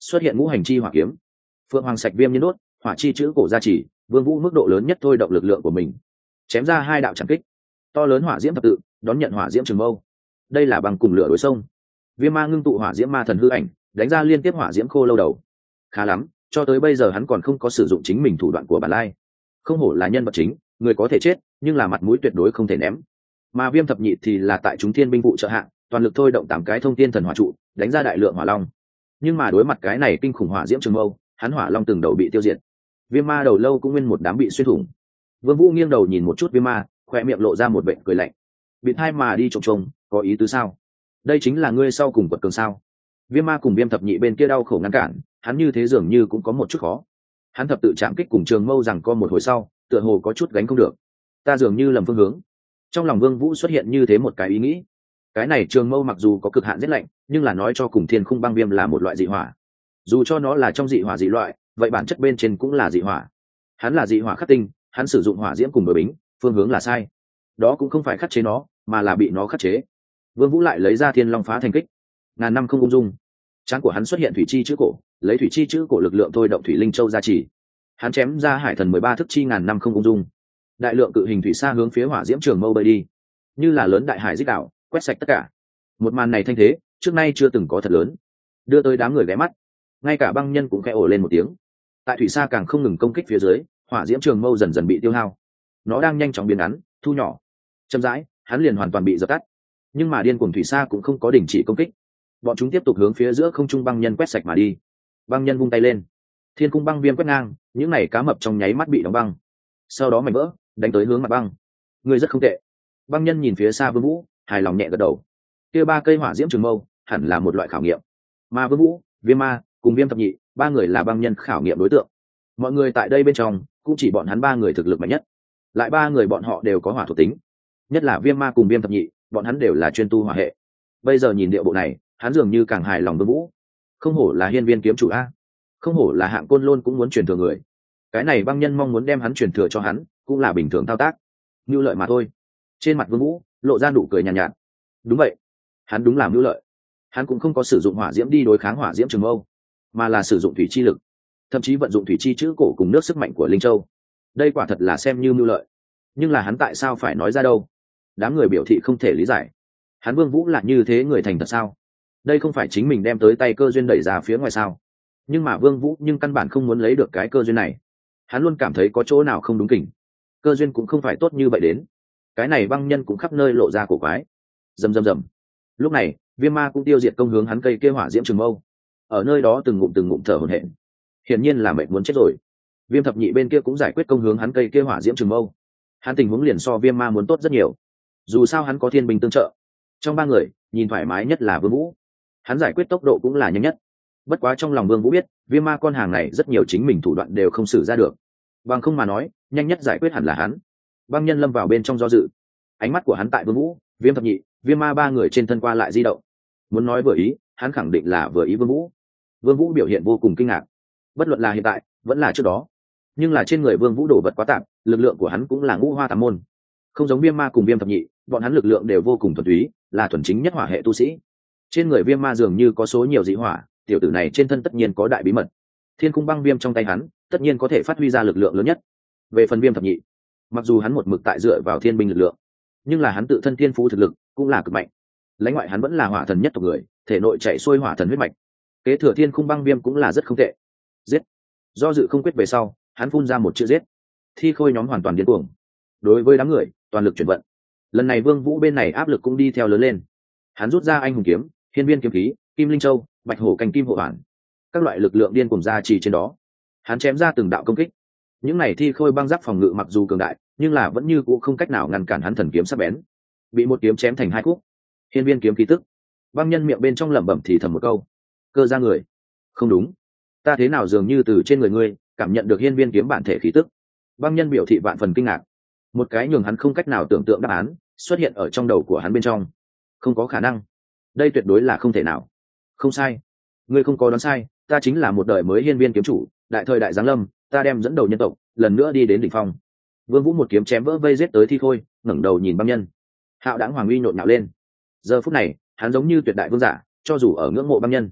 xuất hiện ngũ hành chi hỏa kiếm. Phượng Hoàng Sạch Viêm Nhiên Đốt, hỏa chi chữ cổ gia chỉ, Vương Vũ mức độ lớn nhất thôi động lực lượng của mình, chém ra hai đạo chạm kích. To lớn hỏa diễm thập tự, đón nhận hỏa diễm trường mâu. Đây là bằng cùng lửa đối sông. Viêm Ma ngưng tụ hỏa diễm ma thần hư ảnh, đánh ra liên tiếp hỏa diễm khô lâu đầu. Khá lắm, cho tới bây giờ hắn còn không có sử dụng chính mình thủ đoạn của bản lai. Không hổ là nhân vật chính, người có thể chết, nhưng là mặt mũi tuyệt đối không thể ném. Mà Viêm Thập Nhị thì là tại chúng thiên binh vụ trợ hạng, toàn lực thôi động 8 cái thông thiên thần hỏa trụ, đánh ra đại lượng hỏa long. Nhưng mà đối mặt cái này kinh khủng hỏa diễm trường mâu, hắn hỏa long từng đầu bị tiêu diệt. Viêm Ma đầu lâu cũng nguyên một đám bị xuyên thủng. Vương Vũ nghiêng đầu nhìn một chút Viêm Ma, khóe miệng lộ ra một vệt cười lạnh. Bịt hai mà đi trông trông, có ý tứ sao? Đây chính là ngươi sau cùng quật cường sao? Viêm Ma cùng Viêm Thập Nhị bên kia đau khổ ngăn cản, hắn như thế dường như cũng có một chút khó. Hắn thập tự chạm kích cùng trường mâu rằng co một hồi sau, tựa hồ có chút gánh không được. Ta dường như lầm phương hướng. Trong lòng Vương Vũ xuất hiện như thế một cái ý nghĩ. Cái này trường mâu mặc dù có cực hạn rất lạnh, nhưng là nói cho cùng thiên khung băng viêm là một loại dị hỏa. Dù cho nó là trong dị hỏa dị loại, vậy bản chất bên trên cũng là dị hỏa. Hắn là dị hỏa khắc tinh, hắn sử dụng hỏa diễm cùng đối bính, phương hướng là sai. Đó cũng không phải khắc chế nó, mà là bị nó khắc chế. Vương Vũ lại lấy ra Thiên Long Phá Thành Kích. Ngàn năm không ung dung. Trán của hắn xuất hiện thủy chi chữ cổ, lấy thủy chi chữ cổ lực lượng thôi động thủy linh châu gia trì. Hắn chém ra hải thần 13 thức chi ngàn năm không ung dung. Đại lượng cự hình thủy sa hướng phía hỏa diễm trường mâu bay đi, như là lớn đại hải dích đảo, quét sạch tất cả. Một màn này thanh thế, trước nay chưa từng có thật lớn, đưa tới đám người ghé mắt. Ngay cả băng nhân cũng khẽ ồ lên một tiếng. Tại thủy sa càng không ngừng công kích phía dưới, hỏa diễm trường mâu dần dần bị tiêu hao. Nó đang nhanh chóng biến ngắn, thu nhỏ. Chậm rãi, hắn liền hoàn toàn bị dập tắt. Nhưng mà điên cuồng thủy sa cũng không có đình chỉ công kích. Bọn chúng tiếp tục hướng phía giữa không trung băng nhân quét sạch mà đi. Băng nhân vung tay lên, thiên cung băng viêm quét ngang, những này cá mập trong nháy mắt bị đóng băng. Sau đó mảnh vỡ đánh tới hướng mặt băng. Người rất không tệ. Băng nhân nhìn phía xa Vương Vũ, hài lòng nhẹ gật đầu. Kia 3 cây hỏa diễm trường mâu hẳn là một loại khảo nghiệm, mà Vương Vũ, Viêm Ma cùng Viêm Thập Nhị, 3 người là băng nhân khảo nghiệm đối tượng. Mọi người tại đây bên trong cũng chỉ bọn hắn 3 người thực lực mạnh nhất. Lại 3 người bọn họ đều có hỏa thuộc tính, nhất là Viêm Ma cùng Viêm Thập Nhị, bọn hắn đều là chuyên tu hỏa hệ. Bây giờ nhìn điệu bộ này, hắn dường như càng hài lòng Vương Vũ. Không hổ là hiên viên kiếm chủ a, không hổ là hạng côn lôn cũng muốn truyền thừa người. Cái này băng nhân mong muốn đem hắn truyền thừa cho hắn, cũng là bình thường thao tác, nhu lợi mà thôi. Trên mặt Vương Vũ lộ ra nụ cười nhàn nhạt. Đúng vậy, hắn đúng là nhu lợi. Hắn cũng không có sử dụng hỏa diễm đi đối kháng hỏa diễm trường mâu, mà là sử dụng thủy chi lực, thậm chí vận dụng thủy chi chữ cổ cùng nước sức mạnh của linh châu. Đây quả thật là xem như nhu lợi. Nhưng là hắn tại sao phải nói ra đâu? Đám người biểu thị không thể lý giải. Hắn Vương Vũ là như thế người thành thật sao? Đây không phải chính mình đem tới tay cơ duyên đẩy ra phía ngoài sao? Nhưng mà Vương Vũ nhưng căn bản không muốn lấy được cái cơ duyên này. Hắn luôn cảm thấy có chỗ nào không đúng kỉnh. Cơ duyên cũng không phải tốt như vậy đến. Cái này băng nhân cũng khắp nơi lộ ra cổ quái. Rầm rầm rầm. Lúc này, Viêm Ma cũng tiêu diệt công hướng hắn cây kia hỏa diễm trường mâu. Ở nơi đó từng ngụm thở hổn hển. Hiển nhiên là mệt muốn chết rồi. Viêm Thập Nhị bên kia cũng giải quyết công hướng hắn cây kia hỏa diễm trường mâu. Hắn tình huống liền so Viêm Ma muốn tốt rất nhiều. Dù sao hắn có thiên binh tương trợ. Trong 3 người, nhìn thoải mái nhất là Vương Vũ. Hắn giải quyết tốc độ cũng là nhanh nhất. Bất quá trong lòng Vương Vũ biết, Viêm Ma con hàng này rất nhiều chính mình thủ đoạn đều không sử ra được. Bằng không mà nói, nhanh nhất giải quyết hẳn là hắn. Băng nhân lâm vào bên trong do dự. Ánh mắt của hắn tại Vương Vũ, Viêm Thập Nhị, Viêm Ma 3 người trên thân qua lại di động. Muốn nói vừa ý, hắn khẳng định là vừa ý Vương Vũ. Vương Vũ biểu hiện vô cùng kinh ngạc. Bất luận là hiện tại, vẫn là trước đó. Nhưng là trên người Vương Vũ đổ vật quá tạp, lực lượng của hắn cũng là ngũ hoa tám môn. Không giống Viêm Ma cùng Viêm Thập Nhị, bọn hắn lực lượng đều vô cùng thuần túy, là thuần chính nhất hỏa hệ tu sĩ. Trên người Viêm Ma dường như có số nhiều dị hỏa, tiểu tử này trên thân tất nhiên có đại bí mật. Thiên cung băng viêm trong tay hắn, tất nhiên có thể phát huy ra lực lượng lớn nhất. Về phần Viêm Thập Nhị, mặc dù hắn một mực tại dựa vào thiên binh lực lượng, nhưng là hắn tự thân thiên phú thực lực cũng là cực mạnh. Lãnh ngoại hắn vẫn là hỏa thần nhất tộc người, thể nội chạy xuôi hỏa thần huyết mạch. Kế thừa thiên cung băng viêm cũng là rất không tệ. Giết. Do dự không quyết về sau, hắn phun ra một chữ giết. Thi khôi nhóm hoàn toàn điên cuồng. Đối với đám người, toàn lực chuyển vận. Lần này Vương Vũ bên này áp lực cũng đi theo lớn lên. Hắn rút ra anh hùng kiếm, hiên viên kiếm khí, kim linh châu, bạch hổ canh kim hộ bản, các loại lực lượng điên cuồng ra chỉ trên đó. Hắn chém ra từng đạo công kích. Những này thi khôi băng giáp phòng ngự mặc dù cường đại, nhưng là vẫn như cũ không cách nào ngăn cản hắn thần kiếm sắc bén. Bị một kiếm chém thành 2 khúc. Hiên viên kiếm khí tức. Băng nhân miệng bên trong lẩm bẩm thì thầm một câu. Cơ ra người. Không đúng. Ta thế nào dường như từ trên người ngươi cảm nhận được hiên viên kiếm bản thể khí tức. Băng nhân biểu thị vạn phần kinh ngạc. Một cái nhường hắn không cách nào tưởng tượng đáp án xuất hiện ở trong đầu của hắn bên trong. Không có khả năng. Đây tuyệt đối là không thể nào. Không sai. Ngươi không có đoán sai, ta chính là một đời mới hiên viên kiếm chủ, đại thời đại giáng lâm, ta đem dẫn đầu nhân tộc, lần nữa đi đến đỉnh phong. Vương Vũ một kiếm chém vỡ vây giết tới thi khôi, ngẩng đầu nhìn băng nhân. Hạo đãng hoàng uy nhộn nhạo lên. Giờ phút này, hắn giống như tuyệt đại vương giả, cho dù ở ngưỡng mộ băng nhân,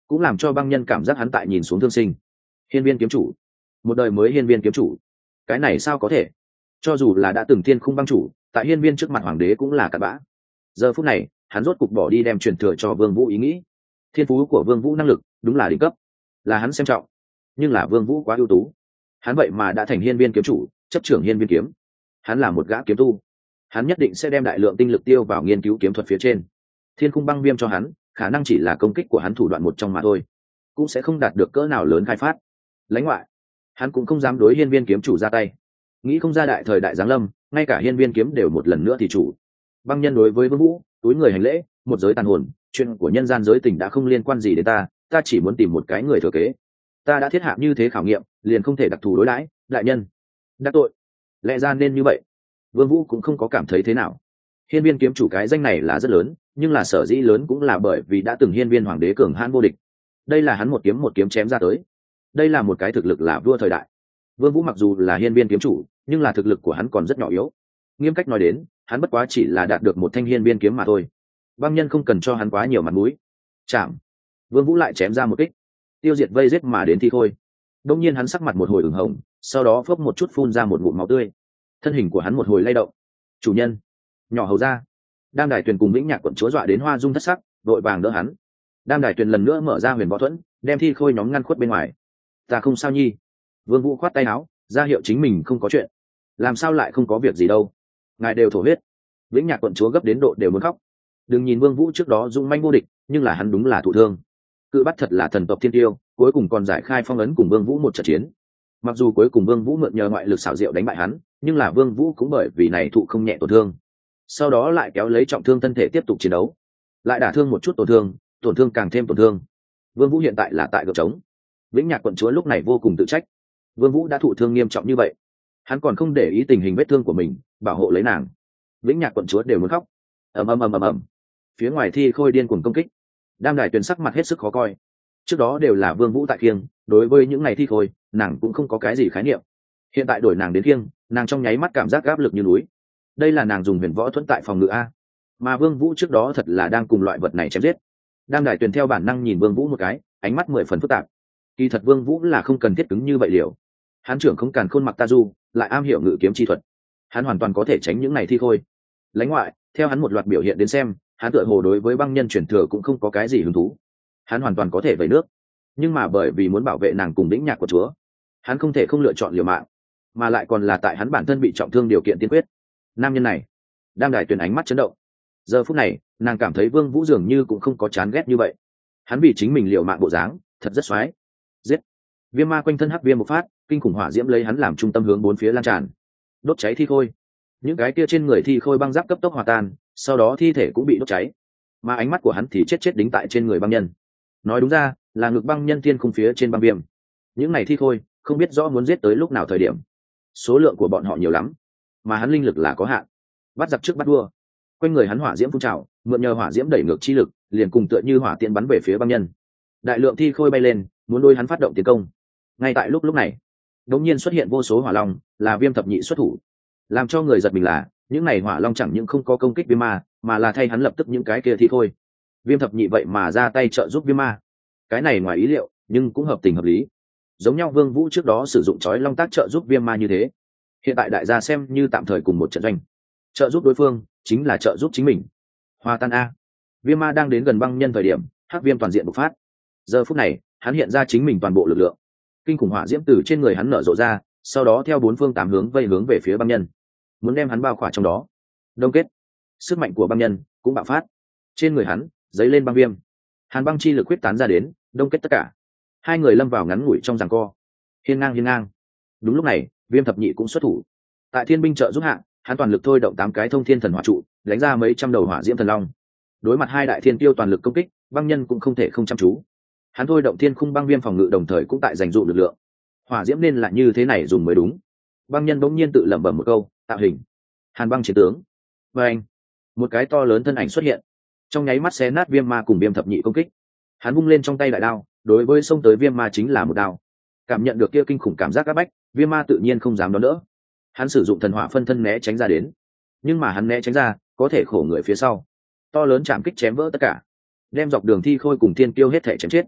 cũng làm cho băng nhân cảm giác hắn tại nhìn xuống thương sinh. Hiên viên kiếm chủ, một đời mới hiên viên kiếm chủ, cái này sao có thể? Cho dù là đã từng thiên khung băng chủ, tại hiên viên trước mặt hoàng đế cũng là cặn bã. Giờ phút này hắn rốt cục bỏ đi đem truyền thừa cho Vương Vũ ý nghĩ. Thiên phú của Vương Vũ năng lực đúng là đỉnh cấp, là hắn xem trọng, nhưng là Vương Vũ quá ưu tú, hắn vậy mà đã thành hiên viên kiếm chủ, chấp trưởng hiên viên kiếm. Hắn là một gã kiếm tu, hắn nhất định sẽ đem đại lượng tinh lực tiêu vào nghiên cứu kiếm thuật phía trên. Thiên khung băng viêm cho hắn khả năng chỉ là công kích của hắn thủ đoạn một trong mà thôi, cũng sẽ không đạt được cỡ nào lớn khai phát. Lãnh ngoại, hắn cũng không dám đối hiên viên kiếm chủ ra tay. Nghĩ không ra đại thời đại giáng lâm, ngay cả hiên viên kiếm đều một lần nữa thì chủ. Băng nhân đối với Vương Vũ túi người hành lễ, một giới tàn hồn, chuyện của nhân gian giới tình đã không liên quan gì đến ta, ta chỉ muốn tìm một cái người thừa kế. Ta đã thiết hạ như thế khảo nghiệm, liền không thể đặc thù đối đãi, đại nhân. Đắc tội, lẽ ra nên như vậy. Vương Vũ cũng không có cảm thấy thế nào. Hiên viên kiếm chủ cái danh này là rất lớn, nhưng là sở dĩ lớn cũng là bởi vì đã từng hiên viên hoàng đế cường hãn vô địch. Đây là hắn một kiếm chém ra tới. Đây là một cái thực lực là vua thời đại. Vương Vũ mặc dù là hiên viên kiếm chủ, nhưng là thực lực của hắn còn rất nhỏ yếu. Nghiêm cách nói đến, hắn bất quá chỉ là đạt được một thanh hiên viên kiếm mà thôi. Băng nhân không cần cho hắn quá nhiều mặt mũi. Chạm. Vương Vũ lại chém ra một kích, tiêu diệt vây giết mà đến thi khôi. Đột nhiên hắn sắc mặt một hồi ửng hồng, sau đó phốc một chút phun ra một ngụm máu tươi. Thân hình của hắn một hồi lay động. Chủ nhân, nhỏ hầu ra. Đam Đài Tuyền cùng Vĩnh Nhạc quận chúa dọa đến hoa dung thất sắc, đội vàng đỡ hắn. Đam Đài Tuyền lần nữa mở ra huyền võ thuẫn, đem thi khôi nhóm ngăn khuất bên ngoài. Ta không sao nhi. Vương Vũ khoát tay áo, ra hiệu chính mình không có chuyện. Làm sao lại không có việc gì đâu? Ngài đều thổ huyết. Vĩnh Nhạc quận chúa gấp đến độ đều muốn khóc. Đừng nhìn Vương Vũ trước đó dung manh vô địch, nhưng là hắn đúng là thụ thương. Cự bắt thật là thần tộc thiên tiêu, cuối cùng còn giải khai phong ấn cùng Vương Vũ một trận chiến. Mặc dù cuối cùng Vương Vũ mượn nhờ ngoại lực xảo diệu đánh bại hắn, nhưng là Vương Vũ cũng bởi vì này thụ không nhẹ tổn thương. Sau đó lại kéo lấy trọng thương thân thể tiếp tục chiến đấu, lại đả thương một chút tổn thương càng thêm tổn thương. Vương Vũ hiện tại là tại gượng trống. Vĩnh Nhạc quận chúa lúc này vô cùng tự trách. Vương Vũ đã thụ thương nghiêm trọng như vậy, hắn còn không để ý tình hình vết thương của mình, bảo hộ lấy nàng. Vĩnh Nhạc quận chúa đều muốn khóc. ầm. Phía ngoài thi khôi điên cuồng công kích. Đam Đài Tuyền sắc mặt hết sức khó coi. Trước đó đều là Vương Vũ tại khiêng, đối với những này thi khôi, nàng cũng không có cái gì khái niệm. Hiện tại đổi nàng đến khiêng, nàng trong nháy mắt cảm giác áp lực như núi. Đây là nàng dùng huyền võ thuẫn tại phòng ngự a, mà Vương Vũ trước đó thật là đang cùng loại vật này chém giết. Đam Đài Tuyền theo bản năng nhìn Vương Vũ một cái, ánh mắt 10 phần phức tạp. Kỳ thật Vương Vũ là không cần thiết cứng như vậy liều. Hắn trưởng không càn khôn mặc ta du, lại am hiểu ngự kiếm chi thuật. Hắn hoàn toàn có thể tránh những này thi khôi. Lãnh ngoại, theo hắn một loạt biểu hiện đến xem, hắn tựa hồ đối với băng nhân truyền thừa cũng không có cái gì hứng thú. Hắn hoàn toàn có thể vẩy nước, nhưng mà bởi vì muốn bảo vệ nàng cùng Vĩnh Nhạc của chúa, hắn không thể không lựa chọn liều mạng, mà lại còn là tại hắn bản thân bị trọng thương điều kiện tiên quyết. Nam nhân này, Đam Đài Tuyền ánh mắt chấn động. Giờ phút này, nàng cảm thấy Vương Vũ dường như cũng không có chán ghét như vậy. Hắn vì chính mình liều mạng bộ dáng, thật rất xoái. Giết! Viêm ma quanh thân hắc viêm một phát, kinh khủng hỏa diễm lấy hắn làm trung tâm hướng bốn phía lan tràn, đốt cháy thi khôi. Những cái kia trên người thi khôi băng giáp cấp tốc hòa tan, sau đó thi thể cũng bị đốt cháy, mà ánh mắt của hắn thì chết đính tại trên người băng nhân. Nói đúng ra là ngực băng nhân thiên khung phía trên băng viêm. Những này thi khôi không biết rõ muốn giết tới lúc nào thời điểm. Số lượng của bọn họ nhiều lắm, mà hắn linh lực là có hạn. Bắt giặc trước bắt đua, quanh người hắn hỏa diễm phun trào, mượn nhờ hỏa diễm đẩy ngược chi lực, liền cùng tựa như hỏa tiễn bắn về phía băng nhân. Đại lượng thi khôi bay lên, muốn đôi hắn phát động tiến công. Ngay tại lúc này, đột nhiên xuất hiện vô số hỏa long, là Viêm thập nhị xuất thủ. Làm cho người giật mình là, những này hỏa long chẳng những không có công kích Viêm ma, mà là thay hắn lập tức những cái kia thi khôi. Viêm thập nhị vậy mà ra tay trợ giúp Viêm ma. Cái này ngoài ý liệu, nhưng cũng hợp tình hợp lý. Giống nhau Vương Vũ trước đó sử dụng chói long tác trợ giúp Viêm ma như thế, hiện tại đại gia xem như tạm thời cùng một trận doanh. Trợ giúp đối phương chính là trợ giúp chính mình. Hòa tan a. Viêm ma đang đến gần băng nhân thời điểm, hắc viêm toàn diện bộc phát. Giờ phút này, hắn hiện ra chính mình toàn bộ lực lượng. Kinh khủng hỏa diễm từ trên người hắn nở rộ ra, sau đó theo bốn phương tám hướng vây hướng về phía băng nhân, muốn đem hắn bao khỏa trong đó. Đông kết. Sức mạnh của băng nhân cũng bạo phát. Trên người hắn dấy lên băng viêm, hàn băng chi lực huyết tán ra đến, đông kết tất cả. Hai người lâm vào ngắn ngủi trong giằng co. Hiên ngang. Đúng lúc này, Viêm thập nhị cũng xuất thủ. Tại thiên binh trợ giúp hạ, hắn toàn lực thôi động 8 cái thông thiên thần hỏa trụ, đánh ra mấy trăm đầu hỏa diễm thần long. Đối mặt hai đại thiên tiêu toàn lực công kích, băng nhân cũng không thể không chăm chú. Hắn thôi động thiên khung băng viêm phòng ngự đồng thời cũng tại dành dụ lực lượng. Hỏa diễm nên là như thế này dùng mới đúng. Băng nhân bỗng nhiên tự lẩm bẩm một câu, tạo hình hàn băng chiến tướng. Và anh, một cái to lớn thân ảnh xuất hiện, trong nháy mắt xé nát Viêm ma cùng Viêm thập nhị công kích. Hắn vung lên trong tay đại đao, đối với xông tới Viêm ma chính là một đao. Cảm nhận được kia kinh khủng cảm giác áp bách, Viêm ma tự nhiên không dám đón đỡ. Hắn sử dụng thần hỏa phân thân né tránh ra đến, nhưng mà hắn né tránh ra, có thể khổ người phía sau. To lớn chạm kích chém vỡ tất cả, đem dọc đường thi khôi cùng thiên kiêu hết thể chém chết.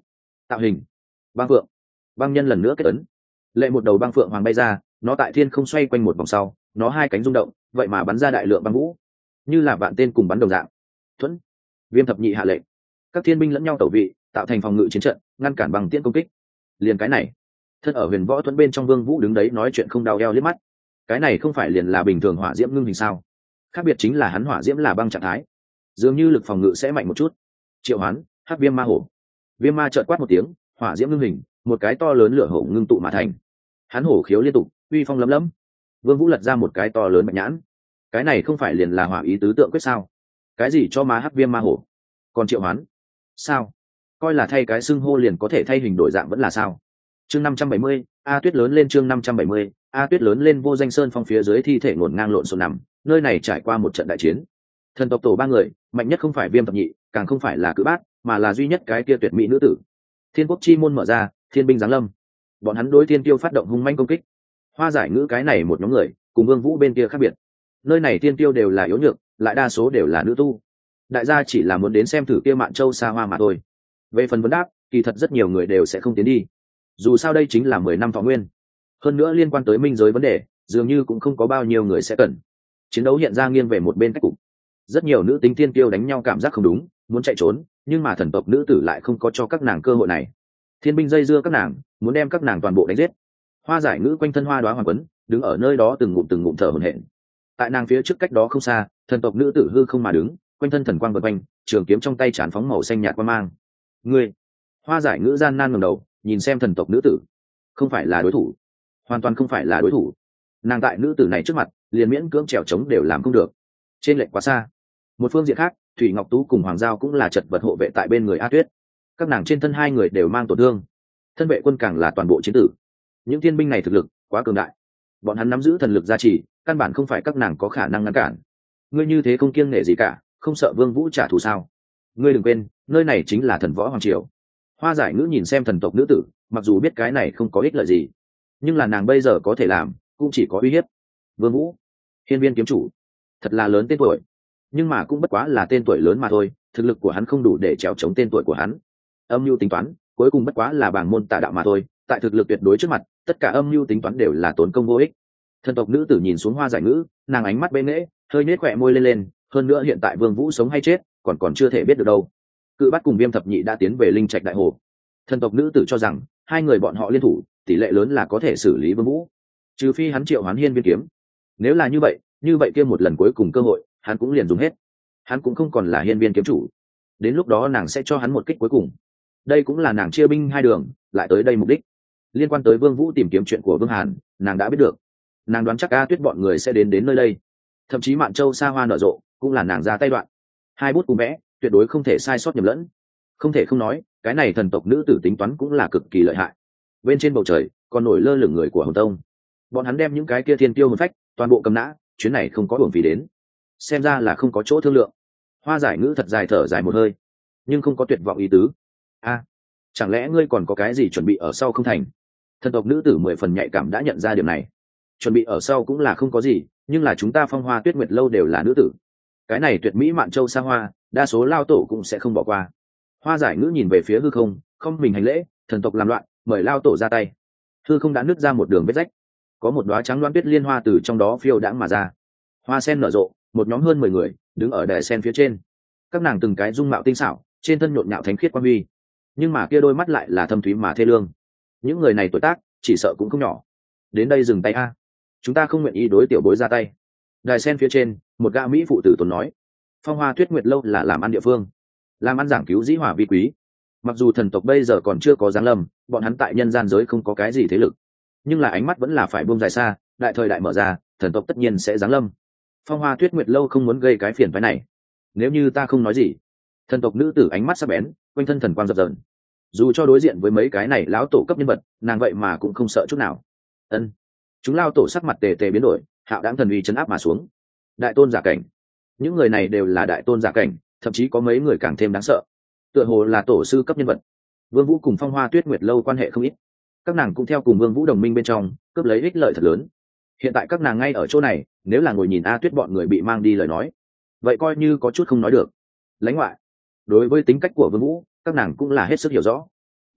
tạo hình băng phượng. Băng nhân lần nữa kết ấn, lệ một đầu băng phượng hoàng bay ra, nó tại thiên không xoay quanh một vòng sau, nó hai cánh rung động, vậy mà bắn ra đại lượng băng vũ, như là vạn tên cùng bắn đồng dạng. Thuẫn. Viêm thập nhị hạ lệnh, các thiên binh lẫn nhau tẩu vị, tạo thành phòng ngự chiến trận, ngăn cản băng tiễn công kích. Liền cái này, thân ở huyền võ thuẫn bên trong Vương Vũ đứng đấy nói chuyện không đau eo liếc mắt. Cái này không phải liền là bình thường hỏa diễm ngưng hình sao? Khác biệt chính là hắn hỏa diễm là băng trạng thái, dường như lực phòng ngự sẽ mạnh một chút. Triệu hoán hắc viêm ma hổ. Viêm ma chợt quát một tiếng, hỏa diễm ngưng hình, một cái to lớn lửa hổ ngưng tụ mà thành. Hắn hổ khiếu liên tục, uy phong lấm lấm. Vương Vũ lật ra một cái to lớn bạch nhãn. Cái này không phải liền là hỏa ý tứ tượng quyết sao? Cái gì cho má hắc viêm ma hổ? Còn triệu hoán? Sao? Coi là thay cái xưng hô liền có thể thay hình đổi dạng vẫn là sao? Chương 570, A Tuyết lớn lên chương 570, A Tuyết lớn lên vô danh sơn phong phía dưới thi thể ngổn ngang lộn xộn nằm, nơi này trải qua một trận đại chiến. Thần tộc tổ ba người, mạnh nhất không phải Viêm thập nhị, càng không phải là Cự Bát, mà là duy nhất cái kia tuyệt mỹ nữ tử. Thiên quốc chi môn mở ra, thiên binh giáng lâm. Bọn hắn đối thiên tiêu phát động hung manh công kích. Hoa giải ngữ cái này một nhóm người, cùng Vương Vũ bên kia khác biệt. Nơi này thiên tiêu đều là yếu nhược, lại đa số đều là nữ tu. Đại gia chỉ là muốn đến xem thử kia Mạn Châu xa hoa mà thôi. Về phần vấn đáp, kỳ thật rất nhiều người đều sẽ không tiến đi. Dù sao đây chính là 10 năm thọ nguyên. Hơn nữa liên quan tới minh giới vấn đề, dường như cũng không có bao nhiêu người sẽ cần. Chiến đấu hiện ra nghiêng về một bên cách cục. Rất nhiều nữ tính thiên tiêu đánh nhau cảm giác không đúng, muốn chạy trốn, nhưng mà thần tộc nữ tử lại không có cho các nàng cơ hội này. Thiên binh dây dưa các nàng, muốn đem các nàng toàn bộ đánh giết. Hoa giải ngữ quanh thân hoa đóa hoàng quấn, đứng ở nơi đó từng ngụm thở hổn hển. Tại nàng phía trước cách đó không xa, thần tộc nữ tử hư không mà đứng, quanh thân thần quang vần quanh, trường kiếm trong tay tràn phóng màu xanh nhạt quang mang. Ngươi, hoa giải ngữ gian nan ngẩng đầu, nhìn xem thần tộc nữ tử, không phải là đối thủ, hoàn toàn không phải là đối thủ. Nàng tại nữ tử này trước mặt, liền miễn cưỡng trèo trống đều làm không được, trên lệch quá xa. Một phương diện khác, Thủy Ngọc Tú cùng Hoàng Giao cũng là chật vật hộ vệ tại bên người A Tuyết. Các nàng trên thân hai người đều mang tổn thương, thân vệ quân càng là toàn bộ chiến tử. Những thiên binh này thực lực quá cường đại, bọn hắn nắm giữ thần lực gia trì, căn bản không phải các nàng có khả năng ngăn cản. Ngươi như thế không kiêng nể gì cả, không sợ Vương Vũ trả thù sao? Ngươi đừng quên, nơi này chính là thần võ hoàng triều. Hoa giải ngữ nhìn xem thần tộc nữ tử, mặc dù biết cái này không có ích lợi gì, nhưng là nàng bây giờ có thể làm cũng chỉ có uy hiếp. Vương Vũ, hiên viên kiếm chủ, thật là lớn tên tuổi, nhưng mà cũng bất quá là tên tuổi lớn mà thôi, thực lực của hắn không đủ để trèo chống tên tuổi của hắn. Âm mưu tính toán cuối cùng bất quá là bảng môn tà đạo mà thôi, tại thực lực tuyệt đối trước mặt, tất cả âm mưu tính toán đều là tốn công vô ích. Thần tộc nữ tử nhìn xuống hoa giải ngữ, nàng ánh mắt bên nễ, hơi nết khỏe môi lên, hơn nữa hiện tại Vương Vũ sống hay chết còn chưa thể biết được đâu. Cự Bát cùng Viêm thập nhị đã tiến về linh trạch đại hồ. Thần tộc nữ tử cho rằng hai người bọn họ liên thủ, tỷ lệ lớn là có thể xử lý Vương Vũ, trừ phi hắn triệu hoán hiên viên kiếm. Nếu là như vậy kia một lần cuối cùng cơ hội hắn cũng liền dùng hết, hắn cũng không còn là hiên viên kiếm chủ. Đến lúc đó nàng sẽ cho hắn một kích cuối cùng. Đây cũng là nàng chia binh hai đường lại tới đây mục đích. Liên quan tới Vương Vũ tìm kiếm chuyện của Vương Hàn, nàng đã biết được. Nàng đoán chắc A Tuyết bọn người sẽ đến nơi đây, thậm chí Mạn Châu xa hoa nở rộ cũng là nàng ra tay đoạn. Hai bút cùng vẽ tuyệt đối không thể sai sót nhầm lẫn. Không thể không nói, cái này thần tộc nữ tử tính toán cũng là cực kỳ lợi hại. Bên trên bầu trời còn nổi lơ lửng người của Hồng Tông, bọn hắn đem những cái kia thiên tiêu hồn phách toàn bộ cầm nã, chuyến này không có uổng phí đến. Xem ra là không có chỗ thương lượng. Hoa giải ngữ thật dài thở dài một hơi, nhưng không có tuyệt vọng ý tứ. Chẳng lẽ ngươi còn có cái gì chuẩn bị ở sau không thành? Thần tộc nữ tử 10 phần nhạy cảm đã nhận ra điểm này. Chuẩn bị ở sau cũng là không có gì, nhưng là chúng ta Phong Hoa Tuyết Nguyệt lâu đều là nữ tử, cái này tuyệt mỹ Mạn Châu xa hoa, đa số lao tổ cũng sẽ không bỏ qua. Hoa giải ngữ nhìn về phía hư không, không mình hành lễ, thần tộc làm loạn, mời lao tổ ra tay. Hư không đã nứt ra một đường vết rách, có một đóa trắng loan tuyết liên hoa từ trong đó phiêu đãng mà ra. Hoa sen nở rộ, một nhóm hơn 10 người đứng ở đài sen phía trên. Các nàng từng cái dung mạo tinh xảo, trên thân nhộn nhạo thánh khiết quang huy, nhưng mà kia đôi mắt lại là thâm thúy mà thê lương. Những người này tuổi tác chỉ sợ cũng không nhỏ. Đến đây dừng tay a, chúng ta không nguyện ý đối tiểu bối ra tay. Đài sen phía trên, một gã mỹ phụ tử tốn nói, Phong Hoa Tuyết Nguyệt lâu là làm ăn địa phương, làm ăn giảng cứu dĩ hòa vi quý. Mặc dù thần tộc bây giờ còn chưa có giáng lâm, bọn hắn tại nhân gian giới không có cái gì thế lực, nhưng là ánh mắt vẫn là phải buông dài xa, đại thời đại mở ra, thần tộc tất nhiên sẽ giáng lâm. Phong Hoa Tuyết Nguyệt lâu không muốn gây cái phiền phức này. Nếu như ta không nói gì. Thần tộc nữ tử ánh mắt sắc bén, quanh thân thần quang dập dờn. Dù cho đối diện với mấy cái này lão tổ cấp nhân vật, nàng vậy mà cũng không sợ chút nào. Ân. Chúng lao tổ sắc mặt tề tề biến đổi, hạo đáng thần uy chấn áp mà xuống. Đại tôn giả cảnh. Những người này đều là đại tôn giả cảnh, thậm chí có mấy người càng thêm đáng sợ. Tựa hồ là tổ sư cấp nhân vật. Vương Vũ cùng Phong Hoa Tuyết Nguyệt lâu quan hệ không ít. Các nàng cũng theo cùng Vương Vũ đồng minh bên trong, cướp lấy ích lợi thật lớn. Hiện tại các nàng ngay ở chỗ này, nếu là ngồi nhìn A Tuyết bọn người bị mang đi lời nói, vậy coi như có chút không nói được. Lãnh ngoại. Đối với tính cách của Vương Vũ, các nàng cũng là hết sức hiểu rõ.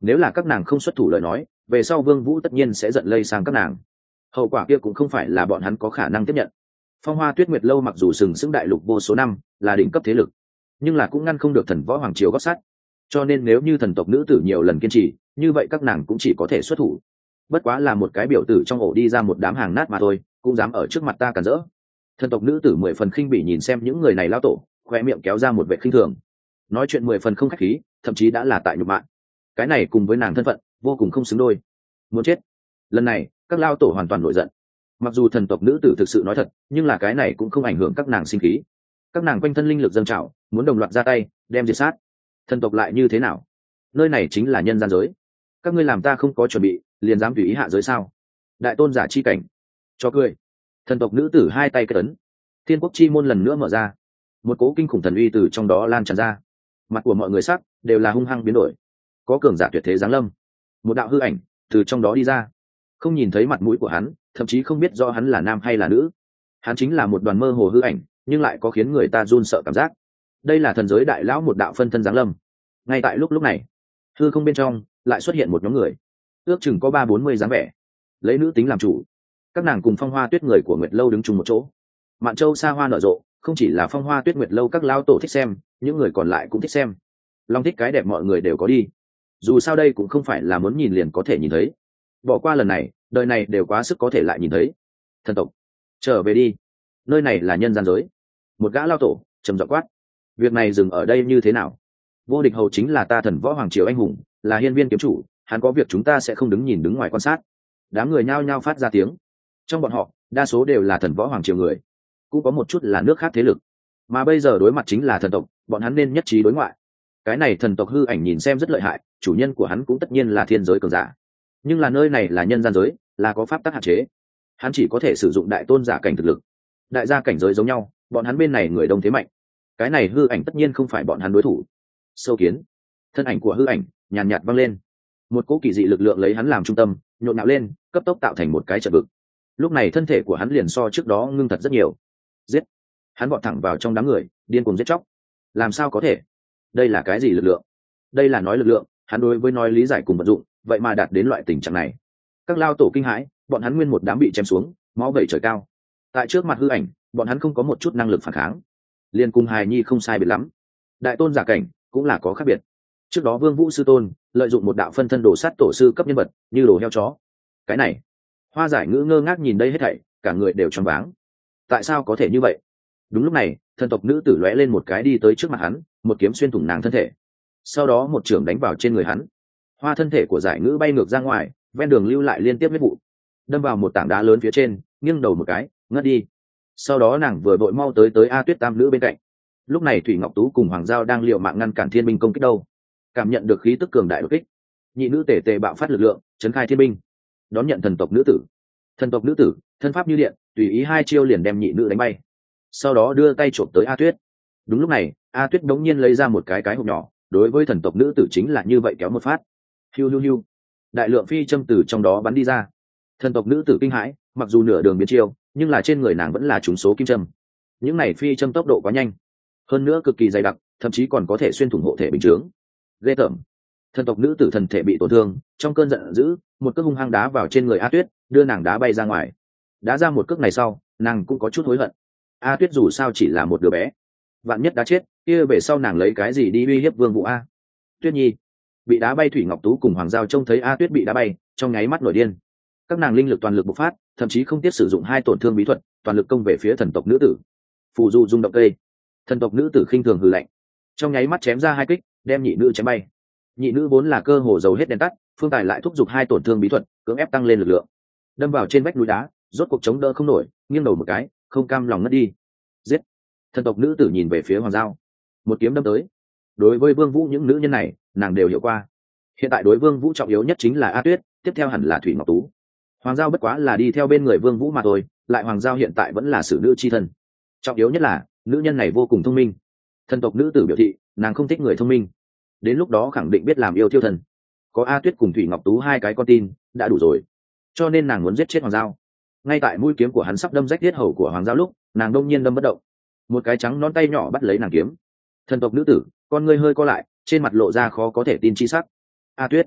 Nếu là các nàng không xuất thủ lời nói, về sau Vương Vũ tất nhiên sẽ giận lây sang các nàng, hậu quả kia cũng không phải là bọn hắn có khả năng tiếp nhận. Phong Hoa Tuyết Nguyệt lâu mặc dù sừng sững đại lục vô số năm, là đỉnh cấp thế lực, nhưng là cũng ngăn không được thần võ hoàng triều gót sát. Cho nên nếu như thần tộc nữ tử nhiều lần kiên trì, như vậy các nàng cũng chỉ có thể xuất thủ. Bất quá là một cái biểu tử trong ổ đi ra một đám hàng nát mà thôi, cũng dám ở trước mặt ta cản rỡ. Thần tộc nữ tử 10 phần khinh bỉ nhìn xem những người này lao tổ, khoe miệng kéo ra một vẻ khinh thường, nói chuyện 10 phần không khách khí, thậm chí đã là tại nhục mạ. Cái này cùng với nàng thân phận vô cùng không xứng đôi. Muốn chết. Lần này các lao tổ hoàn toàn nổi giận. Mặc dù thần tộc nữ tử thực sự nói thật, nhưng là cái này cũng không ảnh hưởng các nàng sinh khí. Các nàng quanh thân linh lực dâng trào, muốn đồng loạt ra tay đem diệt sát. Thần tộc lại như thế nào? Nơi này chính là nhân gian giới, các ngươi làm ta không có chuẩn bị liền dám tùy ý hạ giới sao? Đại tôn giả chi cảnh, cho cười. Thần tộc nữ tử hai tay kết ấn, thiên quốc chi môn lần nữa mở ra, một cố kinh khủng thần uy từ trong đó lan tràn ra. Mặt của mọi người sắc đều là hung hăng biến đổi, có cường giả tuyệt thế giáng lâm. Một đạo hư ảnh từ trong đó đi ra, không nhìn thấy mặt mũi của hắn, thậm chí không biết do hắn là nam hay là nữ. Hắn chính là một đoàn mơ hồ hư ảnh, nhưng lại có khiến người ta run sợ cảm giác. Đây là thần giới đại lão một đạo phân thân giáng lâm. Ngay tại lúc này, hư không bên trong lại xuất hiện một nhóm người, ước chừng có 30-40 dáng vẻ, lấy nữ tính làm chủ. Các nàng cùng Phong Hoa Tuyết người của Nguyệt lâu đứng chung một chỗ. Mạn Châu xa hoa nở rộ, không chỉ là Phong Hoa Tuyết Nguyệt lâu các lão tổ thích xem, những người còn lại cũng thích xem. Long thích cái đẹp mọi người đều có đi, dù sao đây cũng không phải là muốn nhìn liền có thể nhìn thấy. Bỏ qua lần này, đời này đều quá sức có thể lại nhìn thấy. Thần tộc, trở về đi, nơi này là nhân gian giới. Một gã lao tổ trầm giọng quát. Việc này dừng ở đây như thế nào? Vô Địch hầu chính là ta thần võ hoàng triều anh hùng, là hiên viên kiếm chủ, hắn có việc chúng ta sẽ không đứng nhìn đứng ngoài quan sát. Đám người nhao nhao phát ra tiếng. Trong bọn họ đa số đều là thần võ hoàng triều người, cũng có một chút là nước khác thế lực, mà bây giờ đối mặt chính là thần tộc, bọn hắn nên nhất trí đối ngoại. Cái này thần tộc hư ảnh nhìn xem rất lợi hại, chủ nhân của hắn cũng tất nhiên là thiên giới cường giả, nhưng là nơi này là nhân gian giới, là có pháp tắc hạn chế, hắn chỉ có thể sử dụng đại tôn giả cảnh thực lực. Đại gia cảnh giới giống nhau, bọn hắn bên này người đông thế mạnh, cái này hư ảnh tất nhiên không phải bọn hắn đối thủ. Sâu kiến. Thân ảnh của hư ảnh nhàn nhạt văng lên, một cỗ kỳ dị lực lượng lấy hắn làm trung tâm nhộn nhạo lên, cấp tốc tạo thành một cái trận vực. Lúc này thân thể của hắn liền so trước đó ngưng thật rất nhiều. Giết. Hắn vọt thẳng vào trong đám người, điên cuồng giết chóc. Làm sao có thể? Đây là cái gì lực lượng? Đây là nói lực lượng, hắn đối với nói lý giải cùng vận dụng, vậy mà đạt đến loại tình trạng này. Các lao tổ kinh hãi, bọn hắn nguyên một đám bị chém xuống, máu vẩy trời cao. Tại trước mặt hư ảnh, bọn hắn không có một chút năng lực phản kháng, liên cùng hài nhi không sai biệt lắm. Đại tôn giả cảnh cũng là có khác biệt. Trước đó Vương Vũ sư tôn lợi dụng một đạo phân thân đồ sát tổ sư cấp nhân vật, như đồ heo chó. Cái này, Hoa Giải Ngữ ngơ ngác nhìn đây hết thảy, cả người đều choáng váng. Tại sao có thể như vậy? Đúng lúc này, thần tộc nữ tử lóe lên một cái đi tới trước mặt hắn, một kiếm xuyên thủng nàng thân thể, sau đó một chưởng đánh vào trên người hắn. Hoa thân thể của Giải Ngữ bay ngược ra ngoài, ven đường lưu lại liên tiếp huyết vụ, đâm vào một tảng đá lớn phía trên, nghiêng đầu một cái, ngất đi. Sau đó nàng vừa vội mau tới A Tuyết Tam nữ bên cạnh. Lúc này Thủy Ngọc Tú cùng Hoàng Giao đang liều mạng ngăn cản thiên binh công kích đâu. Cảm nhận được khí tức cường đại đột kích, nhị nữ tề tề bạo phát lực lượng, chấn khai thiên binh, đón nhận thần tộc nữ tử. Thần tộc nữ tử thân pháp như điện, tùy ý hai chiêu liền đem nhị nữ đánh bay, sau đó đưa tay trộm tới A Tuyết. Đúng lúc này A Tuyết đống nhiên lấy ra một cái hộp nhỏ, đối với thần tộc nữ tử chính là như vậy kéo một phát, hiu hiu hiu, đại lượng phi châm từ trong đó bắn đi ra. Thần tộc nữ tử kinh hãi, mặc dù nửa đường biến chiêu, nhưng là trên người nàng vẫn là trúng số kim châm. Những này phi châm tốc độ quá nhanh, hơn nữa cực kỳ dày đặc, thậm chí còn có thể xuyên thủng hộ thể bình chướng. Ghê tởm. Thần tộc nữ tử thần thể bị tổn thương, trong cơn giận dữ, một cước hung hăng đá vào trên người A Tuyết, đưa nàng đá bay ra ngoài. Đá ra một cước này sau, nàng cũng có chút hối hận. A Tuyết dù sao chỉ là một đứa bé, vạn nhất đã chết, kia về sau nàng lấy cái gì đi uy hiếp Vương Vũ a? Tuyết Nhi bị đá bay. Thủy Ngọc Tú cùng Hoàng Giao trông thấy A Tuyết bị đá bay, trong nháy mắt nổi điên. Các nàng linh lực toàn lực bộc phát, thậm chí không tiếc sử dụng hai tổn thương bí thuật, toàn lực công về phía thần tộc nữ tử. Phù du rung động cây. Thần tộc nữ tử khinh thường hừ lạnh, trong nháy mắt chém ra hai kích, đem nhị nữ chém bay. Nhị nữ vốn là cơ hồ dầu hết đèn tắt, phương tài lại thúc giục hai tổn thương bí thuật, cưỡng ép tăng lên lực lượng, đâm vào trên vách núi đá, rốt cuộc chống đỡ không nổi, nghiêng đầu một cái, không cam lòng ngất đi. Giết. Thần tộc nữ tử nhìn về phía Hoàng Giao, một kiếm đâm tới. Đối với Vương Vũ những nữ nhân này, nàng đều hiểu qua. Hiện tại đối Vương Vũ trọng yếu nhất chính là A Tuyết, tiếp theo hẳn là Thủy Ngọc Tú. Hoàng Giao bất quá là đi theo bên người Vương Vũ mà thôi, lại Hoàng Giao hiện tại vẫn là xử nữ chi thân. Trọng yếu nhất là nữ nhân này vô cùng thông minh. Thần tộc nữ tử biểu thị, nàng không thích người thông minh, đến lúc đó khẳng định biết làm yêu thiêu thần. Có A Tuyết cùng Thủy Ngọc Tú hai cái con tin đã đủ rồi, cho nên nàng muốn giết chết Hoàng Giao. Ngay tại mũi kiếm của hắn sắp đâm rách tiết hầu của Hoàng Giao lúc, nàng đông nhiên đâm bất động, một cái trắng nón tay nhỏ bắt lấy nàng kiếm. Thần tộc nữ tử con ngươi hơi co lại, trên mặt lộ ra khó có thể tin chi sắc. A Tuyết,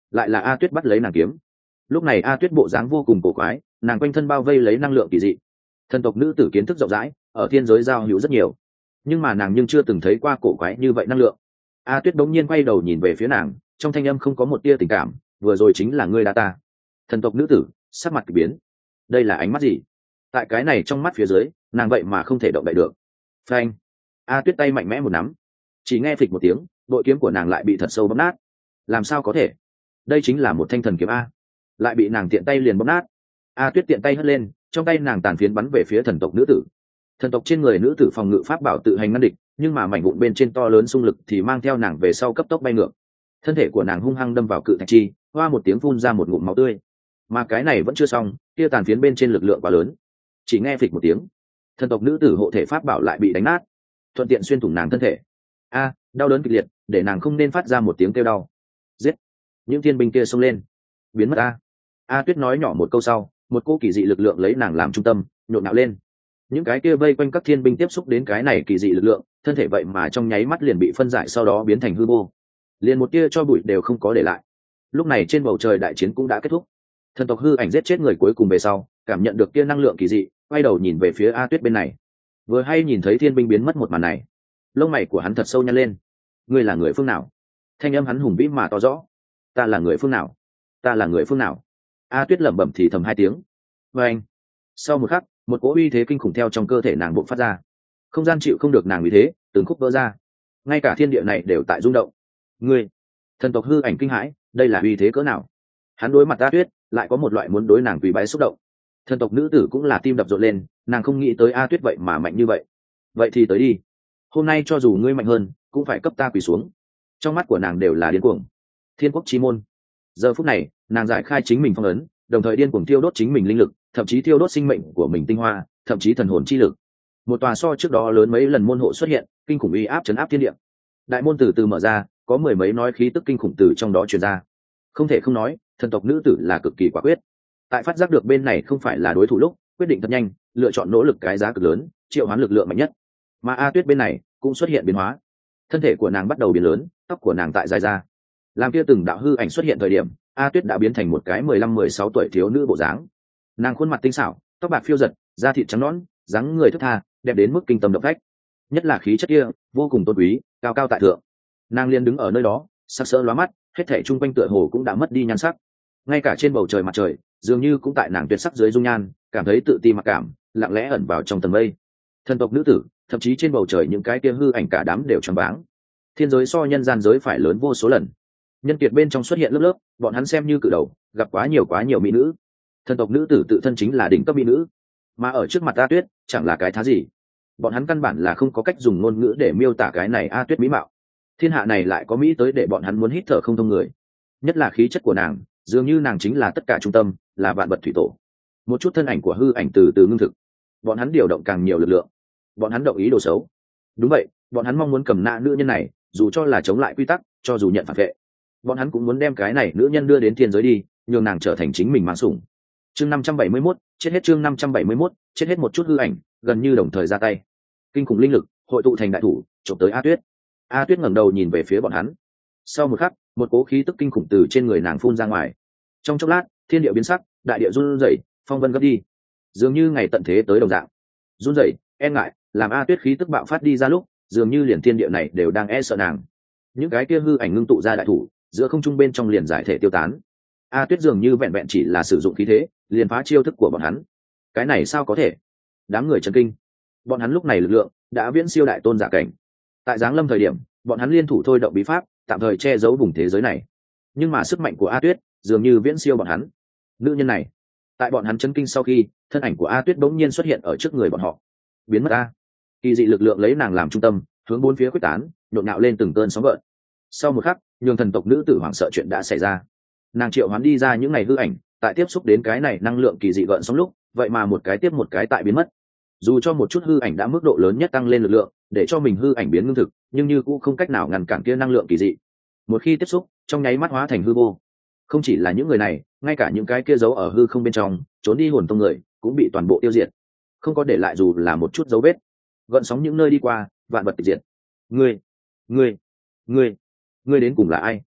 lại là A Tuyết bắt lấy nàng kiếm. Lúc này A Tuyết bộ dáng vô cùng cổ quái, nàng quanh thân bao vây lấy năng lượng kỳ dị. Thần tộc nữ tử kiến thức rộng rãi, ở thiên giới giao hữu rất nhiều, nhưng mà nàng chưa từng thấy qua cổ quái như vậy năng lượng. A Tuyết đống nhiên quay đầu nhìn về phía nàng, trong thanh âm không có một tia tình cảm, vừa rồi chính là ngươi đa ta. Thần tộc nữ tử sắc mặt kỳ biến, đây là ánh mắt gì? Tại cái này trong mắt phía dưới, nàng vậy mà không thể động đậy được. Phanh! A Tuyết tay mạnh mẽ một nắm, chỉ nghe phịch một tiếng, bội kiếm của nàng lại bị thật sâu bóp nát. Làm sao có thể? Đây chính là một thanh thần kiếm a, lại bị nàng tiện tay liền bóp nát. A Tuyết tiện tay hất lên, trong tay nàng tàn phiến bắn về phía thần tộc nữ tử. Thần tộc trên người nữ tử phòng ngự pháp bảo tự hành ngăn địch, nhưng mà mảnh vụn bên trên to lớn xung lực thì mang theo nàng về sau cấp tốc bay ngược. Thân thể của nàng hung hăng đâm vào cự thạch chi, hoa một tiếng phun ra một ngụm máu tươi. Mà cái này vẫn chưa xong, kia tàn phiến bên trên lực lượng quá lớn, chỉ nghe phịch một tiếng, thần tộc nữ tử hộ thể pháp bảo lại bị đánh nát, thuận tiện xuyên thủng nàng thân thể. A, đau đớn kịch liệt, để nàng không nên phát ra một tiếng kêu đau. Giết! Những thiên binh kia xông lên, biến mất. A Tuyết nói nhỏ một câu sau, một cô kỳ dị lực lượng lấy nàng làm trung tâm, nhộn nhạo lên. Những cái kia vây quanh các thiên binh tiếp xúc đến cái này kỳ dị lực lượng, thân thể vậy mà trong nháy mắt liền bị phân giải, sau đó biến thành hư vô, liền một tia cho bụi đều không có để lại. Lúc này trên bầu trời đại chiến cũng đã kết thúc. Thần tộc hư ảnh giết chết người cuối cùng về sau, cảm nhận được kia năng lượng kỳ dị, quay đầu nhìn về phía A Tuyết bên này. Vừa hay nhìn thấy thiên binh biến mất một màn này, lông mày của hắn thật sâu nhăn lên. Ngươi là người phương nào? Thanh âm hắn hùng vĩ mà to rõ. Ta là người phương nào? Ta là người phương nào? A Tuyết lẩm bẩm thì thầm hai tiếng. Và anh. Sau một khắc, một cỗ uy thế kinh khủng theo trong cơ thể nàng bộc phát ra. Không gian chịu không được nàng uy thế, từng khúc vỡ ra. Ngay cả thiên địa này đều tại rung động. Ngươi! Thần tộc hư ảnh kinh hãi, đây là uy thế cỡ nào? Hắn đối mặt A Tuyết, lại có một loại muốn đối nàng quỳ bái xúc động. Thần tộc nữ tử cũng là tim đập rộn lên, nàng không nghĩ tới A Tuyết vậy mà mạnh như vậy. Vậy thì tới đi, hôm nay cho dù ngươi mạnh hơn, cũng phải cấp ta quỳ xuống. Trong mắt của nàng đều là điên cuồng. Thiên quốc chi môn. Giờ phút này, nàng giải khai chính mình phong ấn, đồng thời điên cuồng tiêu đốt chính mình linh lực, thậm chí tiêu đốt sinh mệnh của mình tinh hoa, thậm chí thần hồn chi lực. Một tòa so trước đó lớn mấy lần môn hộ xuất hiện, kinh khủng uy áp chấn áp thiên địa. Đại môn từ từ mở ra, có mười mấy nói khí tức kinh khủng từ trong đó truyền ra. Không thể không nói, thần tộc nữ tử là cực kỳ quả quyết. Tại phát giác được bên này không phải là đối thủ lúc, quyết định thật nhanh, lựa chọn nỗ lực cái giá cực lớn, triệu hoán lực lượng mạnh nhất. Mà A Tuyết bên này cũng xuất hiện biến hóa, thân thể của nàng bắt đầu biến lớn, tóc của nàng tại dài ra. Làm kia từng đạo hư ảnh xuất hiện thời điểm, A Tuyết đã biến thành một cái 15-16 tuổi thiếu nữ bộ dáng. Nàng khuôn mặt tinh xảo, tóc bạc phiêu giật, da thịt trắng nõn, dáng người thướt tha, đẹp đến mức kinh tâm động phách. Nhất là khí chất kia, vô cùng tôn quý, cao cao tại thượng. Nàng liền đứng ở nơi đó, sắc sỡ lóa mắt, hết thảy chung quanh tựa hồ cũng đã mất đi nhan sắc. Ngay cả trên bầu trời mặt trời, dường như cũng tại nàng tuyệt sắc dưới dung nhan, cảm thấy tự ti mặc cảm, lặng lẽ ẩn vào trong tầng mây. Thần tộc nữ tử, thậm chí trên bầu trời những cái kia hư ảnh cả đám đều choáng váng. Thiên giới so nhân gian giới phải lớn vô số lần. Nhân kiệt bên trong xuất hiện lớp lớp, bọn hắn xem như cự đầu, gặp quá nhiều mỹ nữ. Thần tộc nữ tử tự thân chính là đỉnh cấp mỹ nữ, mà ở trước mặt A Tuyết, chẳng là cái thá gì. Bọn hắn căn bản là không có cách dùng ngôn ngữ để miêu tả cái này A Tuyết mỹ mạo. Thiên hạ này lại có mỹ tới để bọn hắn muốn hít thở không thông người. Nhất là khí chất của nàng, dường như nàng chính là tất cả trung tâm, là vạn vật thủy tổ. Một chút thân ảnh của hư ảnh từ từ ngưng thực, bọn hắn điều động càng nhiều lực lượng, bọn hắn động ý đồ xấu. Đúng vậy, bọn hắn mong muốn cầm nã nữ nhân này, dù cho là chống lại quy tắc, cho dù nhận phản vệ, bọn hắn cũng muốn đem cái này nữ nhân đưa đến thiên giới đi, nhường nàng trở thành chính mình mang sủng. Chương 571, chết hết. Chương 571, chết hết. Một chút hư ảnh gần như đồng thời ra tay, kinh khủng linh lực hội tụ thành đại thủ, chụp tới A Tuyết. A Tuyết ngẩng đầu nhìn về phía bọn hắn. Sau một khắc, một cỗ khí tức kinh khủng từ trên người nàng phun ra ngoài. Trong chốc lát, thiên địa biến sắc, đại địa run rẩy, phong vân gấp đi, dường như ngày tận thế tới đồng dạng. Run rẩy, e ngại, làm A Tuyết khí tức bạo phát đi ra lúc, dường như liền thiên địa này đều đang e sợ nàng. Những cái kia hư ảnh ngưng tụ ra đại thủ, giữa không trung bên trong liền giải thể tiêu tán. A Tuyết dường như vẹn vẹn chỉ là sử dụng khí thế, liền phá chiêu thức của bọn hắn. Cái này sao có thể? Đám người chấn kinh. Bọn hắn lúc này lực lượng đã viễn siêu đại tôn giả cảnh. Tại giáng lâm thời điểm, bọn hắn liên thủ thôi động bí pháp, tạm thời che giấu vùng thế giới này. Nhưng mà sức mạnh của A Tuyết dường như viễn siêu bọn hắn. Nữ nhân này, tại bọn hắn chấn kinh sau khi, thân ảnh của A Tuyết bỗng nhiên xuất hiện ở trước người bọn họ. Biến mất A. Kỳ dị lực lượng lấy nàng làm trung tâm, hướng bốn phía quyết tán, nhộn nhạo lên từng cơn sóng gợn. Sau một khắc, nhường thần tộc nữ tử hoảng sợ chuyện đã xảy ra. Nàng triệu hoán đi ra những ngày hư ảnh, tại tiếp xúc đến cái này năng lượng kỳ dị gợn sóng lúc, vậy mà một cái tiếp một cái tại biến mất. Dù cho một chút hư ảnh đã mức độ lớn nhất tăng lên lực lượng, để cho mình hư ảnh biến ngưng thực, nhưng như cũng không cách nào ngăn cản kia năng lượng kỳ dị. Một khi tiếp xúc, trong nháy mắt hóa thành hư vô. Không chỉ là những người này, ngay cả những cái kia giấu ở hư không bên trong, trốn đi hồn tông người, cũng bị toàn bộ tiêu diệt, không có để lại dù là một chút dấu vết. Gợn sóng những nơi đi qua, vạn vật tịch diệt. Ngươi đến cùng là ai?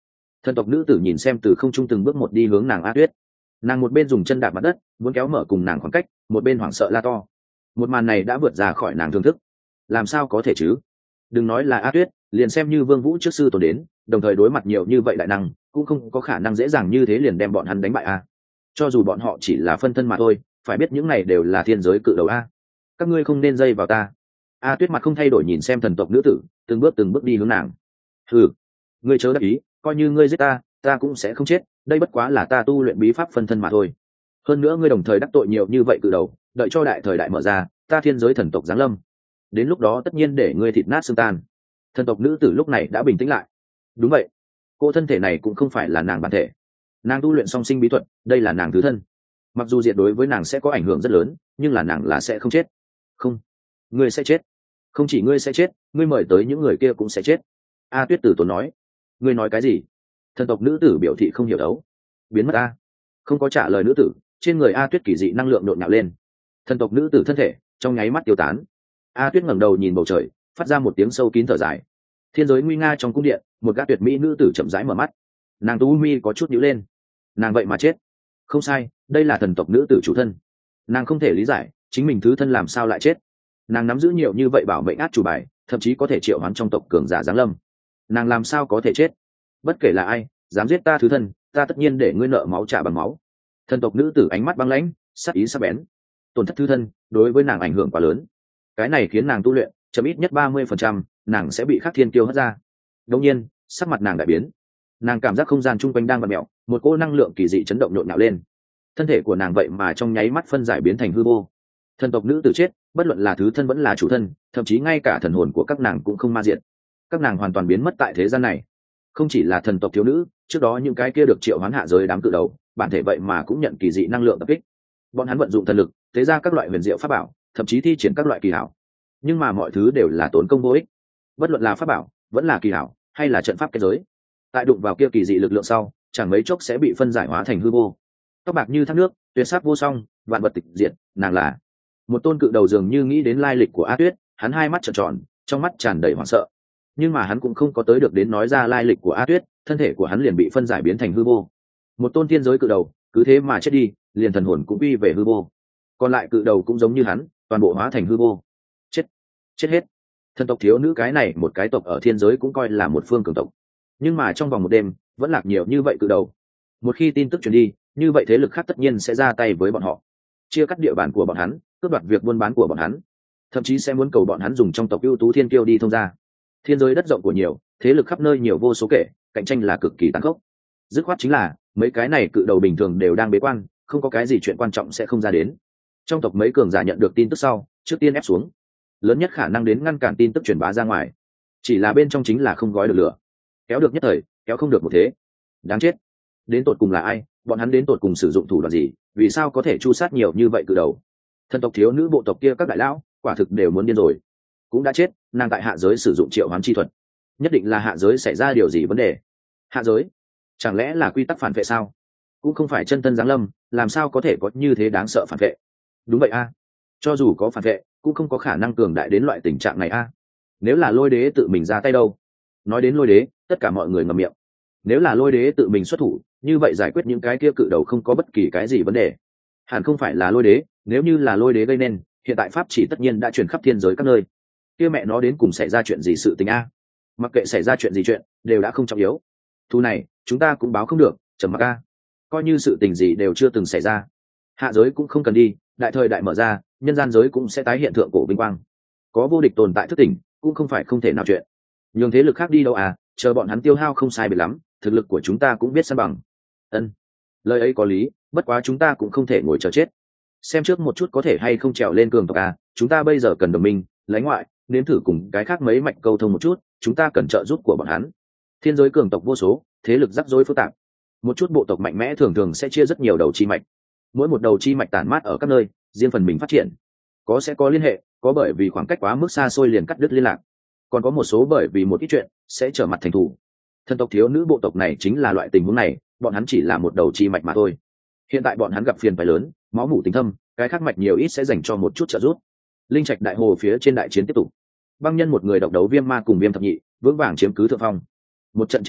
Thần tộc nữ tử nhìn xem từ không trung từng bước một đi hướng nàng A Tuyết. Nàng một bên dùng chân đạp mặt đất muốn kéo mở cùng nàng khoảng cách, một bên hoảng sợ la to. Một màn này đã vượt ra khỏi nàng thương thức. Làm sao có thể chứ? Đừng nói là A Tuyết, liền xem như Vương Vũ trước sư tổ đến, đồng thời đối mặt nhiều như vậy đại năng, cũng không có khả năng dễ dàng như thế liền đem bọn hắn đánh bại a. Cho dù bọn họ chỉ là phân thân mà thôi, phải biết những này đều là thiên giới cự đầu a. Các ngươi không nên dây vào ta. A Tuyết mặt không thay đổi nhìn xem thần tộc nữ tử, từng bước đi hướng nàng. Hừ, ngươi chớ đắc ý, coi như ngươi giết ta, ta cũng sẽ không chết, đây bất quá là ta tu luyện bí pháp phân thân mà thôi. Hơn nữa ngươi đồng thời đắc tội nhiều như vậy cự đầu, đợi cho đại thời đại mở ra, ta thiên giới thần tộc giáng lâm. Đến lúc đó tất nhiên để ngươi thịt nát xương tan. Thần tộc nữ tử lúc này đã bình tĩnh lại. Đúng vậy, cô thân thể này cũng không phải là nàng bản thể, nàng tu luyện song sinh bí thuật, đây là nàng thứ thân. Mặc dù diệt đối với nàng sẽ có ảnh hưởng rất lớn, nhưng là nàng là sẽ không chết. Không, ngươi sẽ chết. Không chỉ ngươi sẽ chết, ngươi mời tới những người kia cũng sẽ chết. A Tuyết tử tốn nói. Ngươi nói cái gì? Thần tộc nữ tử biểu thị không hiểu đấu. Biến mất a. Không có trả lời nữ tử, trên người A Tuyết kỳ dị năng lượng nhộn nhạo lên. Thần tộc nữ tử thân thể trong nháy mắt tiêu tán. A Tuyết ngẩng đầu nhìn bầu trời, phát ra một tiếng sâu kín thở dài. Thiên giới nguy nga trong cung điện, một gã tuyệt mỹ nữ tử chậm rãi mở mắt. Nàng tú mi có chút nhíu lên. Nàng vậy mà chết? Không sai, đây là thần tộc nữ tử chủ thân. Nàng không thể lý giải chính mình thứ thân làm sao lại chết. Nàng nắm giữ nhiều như vậy bảo mệnh át chủ bài, thậm chí có thể triệu hoán trong tộc cường giả giáng lâm. Nàng làm sao có thể chết? Bất kể là ai dám giết ta thứ thân, ta tất nhiên để ngươi nợ máu trả bằng máu. Thần tộc nữ tử ánh mắt băng lãnh, sắc ý sắc bén. Tổn thất thứ thân đối với nàng ảnh hưởng quá lớn, cái này khiến nàng tu luyện chậm ít nhất 30%, nàng sẽ bị khắc thiên tiêu hất ra. Đột nhiên sắc mặt nàng đại biến, nàng cảm giác không gian chung quanh đang vặn mèo, một cỗ năng lượng kỳ dị chấn động nhộn nhạo lên. Thân thể của nàng vậy mà trong nháy mắt phân giải biến thành hư vô. Thần tộc nữ tử chết, bất luận là thứ thân vẫn là chủ thân, thậm chí ngay cả thần hồn của các nàng cũng không ma diệt. Các nàng hoàn toàn biến mất tại thế gian này. Không chỉ là thần tộc thiếu nữ, trước đó những cái kia được triệu hoán hạ giới đám cự đầu, bản thể vậy mà cũng nhận kỳ dị năng lượng tập kích. Bọn hắn vận dụng thần lực, tế ra các loại huyền diệu pháp bảo, thậm chí thi triển các loại kỳ hảo. Nhưng mà mọi thứ đều là tốn công vô ích. Bất luận là pháp bảo, vẫn là kỳ hảo, hay là trận pháp kết giới, tại đụng vào kia kỳ dị lực lượng sau, chẳng mấy chốc sẽ bị phân giải hóa thành hư vô. Tóc bạc như thác nước, tuyệt sắc vô song, vạn vật tịch diệt, nàng là một tôn cự đầu. Dường như nghĩ đến lai lịch của A Tuyết, hắn hai mắt trợn tròn, trong mắt tràn đầy hoảng sợ. Nhưng mà hắn cũng không có tới được đến nói ra lai lịch của A Tuyết, thân thể của hắn liền bị phân giải biến thành hư vô. Một tôn thiên giới cự đầu, cứ thế mà chết đi, liền thần hồn cũng quy về hư vô. Còn lại cự đầu cũng giống như hắn, toàn bộ hóa thành hư vô. Chết hết. Thần tộc thiếu nữ cái này một cái tộc ở thiên giới cũng coi là một phương cường tộc, nhưng mà trong vòng một đêm vẫn lạc nhiều như vậy cự đầu. Một khi tin tức truyền đi, như vậy thế lực khác tất nhiên sẽ ra tay với bọn họ, chia cắt địa bàn của bọn hắn, cướp đoạt việc buôn bán của bọn hắn, thậm chí sẽ muốn cầu bọn hắn dùng trong tộc ưu tú thiên kiêu đi thông gia. Thiên giới đất rộng của nhiều, thế lực khắp nơi nhiều vô số kể, cạnh tranh là cực kỳ tàn khốc. Dứt khoát chính là mấy cái này cự đầu bình thường đều đang bế quan, không có cái gì chuyện quan trọng sẽ không ra đến. Trong tộc mấy cường giả nhận được tin tức sau, trước tiên ép xuống, lớn nhất khả năng đến ngăn cản tin tức truyền bá ra ngoài. Chỉ là bên trong chính là không gói được lửa, kéo được nhất thời, kéo không được một thế. Đáng chết, đến tột cùng là ai? Bọn hắn đến tột cùng sử dụng thủ đoạn gì? Vì sao có thể chu sát nhiều như vậy cự đầu? Thần tộc thiếu nữ bộ tộc kia các đại lão quả thực đều muốn điên rồi. Cũng đã chết, nàng tại hạ giới sử dụng triệu hoán chi thuật, nhất định là hạ giới xảy ra điều gì vấn đề. Hạ giới chẳng lẽ là quy tắc phản vệ sao? Cũng không phải chân thân giáng lâm, làm sao có thể có như thế đáng sợ phản vệ? Đúng vậy a, cho dù có phản vệ cũng không có khả năng cường đại đến loại tình trạng này a. Nếu là lôi đế tự mình ra tay đâu? Nói đến lôi đế, tất cả mọi người ngậm miệng. Nếu là lôi đế tự mình xuất thủ, như vậy giải quyết những cái kia cự đầu không có bất kỳ cái gì vấn đề. Hẳn không phải là lôi đế, nếu như là lôi đế gây nên, hiện tại pháp chỉ tất nhiên đã truyền khắp thiên giới các nơi. Kia mẹ nó đến cùng xảy ra chuyện gì sự tình a? Mặc kệ xảy ra chuyện gì chuyện, đều đã không trọng yếu. Thu này, chúng ta cũng báo không được, trầm mặc a. Coi như sự tình gì đều chưa từng xảy ra. Hạ giới cũng không cần đi, đại thời đại mở ra, nhân gian giới cũng sẽ tái hiện thượng cổ vinh quang. Có vô địch tồn tại thức tỉnh, cũng không phải không thể nào chuyện. Nhường thế lực khác đi đâu à, chờ bọn hắn tiêu hao không sai biệt lắm, thực lực của chúng ta cũng biết san bằng. Ân, lời ấy có lý, bất quá chúng ta cũng không thể ngồi chờ chết. Xem trước một chút có thể hay không trèo lên cường tộc à, chúng ta bây giờ cần đồng minh, lấy ngoại, nếm thử cùng cái khác mấy mạch câu thông một chút, chúng ta cần trợ giúp của bọn hắn. Thiên giới cường tộc vô số, thế lực rắc rối phức tạp. Một chút bộ tộc mạnh mẽ thường thường sẽ chia rất nhiều đầu chi mạch. Mỗi một đầu chi mạch tản mát ở các nơi, riêng phần mình phát triển. Có sẽ có liên hệ, có bởi vì khoảng cách quá mức xa xôi liền cắt đứt liên lạc. Còn có một số bởi vì một ít chuyện sẽ trở mặt thành thù. Thần tộc thiếu nữ bộ tộc này chính là loại tình huống này, bọn hắn chỉ là một đầu chi mạch mà thôi. Hiện tại bọn hắn gặp phiền phải lớn, máu mủ tình thâm, cái khác mạch nhiều ít sẽ dành cho một chút trợ giúp. Linh trạch đại hồ phía trên đại chiến tiếp tục. Băng nhân một người độc đấu Viêm Ma cùng Viêm Thập Nhị, vững vàng chiếm cứ thượng phong. Một trận chiến này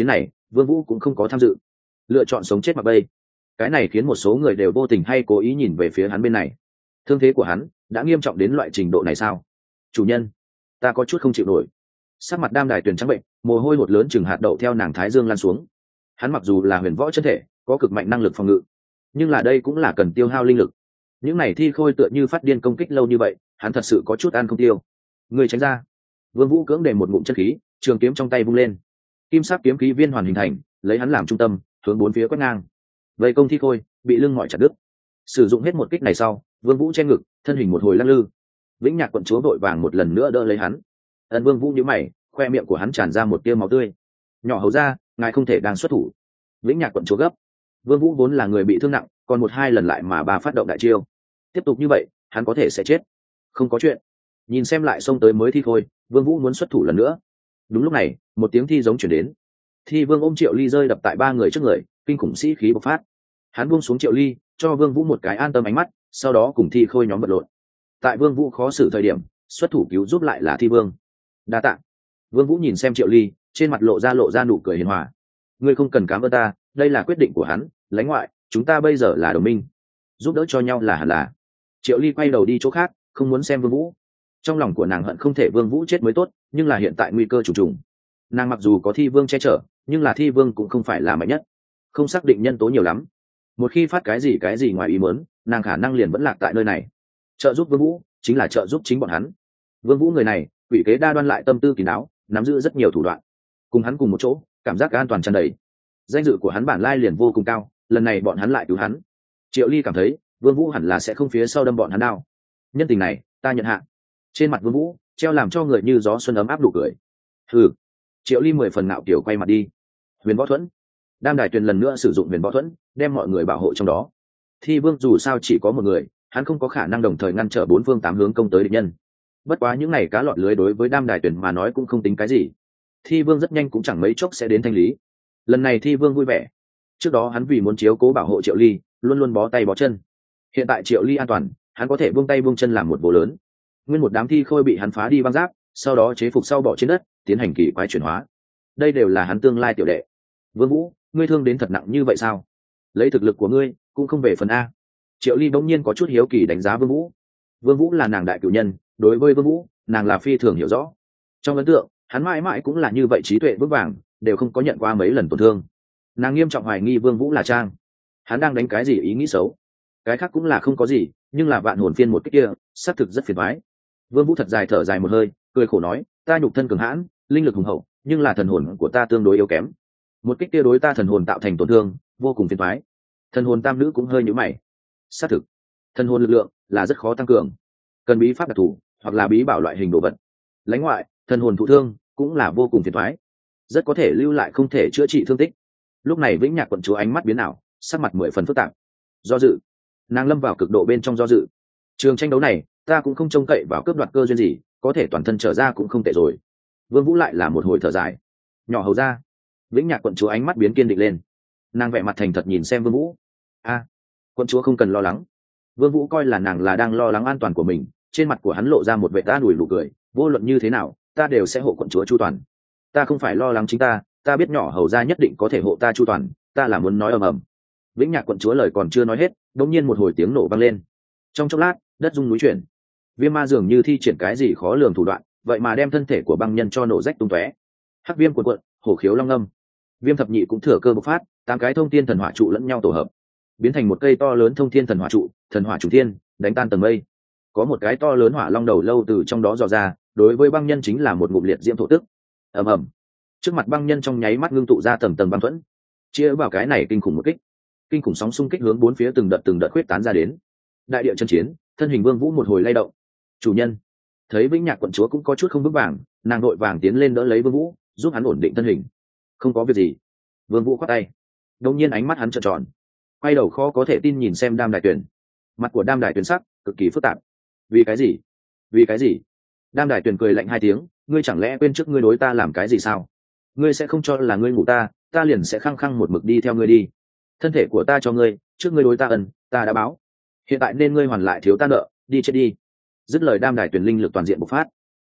Vương Vũ cũng không có tham dự, lựa chọn sống chết mặc bay. Cái này khiến một số người đều vô tình hay cố ý nhìn về phía hắn bên này. Thương thế của hắn đã nghiêm trọng đến loại trình độ này sao? Chủ nhân, ta có chút không chịu nổi. Sắc mặt Đam Đài Tuyền trắng bệnh, mồ hôi hột lớn chừng hạt đậu theo nàng thái dương lan xuống. Hắn mặc dù là huyền võ chân thể, có cực mạnh năng lực phòng ngự, nhưng là đây cũng là cần tiêu hao linh lực. Những này thi khôi tựa như phát điên công kích lâu như vậy, hắn thật sự có chút ăn không tiêu. Người tránh ra. Vương Vũ cưỡng để một ngụm chân khí, trường kiếm trong tay vung lên, kim sắc kiếm khí viên hoàn hình thành, lấy hắn làm trung tâm, hướng bốn phía quét ngang. Vây công thi khôi bị lưng mỏi chặt đứt. Sử dụng hết một kích này sau, Vương Vũ che ngực, thân hình một hồi lắc lư. Vĩnh Nhạc quận chúa vội vàng một lần nữa đỡ lấy hắn. Ân Vương Vũ nhíu mày, khoe miệng của hắn tràn ra một tia máu tươi. Nhỏ hầu ra, ngài không thể đang xuất thủ. Vĩnh Nhạc quận chúa gấp. Vương Vũ vốn là người bị thương nặng, còn một hai lần lại mà bà phát động đại chiêu. Tiếp tục như vậy, hắn có thể sẽ chết. Không có chuyện. Nhìn xem lại xông tới mới thi khôi, Vương Vũ muốn xuất thủ lần nữa. Đúng lúc này, một tiếng thi giống truyền đến. Thi Vương ôm Triệu Ly rơi đập tại ba người trước người, kinh khủng sĩ khí bộc phát. Hắn buông xuống Triệu Ly, cho Vương Vũ một cái an tâm ánh mắt, sau đó cùng thi khôi nhóm vật lộn. Tại Vương Vũ khó xử thời điểm, xuất thủ cứu giúp lại là Thi Vương. Đa tạ. Vương Vũ nhìn xem Triệu Ly, trên mặt lộ ra nụ cười hiền hòa. Ngươi không cần cảm ơn ta, đây là quyết định của hắn, lãnh ngoại, chúng ta bây giờ là đồng minh, giúp đỡ cho nhau là hẳn là. Triệu Ly quay đầu đi chỗ khác, không muốn xem Vương Vũ. Trong lòng của nàng hận không thể Vương Vũ chết mới tốt, nhưng là hiện tại nguy cơ trùng trùng. Nàng mặc dù có Thi Vương che chở, nhưng là Thi Vương cũng không phải là mạnh nhất, không xác định nhân tố nhiều lắm. Một khi phát cái gì ngoài ý muốn, nàng khả năng liền vẫn lạc tại nơi này. Trợ giúp Vương Vũ chính là trợ giúp chính bọn hắn. Vương Vũ người này, quỷ kế đa đoan lại tâm tư kín đáo, nắm giữ rất nhiều thủ đoạn. Cùng hắn cùng một chỗ, cảm giác an toàn tràn đầy. Danh dự của hắn bản lai liền vô cùng cao, lần này bọn hắn lại cứu hắn. Triệu Ly cảm thấy, Vương Vũ hẳn là sẽ không phía sau đâm bọn hắn đao. Nhân tình này, ta nhận hạ. Trên mặt Vương Vũ treo làm cho người như gió xuân ấm áp đủ cười. Hừ. Triệu Ly 10 phần ngạo kiểu quay mặt đi. Huyền Võ Thuẫn. Đam Đài Tuyền lần nữa sử dụng Huyền Võ Thuẫn, đem mọi người bảo hộ trong đó. Thi Vương dù sao chỉ có một người, hắn không có khả năng đồng thời ngăn trở bốn phương tám hướng công tới địch nhân. Bất quá những này cá lọt lưới đối với Đam Đài Tuyền mà nói cũng không tính cái gì. Thi Vương rất nhanh cũng chẳng mấy chốc sẽ đến thanh lý. Lần này Thi Vương vui vẻ. Trước đó hắn vì muốn chiếu cố bảo hộ Triệu Ly, luôn luôn bó tay bó chân. Hiện tại Triệu Ly an toàn, hắn có thể buông tay buông chân làm một vụ lớn. Nguyên một đám thi khôi bị hắn phá đi băng giáp, sau đó chế phục sau bỏ trên đất, tiến hành kỳ quái chuyển hóa. Đây đều là hắn tương lai tiểu đệ. Vương Vũ, ngươi thương đến thật nặng như vậy sao? Lấy thực lực của ngươi, cũng không về phần a. Triệu Ly bỗng nhiên có chút hiếu kỳ đánh giá Vương Vũ. Vương Vũ là nàng đại cửu nhân, đối với Vương Vũ, nàng là phi thường hiểu rõ. Trong ấn tượng, hắn mãi mãi cũng là như vậy, trí tuệ vững vàng, đều không có nhận qua mấy lần tổn thương. Nàng nghiêm trọng hoài nghi Vương Vũ là trang. Hắn đang đánh cái gì ý nghĩ xấu? Cái khác cũng là không có gì, nhưng là vạn hồn phiên một cái kia, xác thực rất phiền toái. Vương Vũ thật dài thở dài một hơi, cười khổ nói, ta nhục thân cường hãn, linh lực hùng hậu, nhưng là thần hồn của ta tương đối yếu kém. Một kích kia đối ta thần hồn tạo thành tổn thương, vô cùng phiền toái. Thần hồn tam nữ cũng hơi nhíu mày. Xác thực, thần hồn lực lượng là rất khó tăng cường, cần bí pháp đặc thù hoặc là bí bảo loại hình đồ vật. Lãnh ngoại, thần hồn thụ thương cũng là vô cùng phiền toái, rất có thể lưu lại không thể chữa trị thương tích. Lúc này Vĩnh Nhạc quận chúa ánh mắt biến ảo, sắc mặt 10 phần phức tạp. Do dự, nàng lâm vào cực độ bên trong do dự. Trường tranh đấu này, ta cũng không trông cậy vào cướp đoạt cơ duyên gì, có thể toàn thân trở ra cũng không tệ rồi. Vương Vũ lại là một hồi thở dài. Nhỏ hầu ra. Vĩnh Nhạc quận chúa ánh mắt biến kiên định lên. Nàng vẻ mặt thành thật nhìn xem Vương Vũ. A, quận chúa không cần lo lắng. Vương Vũ coi là nàng là đang lo lắng an toàn của mình, trên mặt của hắn lộ ra một vẻ ta đùi nụ cười. Vô luận như thế nào, ta đều sẽ hộ quận chúa chu toàn. Ta không phải lo lắng chính ta biết nhỏ hầu ra nhất định có thể hộ ta chu toàn, ta là muốn nói ầm ầm. Vĩnh Nhạc quận chúa lời còn chưa nói hết, đột nhiên một hồi tiếng nổ vang lên. Trong chốc lát, đất rung núi chuyển. Viêm ma dường như thi triển cái gì khó lường thủ đoạn, vậy mà đem thân thể của băng nhân cho nổ rách tung tóe. Hắc viêm cuộn cuộn, hổ khiếu long âm. Viêm thập nhị cũng thừa cơ bộc phát, 8 cái thông thiên thần hỏa trụ lẫn nhau tổ hợp, biến thành một cây to lớn thông thiên thần hỏa trụ, thần hỏa chủ thiên, đánh tan tầng mây. Có một cái to lớn hỏa long đầu lâu từ trong đó dò ra, đối với băng nhân chính là một ngụm liệt diễm thổ tức. Ầm ầm. Trước mặt băng nhân trong nháy mắt ngưng tụ ra tầng tầng băng thuẫn, chia vào cái này kinh khủng một kích. Kinh khủng sóng xung kích hướng bốn phía từng đợt khuyết tán ra đến. Đại địa chân chiến, thân hình Vương Vũ một hồi lay động. Chủ nhân. Thấy Vĩnh Nhạc quận chúa cũng có chút không vững vàng, nàng đội vàng tiến lên đỡ lấy Vương Vũ, giúp hắn ổn định thân hình. Không có việc gì. Vương Vũ khoát tay. Đột nhiên ánh mắt hắn trợn tròn, quay đầu khó có thể tin nhìn xem Đam Đài Tuyền. Mặt của Đam Đài Tuyền sắc cực kỳ phức tạp. Vì cái gì? Vì cái gì? Đam Đài Tuyền cười lạnh 2 tiếng, ngươi chẳng lẽ quên trước ngươi đối ta làm cái gì sao? Ngươi sẽ không cho là ngươi ngủ ta liền sẽ khăng khăng một mực đi theo ngươi đi. Thân thể của ta cho ngươi, trước ngươi đối ta ân, ta đã báo. Hiện tại nên ngươi hoàn lại thiếu ta nợ, đi chết đi. Dứt lời Đam Đài Tuyền linh lực toàn diện bộc phát.